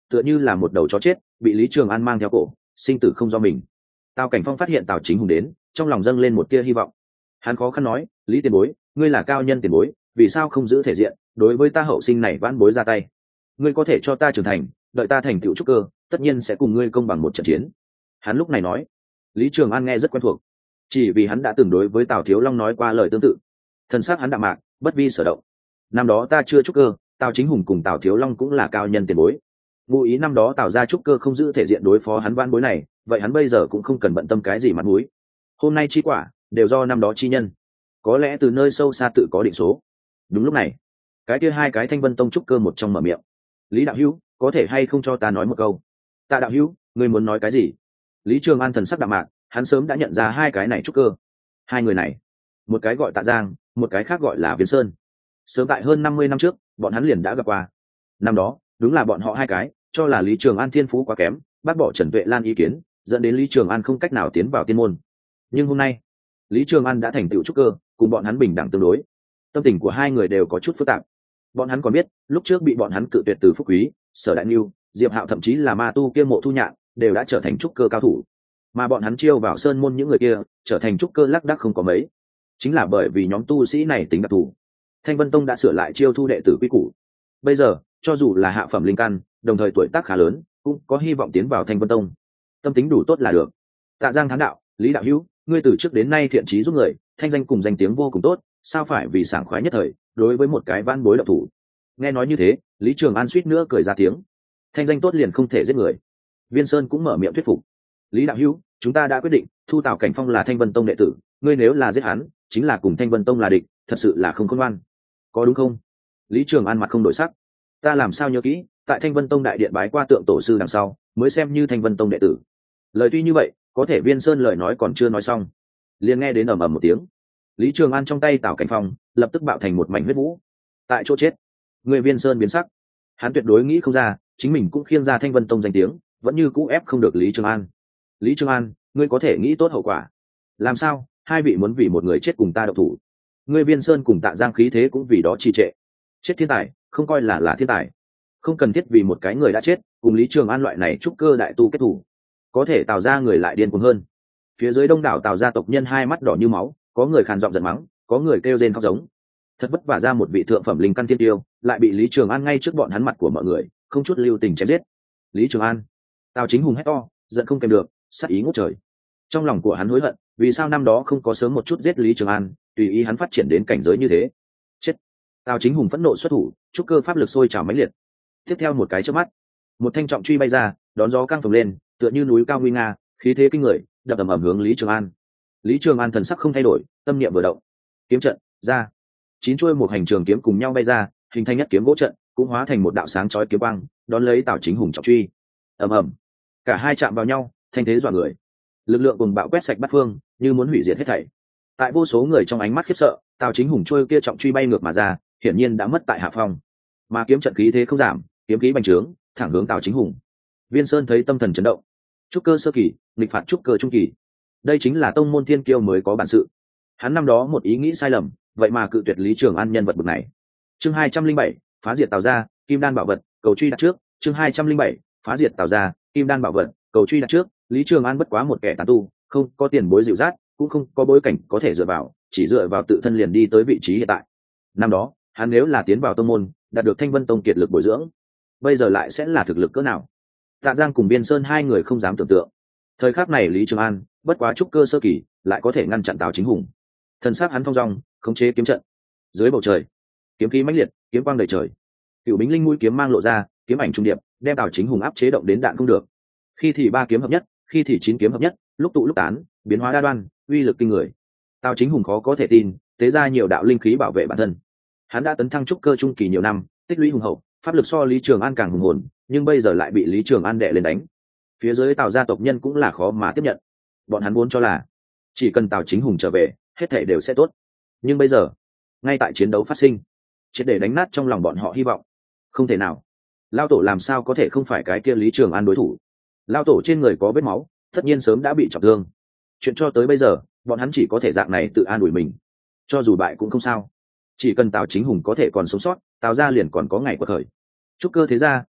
tựa như là một đầu chó chết bị Lý Trường An mang theo cổ, sinh tử không do mình. Tào Cảnh Phong phát hiện Tào Chính Hùng đến, trong lòng dâng lên một tia hy vọng. Hắn khó khăn nói, Lý tiền bối, ngươi là cao nhân tiền bối, vì sao không giữ thể diện, đối với ta hậu sinh này vãn bối ra tay? Ngươi có thể cho ta trưởng thành, đợi ta thành tựu trúc cơ, tất nhiên sẽ cùng ngươi công bằng một trận chiến. Hắn lúc này nói. Lý Trường An nghe rất quen thuộc, chỉ vì hắn đã từng đối với Tào Thiếu Long nói qua lời tương tự. Thân xác hắn đạm mạc, bất vi sở động. Năm đó ta chưa trúc cơ, Tào Chính Hùng cùng Tào Thiếu Long cũng là cao nhân tiền bối. Ngụ ý năm đó Tào gia trúc cơ không giữ thể diện đối phó hắn vãn bối này, vậy hắn bây giờ cũng không cần bận tâm cái gì mặt mũi. Hôm nay chi quả đều do năm đó chi nhân, có lẽ từ nơi sâu xa tự có định số. Đúng lúc này, cái kia hai cái Thanh Vân Tông trúc cơ một trong mở miệng. Lý đạo hữu, có thể hay không cho ta nói một câu? Tạ đạo hữu, ngươi muốn nói cái gì? Lý Trường An thần sắc đạm mạc, hắn sớm đã nhận ra hai cái này trúc cơ. Hai người này, một cái gọi Tạ Giang, một cái khác gọi là Viên Sơn. Sớm tại hơn 50 năm trước, bọn hắn liền đã gặp qua. Năm đó, đúng là bọn họ hai cái cho là Lý Trường An thiên phú quá kém, bác bỏ Trần Tuệ Lan ý kiến, dẫn đến Lý Trường An không cách nào tiến vào tiên môn. Nhưng hôm nay, Lý Trường An đã thành tựu trúc cơ, cùng bọn hắn bình đẳng tương đối. Tâm tình của hai người đều có chút phức tạp. Bọn hắn còn biết, lúc trước bị bọn hắn cự tuyệt từ Phúc Quý, Sở Đại Nưu, Diệp Hạo thậm chí là ma tu kia Mộ Thu Nhạn, đều đã trở thành trúc cơ cao thủ. Mà bọn hắn chiêu vào sơn môn những người kia, trở thành trúc cơ lác đác không có mấy. Chính là bởi vì nhóm tu sĩ này tính đặc thù. Thanh Vân Tông đã sửa lại chiêu thu đệ tử quy củ. Bây giờ, cho dù là hạ phẩm linh căn, đồng thời tuổi tác khá lớn, cũng có hy vọng tiến vào Thanh Vân Tông. Tâm tính đủ tốt là được. Tạ Giang thán đạo, Lý đạo hữu, ngươi từ trước đến nay thiện chí giúp người, thanh danh cùng danh tiếng vô cùng tốt, sao phải vì sảng khoái nhất thời, đối với một cái van bối độc thủ? Nghe nói như thế, Lý Trường An suýt nữa cười ra tiếng. Thanh danh tốt liền không thể giết người. Viên Sơn cũng mở miệng thuyết phục. Lý đạo hữu, chúng ta đã quyết định, thu Tào Cảnh Phong là Thanh Vân Tông đệ tử, ngươi nếu là giết hắn, chính là cùng Thanh Vân Tông là địch, thật sự là không khôn ngoan. Có đúng không? Lý Trường An mặt không đổi sắc. Ta làm sao nhớ kỹ, tại Thanh Vân Tông đại điện bái qua tượng tổ sư đằng sau, mới xem như Thanh Vân Tông đệ tử. Lời tuy như vậy, có thể Viên Sơn lời nói còn chưa nói xong, liền nghe đến ầm ầm một tiếng. Lý Trường An trong tay Tào Cảnh Phong lập tức bạo thành một mảnh huyết vũ. Tại chỗ chết, người Viên Sơn biến sắc. Hắn tuyệt đối nghĩ không ra, chính mình cũng khiêng ra Thanh Vân Tông danh tiếng, vẫn như cũ ép không được Lý Trường An. Lý Trường An, ngươi có thể nghĩ tốt hậu quả. Làm sao, hai vị muốn vì một người chết cùng ta độc thủ? Ngươi Viên Sơn cùng Tạ Giang khí thế cũng vì đó trì trệ. Chết thiên tài, không coi là thiên tài. Không cần thiết vì một cái người đã chết, cùng Lý Trường An loại này trúc cơ đại tu kết thủ. Có thể Tào ra người lại điên cuồng hơn. Phía dưới đông đảo Tào gia tộc nhân hai mắt đỏ như máu, có người khàn giọng giận mắng, có người kêu rên khóc giống. Thật vất vả ra một vị thượng phẩm linh căn thiên tiêu, lại bị Lý Trường An ngay trước bọn hắn mặt của mọi người, không chút lưu tình chém giết. Lý Trường An, Tào Chính Hùng hét to, giận không kèm được, sát ý ngút trời. Trong lòng của hắn hối hận, vì sao năm đó không có sớm một chút giết Lý Trường An, tùy ý hắn phát triển đến cảnh giới như thế. Chết. Tào Chính Hùng phẫn nộ xuất thủ, trúc cơ pháp lực sôi trào mãnh liệt. Tiếp theo một cái chớp mắt, một thanh trọng truy bay ra, đón gió căng phồng lên, tựa như núi cao nguy nga, khí thế kinh người, đập ầm ầm hướng Lý Trường An. Lý Trường An thần sắc không thay đổi, tâm niệm vừa động, kiếm trận ra, 9 chuôi một hành trường kiếm cùng nhau bay ra, hình thành nhất kiếm gỗ trận, cũng hóa thành một đạo sáng chói kiếm quang, đón lấy Tào Chính Hùng trọng truy. Ầm ầm, cả hai chạm vào nhau, thanh thế dọa người. Lực lượng cùng bạo quét sạch bát phương, như muốn hủy diệt hết thảy. Tại vô số người trong ánh mắt khiếp sợ, Tào Chính Hùng trôi kia trọng truy bay ngược mà ra, hiển nhiên đã mất tại hạ phong. Mà kiếm trận khí thế không giảm, kiếm khí bành trướng, thẳng hướng Tào Chính Hùng. Viên Sơn thấy tâm thần chấn động. Trúc cơ sơ kỳ, nghịch phạt trúc cơ trung kỳ. Đây chính là tông môn thiên kiêu mới có bản sự. Hắn năm đó một ý nghĩ sai lầm, vậy mà cự tuyệt Lý Trường An nhân vật bậc này. Chương 207, phá diệt Tào gia, kim đan bảo vật, cầu truy đặt trước. Chương 207, phá diệt Tào gia, kim đan bảo vật, cầu truy đặt trước. Lý Trường An bất quá một kẻ tán tu, không có tiền bối dịu dắt, cũng không có bối cảnh có thể dựa vào, chỉ dựa vào tự thân liền đi tới vị trí hiện tại. Năm đó, hắn nếu là tiến vào tông môn, đạt được Thanh Vân Tông kiệt lực bồi dưỡng, bây giờ lại sẽ là thực lực cỡ nào? Tạ Giang cùng Viên Sơn hai người không dám tưởng tượng. Thời khắc này Lý Trường An bất quá trúc cơ sơ kỳ, lại có thể ngăn chặn Tào Chính Hùng. Thần sắc hắn thong dong, khống chế kiếm trận. Dưới bầu trời, kiếm khí mãnh liệt, kiếm quang đầy trời. Cửu Bính Linh mũi kiếm mang lộ ra, kiếm ảnh trung điệp, đem Tào Chính Hùng áp chế động đến đạn không được. Khi thì 3 kiếm hợp nhất, khi thì 9 kiếm hợp nhất, lúc tụ lúc tán, biến hóa đa đoan, uy lực kinh người. Tào Chính Hùng khó có thể tin, tế ra nhiều đạo linh khí bảo vệ bản thân. Hắn đã tấn thăng trúc cơ trung kỳ nhiều năm, tích lũy hùng hậu, pháp lực so Lý Trường An càng hùng hồn, nhưng bây giờ lại bị Lý Trường An đè lên đánh. Phía dưới Tào gia tộc nhân cũng là khó mà tiếp nhận. Bọn hắn muốn cho là chỉ cần Tào Chính Hùng trở về, hết thảy đều sẽ tốt. Nhưng bây giờ, ngay tại chiến đấu phát sinh, triệt để đánh nát trong lòng bọn họ hy vọng. Không thể nào. Lao tổ làm sao có thể không phải cái kia Lý Trường An đối thủ? Lao tổ trên người có vết máu, tất nhiên sớm đã bị trọng thương. Chuyện cho tới bây giờ, bọn hắn chỉ có thể dạng này tự an ủi mình. Cho dù bại cũng không sao. Chỉ cần Tào Chính Hùng có thể còn sống sót, Tào gia liền còn có ngày quật khởi. Trúc cơ thế gia,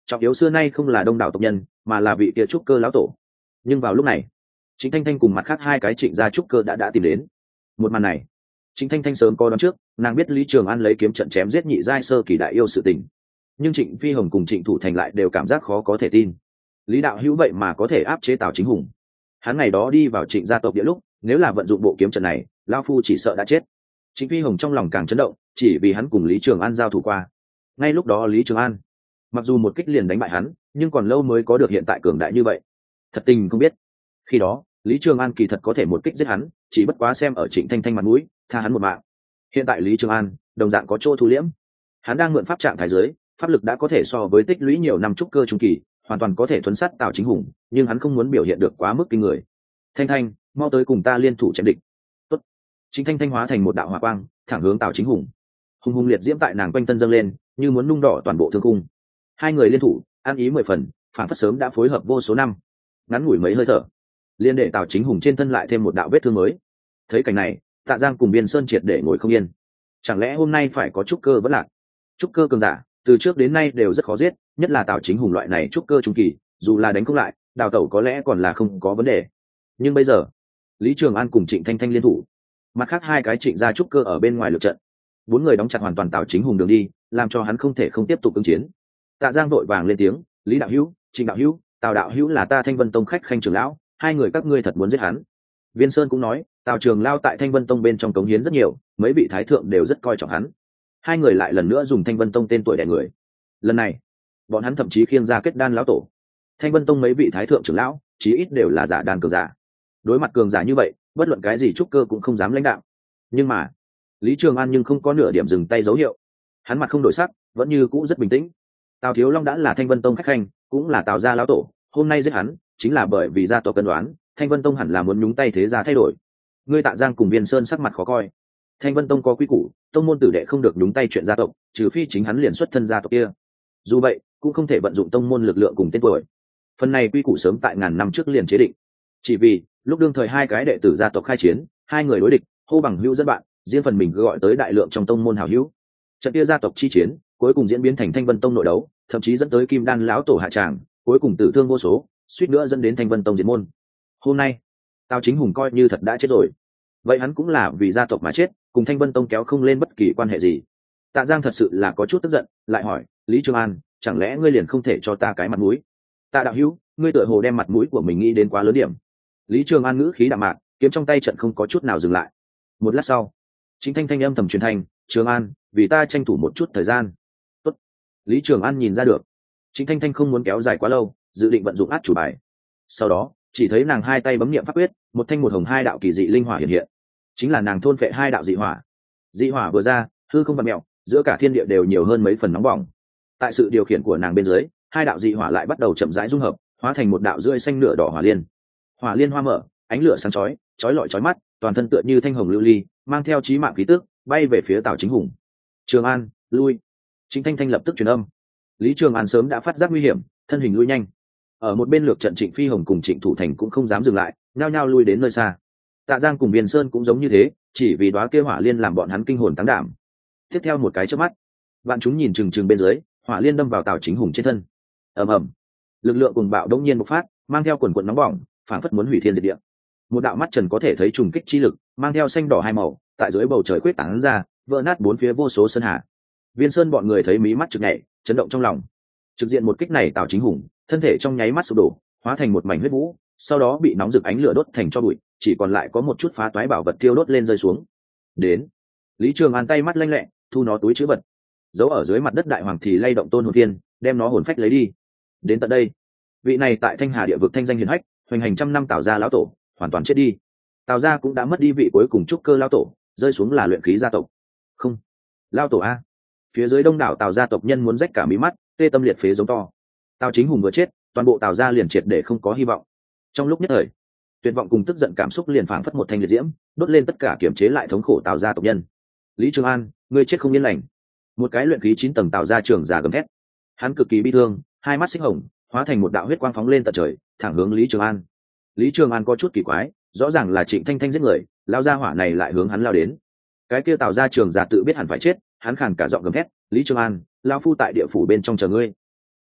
trọng yếu xưa nay không là đông đảo tộc nhân mà là vị kia trúc cơ lão tổ. Nhưng vào lúc này Trịnh Thanh Thanh cùng mặt khác hai cái Trịnh gia trúc cơ đã tìm đến. Một màn này Trịnh Thanh Thanh sớm có đoán trước, nàng biết Lý Trường An lấy kiếm trận chém giết nhị giai sơ kỳ đại yêu sự tình, nhưng Trịnh Phi Hồng cùng Trịnh Thủ Thành lại đều cảm giác khó có thể tin. Lý đạo hữu vậy mà có thể áp chế Tào Chính Hùng. Hắn ngày đó đi vào Trịnh gia tộc địa lúc, nếu là vận dụng bộ kiếm trận này, lão phu chỉ sợ đã chết. Trịnh Phi Hồng trong lòng càng chấn động, chỉ vì hắn cùng Lý Trường An giao thủ qua. Ngay lúc đó Lý Trường An mặc dù một kích liền đánh bại hắn, nhưng còn lâu mới có được hiện tại cường đại như vậy. Thật tình không biết, khi đó Lý Trường An kỳ thật có thể một kích giết hắn, chỉ bất quá xem ở Trịnh Thanh Thanh mặt mũi, tha hắn một mạng. Hiện tại Lý Trường An đồng dạng có chỗ thu liễm, hắn đang mượn pháp trạng thái giới, pháp lực đã có thể so với tích lũy nhiều năm trúc cơ trung kỳ, hoàn toàn có thể thuấn sát Tào Chính Hùng, nhưng hắn không muốn biểu hiện được quá mức kinh người. Thanh Thanh, mau tới cùng ta liên thủ chém địch. Tốt. Trịnh Thanh Thanh hóa thành một đạo hỏa quang, thẳng hướng Tào Chính Hùng. Hùng hùng liệt diễm tại nàng quanh thân dâng lên, như muốn nung đỏ toàn bộ thương cung. Hai người liên thủ, ăn ý 10 phần, phản phất sớm đã phối hợp vô số năm. Ngắn ngủi mấy hơi thở, liên để Tào Chính Hùng trên thân lại thêm một đạo vết thương mới. Thấy cảnh này, Tạ Giang cùng Biên Sơn triệt để ngồi không yên. Chẳng lẽ hôm nay phải có trúc cơ vẫn lạc? Trúc cơ cường giả, từ trước đến nay đều rất khó giết, nhất là Tào Chính Hùng loại này trúc cơ trung kỳ, dù là đánh không lại, đào tẩu có lẽ còn là không có vấn đề. Nhưng bây giờ, Lý Trường An cùng Trịnh Thanh Thanh liên thủ, mặt khác hai cái Trịnh gia trúc cơ ở bên ngoài lượt trận, bốn người đóng chặt hoàn toàn Tào Chính Hùng đường đi, làm cho hắn không thể không tiếp tục ứng chiến. Tạ Giang vội vàng lên tiếng, Lý đạo hữu, Trịnh đạo hữu, Tào đạo hữu là ta Thanh Vân Tông khách khanh trưởng lão, hai người các ngươi thật muốn giết hắn. Viên Sơn cũng nói, Tào Trường Lao tại Thanh Vân Tông bên trong cống hiến rất nhiều, mấy vị thái thượng đều rất coi trọng hắn. Hai người lại lần nữa dùng Thanh Vân Tông tên tuổi đè người. Lần này, bọn hắn thậm chí khiêng ra kết đan lão tổ. Thanh Vân Tông mấy vị thái thượng trưởng lão, chí ít đều là giả đan cường giả. Đối mặt cường giả như vậy, bất luận cái gì trúc cơ cũng không dám lãnh đạo. Nhưng mà, Lý Trường An nhưng không có nửa điểm dừng tay dấu hiệu. Hắn mặt không đổi sắc, vẫn như cũ rất bình tĩnh. Tào Thiếu Long đã là Thanh Vân Tông khách khanh, cũng là Tào gia lão tổ, hôm nay giết hắn, chính là bởi vì gia tộc cân đoán, Thanh Vân Tông hẳn là muốn nhúng tay thế gia thay đổi. Ngươi Tạ Giang cùng Viên Sơn sắc mặt khó coi. Thanh Vân Tông có quy củ, tông môn tử đệ không được nhúng tay chuyện gia tộc, trừ phi chính hắn liền xuất thân gia tộc kia. Dù vậy, cũng không thể vận dụng tông môn lực lượng cùng tên tuổi. Phần này quy củ sớm tại ngàn năm trước liền chế định. Chỉ vì, lúc đương thời hai cái đệ tử gia tộc khai chiến, hai người đối địch, hô bằng hữu dẫn bạn, riêng phần mình gọi tới đại lượng trong tông môn hảo hữu. Trận kia gia tộc chi chiến, cuối cùng diễn biến thành Thanh Vân Tông nội đấu, thậm chí dẫn tới Kim Đan lão tổ hạ tràng, cuối cùng tử thương vô số, suýt nữa dẫn đến Thanh Vân Tông diệt môn. Hôm nay, Tào Chính Hùng coi như thật đã chết rồi. Vậy hắn cũng là vì gia tộc mà chết, cùng Thanh Vân Tông kéo không lên bất kỳ quan hệ gì. Tạ Giang thật sự là có chút tức giận, lại hỏi, Lý Trường An, chẳng lẽ ngươi liền không thể cho ta cái mặt mũi? Tạ đạo hữu, ngươi tựa hồ đem mặt mũi của mình nghĩ đến quá lớn điểm. Lý Trường An ngữ khí đạm mạc, kiếm trong tay trận không có chút nào dừng lại. Một lát sau, Chính Thanh Thanh âm thầm truyền thành, Trường An, vì ta tranh thủ một chút thời gian. Tốt. Lý Trường An nhìn ra được, Chính Thanh Thanh không muốn kéo dài quá lâu, dự định vận dụng át chủ bài. Sau đó, chỉ thấy nàng hai tay bấm niệm pháp quyết, một thanh một hồng hai đạo kỳ dị linh hỏa hiện hiện, chính là nàng thôn phệ hai đạo dị hỏa. Dị hỏa vừa ra, hư không vặn mèo, giữa cả thiên địa đều nhiều hơn mấy phần nóng bỏng. Tại sự điều khiển của nàng bên dưới, hai đạo dị hỏa lại bắt đầu chậm rãi dung hợp, hóa thành một đạo rưỡi xanh nửa đỏ hỏa liên. Hỏa liên hoa mở, ánh lửa sáng chói, chói lọi chói mắt, toàn thân tựa như thanh hồng lưu ly, mang theo chí mạng khí tức, bay về phía Tào Chính Hùng. Trường An, lui! Chính Thanh Thanh lập tức truyền âm. Lý Trường An sớm đã phát giác nguy hiểm, thân hình lui nhanh. Ở một bên lược trận Trịnh Phi Hồng cùng Trịnh Thủ Thành cũng không dám dừng lại, nhao nhao lui đến nơi xa. Tạ Giang cùng Viên Sơn cũng giống như thế, chỉ vì đóa kia hỏa liên làm bọn hắn kinh hồn táng đảm. Tiếp theo một cái chớp mắt, vạn chúng nhìn chừng chừng bên dưới, hỏa liên đâm vào Tào Chính Hùng trên thân. Ầm ầm, lực lượng cuồng bạo đột nhiên bộc phát, mang theo quần quần nóng bỏng, phảng phất muốn hủy thiên diệt địa. Một đạo mắt trần có thể thấy trùng kích chi lực, mang theo xanh đỏ hai màu, tại dưới bầu trời quyết tán ra, vỡ nát bốn phía vô số sơn hà. Viên Sơn bọn người thấy mí mắt chực nhảy, chấn động trong lòng. Trực diện một kích này, Tào Chính Hùng thân thể trong nháy mắt sụp đổ, hóa thành một mảnh huyết vũ, sau đó bị nóng rực ánh lửa đốt thành tro bụi, chỉ còn lại có một chút phá toái bảo vật thiêu đốt lên rơi xuống. Đến, Lý Trường An tay mắt lanh lẹ, thu nó túi trữ vật, giấu ở dưới mặt đất đại hoàng thì lay động tôn hồn thiên, đem nó hồn phách lấy đi. Đến tận đây, vị này tại Thanh Hà địa vực thanh danh hiển hách, hoành hành trăm năm Tào gia lão tổ, hoàn toàn chết đi. Tào gia cũng đã mất đi vị cuối cùng trúc cơ lão tổ, rơi xuống là luyện khí gia tộc. Không, lão tổ a! Phía dưới đông đảo Tào gia tộc nhân muốn rách cả mí mắt, tê tâm liệt phế giống to. Tào Chính Hùng vừa chết, toàn bộ Tào gia liền triệt để không có hy vọng. Trong lúc nhất thời, tuyệt vọng cùng tức giận cảm xúc liền phảng phất một thanh liệt diễm, đốt lên tất cả kiểm chế lại thống khổ Tào gia tộc nhân. Lý Trường An, ngươi chết không yên lành! Một cái luyện khí 9 tầng Tào gia trưởng già gầm thét. Hắn cực kỳ bi thương, hai mắt xích hồng, hóa thành một đạo huyết quang phóng lên tận trời, thẳng hướng Lý Trường An. Lý Trường An có chút kỳ quái, rõ ràng là Trịnh Thanh Thanh giết người, lao gia hỏa này lại hướng hắn lao đến. Cái kia Tào gia trưởng già tự biết hẳn phải chết, hắn khàn cả giọng gầm thét, Lý Trường An, lao phu tại địa phủ bên trong chờ ngươi.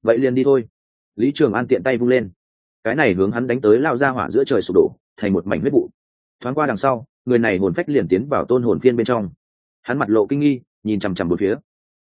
vậy liền đi thôi. Lý Trường An tiện tay vung lên, cái này hướng hắn đánh tới lao ra hỏa giữa trời sụp đổ thành một mảnh huyết vụ. Thoáng qua đằng sau, người này hồn phách liền tiến vào tôn hồn phiên bên trong. Hắn mặt lộ kinh nghi, nhìn chằm chằm bốn phía.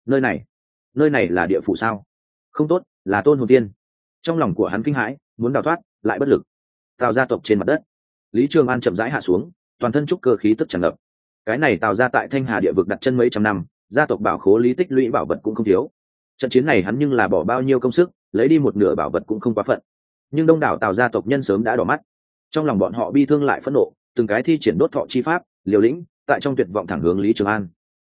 Nơi này là địa phủ sao? Không tốt, là tôn hồn phiên. Trong lòng của hắn kinh hãi, muốn đào thoát lại bất lực. Tào gia tộc trên mặt đất, Lý Trường An chậm rãi hạ xuống, toàn thân trúc cơ khí tức tràn ngập. Cái này Tào gia tại Thanh Hà địa vực đặt chân mấy trăm năm, gia tộc bảo khố lý tích lũy bảo vật cũng không thiếu. Trận chiến này hắn nhưng là bỏ bao nhiêu công sức, lấy đi một nửa bảo vật cũng không quá phận. Nhưng đông đảo Tào gia tộc nhân sớm đã đỏ mắt, trong lòng bọn họ bi thương lại phẫn nộ, từng cái thi triển đốt thọ chi pháp, liều lĩnh, tại trong tuyệt vọng thẳng hướng Lý Trường An.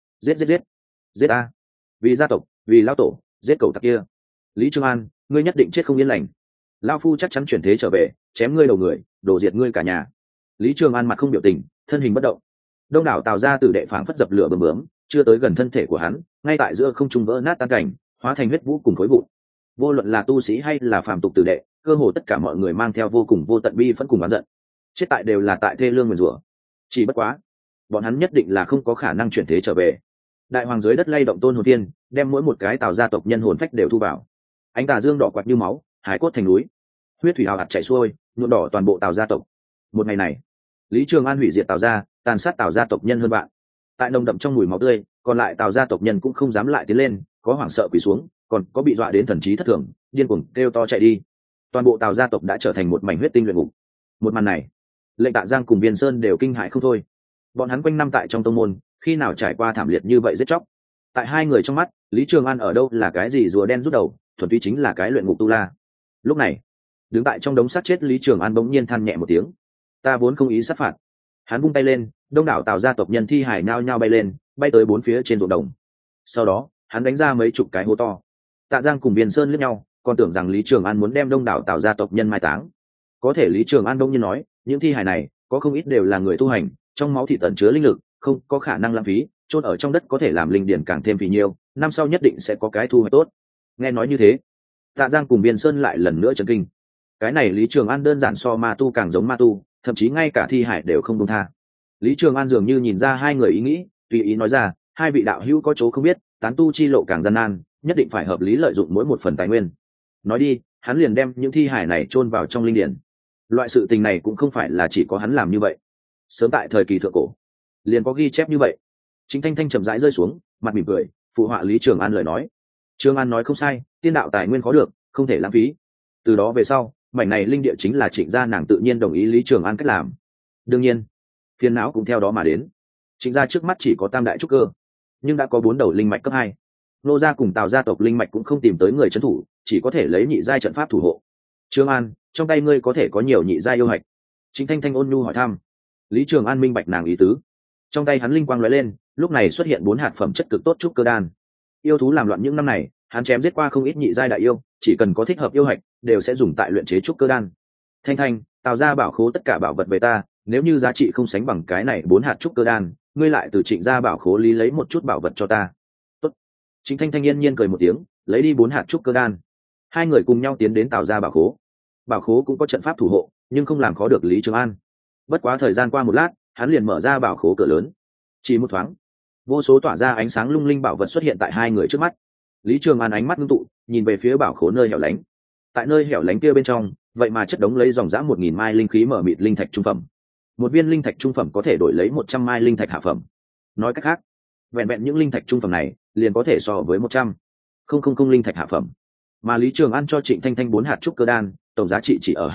Giết a! Vì gia tộc, vì lão tổ, giết cậu tặc kia. Lý Trường An, ngươi nhất định chết không yên lành. Lão phu chắc chắn chuyển thế trở về, chém ngươi đầu người, đổ diệt ngươi cả nhà. Lý Trường An mặt không biểu tình, thân hình bất động. Đông đảo Tào gia tử đệ phảng phất dập lửa bướm bướm, chưa tới gần thân thể của hắn, ngay tại giữa không trung vỡ nát tan cảnh, hóa thành huyết vũ cùng khối vụn. Vô luận là tu sĩ hay là phàm tục tử đệ, cơ hồ tất cả mọi người mang theo vô cùng vô tận bi phẫn cùng oán giận. Chết tại đều là tại thê lương nguyền rủa. Chỉ bất quá, bọn hắn nhất định là không có khả năng chuyển thế trở về. Đại hoàng dưới đất lay động tôn hồn tiên, đem mỗi một cái Tào gia tộc nhân hồn phách đều thu vào. Ánh tà dương đỏ quạt như máu, hải cốt thành núi, huyết thủy hào hạt chảy xuôi, nhuộm đỏ toàn bộ Tào gia tộc. Một ngày này, Lý Trường An hủy diệt Tào gia, tàn sát Tào gia tộc nhân hơn vạn. Tại nồng đậm trong mùi máu tươi, còn lại Tào gia tộc nhân cũng không dám lại tiến lên, có hoảng sợ quỳ xuống, còn có bị dọa đến thần trí thất thường, điên cuồng kêu to chạy đi. Toàn bộ Tào gia tộc đã trở thành một mảnh huyết tinh luyện ngục. Một màn này, lệnh Tạ Giang cùng Viên Sơn đều kinh hãi không thôi. Bọn hắn quanh năm tại trong tông môn, khi nào trải qua thảm liệt như vậy giết chóc. Tại hai người trong mắt, Lý Trường An ở đâu là cái gì rùa đen rút đầu, thuần túy chính là cái luyện ngục tu la. Lúc này, đứng tại trong đống xác chết Lý Trường An bỗng nhiên than nhẹ một tiếng. Ta vốn không ý sát phạt. Hắn vung tay lên, đông đảo Tào gia tộc nhân thi hải nhao nhao bay lên, bay tới bốn phía trên ruộng đồng. Sau đó, hắn đánh ra mấy chục cái hố to. Tạ Giang cùng Viên Sơn liếc nhau, còn tưởng rằng Lý Trường An muốn đem đông đảo Tào gia tộc nhân mai táng. Có thể Lý Trường An đông nhiên nói, những thi hải này có không ít đều là người tu hành, trong máu thịt tẩn chứa linh lực, không có khả năng lãng phí, chôn ở trong đất có thể làm linh điển càng thêm phì nhiêu, năm sau nhất định sẽ có cái thu hoạch tốt. Nghe nói như thế, Tạ Giang cùng Viên Sơn lại lần nữa chấn kinh. Cái này Lý Trường An đơn giản so ma tu càng giống ma tu, thậm chí ngay cả thi hải đều không buông tha. Lý Trường An dường như nhìn ra hai người ý nghĩ, tùy ý nói ra, hai vị đạo hữu có chỗ không biết, tán tu chi lộ càng gian nan, nhất định phải hợp lý lợi dụng mỗi một phần tài nguyên. Nói đi, hắn liền đem những thi hải này chôn vào trong linh điển. Loại sự tình này cũng không phải là chỉ có hắn làm như vậy. Sớm tại thời kỳ thượng cổ, liền có ghi chép như vậy. Chính Thanh Thanh chậm rãi rơi xuống, mặt mỉm cười, phụ họa Lý Trường An lời nói. Trường An nói không sai, tiên đạo tài nguyên có được, không thể lãng phí. Từ đó về sau, mảnh này linh địa chính là Trịnh gia nàng tự nhiên đồng ý Lý Trường An cách làm. Đương nhiên, phiền não cũng theo đó mà đến. Trịnh gia trước mắt chỉ có tam đại trúc cơ, nhưng đã có 4 đầu linh mạch cấp 2. Nô gia cùng Tào gia tộc linh mạch cũng không tìm tới người trấn thủ, chỉ có thể lấy nhị giai trận pháp thủ hộ. Trường An, trong tay ngươi có thể có nhiều nhị giai yêu hạch. Trịnh Thanh Thanh ôn nhu hỏi thăm. Lý Trường An minh bạch nàng ý tứ. Trong tay hắn linh quang lóe lên, lúc này xuất hiện 4 hạt phẩm chất cực tốt trúc cơ đan. Yêu thú làm loạn những năm này, hắn chém giết qua không ít nhị giai đại yêu, chỉ cần có thích hợp yêu hạch, đều sẽ dùng tại luyện chế trúc cơ đan. Thanh Thanh, Tào gia bảo khố tất cả bảo vật về ta, nếu như giá trị không sánh bằng cái này 4 hạt trúc cơ đan, ngươi lại từ Trịnh gia bảo khố lý lấy một chút bảo vật cho ta. Tốt. Trịnh Thanh Thanh yên nhiên cười một tiếng, lấy đi 4 hạt trúc cơ đan. Hai người cùng nhau tiến đến Tào gia bảo khố. Bảo khố cũng có trận pháp thủ hộ, nhưng không làm khó được Lý Trường An. Bất quá thời gian qua một lát, hắn liền mở ra bảo khố cửa lớn. Chỉ một thoáng, vô số tỏa ra ánh sáng lung linh bảo vật xuất hiện tại hai người trước mắt. Lý Trường An ánh mắt ngưng tụ, nhìn về phía bảo khố nơi hẻo lánh. Tại nơi hẻo lánh kia bên trong, vậy mà chất đống lấy dòng dã 1000 mai linh khí mở mịt linh thạch trung phẩm. Một viên linh thạch trung phẩm có thể đổi lấy 100 mai linh thạch hạ phẩm. Nói cách khác, vẹn vẹn những linh thạch trung phẩm này liền có thể so với 100,000 linh thạch hạ phẩm. Mà Lý Trường An cho Trịnh Thanh Thanh 4 hạt trúc cơ đan, tổng giá trị chỉ ở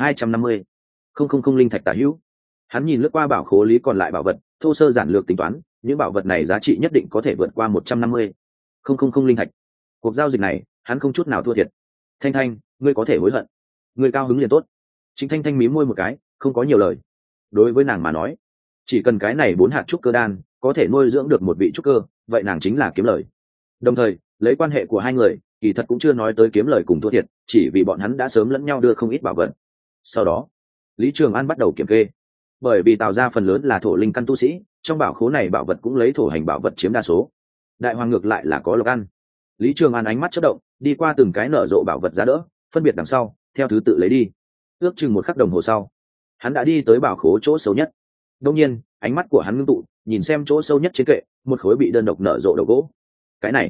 250,000 linh thạch tả hữu. Hắn nhìn lướt qua bảo khố lý còn lại bảo vật, thô sơ giản lược tính toán, những bảo vật này giá trị nhất định có thể vượt qua 150,000 linh thạch. Cuộc giao dịch này, hắn không chút nào thua thiệt. Thanh Thanh, ngươi có thể hối hận. Ngươi cao hứng liền tốt. Trịnh Thanh Thanh mím môi một cái, không có nhiều lời. Đối với nàng mà nói, chỉ cần cái này 4 hạt trúc cơ đan có thể nuôi dưỡng được một vị trúc cơ, vậy nàng chính là kiếm lời. Đồng thời, lấy quan hệ của hai người, kỳ thật cũng chưa nói tới kiếm lời cùng thua thiệt, chỉ vì bọn hắn đã sớm lẫn nhau đưa không ít bảo vật. Sau đó, Lý Trường An bắt đầu kiểm kê. Bởi vì Tào gia phần lớn là thổ linh căn tu sĩ, trong bảo khố này bảo vật cũng lấy thổ hành bảo vật chiếm đa số. Đại hoàng ngược lại là có lộc ăn. Lý Trường An ánh mắt chớp động, đi qua từng cái nở rộ bảo vật giá đỡ, phân biệt đằng sau, theo thứ tự lấy đi. Ước chừng 1 khắc đồng hồ sau, hắn đã đi tới bảo khố chỗ sâu nhất. Đương nhiên, ánh mắt của hắn ngưng tụ, nhìn xem chỗ sâu nhất trên kệ, một khối bị đơn độc nở rộ đầu gỗ. Cái này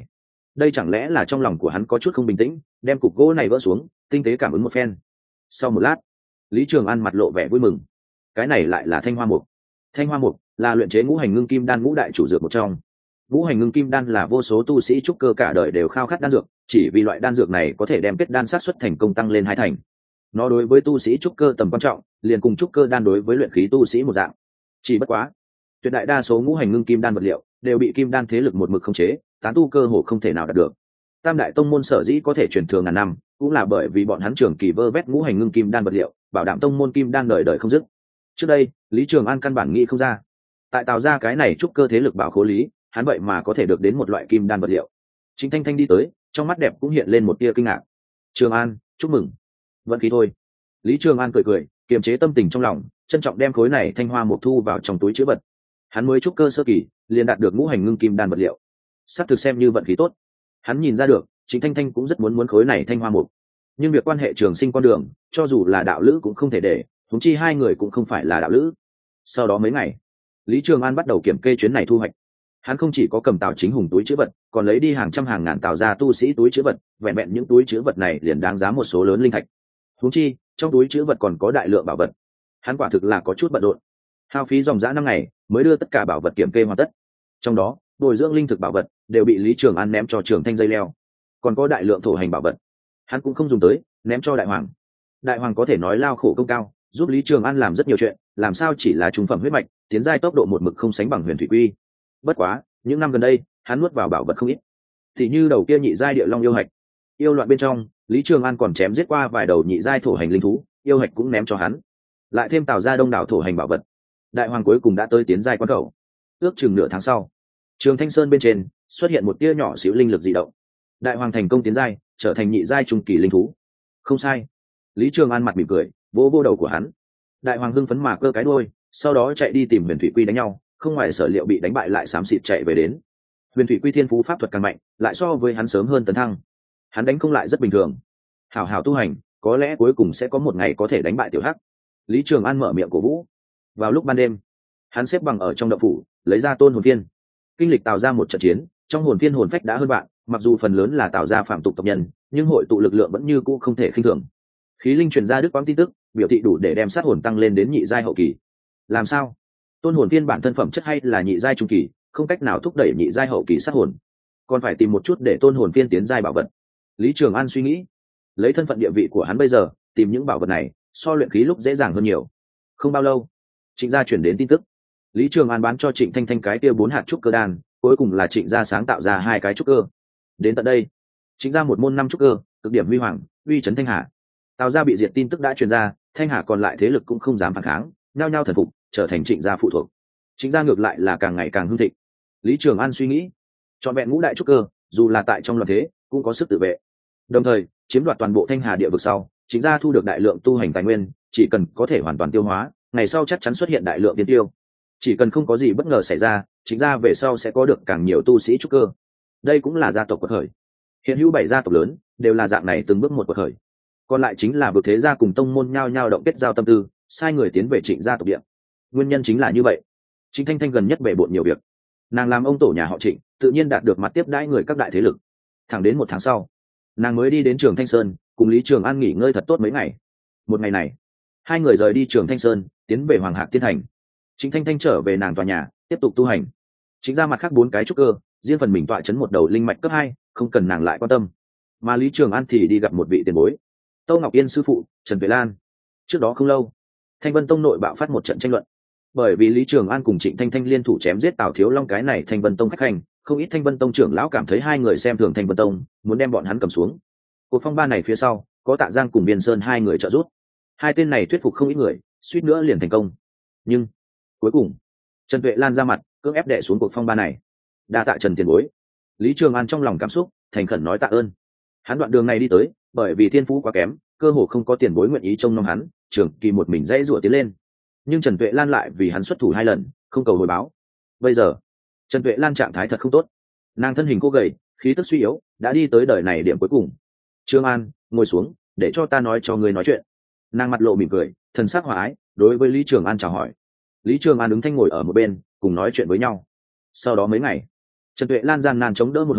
đây chẳng lẽ là trong lòng của hắn có chút không bình tĩnh, đem cục gỗ này vỡ xuống tinh tế cảm ứng một phen. Sau một lát, Lý Trường An mặt lộ vẻ vui mừng. Cái này lại là thanh hoa mục. Thanh hoa mục là luyện chế ngũ hành ngưng kim đan ngũ đại chủ dược một trong. Ngũ hành ngưng kim đan là vô số tu sĩ trúc cơ cả đời đều khao khát đan dược, chỉ vì loại đan dược này có thể đem kết đan sát suất thành công tăng lên 2 thành. Nó đối với tu sĩ trúc cơ tầm quan trọng, liền cùng trúc cơ đan đối với luyện khí tu sĩ một dạng. Chỉ bất quá, tuyệt đại đa số ngũ hành ngưng kim đan vật liệu đều bị kim đan thế lực một mực khống chế, tán tu cơ hồ không thể nào đạt được. Tam đại tông môn sở dĩ có thể truyền thừa ngàn năm, cũng là bởi vì bọn hắn trường kỳ vơ vét ngũ hành ngưng kim đan vật liệu, bảo đảm tông môn kim đan đời đời không dứt. Trước đây, Lý Trường An căn bản nghĩ không ra, tại tạo ra cái này trúc cơ thế lực bảo khố lý, hắn vậy mà có thể được đến một loại kim đan vật liệu. Trịnh Thanh Thanh đi tới, trong mắt đẹp cũng hiện lên một tia kinh ngạc. Trường An, chúc mừng. Vận khí thôi. Lý Trường An cười cười, kiềm chế tâm tình trong lòng, trân trọng đem khối này thanh hoa mục thu vào trong túi trữ vật. Hắn mới trúc cơ sơ kỳ, liền đạt được ngũ hành ngưng kim đan vật liệu, sắp thực xem như vận khí tốt. Hắn nhìn ra được, Trịnh Thanh Thanh cũng rất muốn khối này thanh hoa mục, nhưng việc quan hệ trường sinh con đường, cho dù là đạo lữ cũng không thể để, huống chi hai người cũng không phải là đạo lữ. Sau đó mấy ngày, Lý Trường An bắt đầu kiểm kê chuyến này thu hoạch. Hắn không chỉ có cầm Tào Chính Hùng túi trữ vật, còn lấy đi hàng trăm hàng ngàn Tào gia tu sĩ túi trữ vật, vẹn vẹn những túi trữ vật này liền đáng giá một số lớn linh thạch. Huống chi, trong túi trữ vật còn có đại lượng bảo vật. Hắn quả thực là có chút bận rộn, hao phí dòng dã 5 ngày mới đưa tất cả bảo vật kiểm kê hoàn tất. Trong đó, bồi dưỡng linh thực bảo vật đều bị Lý Trường An ném cho Trường Thanh dây leo, còn có đại lượng thổ hành bảo vật, hắn cũng không dùng tới, ném cho Đại Hoàng. Đại Hoàng có thể nói lao khổ công cao, giúp Lý Trường An làm rất nhiều chuyện, làm sao chỉ là trung phẩm huyết mạch, tiến giai tốc độ một mực không sánh bằng Huyền Thủy Quy. Bất quá, những năm gần đây, hắn nuốt vào bảo vật không ít. Thì như đầu kia nhị giai địa long yêu hạch, yêu loạn bên trong, Lý Trường An còn chém giết qua vài đầu nhị giai thổ hành linh thú, yêu hạch cũng ném cho hắn. Lại thêm Tào gia đông đảo thổ hành bảo vật. Đại Hoàng cuối cùng đã tới tiến giai quan cầu. Ước chừng nửa tháng sau, Trường Thanh Sơn bên trên xuất hiện một tia nhỏ xíu linh lực dị động. Đại Hoàng thành công tiến giai, trở thành nhị giai trung kỳ linh thú. Không sai. Lý Trường An mặt mỉm cười, vỗ vỗ đầu của hắn. Đại Hoàng hưng phấn mà cơ cái đuôi, sau đó chạy đi tìm Huyền Thủy Quy đánh nhau, không ngoài sở liệu bị đánh bại lại xám xịt chạy về đến. Huyền Thủy Quy thiên phú pháp thuật càng mạnh, lại so với hắn sớm hơn tấn thăng. Hắn đánh không lại rất bình thường. Hảo hảo tu hành, có lẽ cuối cùng sẽ có một ngày có thể đánh bại Tiểu Hắc. Lý Trường An mở miệng cổ vũ. Vào lúc ban đêm, hắn xếp bằng ở trong động phủ, lấy ra tôn hồn phiên. Kinh lịch tạo ra một trận chiến, trong hồn phiên hồn phách đã hơn vạn, mặc dù phần lớn là tạo ra phạm tục tộc nhân, nhưng hội tụ lực lượng vẫn như cũ không thể khinh thường. Khí linh truyền ra đức quang tin tức, biểu thị đủ để đem sát hồn tăng lên đến nhị giai hậu kỳ. Làm sao? Tôn hồn phiên bản thân phẩm chất hay là nhị giai trung kỳ, không cách nào thúc đẩy nhị giai hậu kỳ sát hồn, còn phải tìm một chút để tôn hồn phiên tiến giai bảo vật. Lý Trường An suy nghĩ, lấy thân phận địa vị của hắn bây giờ, tìm những bảo vật này so luyện khí lúc dễ dàng hơn nhiều. Không bao lâu, Trịnh gia chuyển đến tin tức, Lý Trường An bán cho Trịnh Thanh Thanh cái kia 4 hạt trúc cơ đan, cuối cùng là Trịnh gia sáng tạo ra 2 cái trúc cơ. Đến tận đây, Trịnh gia một môn 5 trúc cơ, cực điểm huy hoàng, uy chấn Thanh Hà. Tào gia bị diệt tin tức đã truyền ra, Thanh Hà còn lại thế lực cũng không dám phản kháng, nhao nhao thần phục, trở thành Trịnh gia phụ thuộc. Trịnh gia ngược lại là càng ngày càng hưng thịnh. Lý Trường An suy nghĩ, chọn vẹn ngũ đại trúc cơ, dù là tại trong loạn thế, cũng có sức tự vệ. Đồng thời, chiếm đoạt toàn bộ Thanh Hà địa vực sau, Trịnh gia thu được đại lượng tu hành tài nguyên, chỉ cần có thể hoàn toàn tiêu hóa, ngày sau chắc chắn xuất hiện đại lượng tiên tiêu. Chỉ cần không có gì bất ngờ xảy ra, Trịnh gia về sau sẽ có được càng nhiều tu sĩ trúc cơ. Đây cũng là gia tộc quật khởi. Hiện hữu 7 gia tộc lớn đều là dạng này từng bước một quật khởi. Còn lại chính là vực thế gia cùng tông môn nhao nhao động kết giao tâm tư, sai người tiến về Trịnh gia tộc địa. Nguyên nhân chính là như vậy. Trịnh Thanh Thanh gần nhất bể bộn nhiều việc. Nàng làm ông tổ nhà họ Trịnh, tự nhiên đạt được mặt tiếp đãi người các đại thế lực. Thẳng đến 1 tháng sau, nàng mới đi đến Trường Thanh Sơn, cùng Lý Trường An nghỉ ngơi thật tốt mấy ngày. Một ngày này, hai người rời đi Trường Thanh Sơn, tiến về Hoàng Hạc Tiên Thành. Trịnh Thanh Thanh trở về nàng tòa nhà, tiếp tục tu hành. Chính ra mặt khác 4 cái trúc cơ, riêng phần mình tọa chấn một đầu linh mạch cấp 2, không cần nàng lại quan tâm. Mà Lý Trường An thì đi gặp một vị tiền bối, Tâu Ngọc Yên sư phụ, Trần Tuệ Lan. Trước đó không lâu, Thanh Vân Tông nội bạo phát một trận tranh luận. Bởi vì Lý Trường An cùng Trịnh Thanh Thanh liên thủ chém giết Tào Thiếu Long cái này Thanh Vân Tông khách hành, không ít Thanh Vân Tông trưởng lão cảm thấy hai người xem thường Thanh Vân Tông, muốn đem bọn hắn cầm xuống. Cuộc phong ba này phía sau, có Tạ Giang cùng Biên Sơn hai người trợ giúp. Hai tên này thuyết phục không ít người, suýt nữa liền thành công. Nhưng cuối cùng, Trần Tuệ Lan ra mặt, cưỡng ép đè xuống cuộc phong ba này. Đa tạ Trần tiền bối. Lý Trường An trong lòng cảm xúc, thành khẩn nói tạ ơn. Hắn đoạn đường này đi tới, bởi vì thiên phú quá kém, cơ hồ không có tiền bối nguyện ý trông nom hắn, trường kỳ một mình dãy rủa tiến lên. Nhưng Trần Tuệ Lan lại vì hắn xuất thủ 2 lần, không cầu hồi báo. Bây giờ, Trần Tuệ Lan trạng thái thật không tốt. Nàng thân hình cô gầy, khí tức suy yếu, đã đi tới đời này điểm cuối cùng. Trương An, ngồi xuống, để cho ta nói cho ngươi nói chuyện. Nàng mặt lộ mỉm cười, thần sắc hòa ái, đối với Lý Trường An chào hỏi. Lý Trường An ứng thanh ngồi ở một bên, cùng nói chuyện với nhau. Sau đó mấy ngày, Trần Tuệ Lan gian nan chống đỡ một hơi,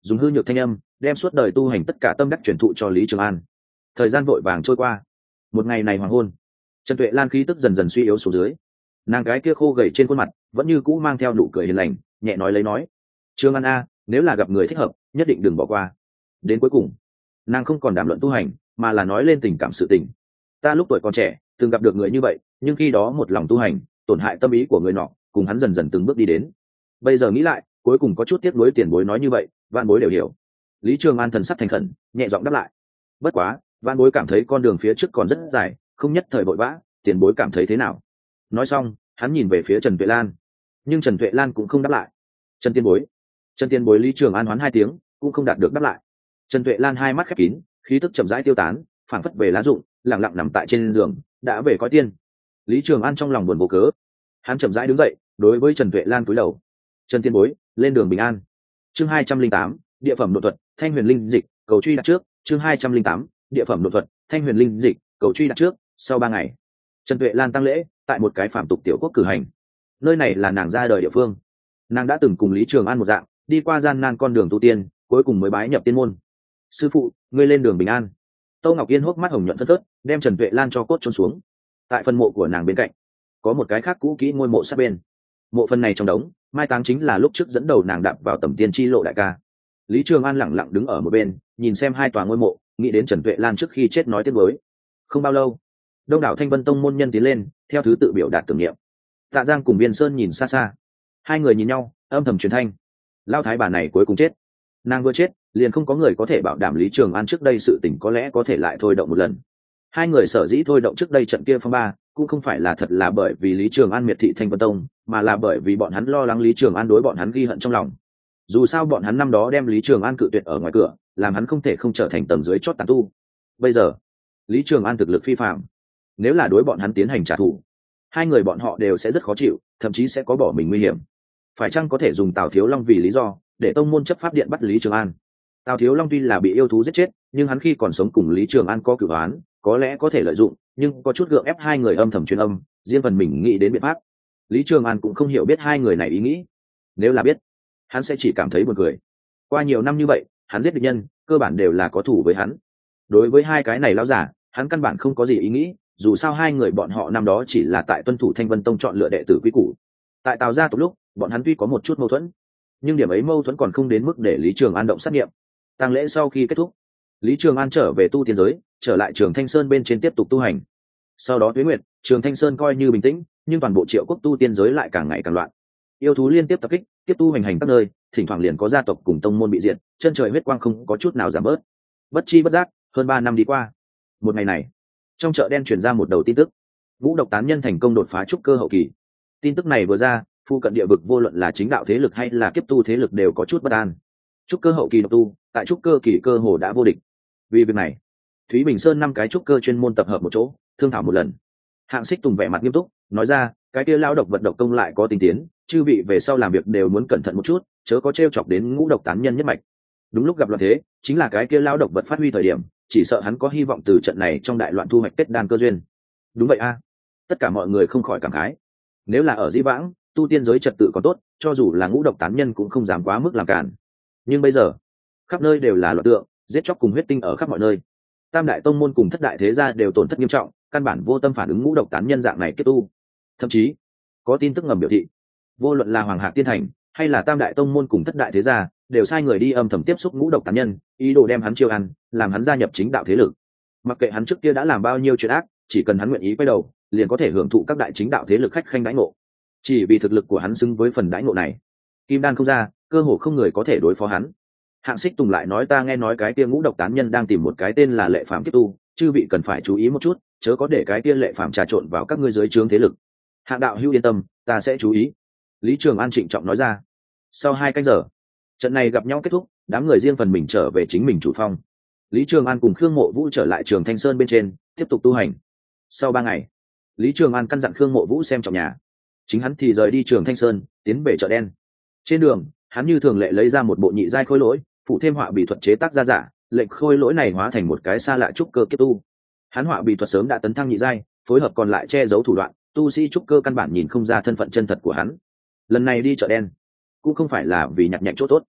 dùng hư nhược thanh âm đem suốt đời tu hành tất cả tâm đắc truyền thụ cho Lý Trường An. Thời gian vội vàng trôi qua. Một ngày này hoàng hôn, Trần Tuệ Lan khí tức dần dần suy yếu xuống dưới. Nàng gái kia khô gầy trên khuôn mặt vẫn như cũ mang theo nụ cười hiền lành, nhẹ nói lấy nói: Trường An a, nếu là gặp người thích hợp nhất định đừng bỏ qua. Đến cuối cùng, nàng không còn đàm luận tu hành mà là nói lên tình cảm sự tình. Ta lúc tuổi còn trẻ từng gặp được người như vậy, nhưng khi đó một lòng tu hành tổn hại tâm ý của người nọ, cùng hắn dần dần từng bước đi đến. Bây giờ nghĩ lại, cuối cùng có chút tiếc nuối tiền bối nói như vậy, vạn bối đều hiểu. Lý Trường An thần sắc thành khẩn, nhẹ giọng đáp lại. Bất quá, vạn bối cảm thấy con đường phía trước còn rất dài, không nhất thời vội vã, tiền bối cảm thấy thế nào? Nói xong, hắn nhìn về phía Trần Tuệ Lan, nhưng Trần Tuệ Lan cũng không đáp lại. Trần Tiên bối. Lý Trường An hoán hai tiếng, cũng không đạt được đáp lại. Trần Tuệ Lan hai mắt khép kín, khí tức chậm rãi tiêu tán, phảng phất về lá rụng, lặng lặng nằm tại trên giường, đã về cõi tiên. Lý Trường An trong lòng buồn vô cớ, hắn chậm rãi đứng dậy, đối với Trần Tuệ Lan cúi đầu. Trần Tiên bối, lên đường bình an. Chương 208, địa phẩm nội thuật, Thanh Huyền Linh Dịch, cầu truy đặt trước. Chương 208, địa phẩm nội thuật, Thanh Huyền Linh Dịch, cầu truy đặt trước. Sau 3 ngày, Trần Tuệ Lan tang lễ tại một cái phàm tục tiểu quốc cử hành. Nơi này là nàng ra đời địa phương. Nàng đã từng cùng Lý Trường An một dạng, đi qua gian nan con đường tu tiên, cuối cùng mới bái nhập tiên môn. Sư phụ, ngươi lên đường bình an. Tô Ngọc Yên hốc mắt hồng nhuận phân phớt, đem Trần Tuệ Lan cho cốt chôn xuống. Tại phần mộ của nàng bên cạnh, có một cái khác cũ kỹ ngôi mộ sát bên. Mộ phần này trong đống, mai táng chính là lúc trước dẫn đầu nàng đạp vào tầm tiên chi lộ đại ca. Lý Trường An lẳng lặng đứng ở một bên, nhìn xem hai tòa ngôi mộ, nghĩ đến Trần Tuệ Lan trước khi chết nói tiếp với. Không bao lâu, đông đảo Thanh Vân Tông môn nhân tiến lên, theo thứ tự biểu đạt tưởng niệm. Tạ Giang cùng Viên Sơn nhìn xa xa, hai người nhìn nhau, âm thầm truyền thanh. Lao thái bà này cuối cùng chết. Nàng vừa chết, liền không có người có thể bảo đảm Lý Trường An trước đây sự tình có lẽ có thể lại thôi động một lần. Hai người sở dĩ thôi động trước đây trận kia phong ba, cũng không phải là thật là bởi vì Lý Trường An miệt thị Thanh Vân Tông, mà là bởi vì bọn hắn lo lắng Lý Trường An đối bọn hắn ghi hận trong lòng. Dù sao bọn hắn năm đó đem Lý Trường An cự tuyệt ở ngoài cửa, làm hắn không thể không trở thành tầng dưới chót tàn tu. Bây giờ, Lý Trường An thực lực phi phàm, nếu là đối bọn hắn tiến hành trả thù, hai người bọn họ đều sẽ rất khó chịu, thậm chí sẽ có bỏ mình nguy hiểm. Phải chăng có thể dùng Tào Thiếu Long vì lý do để tông môn chấp pháp điện bắt Lý Trường An? Tào Thiếu Long tuy là bị yêu thú giết chết, nhưng hắn khi còn sống cùng Lý Trường An có cửu oán, có lẽ có thể lợi dụng, nhưng có chút gượng ép hai người âm thầm truyền âm, riêng phần mình nghĩ đến biện pháp. Lý Trường An cũng không hiểu biết hai người này ý nghĩ, nếu là biết, hắn sẽ chỉ cảm thấy buồn cười. Qua nhiều năm như vậy, hắn giết địch nhân, cơ bản đều là có thủ với hắn. Đối với hai cái này lão giả, hắn căn bản không có gì ý nghĩ, dù sao hai người bọn họ năm đó chỉ là tại tuân thủ Thanh Vân Tông chọn lựa đệ tử quý củ. Tại Tào gia tộc lúc, bọn hắn tuy có một chút mâu thuẫn, nhưng điểm ấy mâu thuẫn còn không đến mức để Lý Trường An động sát nghiệm. Tang lễ sau khi kết thúc, Lý Trường An trở về tu tiên giới, trở lại Trường Thanh Sơn bên trên tiếp tục tu hành. Sau đó tuế nguyệt, Trường Thanh Sơn coi như bình tĩnh, nhưng toàn bộ Triệu quốc tu tiên giới lại càng ngày càng loạn. Yêu thú liên tiếp tập kích, tiếp tu hành hành các nơi, thỉnh thoảng liền có gia tộc cùng tông môn bị diệt, chân trời huyết quang không có chút nào giảm bớt. Bất chi bất giác, hơn 3 năm đi qua. Một ngày này, trong chợ đen truyền ra một đầu tin tức: Ngũ độc tán nhân thành công đột phá trúc cơ hậu kỳ. Tin tức này vừa ra, phu cận địa vực vô luận là chính đạo thế lực hay là kiếp tu thế lực đều có chút bất an. Trúc cơ hậu kỳ độc tu, tại trúc cơ kỳ cơ hồ đã vô địch. Vì việc này, Thúy Bình Sơn 5 cái trúc cơ chuyên môn tập hợp một chỗ, thương thảo một lần. Hạng Xích Tùng vẻ mặt nghiêm túc, nói ra, cái kia lao độc vật độc công lại có tinh tiến, chư vị về sau làm việc đều muốn cẩn thận một chút, chớ có trêu chọc đến ngũ độc tán nhân nhất mạch. Đúng lúc gặp loạn thế, chính là cái kia lao độc vật phát huy thời điểm, chỉ sợ hắn có hy vọng từ trận này trong đại loạn thu hoạch kết đan cơ duyên. Đúng vậy a. Tất cả mọi người không khỏi cảm khái. Nếu là ở Dĩ Vãng, tu tiên giới trật tự còn tốt, cho dù là ngũ độc tán nhân cũng không dám quá mức làm cản. Nhưng bây giờ, khắp nơi đều là loạn tượng, giết chóc cùng huyết tinh ở khắp mọi nơi. Tam đại tông môn cùng thất đại thế gia đều tổn thất nghiêm trọng, căn bản vô tâm phản ứng ngũ độc tán nhân dạng này kết tu. Thậm chí, có tin tức ngầm biểu thị, vô luận là Hoàng Hạc Tiên Thành hay là Tam đại tông môn cùng thất đại thế gia, đều sai người đi âm thầm tiếp xúc ngũ độc tán nhân, ý đồ đem hắn chiêu ăn, làm hắn gia nhập chính đạo thế lực. Mặc kệ hắn trước kia đã làm bao nhiêu chuyện ác, chỉ cần hắn nguyện ý quay đầu, liền có thể hưởng thụ các đại chính đạo thế lực khách khanh đãi ngộ. Chỉ vì thực lực của hắn xứng với phần đãi ngộ này, kim đan không ra, cơ hồ không người có thể đối phó hắn. Hạng Xích Tùng lại nói, ta nghe nói cái kia ngũ độc tán nhân đang tìm một cái tên là Lệ Phàm kiếp tu, chư vị cần phải chú ý một chút, chớ có để cái kia Lệ Phàm trà trộn vào các ngươi dưới trướng thế lực. Hạng đạo hữu yên tâm, ta sẽ chú ý. Lý Trường An trịnh trọng nói ra. Sau 2 canh giờ, trận này gặp nhau kết thúc, đám người riêng phần mình trở về chính mình chủ phong. Lý Trường An cùng Khương Mộ Vũ trở lại Trường Thanh Sơn bên trên, tiếp tục tu hành. Sau 3 ngày, Lý Trường An căn dặn Khương Mộ Vũ xem trọng nhà, chính hắn thì rời đi Trường Thanh Sơn, tiến về chợ đen. Trên đường, hắn như thường lệ lấy ra một bộ nhị giai khôi lỗi, phụ thêm họa bị thuật chế tác ra giả, lệnh khôi lỗi này hóa thành một cái xa lạ trúc cơ kiếp tu. Hắn họa bị thuật sớm đã tấn thăng nhị giai, phối hợp còn lại che giấu thủ đoạn, tu sĩ trúc cơ căn bản nhìn không ra thân phận chân thật của hắn. Lần này đi chợ đen, cũng không phải là vì nhặt nhạnh chỗ tốt,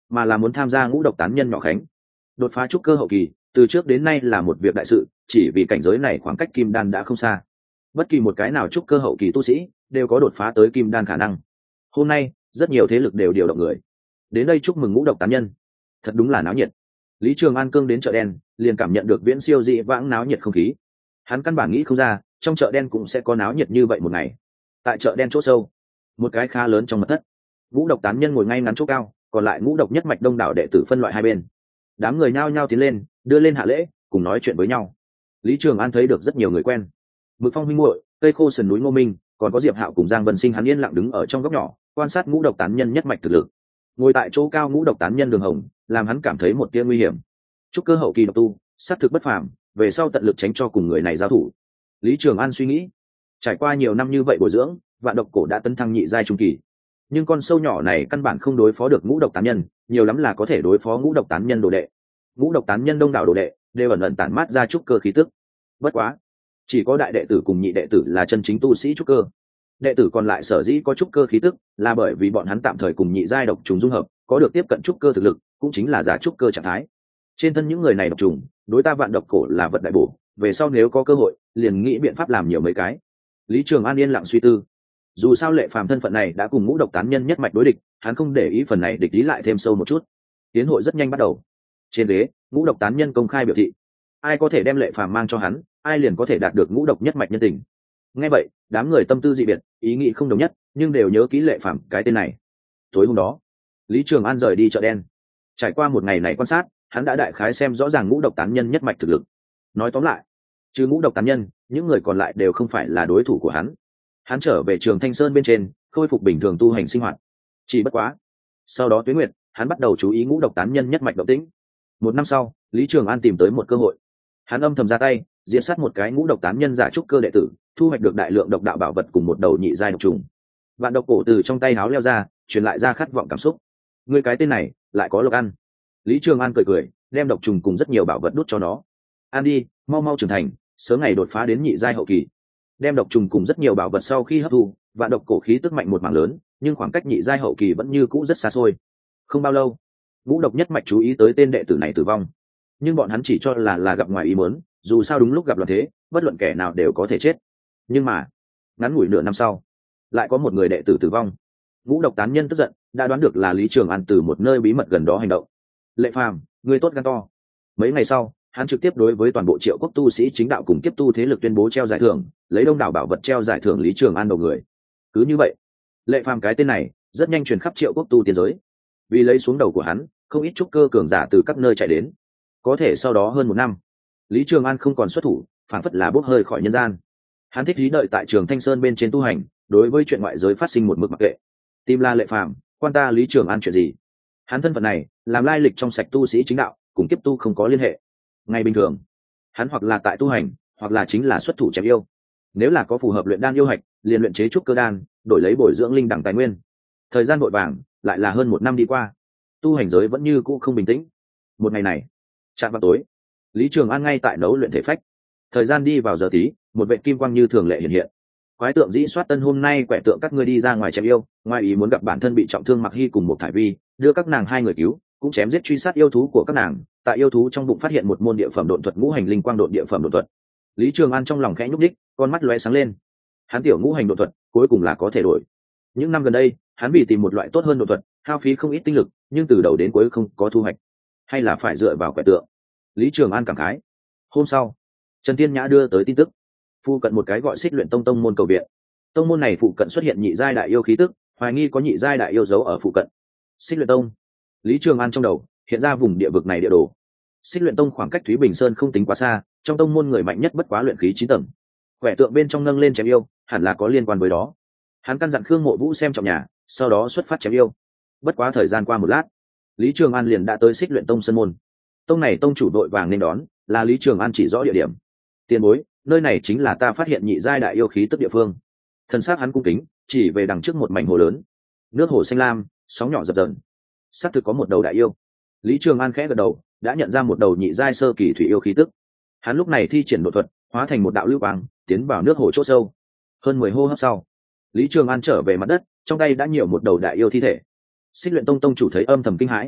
mà là muốn tham gia ngũ độc tán nhân nhỏ khánh. Đột phá trúc cơ hậu kỳ từ trước đến nay là một việc đại sự, chỉ vì cảnh giới này khoảng cách kim đan đã không xa. Bất kỳ một cái nào trúc cơ hậu kỳ tu sĩ đều có đột phá tới kim đan khả năng. Hôm nay rất nhiều thế lực đều điều động người đến đây chúc mừng ngũ độc tán nhân, thật đúng là náo nhiệt. Lý Trường An cương đến chợ đen liền cảm nhận được viễn siêu dị vãng náo nhiệt không khí. Hắn căn bản nghĩ không ra trong chợ đen cũng sẽ có náo nhiệt như vậy một ngày. Tại chợ đen chỗ sâu, một cái khá lớn trong mật thất, ngũ độc tán nhân ngồi ngay ngắn chỗ cao, còn lại ngũ độc nhất mạch đông đảo đệ tử phân loại hai bên. Đám người nhao nhao tiến lên đưa lên hạ lễ cùng nói chuyện với nhau. Lý Trường An thấy được rất nhiều người quen, Mực Phong huynh muội, Cây Khô sườn núi Ngô Minh, còn có Diệp Hạo cùng Giang Vân Sinh. Hắn yên lặng đứng ở trong góc nhỏ quan sát ngũ độc tán nhân nhất mạch thực lực. Ngồi tại chỗ cao ngũ độc tán nhân Đường Hồng làm hắn cảm thấy một tia nguy hiểm. Trúc cơ hậu kỳ độc tu sát thực bất phàm, về sau tận lực tránh cho cùng người này giao thủ. Lý Trường An suy nghĩ, trải qua nhiều năm như vậy bồi dưỡng, vạn độc cổ đã tấn thăng nhị giai trung kỳ, nhưng con sâu nhỏ này căn bản không đối phó được ngũ độc tán nhân, nhiều lắm là có thể đối phó ngũ độc tán nhân đồ đệ. Ngũ độc tán nhân đông đảo đồ đệ đều ẩn ẩn tản mát ra trúc cơ khí tức. Bất quá chỉ có đại đệ tử cùng nhị đệ tử là chân chính tu sĩ trúc cơ, đệ tử còn lại sở dĩ có trúc cơ khí tức là bởi vì bọn hắn tạm thời cùng nhị giai độc trùng dung hợp, có được tiếp cận trúc cơ thực lực, cũng chính là giả trúc cơ trạng thái. Trên thân những người này độc trùng đối ta vạn độc cổ là vật đại bổ, về sau nếu có cơ hội liền nghĩ biện pháp làm nhiều mấy cái. Lý Trường An yên lặng suy tư, dù sao Lệ Phàm thân phận này đã cùng ngũ độc tán nhân nhất mạch đối địch, hắn không để ý phần này địch ý lại thêm sâu một chút. Tiến hội rất nhanh bắt đầu. Trên ghế ngũ độc tán nhân công khai biểu thị, ai có thể đem Lệ Phàm mang cho hắn, ai liền có thể đạt được ngũ độc nhất mạch nhân tình. Nghe vậy đám người tâm tư dị biệt, ý nghĩ không đồng nhất, nhưng đều nhớ kỹ Lệ Phàm cái tên này. Tối hôm đó Lý Trường An rời đi chợ đen. Trải qua một ngày này quan sát, hắn đã đại khái xem rõ ràng ngũ độc tán nhân nhất mạch thực lực. Nói tóm lại, trừ ngũ độc tán nhân, những người còn lại đều không phải là đối thủ của hắn. Hắn trở về Trường Thanh Sơn bên trên khôi phục bình thường tu hành sinh hoạt. Chỉ bất quá sau đó Tuế Nguyệt hắn bắt đầu chú ý ngũ độc tán nhân nhất mạch động tĩnh. Một năm sau, Lý Trường An tìm tới một cơ hội, hắn âm thầm ra tay diệt sát một cái ngũ độc tán nhân giả trúc cơ đệ tử, thu hoạch được đại lượng độc đạo bảo vật cùng một đầu nhị giai độc trùng. Vạn độc cổ từ trong tay háo leo ra, truyền lại ra khát vọng cảm xúc. Người cái tên này lại có lộc ăn. Lý Trường An cười cười, đem độc trùng cùng rất nhiều bảo vật đút cho nó. Ăn đi, mau mau trưởng thành, sớm ngày đột phá đến nhị giai hậu kỳ. Đem độc trùng cùng rất nhiều bảo vật sau khi hấp thu, vạn độc cổ khí tức mạnh một mảng lớn, nhưng khoảng cách nhị giai hậu kỳ vẫn như cũ rất xa xôi. Không bao lâu, ngũ độc nhất mạch chú ý tới tên đệ tử này tử vong, nhưng bọn hắn chỉ cho là gặp ngoài ý muốn, dù sao đúng lúc gặp loạn thế, bất luận kẻ nào đều có thể chết. Nhưng mà ngắn ngủi nửa năm sau, lại có một người đệ tử tử vong. Ngũ độc tán nhân tức giận, đã đoán được là Lý Trường An từ một nơi bí mật gần đó hành động. Lệ Phàm, người tốt gan to. Mấy ngày sau, hắn trực tiếp đối với toàn bộ Triệu Quốc tu sĩ chính đạo cùng kiếp tu thế lực tuyên bố treo giải thưởng, lấy đông đảo bảo vật treo giải thưởng Lý Trường An đầu người. Cứ như vậy, Lệ Phàm cái tên này rất nhanh truyền khắp Triệu Quốc tu tiên giới. Vì lấy xuống đầu của hắn, không ít trúc cơ cường giả từ các nơi chạy đến. Có thể sau đó hơn một năm, Lý Trường An không còn xuất thủ, phản phất là bốc hơi khỏi nhân gian. Hắn thích lý đợi tại Trường Thanh Sơn bên trên tu hành, đối với chuyện ngoại giới phát sinh một mực mặc kệ. Tìm là Lệ Phàm, quan ta Lý Trường An chuyện gì? Hắn thân phận này, làm lai lịch trong sạch tu sĩ chính đạo, cùng kiếp tu không có liên hệ. Ngày bình thường, hắn hoặc là tại tu hành, hoặc là chính là xuất thủ chém yêu. Nếu là có phù hợp luyện đan yêu hạch, liền luyện chế trúc cơ đan, đổi lấy bồi dưỡng linh đẳng tài nguyên. Thời gian vội vàng, lại là hơn một năm đi qua, tu hành giới vẫn như cũ không bình tĩnh. Một ngày này, chạm vào tối, Lý Trường An ngay tại nấu luyện thể phách. Thời gian đi vào giờ tí, một vệ kim quang như thường lệ hiện hiện. Quái tượng dĩ soát tân hôm nay quẻ tượng các ngươi đi ra ngoài chém yêu, ngoài ý muốn gặp bản thân bị trọng thương Mặc Hy cùng một thải vi, đưa các nàng hai người cứu, cũng chém giết truy sát yêu thú của các nàng. Tại yêu thú trong bụng phát hiện một môn địa phẩm độn thuật ngũ hành linh quang độn địa phẩm độn thuật. Lý Trường An trong lòng khẽ nhúc nhích, con mắt lóe sáng lên. Hắn tiểu ngũ hành độn thuật cuối cùng là có thể đổi. Những năm gần đây, hắn vì tìm một loại tốt hơn độn thuật, hao phí không ít tinh lực, nhưng từ đầu đến cuối không có thu hoạch. Hay là phải dựa vào quẻ tượng. Lý Trường An cảm khái. Hôm sau, Trần Tiên Nhã đưa tới tin tức, phụ cận một cái gọi Xích Luyện Tông môn cầu viện. Tông môn này phụ cận xuất hiện nhị giai đại yêu khí tức, hoài nghi có nhị giai đại yêu giấu ở phụ cận. Xích Luyện Tông. Lý Trường An trong đầu hiện ra vùng địa vực này địa đồ. Xích Luyện Tông khoảng cách Thúy Bình Sơn không tính quá xa, trong tông môn người mạnh nhất bất quá luyện khí 9 tầng. Quẻ tượng bên trong nâng lên chém yêu, hẳn là có liên quan với đó. Hắn căn dặn Khương Mộ Vũ xem trọng nhà, sau đó xuất phát chém yêu. Bất quá thời gian qua một lát, Lý Trường An liền đã tới Xích Luyện Tông sân môn. Tông này tông chủ đội vàng nên đón, là Lý Trường An chỉ rõ địa điểm. Tiền bối, nơi này chính là ta phát hiện nhị giai đại yêu khí tức địa phương. Thân xác hắn cung kính, chỉ về đằng trước một mảnh hồ lớn, nước hồ xanh lam, sóng nhỏ dập dờn. Xác thực có một đầu đại yêu. Lý Trường An khẽ gật đầu, đã nhận ra một đầu nhị giai sơ kỳ thủy yêu khí tức. Hắn lúc này thi triển độ thuật, hóa thành một đạo lưu quang, tiến vào nước hồ chỗ sâu. Hơn 10 hô hấp sau, Lý Trường An trở về mặt đất, trong tay đã nhiều một đầu đại yêu thi thể. Xích Luyện Tông tông chủ thấy âm thầm kinh hãi.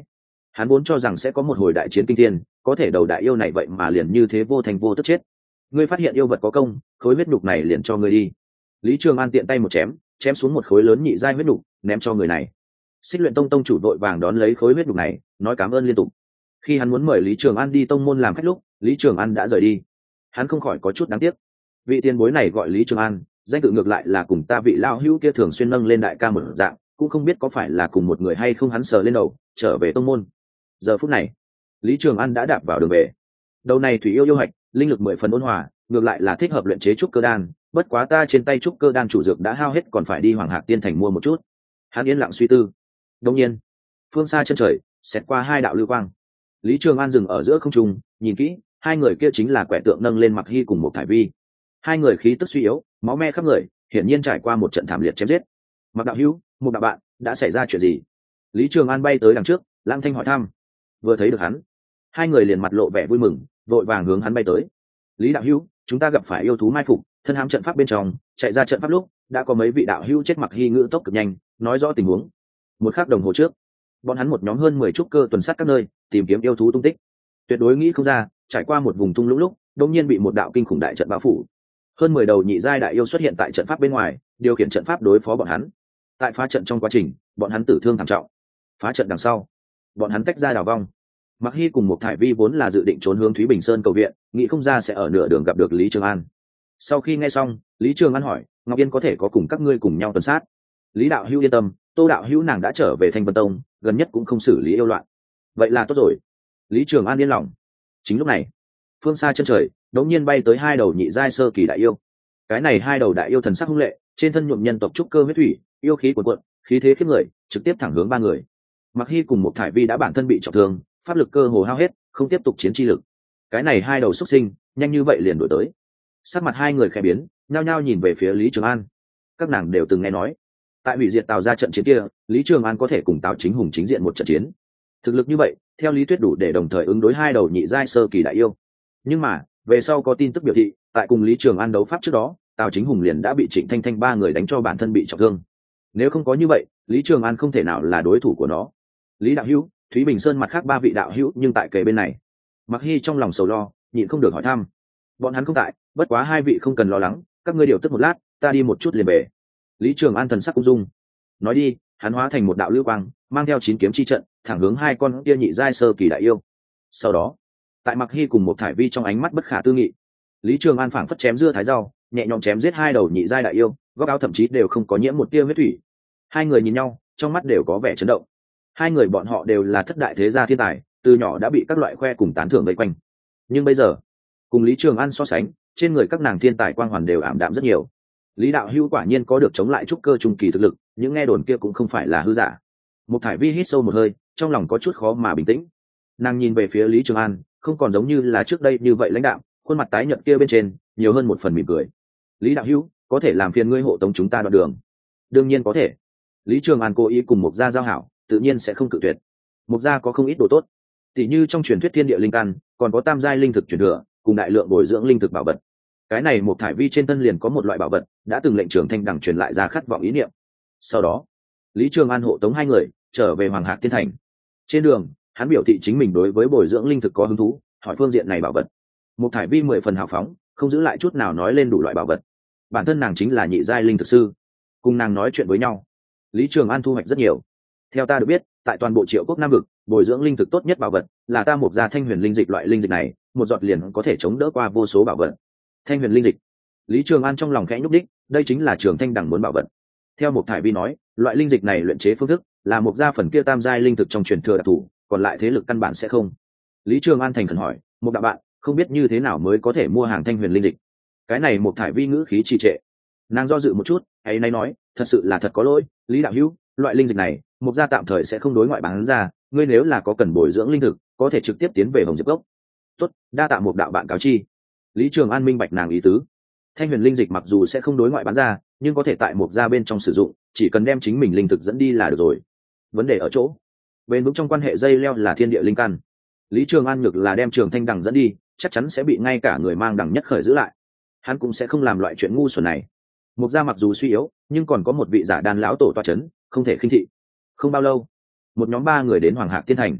Hắn vốn cho rằng sẽ có một hồi đại chiến kinh thiên, có thể đầu đại yêu này vậy mà liền như thế vô thành vô tức chết. Ngươi phát hiện yêu vật có công, khối huyết nhục này liền cho ngươi đi. Lý Trường An tiện tay một chém xuống một khối lớn nhị giai huyết nhục, ném cho người này. Xích Luyện Tông tông chủ vội vàng đón lấy khối huyết nhục này, nói cảm ơn liên tục. Khi hắn muốn mời Lý Trường An đi tông môn làm khách lúc, Lý Trường An đã rời đi. Hắn không khỏi có chút đáng tiếc. Vị tiền bối này gọi Lý Trường An, danh tự ngược lại là cùng ta vị lao hữu kia thường xuyên nâng lên đại ca một dạng, cũng không biết có phải là cùng một người hay không. Hắn sờ lên đầu, trở về tông môn. Giờ phút này, Lý Trường An đã đạp vào đường về. Đầu này thủy yêu yêu hạch, linh lực 10 phần ôn hòa, ngược lại là thích hợp luyện chế trúc cơ đan, bất quá ta trên tay trúc cơ đan chủ dược đã hao hết, còn phải đi Hoàng Hạc Tiên Thành mua một chút. Hắn yên lặng suy tư. Đột nhiên, phương xa chân trời xẹt qua hai đạo lưu quang. Lý Trường An dừng ở giữa không trung, nhìn kỹ, hai người kia chính là quẻ tượng nâng lên Mặc Hy cùng một thải vi. Hai người khí tức suy yếu, máu me khắp người, hiển nhiên trải qua một trận thảm liệt chém giết. Mặc đạo hữu, một đạo bạn, đã xảy ra chuyện gì? Lý Trường An bay tới đằng trước, lang thanh hỏi thăm. Vừa thấy được hắn, hai người liền mặt lộ vẻ vui mừng, vội vàng hướng hắn bay tới. Lý đạo hữu, chúng ta gặp phải yêu thú mai phục, thân hãm trận pháp bên trong, chạy ra trận pháp lúc đã có mấy vị đạo hữu chết. Mặc Hy ngữ tốc cực nhanh, nói rõ tình huống. Một khắc đồng hồ trước, bọn hắn một nhóm hơn 10 trúc cơ tuần sát các nơi, tìm kiếm yêu thú tung tích. Tuyệt đối nghĩ không ra, trải qua một vùng thung lũng lúc, đột nhiên bị một đạo kinh khủng đại trận bao phủ. Hơn 10 đầu nhị giai đại yêu xuất hiện tại trận pháp bên ngoài, điều khiển trận pháp đối phó bọn hắn. Tại phá trận trong quá trình, bọn hắn tử thương thảm trọng. Phá trận đằng sau, bọn hắn tách ra đào vong. Mặc Hy cùng một thải vi vốn là dự định trốn hướng Thúy Bình Sơn cầu viện, nghĩ không ra sẽ ở nửa đường gặp được Lý Trường An. Sau khi nghe xong, Lý Trường An hỏi, Ngọc Yên có thể có cùng các ngươi cùng nhau tuần sát? Lý đạo hữu yên tâm, Tô đạo hữu nàng đã trở về Thanh Vân Tông, gần nhất cũng không xử lý yêu loạn. Vậy là tốt rồi. Lý Trường An yên lòng. Chính lúc này, phương xa chân trời đột nhiên bay tới hai đầu nhị giai sơ kỳ đại yêu. Cái này hai đầu đại yêu thần sắc hung lệ, trên thân nhuộm nhân tộc trúc cơ huyết thủy, yêu khí cuồn cuộn, khí thế khiếp người, trực tiếp thẳng hướng ba người. Mặc Hy cùng một thải vi đã bản thân bị trọng thương, pháp lực cơ hồ hao hết, không tiếp tục chiến chi lực. Cái này hai đầu xuất sinh, nhanh như vậy liền đuổi tới. Sắc mặt hai người khẽ biến, nhao nhao nhìn về phía Lý Trường An. Các nàng đều từng nghe nói, tại hủy diệt Tào ra trận chiến kia, Lý Trường An có thể cùng Tào Chính Hùng chính diện một trận chiến. Thực lực như vậy, theo lý thuyết đủ để đồng thời ứng đối hai đầu nhị giai sơ kỳ đại yêu. Nhưng mà, về sau có tin tức biểu thị, tại cùng Lý Trường An đấu pháp trước đó, Tào Chính Hùng liền đã bị Trịnh Thanh Thanh ba người đánh cho bản thân bị trọng thương. Nếu không có như vậy, Lý Trường An không thể nào là đối thủ của nó. Lý đạo hữu, Thúy Bình Sơn mặt khác ba vị đạo hữu nhưng tại kề bên này. Mặc Hy trong lòng sầu lo, nhịn không được hỏi thăm. Bọn hắn không tại, bất quá hai vị không cần lo lắng, các ngươi điều tức một lát, ta đi một chút liền về. Lý Trường An thần sắc ung dung. Nói đi, hắn hóa thành một đạo lưu quang, mang theo 9 kiếm chi trận, thẳng hướng hai con kia nhị giai sơ kỳ đại yêu. Sau đó, tại Mặc Hy cùng một thải vi trong ánh mắt bất khả tư nghị, Lý Trường An phảng phất chém dưa thái rau, nhẹ nhõm chém giết hai đầu nhị giai đại yêu, góc áo thậm chí đều không có nhiễm một tia huyết thủy. Hai người nhìn nhau, trong mắt đều có vẻ chấn động. Hai người bọn họ đều là thất đại thế gia thiên tài, từ nhỏ đã bị các loại khoe cùng tán thưởng vây quanh. Nhưng bây giờ, cùng Lý Trường An so sánh, trên người các nàng thiên tài quang hoàn đều ảm đạm rất nhiều. Lý đạo hữu quả nhiên có được chống lại trúc cơ trung kỳ thực lực, những nghe đồn kia cũng không phải là hư giả. Một thải vi hít sâu một hơi, trong lòng có chút khó mà bình tĩnh. Nàng nhìn về phía Lý Trường An, không còn giống như là trước đây như vậy lãnh đạm, khuôn mặt tái nhợt kia bên trên nhiều hơn một phần mỉm cười. Lý đạo hữu, có thể làm phiền ngươi hộ tống chúng ta đoạn đường? Đương nhiên có thể. Lý Trường An cố ý cùng Mộc gia giao hảo, tự nhiên sẽ không cự tuyệt. Mộc gia có không ít đồ tốt, tỉ như trong truyền thuyết thiên địa linh căn, còn có tam giai linh thực truyền thừa, cùng đại lượng bồi dưỡng linh thực bảo vật. Cái này một thải vi trên thân liền có một loại bảo vật, đã từng lệnh Trường Thanh đẳng truyền lại ra khát vọng ý niệm. Sau đó, Lý Trường An hộ tống hai người trở về Hoàng Hạc Tiên Thành. Trên đường, hắn biểu thị chính mình đối với bồi dưỡng linh thực có hứng thú, hỏi phương diện này bảo vật. Một thải vi 10 phần hào phóng, không giữ lại chút nào nói lên đủ loại bảo vật. Bản thân nàng chính là nhị giai linh thực sư, cùng nàng nói chuyện với nhau, Lý Trường An thu hoạch rất nhiều. Theo ta được biết, tại toàn bộ Triệu Quốc Nam vực, bồi dưỡng linh thực tốt nhất bảo vật là ta Mộc gia Thanh Huyền linh dịch. Loại linh dịch này, một giọt liền có thể chống đỡ qua vô số bảo vật. Thanh Huyền linh dịch. Lý Trường An trong lòng khẽ nhúc đích, đây chính là Trường Thanh đẳng muốn bảo vật. Theo Mộc thải vi nói, loại linh dịch này luyện chế phương thức là Mộc gia phần kia tam giai linh thực trong truyền thừa đặc thù, còn lại thế lực căn bản sẽ không. Lý Trường An thành khẩn hỏi, Mộc đạo bạn, không biết như thế nào mới có thể mua hàng Thanh Huyền linh dịch? Cái này Mộc thải vi ngữ khí trì trệ, nàng do dự một chút, ấy nay nói, thật sự là thật có lỗi, Lý đạo hữu, loại linh dịch này Mộc gia tạm thời sẽ không đối ngoại bán ra, ngươi nếu là có cần bồi dưỡng linh thực, có thể trực tiếp tiến về Hồng Diệp Cốc. Tốt, đa tạ Mộc đạo bạn cáo chi. Lý Trường An minh bạch nàng ý tứ. Thanh Huyền linh dịch mặc dù sẽ không đối ngoại bán ra, nhưng có thể tại Mộc gia bên trong sử dụng, chỉ cần đem chính mình linh thực dẫn đi là được rồi. Vấn đề ở chỗ, bên vững trong quan hệ dây leo là thiên địa linh căn. Lý Trường An ngược là đem Trường Thanh đằng dẫn đi, chắc chắn sẽ bị ngay cả người mang đằng nhất khởi giữ lại. Hắn cũng sẽ không làm loại chuyện ngu xuẩn này. Mộc gia mặc dù suy yếu, nhưng còn có một vị giả đan lão tổ toa chấn, không thể khinh thị. Không bao lâu, một nhóm 3 người đến Hoàng Hạc Tiên Thành.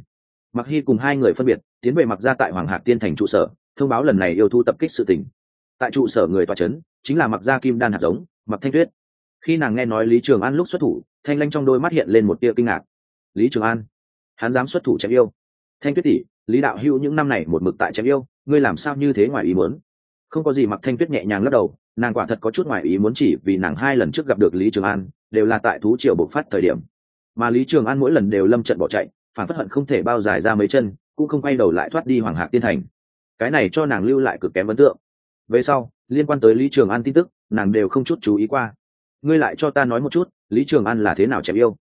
Mặc Hy cùng hai người phân biệt tiến về Mặc gia tại Hoàng Hạc Tiên thành trụ sở, thông báo lần này yêu thú tập kích sự tình. Tại trụ sở người tòa trấn chính là Mặc gia kim đan hạt giống Mặc Thanh Tuyết. Khi nàng nghe nói Lý Trường An lúc xuất thủ, thanh lanh trong đôi mắt hiện lên một tia kinh ngạc. Lý Trường An, hắn dám xuất thủ chém yêu? Thanh Tuyết tỷ, Lý đạo hữu những năm này một mực tại chém yêu, ngươi làm sao như thế ngoài ý muốn? Không có gì. Mặc Thanh Tuyết nhẹ nhàng lắc đầu, nàng quả thật có chút ngoài ý muốn, chỉ vì nàng hai lần trước gặp được Lý Trường An đều là tại thú triều bộc phát thời điểm, mà Lý Trường An mỗi lần đều lâm trận bỏ chạy, phản phất hận không thể bao dài ra mấy chân, cũng không quay đầu lại thoát đi Hoàng Hạc Tiên thành. Cái này cho nàng lưu lại cực kém ấn tượng. Về sau liên quan tới Lý Trường An tin tức nàng đều không chút chú ý qua. Ngươi lại cho ta nói một chút, Lý Trường An là thế nào chém yêu?